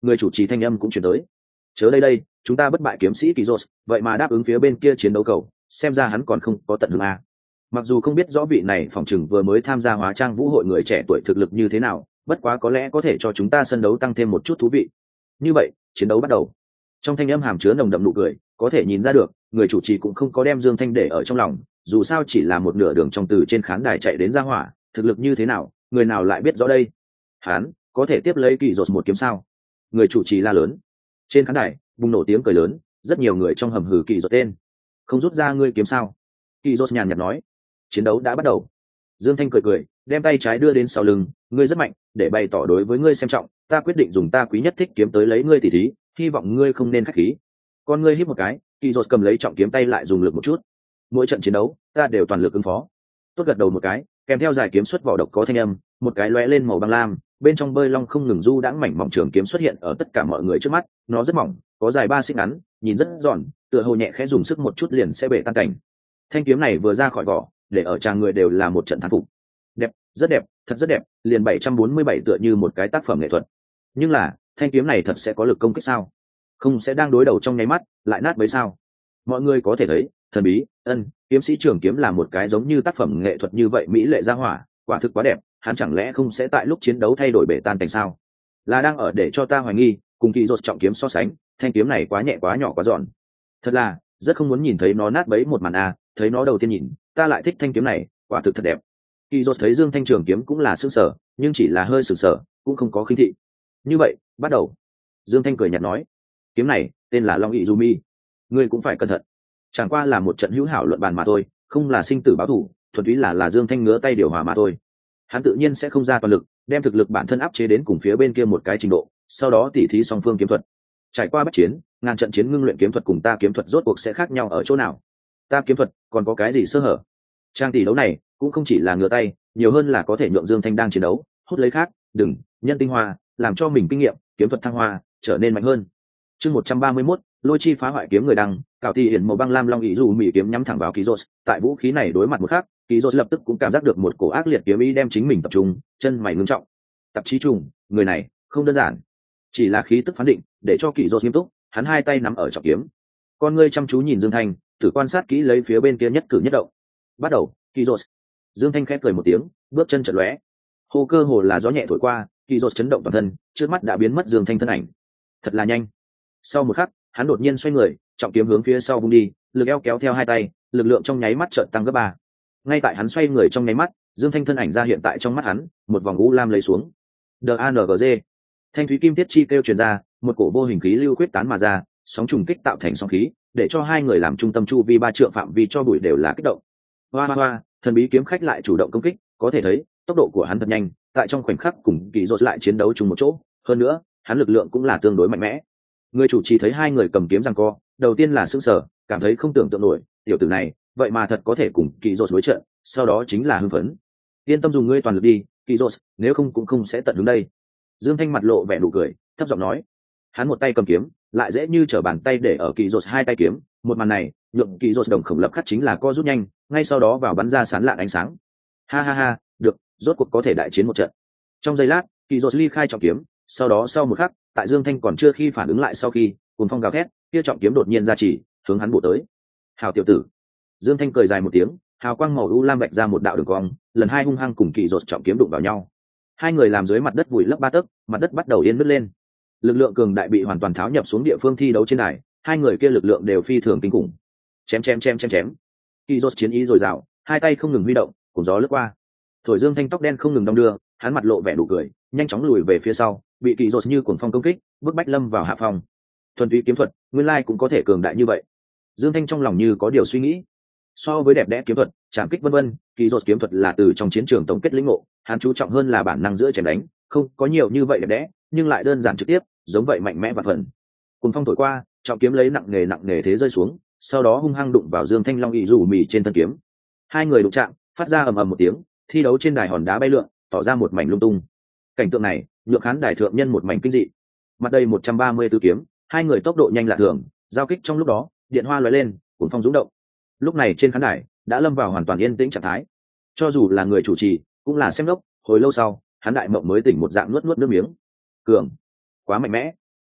người chủ trì thanh âm cũng chuyển tới. Chớ đây đây, chúng ta bất bại kiếm sĩ Kỳ Dột, vậy mà đáp ứng phía bên kia chiến đấu cầu, xem ra hắn còn không có tận hưởng a. Mặc dù không biết rõ vị này phỏng chừng vừa mới tham gia hóa trang vũ hội người trẻ tuổi thực lực như thế nào, bất quá có lẽ có thể cho chúng ta sân đấu tăng thêm một chút thú vị. Như vậy, chiến đấu bắt đầu. Trong thanh âm hàm chứa nồng đậm nụ cười, có thể nhìn ra được, người chủ trì cũng không có đem Dương Thanh để ở trong lòng, dù sao chỉ là một nửa đường trong từ trên khán đài chạy đến ra hỏa, thực lực như thế nào, người nào lại biết rõ đây. Hắn có thể tiếp lấy Kỳ Dột một kiếm sao? Người chủ trì la lớn. Trên khán đài bùng nổ tiếng cười lớn, rất nhiều người trong hầm hừ Kỳ Dột tên. Không rút ra ngươi kiếm sao? Kỳ Dột nhàn nhạt nói. Chiến đấu đã bắt đầu. Dương Thanh cười cười, đem tay trái đưa đến sau lưng, ngươi rất mạnh, để bày tỏ đối với ngươi xem trọng, ta quyết định dùng ta quý nhất thích kiếm tới lấy ngươi tỉ thí, hy vọng ngươi không nên khách khí. Con ngươi hít một cái, Kỳ Dột cầm lấy trọng kiếm tay lại dùng lực một chút. Mỗi trận chiến đấu, ta đều toàn lực ứng phó. Tốt gật đầu một cái, kèm theo giải kiếm xuất vỏ độc có thanh âm, một cái lóe lên màu băng lam, bên trong bơi long không ngừng du đãng mảnh mỏng trường kiếm xuất hiện ở tất cả mọi người trước mắt, nó rất mỏng, có dài ba xích ngắn, nhìn rất giòn, tựa hồ nhẹ khẽ dùng sức một chút liền sẽ bể tan cảnh. Thanh kiếm này vừa ra khỏi vỏ, để ở tràng người đều là một trận thán phục. Đẹp, rất đẹp, thật rất đẹp, liền bảy trăm bốn mươi bảy tựa như một cái tác phẩm nghệ thuật. Nhưng là, thanh kiếm này thật sẽ có lực công kích sao? Không sẽ đang đối đầu trong nháy mắt, lại nát bấy sao? Mọi người có thể thấy, thần bí, ân, kiếm sĩ trường kiếm là một cái giống như tác phẩm nghệ thuật như vậy mỹ lệ ra hỏa, quả thực quá đẹp, hắn chẳng lẽ không sẽ tại lúc chiến đấu thay đổi bể tan cảnh sao? Là đang ở để cho ta hoài nghi, cùng Kỳ Dột trọng kiếm so sánh, thanh kiếm này quá nhẹ quá nhỏ quá giòn. Thật là, rất không muốn nhìn thấy nó nát bấy một màn a, thấy nó đầu tiên nhìn, ta lại thích thanh kiếm này, quả thực thật đẹp. Kỳ Dột thấy Dương Thanh trường kiếm cũng là sửng sở, nhưng chỉ là hơi sửng sở, cũng không có khinh thị. Như vậy, bắt đầu. Dương Thanh cười nhạt nói, kiếm này tên là Long Izumi, ngươi cũng phải cẩn thận. Chẳng qua là một trận hữu hảo luận bàn mà thôi, không là sinh tử báo thù, thuần túy là là Dương Thanh ngứa tay điều hòa mà thôi. Hắn tự nhiên sẽ không ra toàn lực, đem thực lực bản thân áp chế đến cùng phía bên kia một cái trình độ, sau đó tỉ thí song phương kiếm thuật. Trải qua bất chiến, ngàn trận chiến ngưng luyện kiếm thuật cùng ta kiếm thuật rốt cuộc sẽ khác nhau ở chỗ nào? Ta kiếm thuật còn có cái gì sơ hở? Trang tỷ đấu này cũng không chỉ là ngửa tay, nhiều hơn là có thể nhượng Dương Thanh đang chiến đấu, hút lấy khác, đừng, nhân tinh hoa, làm cho mình kinh nghiệm, kiếm thuật thăng hoa, trở nên mạnh hơn. Chương một trăm ba mươi mốt, lôi chi phá hoại kiếm người đăng, cào tỷ hiển màu băng lam long ý dù mỹ kiếm nhắm thẳng vào Kỳ Dột, tại vũ khí này đối mặt một khắc, Kỳ Dột lập tức cũng cảm giác được một cổ ác liệt kiếm ý đem chính mình tập trung, chân mày ngưng trọng. Tạp chí trùng, người này không đơn giản, chỉ là khí tức phán định, để cho Kỳ Dột nghiêm túc, hắn hai tay nắm ở trọng kiếm, con ngươi chăm chú nhìn Dương Thanh, thử quan sát kỹ lấy phía bên kia nhất cử nhất động. Bắt đầu, Kỳ Dột. Dương Thanh khẽ cười một tiếng, bước chân chợt lóe, hồ cơ hồ là gió nhẹ thổi qua, Kỳ Dột chấn động toàn thân, trước mắt đã biến mất Dương Thanh thân ảnh. Thật là nhanh. Sau một khắc, hắn đột nhiên xoay người, trọng kiếm hướng phía sau vung đi, lực eo kéo theo hai tay, lực lượng trong nháy mắt chợt tăng gấp ba. Ngay tại hắn xoay người trong nháy mắt, Dương Thanh thân ảnh ra hiện tại trong mắt hắn, một vòng u lam lấy xuống. D A N G G. Thanh thúy kim tiết chi kêu truyền ra, một cổ vô hình khí lưu quyết tán mà ra, sóng trùng kích tạo thành sóng khí, để cho hai người làm trung tâm chu vi ba trượng phạm vi cho bụi đều là kích động. Hoa hoa hoa, thần bí kiếm khách lại chủ động công kích, có thể thấy, tốc độ của hắn thật nhanh, tại trong khoảnh khắc cùng Kỳ Dột lại chiến đấu chung một chỗ, hơn nữa, hắn lực lượng cũng là tương đối mạnh mẽ. Người chủ trì thấy hai người cầm kiếm giằng co, đầu tiên là sững sờ, cảm thấy không tưởng tượng nổi, tiểu tử này, vậy mà thật có thể cùng Kỳ Dột đối trận, sau đó chính là hưng phấn. Yên tâm dùng ngươi toàn lực đi, Kỳ Dột, nếu không cũng không sẽ tận hướng đây. Dương Thanh mặt lộ vẻ nụ cười, thấp giọng nói. Hắn một tay cầm kiếm, lại dễ như trở bàn tay để ở Kỳ Dột hai tay kiếm, một màn này, nhượng Kỳ Dột đồng khổng lập khắc chính là co rút nhanh, ngay sau đó vào bắn ra sán lạn ánh sáng. Ha ha ha, được, rốt cuộc có thể đại chiến một trận. Trong giây lát, Kỳ Dột ly khai trọng kiếm, sau đó sau một khắc, tại Dương Thanh còn chưa khi phản ứng lại sau khi, cuồng phong gào thét, kia trọng kiếm đột nhiên ra chỉ, hướng hắn bổ tới. Hào tiểu tử. Dương Thanh cười dài một tiếng, hào quang màu u lam vạch ra một đạo đường cong, lần hai hung hăng cùng Kỳ Dột trọng kiếm đụng vào nhau. Hai người làm dưới mặt đất vùi lấp ba tấc, mặt đất bắt đầu yên nứt lên. Lực lượng cường đại bị hoàn toàn tháo nhập xuống địa phương thi đấu trên đài, hai người kia lực lượng đều phi thường kinh khủng. Chém chém chém chém chém. Kỳ Dột chiến ý dồi dào, hai tay không ngừng huy động, cùng gió lướt qua. Thổi Dương Thanh tóc đen không ngừng đong đưa, hắn mặt lộ vẻ nụ cười, nhanh chóng lùi về phía sau, bị Kỳ Dột như cuồng phong công kích, bức bách lâm vào hạ phong. Thuần túy kiếm thuật, nguyên lai cũng có thể cường đại như vậy. Dương Thanh trong lòng như có điều suy nghĩ. So với đẹp đẽ kiếm thuật, trảm kích vân vân, Kỳ Dột kiếm thuật là từ trong chiến trường tổng kết lĩnh ngộ, hắn chú trọng hơn là bản năng giữa chém đánh, không có nhiều như vậy đẹp đẽ, nhưng lại đơn giản trực tiếp, giống vậy mạnh mẽ và phần. Cuồng phong thổi qua, trọng kiếm lấy nặng nề nặng nề thế rơi xuống, sau đó hung hăng đụng vào Dương Thanh long ị rủ mì trên thân kiếm. Hai người đụng chạm, phát ra ầm ầm một tiếng, thi đấu trên đài hòn đá bay lượn, tỏ ra một mảnh lung tung. Cảnh tượng này, nhượng khán đài thượng nhân một mảnh kinh dị. Mặt đây một trăm ba mươi tư kiếm, hai người tốc độ nhanh lạ thường, giao kích trong lúc đó, điện hoa lóe lên, cuồng phong rung động. Lúc này trên khán đài đã lâm vào hoàn toàn yên tĩnh trạng thái. Cho dù là người chủ trì, cũng là xem đốc, hồi lâu sau, hắn đại mộng mới tỉnh một dạng nuốt nuốt nước miếng. Cường, quá mạnh mẽ.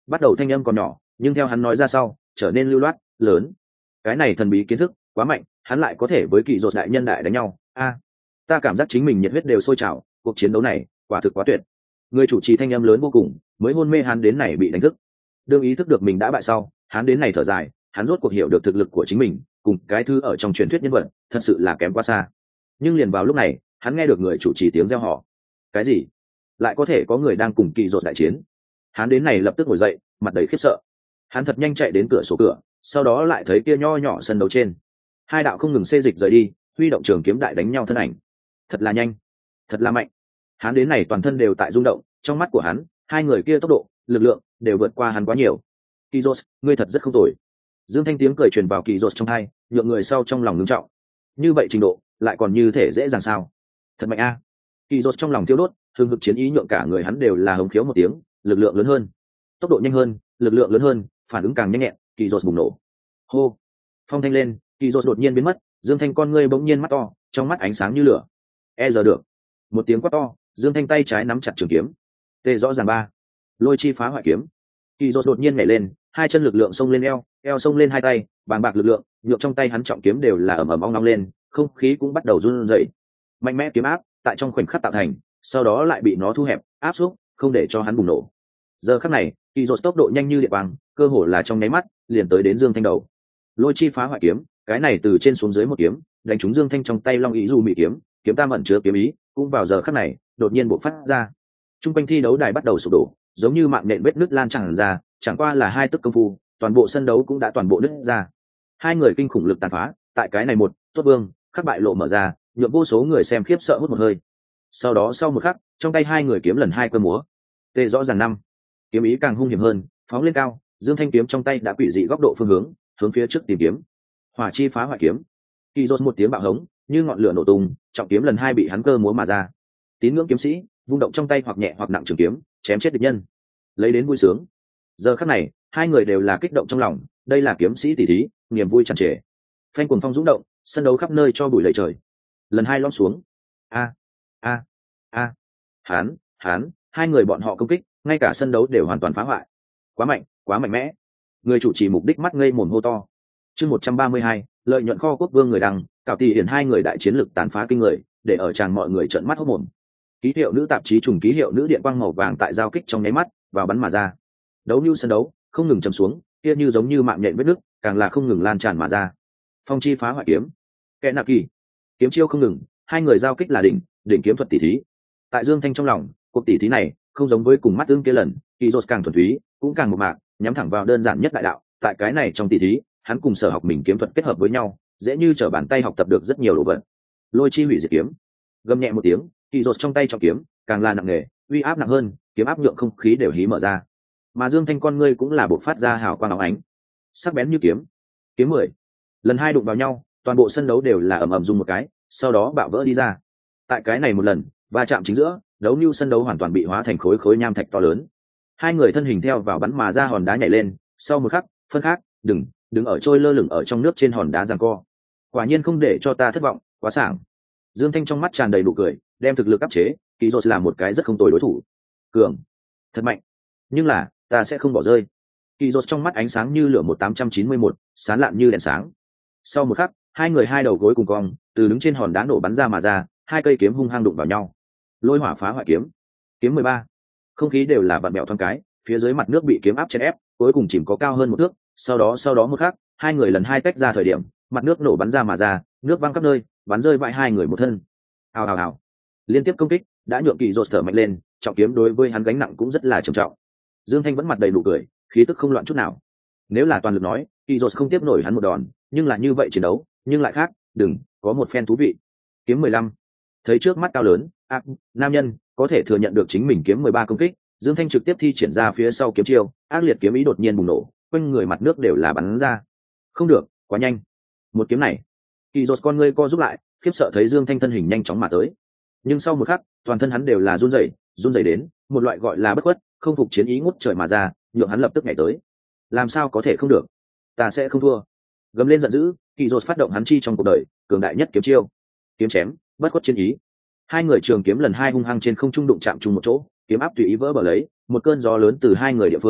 bắt đầu thanh âm còn nhỏ, nhưng theo hắn nói ra sau trở nên lưu loát lớn. Cái này thần bí kiến thức quá mạnh, hắn lại có thể với kỳ dột đại nhân đại đánh nhau. A, ta cảm giác chính mình nhiệt huyết đều sôi trào, cuộc chiến đấu này quả thực quá tuyệt. Người chủ trì thanh âm lớn vô cùng, mới hôn mê hắn đến này bị đánh thức. Đương ý thức được mình đã bại sau, hắn đến này thở dài, hắn rốt cuộc hiểu được thực lực của chính mình cùng cái thứ ở trong truyền thuyết nhân vật thật sự là kém quá xa. Nhưng liền vào lúc này, hắn nghe được người chủ trì tiếng reo hò. Cái gì? Lại có thể có người đang cùng kỳ dột đại chiến? Hắn đến này lập tức ngồi dậy, mặt đầy khiếp sợ. Hắn thật nhanh chạy đến cửa sổ cửa, sau đó lại thấy kia nho nhỏ sân đấu trên hai đạo không ngừng xê dịch rời đi, huy động trường kiếm đại đánh nhau thân ảnh. Thật là nhanh, thật là mạnh. Hắn đến này toàn thân đều tại rung động, trong mắt của hắn hai người kia tốc độ lực lượng đều vượt qua hắn quá nhiều. Kỳ dột, ngươi thật rất không tồi. Dương Thanh tiếng cười truyền vào kỳ dột trong tai, nhượng người sau trong lòng ngưng trọng. Như vậy trình độ lại còn như thể dễ dàng sao? Thật mạnh a. Kỳ dột trong lòng thiêu đốt, hừng hực chiến ý nhượng cả người hắn đều là hống khiếu một tiếng, lực lượng lớn hơn, tốc độ nhanh hơn, lực lượng lớn hơn, phản ứng càng nhanh nhẹn. Kỳ dột bùng nổ. Hô. Phong thanh lên, kỳ dột đột nhiên biến mất. Dương Thanh con ngươi bỗng nhiên mắt to, trong mắt ánh sáng như lửa. E giờ được. Một tiếng quát to, Dương Thanh tay trái nắm chặt trường kiếm. Tê rõ ràng ba. Lôi chi phá hoại kiếm. Kỳ dột đột nhiên nhảy lên, hai chân lực lượng xông lên eo, eo xông lên hai tay, bàng bạc lực lượng nhượng trong tay hắn trọng kiếm đều là ầm ầm ong long lên, không khí cũng bắt đầu run rẩy. Mạnh mẽ kiếm áp tại trong khoảnh khắc tạo thành, sau đó lại bị nó thu hẹp áp xúc, không để cho hắn bùng nổ. Giờ khắc này, kỳ dột tốc độ nhanh như điện quang, cơ hồ là trong nháy mắt liền tới đến Dương Thanh đầu. Lôi chi phá hoại kiếm, cái này từ trên xuống dưới một kiếm đánh trúng Dương Thanh trong tay long ý dù mị kiếm, kiếm tam ẩn chứa kiếm ý cũng vào giờ khắc này đột nhiên bộc phát ra. Trung quanh thi đấu đài bắt đầu sụp đổ, giống như mạng nện vết nứt lan tràn ra, chẳng qua là hai tức công phu, toàn bộ sân đấu cũng đã toàn bộ nứt ra. Hai người kinh khủng lực tàn phá, tại cái này một tốt vương khắc bại lộ mở ra, nhượng vô số người xem khiếp sợ hút một hơi. Sau đó sau một khắc, trong tay hai người kiếm lần hai cơ múa. Tê rõ ràng năm, kiếm ý càng hung hiểm hơn, phóng lên cao, Dương Thanh kiếm trong tay đã quỷ dị góc độ phương hướng, hướng phía trước tìm kiếm. Hỏa chi phá hoại kiếm. Kỳ dột một tiếng bạo hống, như ngọn lửa nổ tung, trọng kiếm lần hai bị hắn cơ múa mà ra. Tín ngưỡng kiếm sĩ, vung động trong tay hoặc nhẹ hoặc nặng trường kiếm, chém chết địch nhân, lấy đến vui sướng. Giờ khắc này, hai người đều là kích động trong lòng, đây là kiếm sĩ tỷ thí, niềm vui tràn trề. Phanh cuồng phong dũng động, sân đấu khắp nơi cho bụi lầy trời. Lần hai lom xuống. A a a. Hán, hán, hai người bọn họ công kích, ngay cả sân đấu đều hoàn toàn phá hoại. Quá mạnh, quá mạnh mẽ. Người chủ trì mục đích mắt ngây mồm hô to. Chương một trăm ba mươi hai, lợi nhuận kho quốc vương người đăng, cảo tỷ hiển hai người đại chiến lực tàn phá kinh người, để ở tràn mọi người trợn mắt hốt mồm. Ký hiệu nữ tạp chí trùng ký hiệu nữ điện quang màu vàng tại giao kích trong nháy mắt, vào bắn mà ra. Đấu như sân đấu, không ngừng chầm xuống, kia như giống như mạng nhện vết nước, càng là không ngừng lan tràn mà ra. Phong chi phá hoại kiếm, kẻ nạp kỳ, kiếm chiêu không ngừng, hai người giao kích là đỉnh, đỉnh kiếm thuật tỷ thí. Tại Dương Thanh trong lòng, cuộc tỷ thí này không giống với cùng mắt tương kia lần, kỳ dột càng thuần túy, cũng càng một mạc, nhắm thẳng vào đơn giản nhất đại đạo. Tại cái này trong tỷ thí, hắn cùng sở học mình kiếm thuật kết hợp với nhau, dễ như trở bàn tay học tập được rất nhiều đồ vật. Lôi chi hủy diệt kiếm, gầm nhẹ một tiếng, kỳ dột trong tay trọng kiếm càng là nặng nề, uy áp nặng hơn, kiếm áp nhượng không khí đều hí mở ra. Mà Dương Thanh con ngươi cũng là bộc phát ra hào quang óng ánh, sắc bén như kiếm. Kiếm mười, lần hai đụng vào nhau, toàn bộ sân đấu đều là ầm ầm rung một cái, sau đó bạo vỡ đi ra. Tại cái này một lần va chạm chính giữa, đấu như sân đấu hoàn toàn bị hóa thành khối khối nham thạch to lớn. Hai người thân hình theo vào bắn mà ra hòn đá nhảy lên, sau một khắc, phân khác, đừng, đứng ở trôi lơ lửng ở trong nước trên hòn đá giằng co. Quả nhiên không để cho ta thất vọng, quá sảng. Dương Thanh trong mắt tràn đầy nụ cười, đem thực lực áp chế, Kỳ Dột là một cái rất không tồi đối thủ. Cường, thật mạnh. Nhưng là, ta sẽ không bỏ rơi. Kỳ Dột trong mắt ánh sáng như lửa một tám trăm chín mươi mốt, sáng lạn như đèn sáng. Sau một khắc, hai người hai đầu gối cùng cong, từ đứng trên hòn đá nổ bắn ra mà ra, hai cây kiếm hung hăng đụng vào nhau. Lôi hỏa phá hoại kiếm, kiếm mười ba. Không khí đều là vặn bẹo thoáng cái, phía dưới mặt nước bị kiếm áp chèn ép, cuối cùng chìm có cao hơn một thước. Sau đó sau đó một khắc, hai người lần hai tách ra thời điểm, mặt nước nổ bắn ra mà ra, nước văng khắp nơi, bắn rơi vãi hai người một thân. Hào hào hào. Liên tiếp công kích đã nhượng Kỳ Dột thở mạnh lên, trọng kiếm đối với hắn gánh nặng cũng rất là trầm trọng. Dương Thanh vẫn mặt đầy nụ cười, khí tức không loạn chút nào. Nếu là toàn lực nói, Kỳ Dột không tiếp nổi hắn một đòn, nhưng là như vậy chiến đấu, nhưng lại khác, đừng, có một phen thú vị. Kiếm mười lăm. Thấy trước mắt cao lớn, ác, nam nhân, có thể thừa nhận được chính mình kiếm mười ba công kích, Dương Thanh trực tiếp thi triển ra phía sau kiếm chiêu, ác liệt kiếm ý đột nhiên bùng nổ, quanh người mặt nước đều là bắn ra. Không được, quá nhanh. Một kiếm này, Kỳ Dột con ngươi co rút lại, khiếp sợ thấy Dương Thanh thân hình nhanh chóng mà tới. Nhưng sau một khắc, toàn thân hắn đều là run rẩy, run rẩy đến một loại gọi là bất khuất, không phục chiến ý ngút trời mà ra, nhượng hắn lập tức nhảy tới. Làm sao có thể không được? Ta sẽ không thua. Gầm lên giận dữ, Kỳ Dột phát động hắn chi trong cuộc đời cường đại nhất kiếm chiêu, kiếm chém, bất khuất chiến ý. Hai người trường kiếm lần hai hung hăng trên không trung đụng chạm chung một chỗ, kiếm áp tùy ý vỡ bờ lấy, một cơn gió lớn từ hai người địa phương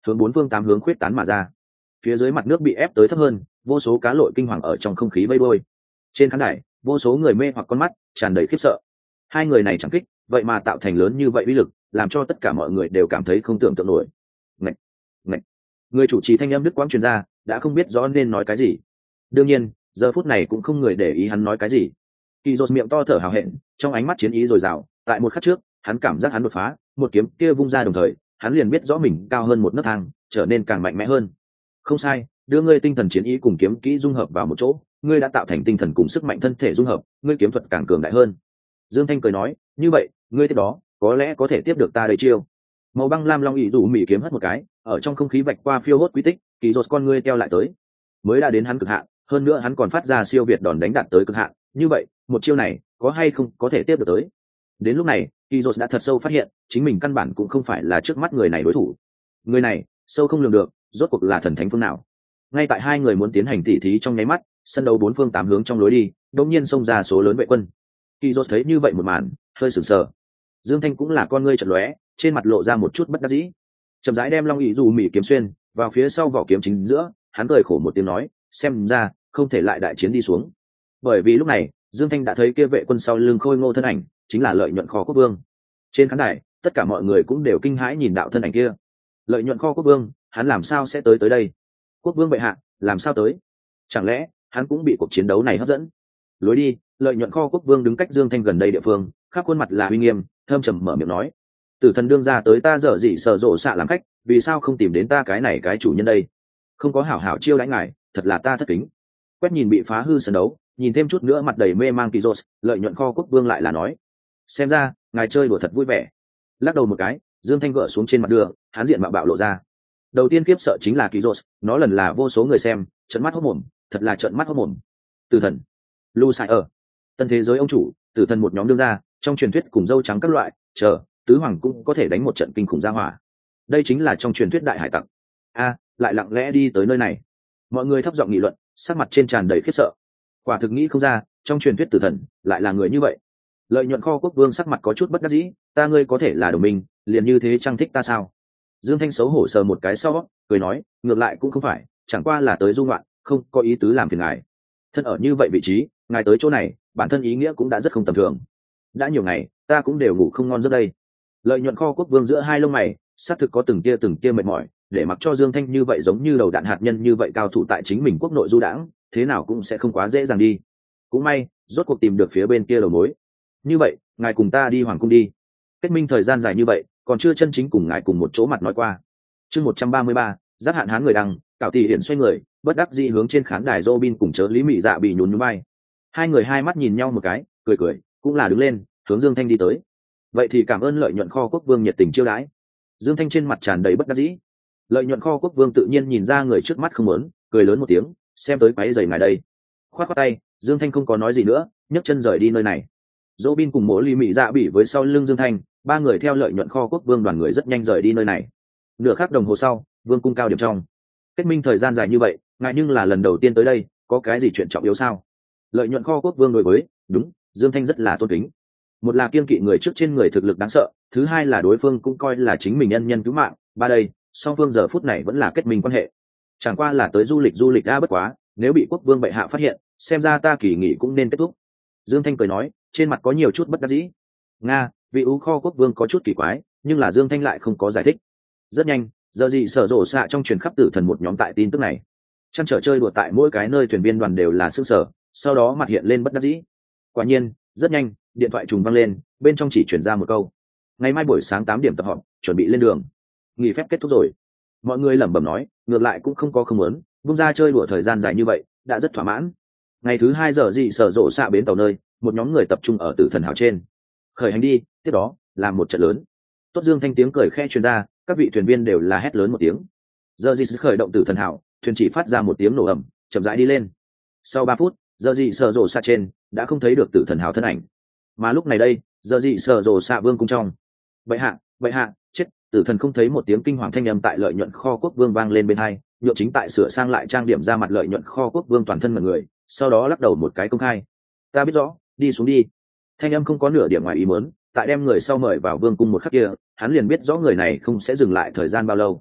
hướng bốn phương tám hướng khuyết tán mà ra. Phía dưới mặt nước bị ép tới thấp hơn, vô số cá lội kinh hoàng ở trong không khí vây bôi. Trên khán đài, vô số người mê hoặc con mắt, tràn đầy khiếp sợ. Hai người này chẳng kích, vậy mà tạo thành lớn như vậy uy lực, làm cho tất cả mọi người đều cảm thấy không tưởng tượng nổi. Ngậy, ngậy. Người chủ trì thanh âm đức quãng truyền ra, đã không biết rõ nên nói cái gì. Đương nhiên, giờ phút này cũng không người để ý hắn nói cái gì. Kỳ Dột miệng to thở hào hẹn, trong ánh mắt chiến ý dồi dào. Tại một khắc trước, hắn cảm giác hắn đột phá, một kiếm kia vung ra đồng thời, hắn liền biết rõ mình cao hơn một nấc thang, trở nên càng mạnh mẽ hơn. Không sai, đưa ngươi tinh thần chiến ý cùng kiếm kỹ dung hợp vào một chỗ, ngươi đã tạo thành tinh thần cùng sức mạnh thân thể dung hợp, ngươi kiếm thuật càng cường đại hơn. Dương Thanh cười nói, như vậy, ngươi tiếp đó, có lẽ có thể tiếp được ta đây chiêu. Màu băng lam long ỷ đủ mỉ kiếm hất một cái, ở trong không khí vạch qua phiêu hốt quy tích, Kỳ Dột con ngươi theo lại tới. Mới đã đến hắn cực hạn, hơn nữa hắn còn phát ra siêu việt đòn đánh đạt tới cực hạn, như vậy, một chiêu này, có hay không có thể tiếp được tới. Đến lúc này, Kỳ Dột đã thật sâu phát hiện, chính mình căn bản cũng không phải là trước mắt người này đối thủ. Người này, sâu không lường được, rốt cuộc là thần thánh phương nào. Ngay tại hai người muốn tiến hành tỉ thí trong nháy mắt, sân đấu bốn phương tám hướng trong lối đi, đột nhiên xông ra số lớn vệ quân. Kỳ Dột thấy như vậy một màn, hơi sửng sờ. Dương Thanh cũng là con ngươi chợt lóe, trên mặt lộ ra một chút bất đắc dĩ. Chậm rãi đem long ỷ dù mỉ kiếm xuyên vào phía sau vỏ kiếm chính giữa, hắn cười khổ một tiếng nói, xem ra không thể lại đại chiến đi xuống. Bởi vì lúc này, Dương Thanh đã thấy kia vệ quân sau lưng khôi ngô thân ảnh, chính là Lợi Nhuận Kho Quốc Vương. Trên khán đài, tất cả mọi người cũng đều kinh hãi nhìn đạo thân ảnh kia. Lợi Nhuận Kho Quốc Vương, hắn làm sao sẽ tới tới đây? Quốc Vương bệ hạ, làm sao tới? Chẳng lẽ hắn cũng bị cuộc chiến đấu này hấp dẫn? Lối đi, Lợi Nhuận Kho Quốc Vương đứng cách Dương Thanh gần đây địa phương, khắp khuôn mặt là uy nghiêm, thâm trầm mở miệng nói, tử thần đương ra tới ta dở gì sợ rộ xạ làm khách, vì sao không tìm đến ta cái này cái chủ nhân đây? Không có hảo hảo chiêu đãi ngài, thật là ta thất kính. Quét nhìn bị phá hư sân đấu, nhìn thêm chút nữa mặt đầy mê mang Kỳ Dột, Lợi Nhuận Kho Quốc Vương lại là nói, xem ra ngài chơi đùa thật vui vẻ. Lắc đầu một cái, Dương Thanh gỡ xuống trên mặt đường, hắn diện mạo bạo lộ ra. Đầu tiên kiếp sợ chính là Kỳ Dột, nó lần là vô số người xem, trợn mắt hốt mồm, thật là trợn mắt hốt mồm. Tử thần, Lu Sai ở, tân thế giới ông chủ, tử thần một nhóm đương ra, trong truyền thuyết cùng dâu trắng các loại, chờ, tứ hoàng cũng có thể đánh một trận kinh khủng gia hỏa. Đây chính là trong truyền thuyết đại hải tặc. A, lại lặng lẽ đi tới nơi này. Mọi người thấp giọng nghị luận, sắc mặt trên tràn đầy khiếp sợ. Quả thực nghĩ không ra, trong truyền thuyết tử thần lại là người như vậy. Lợi Nhuận Kho Quốc Vương sắc mặt có chút bất đắc dĩ, ta ngươi có thể là đồng minh, liền như thế chăng thích ta sao? Dương Thanh xấu hổ sờ một cái sau, cười nói, ngược lại cũng không phải, chẳng qua là tới du ngoạn, không có ý tứ làm phiền ngài. Thân ở như vậy vị trí, ngài tới chỗ này, bản thân ý nghĩa cũng đã rất không tầm thường. Đã nhiều ngày, ta cũng đều ngủ không ngon giấc đây. Lợi Nhuận Kho Quốc Vương giữa hai lông mày, xác thực có từng tia từng tia mệt mỏi, để mặc cho Dương Thanh như vậy giống như đầu đạn hạt nhân như vậy cao thủ tại chính mình quốc nội du đãng, thế nào cũng sẽ không quá dễ dàng đi. Cũng may, rốt cuộc tìm được phía bên kia đầu mối. Như vậy, ngài cùng ta đi hoàng cung đi. Kết minh thời gian dài như vậy, còn chưa chân chính cùng ngài cùng một chỗ mặt nói qua. Chương một trăm ba mươi ba, giác hạn hán người đăng, Cảo Tỷ Hiển xoay người, bất đắc dĩ hướng trên khán đài Robin cùng chớ Lý Mị Dạ bị nhún nhún vai. Hai người hai mắt nhìn nhau một cái, cười cười, cũng là đứng lên, hướng Dương Thanh đi tới. Vậy thì cảm ơn Lợi Nhuận Kho Quốc Vương nhiệt tình chiêu đãi. Dương Thanh trên mặt tràn đầy bất đắc dĩ. Lợi Nhuận Kho Quốc Vương tự nhiên nhìn ra người trước mắt không muốn, cười lớn một tiếng, xem tới quấy rầy ngài đây. Khoát khoát tay, Dương Thanh không có nói gì nữa, nhấc chân rời đi nơi này. Robin cùng Mộ Lý Mị Dạ bị với sau lưng Dương Thanh, ba người theo Lợi Nhuận Kho Quốc Vương đoàn người rất nhanh rời đi nơi này. Nửa khắc đồng hồ sau, Vương cung cao điểm trong. Kết minh thời gian dài như vậy, ngài nhưng là lần đầu tiên tới đây, có cái gì chuyện trọng yếu sao? Lợi Nhuận Kho Quốc Vương đối với, đúng, Dương Thanh rất là tôn kính. Một là kiên kỵ người trước trên người thực lực đáng sợ, thứ hai là đối phương cũng coi là chính mình nhân nhân cứu mạng, ba đây, song phương giờ phút này vẫn là kết minh quan hệ. Chẳng qua là tới du lịch du lịch a bất quá, nếu bị quốc vương bệ hạ phát hiện, xem ra ta kỳ nghỉ cũng nên kết thúc. Dương Thanh cười nói, trên mặt có nhiều chút bất đắc dĩ. Nga, vị ú kho quốc vương có chút kỳ quái, nhưng là Dương Thanh lại không có giải thích. Rất nhanh, giờ gì sở rộ xạ trong truyền khắp tử thần một nhóm tại tin tức này. Chăn trở chơi đùa tại mỗi cái nơi thuyền viên đoàn đều là sương sở, sau đó mặt hiện lên bất đắc dĩ. Quả nhiên, rất nhanh, điện thoại trùng vang lên, bên trong chỉ chuyển ra một câu. Ngày mai buổi sáng tám điểm tập họp, chuẩn bị lên đường. Nghỉ phép kết thúc rồi. Mọi người lẩm bẩm nói, ngược lại cũng không có không muốn, bung ra chơi đùa thời gian dài như vậy, đã rất thỏa mãn. Ngày thứ hai giờ gì sở rộ xạ bến tàu nơi, một nhóm người tập trung ở tử thần hào trên. Khởi hành đi, tiếp đó, làm một trận lớn. Tốt Dương Thanh tiếng cười khẽ truyền ra, các vị thuyền viên đều là hét lớn một tiếng. Giờ gì khởi động tử thần hào, thuyền chỉ phát ra một tiếng nổ ầm, chậm rãi đi lên. Sau ba phút, giờ gì sở rộ xạ trên đã không thấy được tử thần hào thân ảnh. Mà lúc này đây, giờ gì sở rộ xạ vương cung trong. Bệ hạ, bệ hạ, chết! Tử thần không thấy một tiếng kinh hoàng thanh âm tại Lợi Nhuận Kho Quốc Vương vang lên bên hai, nhộn chính tại sửa sang lại trang điểm ra mặt Lợi Nhuận Kho Quốc Vương toàn thân mọi người, sau đó lắc đầu một cái công khai. Ta biết rõ, đi xuống đi. Thanh âm không có nửa điểm ngoài ý muốn, tại đem người sau mời vào vương cung một khắc kia, hắn liền biết rõ người này không sẽ dừng lại thời gian bao lâu.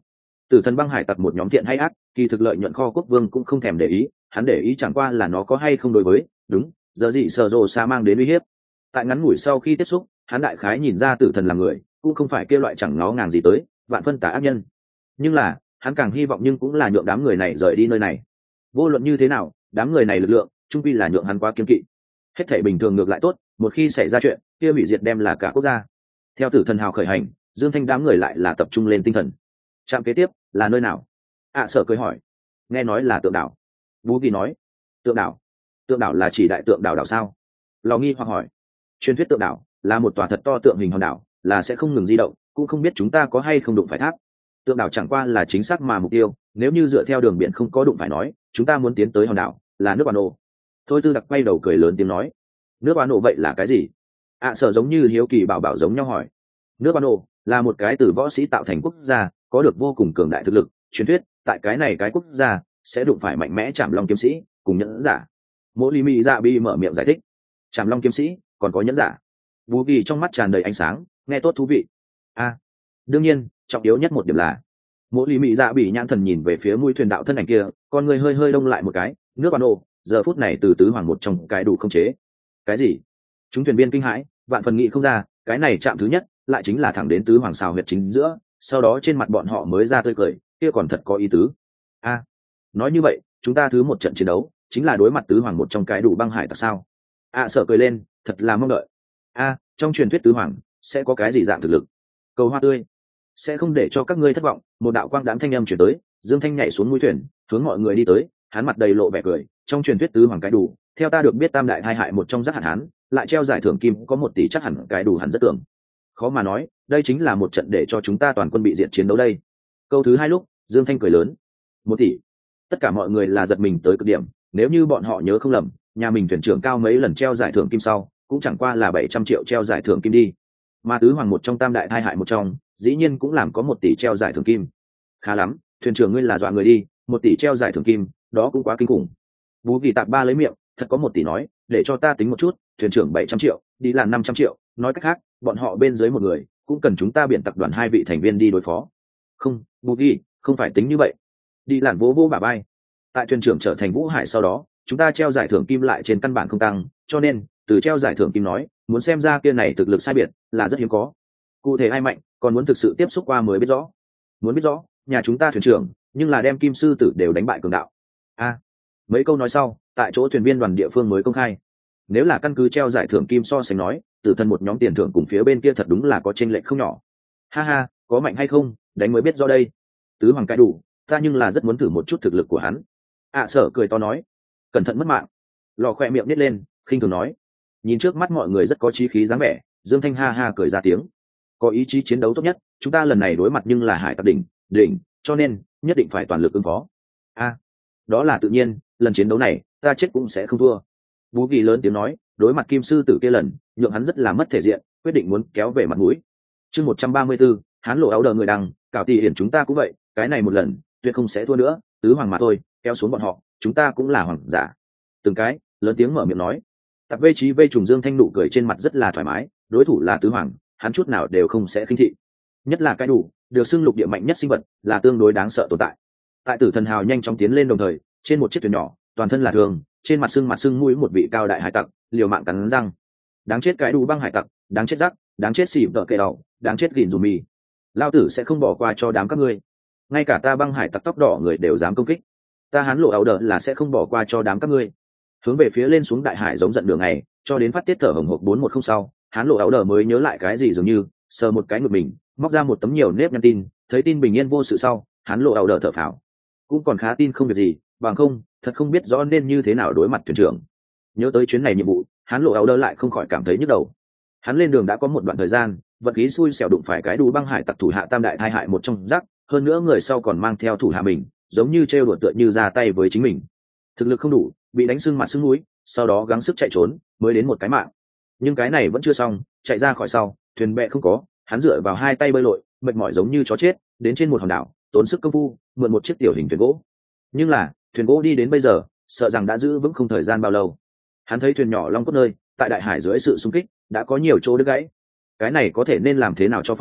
Tử thần băng hải tặc một nhóm thiện hay ác, kỳ thực lợi nhuận kho quốc vương cũng không thèm để ý, hắn để ý chẳng qua là nó có hay không đối với, đúng, giờ gì sở rồ xa mang đến uy hiếp. Tại ngắn ngủi sau khi tiếp xúc, hắn đại khái nhìn ra tử thần là người, cũng không phải kêu loại chẳng ngó ngàng gì tới, vạn phân tà ác nhân. Nhưng là, hắn càng hy vọng nhưng cũng là nhượng đám người này rời đi nơi này. Vô luận như thế nào, đám người này lực lượng, chung quy là nhượng hắn quá kiên kỵ. Hết thảy bình thường ngược lại tốt, một khi xảy ra chuyện, kia hủy diệt đem là cả quốc gia. Theo tử thần hào khởi hành, Dương Thanh đám người lại là tập trung lên tinh thần. Trạm kế tiếp là nơi nào? ạ à, Sở cười hỏi. Nghe nói là tượng đảo. Bú Kỳ nói. Tượng đảo? Tượng đảo là chỉ đại tượng đảo đảo sao? Lò nghi hoặc hỏi. Truyền thuyết tượng đảo là một tòa thật to tượng hình hòn đảo, là sẽ không ngừng di động, cũng không biết chúng ta có hay không đụng phải tháp. Tượng đảo chẳng qua là chính xác mà mục tiêu, nếu như dựa theo đường biển không có đụng phải nói, chúng ta muốn tiến tới hòn đảo là nước Bà Nổ. Thôi Tư Đặc quay đầu cười lớn tiếng nói. Nước Bà Nổ vậy là cái gì? ạ à, Sở giống như hiếu kỳ bảo bảo giống nhau hỏi. Nước Bà Nổ là một cái từ võ sĩ tạo thành quốc gia, có được vô cùng cường đại thực lực. Truyền thuyết tại cái này cái quốc gia sẽ đụng phải mạnh mẽ Trảm Long kiếm sĩ cùng nhẫn giả. Mỗ Lý Mỹ Dạ Bi mở miệng giải thích. Trảm Long kiếm sĩ còn có nhẫn giả? Bú Kỳ trong mắt tràn đầy ánh sáng, nghe tốt thú vị. a à, đương nhiên trọng yếu nhất một điểm là Mỗ Lý Mỹ Dạ bị nhãn thần nhìn về phía mũi thuyền đạo thân ảnh kia, con người hơi hơi đông lại một cái. Nước Bà Nổ giờ phút này từ tứ hoàng một trong cái đủ không chế. Cái gì? Chúng thuyền viên kinh hãi, vạn phần nghĩ không ra, cái này chạm thứ nhất lại chính là thẳng đến tứ hoàng xào huyệt chính giữa, sau đó trên mặt bọn họ mới ra tươi cười, kia còn thật có ý tứ. a à, nói như vậy chúng ta thứ một trận chiến đấu chính là đối mặt tứ hoàng một trong cái đủ băng hải tặc sao? ạ à, Sở cười lên, thật là mong đợi. a à, trong truyền thuyết tứ hoàng sẽ có cái gì dạng thực lực? Cầu hoa tươi sẽ không để cho các ngươi thất vọng. Một đạo quang đãng thanh âm chuyển tới, Dương Thanh nhảy xuống mũi thuyền, hướng mọi người đi tới, hắn mặt đầy lộ vẻ cười. Trong truyền thuyết tứ hoàng cái đủ, theo ta được biết tam đại hai hại một trong giác hạn hán, lại treo giải thưởng kim có một tỷ, chắc hẳn cái đủ hẳn rất tưởng. Khó mà nói, đây chính là một trận để cho chúng ta toàn quân bị diệt chiến đấu đây. Câu thứ hai lúc, Dương Thanh cười lớn. Một tỷ. Tất cả mọi người là giật mình tới cực điểm, nếu như bọn họ nhớ không lầm, nhà mình thuyền trưởng cao mấy lần treo giải thưởng kim sau, cũng chẳng qua là bảy trăm triệu treo giải thưởng kim đi. Mà tứ hoàng một trong tam đại hai hại một trong, dĩ nhiên cũng làm có một tỷ treo giải thưởng kim. Khá lắm, thuyền trưởng ngươi là dọa người đi, một tỷ treo giải thưởng kim, đó cũng quá kinh khủng. Bú Kỳ tạp ba lấy miệng, thật có một tỷ nói, để cho ta tính một chút, thuyền trưởng bảy trăm triệu, đi là năm trăm triệu, nói cách khác, bọn họ bên dưới một người, cũng cần chúng ta biển tập đoàn hai vị thành viên đi đối phó. Không, Bú Kỳ, không phải tính như vậy. Đi làn vỗ vỗ bả vai. Tại thuyền trưởng trở thành Vũ Hải sau đó, chúng ta treo giải thưởng kim lại trên căn bản không tăng, cho nên, từ treo giải thưởng kim nói, muốn xem ra kia này thực lực sai biệt, là rất hiếm có. Cụ thể ai mạnh, còn muốn thực sự tiếp xúc qua mới biết rõ. Muốn biết rõ, nhà chúng ta thuyền trưởng, nhưng là đem kim sư tử đều đánh bại cường đạo. A, à, mấy câu nói sau, tại chỗ thuyền viên đoàn địa phương mới công khai. Nếu là căn cứ treo giải thưởng kim so sánh nói, tử thần một nhóm tiền thưởng cùng phía bên kia thật đúng là có chênh lệch không nhỏ. Ha ha, có mạnh hay không, đánh mới biết rõ đây. Tứ hoàng cái đủ, ta nhưng là rất muốn thử một chút thực lực của hắn. ạ à, Sở cười to nói. Cẩn thận mất mạng. Lò khoe miệng nít lên, khinh thường nói. Nhìn trước mắt mọi người rất có chí khí dáng vẻ, Dương Thanh ha ha cười ra tiếng. Có ý chí chiến đấu tốt nhất, chúng ta lần này đối mặt nhưng là hải tặc đỉnh, đỉnh, cho nên nhất định phải toàn lực ứng phó. A, à, đó là tự nhiên, lần chiến đấu này, ta chết cũng sẽ không thua. Bú Kỳ lớn tiếng nói, đối mặt kim sư tử kia lần, nhượng hắn rất là mất thể diện, quyết định muốn kéo về mặt mũi. Chương một trăm ba mươi 134, hắn lộ áo đờ người đằng, cảo tỷ hiển chúng ta cũng vậy, cái này một lần, tuyệt không sẽ thua nữa, tứ hoàng mà thôi, kéo xuống bọn họ, chúng ta cũng là hoàng giả. Từng cái, lớn tiếng mở miệng nói. Tạp Vây Trí Vây Trùng Dương Thanh nụ cười trên mặt rất là thoải mái, đối thủ là tứ hoàng, hắn chút nào đều không sẽ khinh thị. Nhất là cái đủ, được xưng lục địa mạnh nhất sinh vật, là tương đối đáng sợ tồn tại. Tại Tử Thần Hào nhanh chóng tiến lên đồng thời, trên một chiếc thuyền nhỏ, toàn thân là thường, trên mặt xương mặt xương mũi một vị cao đại hải tặc, liều mạng cắn răng. Đáng chết cái đủ băng hải tặc, đáng chết rắc, đáng chết xỉ vợ kệ đầu, đáng chết gìn dù mì. Lao tử sẽ không bỏ qua cho đám các ngươi. Ngay cả ta băng hải tặc tóc đỏ người đều dám công kích. Ta hắn lộ áo đờ là sẽ không bỏ qua cho đám các ngươi. Hướng về phía lên xuống đại hải giống giận đường này, cho đến phát tiết thở hồng hộc bốn một không sau, hắn lộ áo đờ mới nhớ lại cái gì dường như, sờ một cái ngực mình, móc ra một tấm nhiều nếp nhăn tin, thấy tin bình yên vô sự sau, hắn lộ áo đờ thở phào. Cũng còn khá tin không việc gì, bằng không, thật không biết rõ nên như thế nào đối mặt thuyền trưởng. Nhớ tới chuyến này nhiệm vụ, hắn lộ áo đờ lại không khỏi cảm thấy nhức đầu. Hắn lên đường đã có một đoạn thời gian, vật khí xui xẻo đụng phải cái đủ băng hải tặc thủ hạ tam đại thai hại một trong rắc, hơn nữa người sau còn mang theo thủ hạ mình, giống như trêu đùa tựa như ra tay với chính mình. Thực lực không đủ, bị đánh sưng mặt sưng mũi, sau đó gắng sức chạy trốn, mới đến một cái mạng. Nhưng cái này vẫn chưa xong, chạy ra khỏi sau, thuyền bè không có, hắn dựa vào hai tay bơi lội, mệt mỏi giống như chó chết, đến trên một hòn đảo, tốn sức công phu, mượn một chiếc tiểu hình thuyền gỗ. Nhưng là, thuyền gỗ đi đến bây giờ, sợ rằng đã giữ vững không thời gian bao lâu. Hắn thấy thuyền nhỏ long cốt nơi, tại đại hải dưới sự xung kích, đã có nhiều chỗ đứt gãy. Cái này có thể nên làm thế nào cho phải,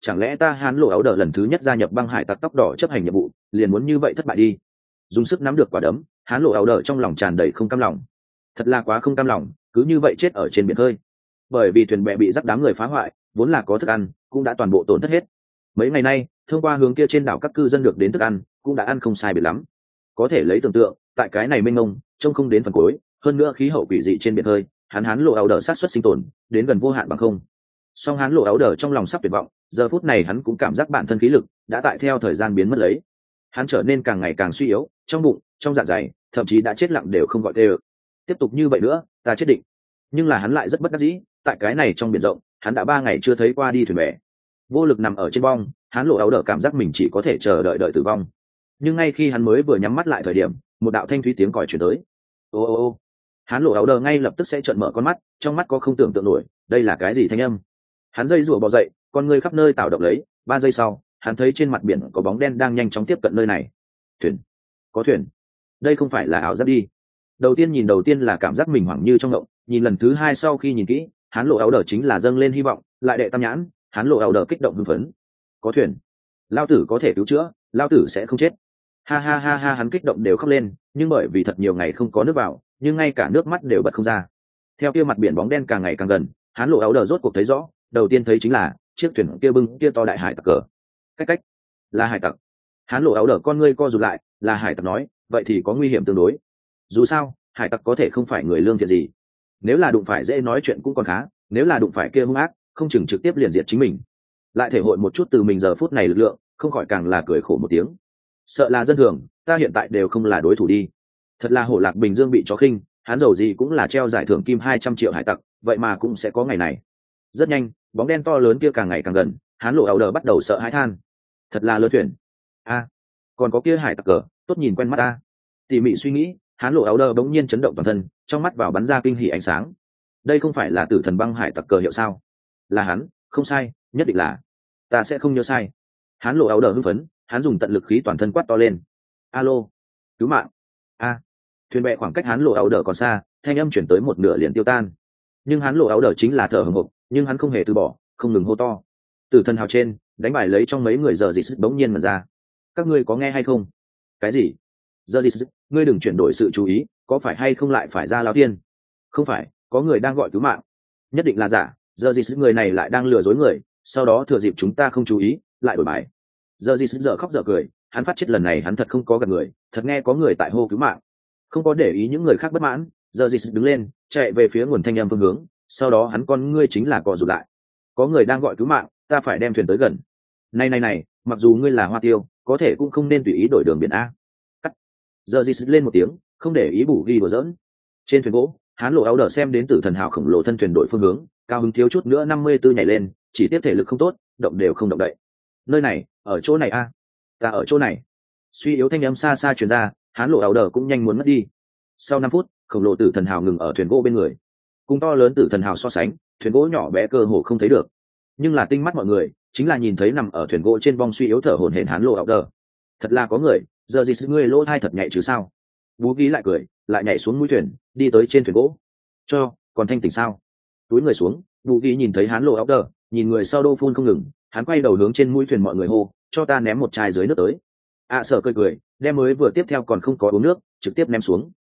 chẳng lẽ ta hán lộ áo đờ lần thứ nhất gia nhập băng hải tặc tóc đỏ chấp hành nhiệm vụ liền muốn như vậy thất bại đi? Dùng sức nắm được quả đấm, hán lộ áo đờ trong lòng tràn đầy không cam lòng. Thật là quá không cam lòng, cứ như vậy chết ở trên biển khơi. Bởi vì thuyền bè bị dắt đám người phá hoại, vốn là có thức ăn cũng đã toàn bộ tổn thất hết. Mấy ngày nay thông qua hướng kia trên đảo các cư dân được đến thức ăn cũng đã ăn không sai biệt lắm. Có thể lấy tưởng tượng tại cái này mênh mông trông không đến phần cuối, hơn nữa khí hậu quỷ dị trên biển hơi, hắn hán lộ áo đờ sát suất sinh tồn đến gần vô hạn bằng không. Song hán lộ áo đờ trong lòng sắp tuyệt vọng, giờ phút này hắn cũng cảm giác bản thân khí lực đã tại theo thời gian biến mất lấy. Hắn trở nên càng ngày càng suy yếu, trong bụng, trong dạ dày, thậm chí đã chết lặng đều không gọi tê ơ. Tiếp tục như vậy nữa, ta chết định. Nhưng là hắn lại rất bất đắc dĩ, tại cái này trong biển rộng, hắn đã ba ngày chưa thấy qua đi thuyền bè. Vô lực nằm ở trên bong, hắn lộ áo đờ cảm giác mình chỉ có thể chờ đợi đợi tử vong. Nhưng ngay khi hắn mới vừa nhắm mắt lại thời điểm, một đạo thanh thúy tiếng còi truyền tới. Ô ô ô. Hắn lộ áo đờ ngay lập tức sẽ trợn mở con mắt, trong mắt có không tưởng tượng nổi, đây là cái gì thanh âm? Hắn dây rủa bò dậy, con người khắp nơi tạo động lấy, ba giây sau, hắn thấy trên mặt biển có bóng đen đang nhanh chóng tiếp cận nơi này. Thuyền, có thuyền. Đây không phải là ảo giác đi. Đầu tiên nhìn đầu tiên là cảm giác mình hoảng như trong ngộng, nhìn lần thứ hai sau khi nhìn kỹ, hắn lộ áo đờ chính là dâng lên hy vọng, lại đệ tam nhãn, hắn lộ áo đờ kích động hưng phấn. Có thuyền, lao tử có thể cứu chữa, lao tử sẽ không chết. Ha ha ha ha, hắn kích động đều khóc lên, nhưng bởi vì thật nhiều ngày không có nước vào, nhưng ngay cả nước mắt đều bật không ra. Theo kia mặt biển bóng đen càng ngày càng gần, hắn lộ áo đờ rốt cuộc thấy rõ, đầu tiên thấy chính là chiếc thuyền kia bưng kia to đại hải tặc cờ. Cách cách, là hải tặc. Hắn lộ áo đờ con ngươi co rụt lại, là hải tặc nói, vậy thì có nguy hiểm tương đối. Dù sao, hải tặc có thể không phải người lương thiện gì. Nếu là đụng phải dễ nói chuyện cũng còn khá, nếu là đụng phải kia hung ác, không chừng trực tiếp liền diệt chính mình. Lại thể hội một chút từ mình giờ phút này lực lượng, không khỏi càng là cười khổ một tiếng. Sợ là dân thường, ta hiện tại đều không là đối thủ đi. Thật là hổ lạc Bình Dương bị chó khinh, hắn dầu gì cũng là treo giải thưởng kim hai trăm triệu hải tặc, vậy mà cũng sẽ có ngày này. Rất nhanh, bóng đen to lớn kia càng ngày càng gần, hắn lộ áo đờ bắt đầu sợ hãi than. Thật là lớn thuyền. A, còn có kia hải tặc cờ, tốt nhìn quen mắt ta. Tỉ mỉ suy nghĩ, hắn lộ áo đờ bỗng nhiên chấn động toàn thân, trong mắt vào bắn ra kinh hỉ ánh sáng. Đây không phải là Tử Thần băng hải tặc cờ hiệu sao? Là hắn, không sai, nhất định là. Ta sẽ không nhớ sai. Hắn lộ áo đờ hưng phấn, hắn dùng tận lực khí toàn thân quát to lên. Alo, cứu mạng. A. Thuyền bè khoảng cách hắn lộ áo đờ còn xa, thanh âm chuyển tới một nửa liền tiêu tan. Nhưng hắn lộ áo đờ chính là thở hổn hộc, nhưng hắn không hề từ bỏ, không ngừng hô to. Tử Thần hào trên, đánh bài lấy trong mấy người giờ gì sức bỗng nhiên mà ra. Các ngươi có nghe hay không? Cái gì? Giờ gì sức, ngươi đừng chuyển đổi sự chú ý, có phải hay không lại phải ra lao tiên? Không phải, có người đang gọi cứu mạng. Nhất định là giả, giờ gì sức người này lại đang lừa dối người, sau đó thừa dịp chúng ta không chú ý, lại đổi bài. Giờ gì sức dở khóc dở cười, hắn phát chết lần này hắn thật không có gặp người, thật nghe có người tại hô cứu mạng. Không có để ý những người khác bất mãn, giờ gì sức đứng lên, chạy về phía nguồn thanh âm phương hướng, sau đó hắn con ngươi chính là cò rụt lại. Có người đang gọi cứu mạng, ta phải đem thuyền tới gần. Này này này, mặc dù ngươi là Hoa Tiêu, có thể cũng không nên tùy ý đổi đường biển a. Cắt. Giờ gì sức lên một tiếng, không để ý bù ghi đùa giỡn. Trên thuyền gỗ, hắn lộ áo đờ xem đến Tử Thần hào khổng lồ thân thuyền đổi phương hướng, cao hứng thiếu chút nữa năm mươi tư nhảy lên, chỉ tiếp thể lực không tốt, động đều không động đậy. Nơi này, ở chỗ này a. Ta ở chỗ này. Suy yếu thanh âm xa xa truyền ra, hắn lộ áo đờ cũng nhanh muốn mất đi. Sau năm phút, khổng lồ Tử Thần hào ngừng ở thuyền gỗ bên người. Cùng to lớn Tử Thần hào so sánh, thuyền gỗ nhỏ bé cơ hồ không thấy được. Nhưng là tinh mắt mọi người, chính là nhìn thấy nằm ở thuyền gỗ trên bong suy yếu thở hổn hển hắn lộ áo đờ. Thật là có người, giờ gì ngươi lỗ thai thật nhạy chứ sao? Bú Ghi lại cười, lại nhảy xuống mũi thuyền, đi tới trên thuyền gỗ. Cho, còn thanh tỉnh sao? Túi người xuống, Bú Ghi nhìn thấy hắn lộ áo đờ, nhìn người sau đô phun không ngừng, hắn quay đầu hướng trên mũi thuyền mọi người hô, cho ta ném một chai dưới nước tới. À, Sở cười cười, đem mới vừa tiếp theo còn không có uống nước, trực tiếp ném xuống.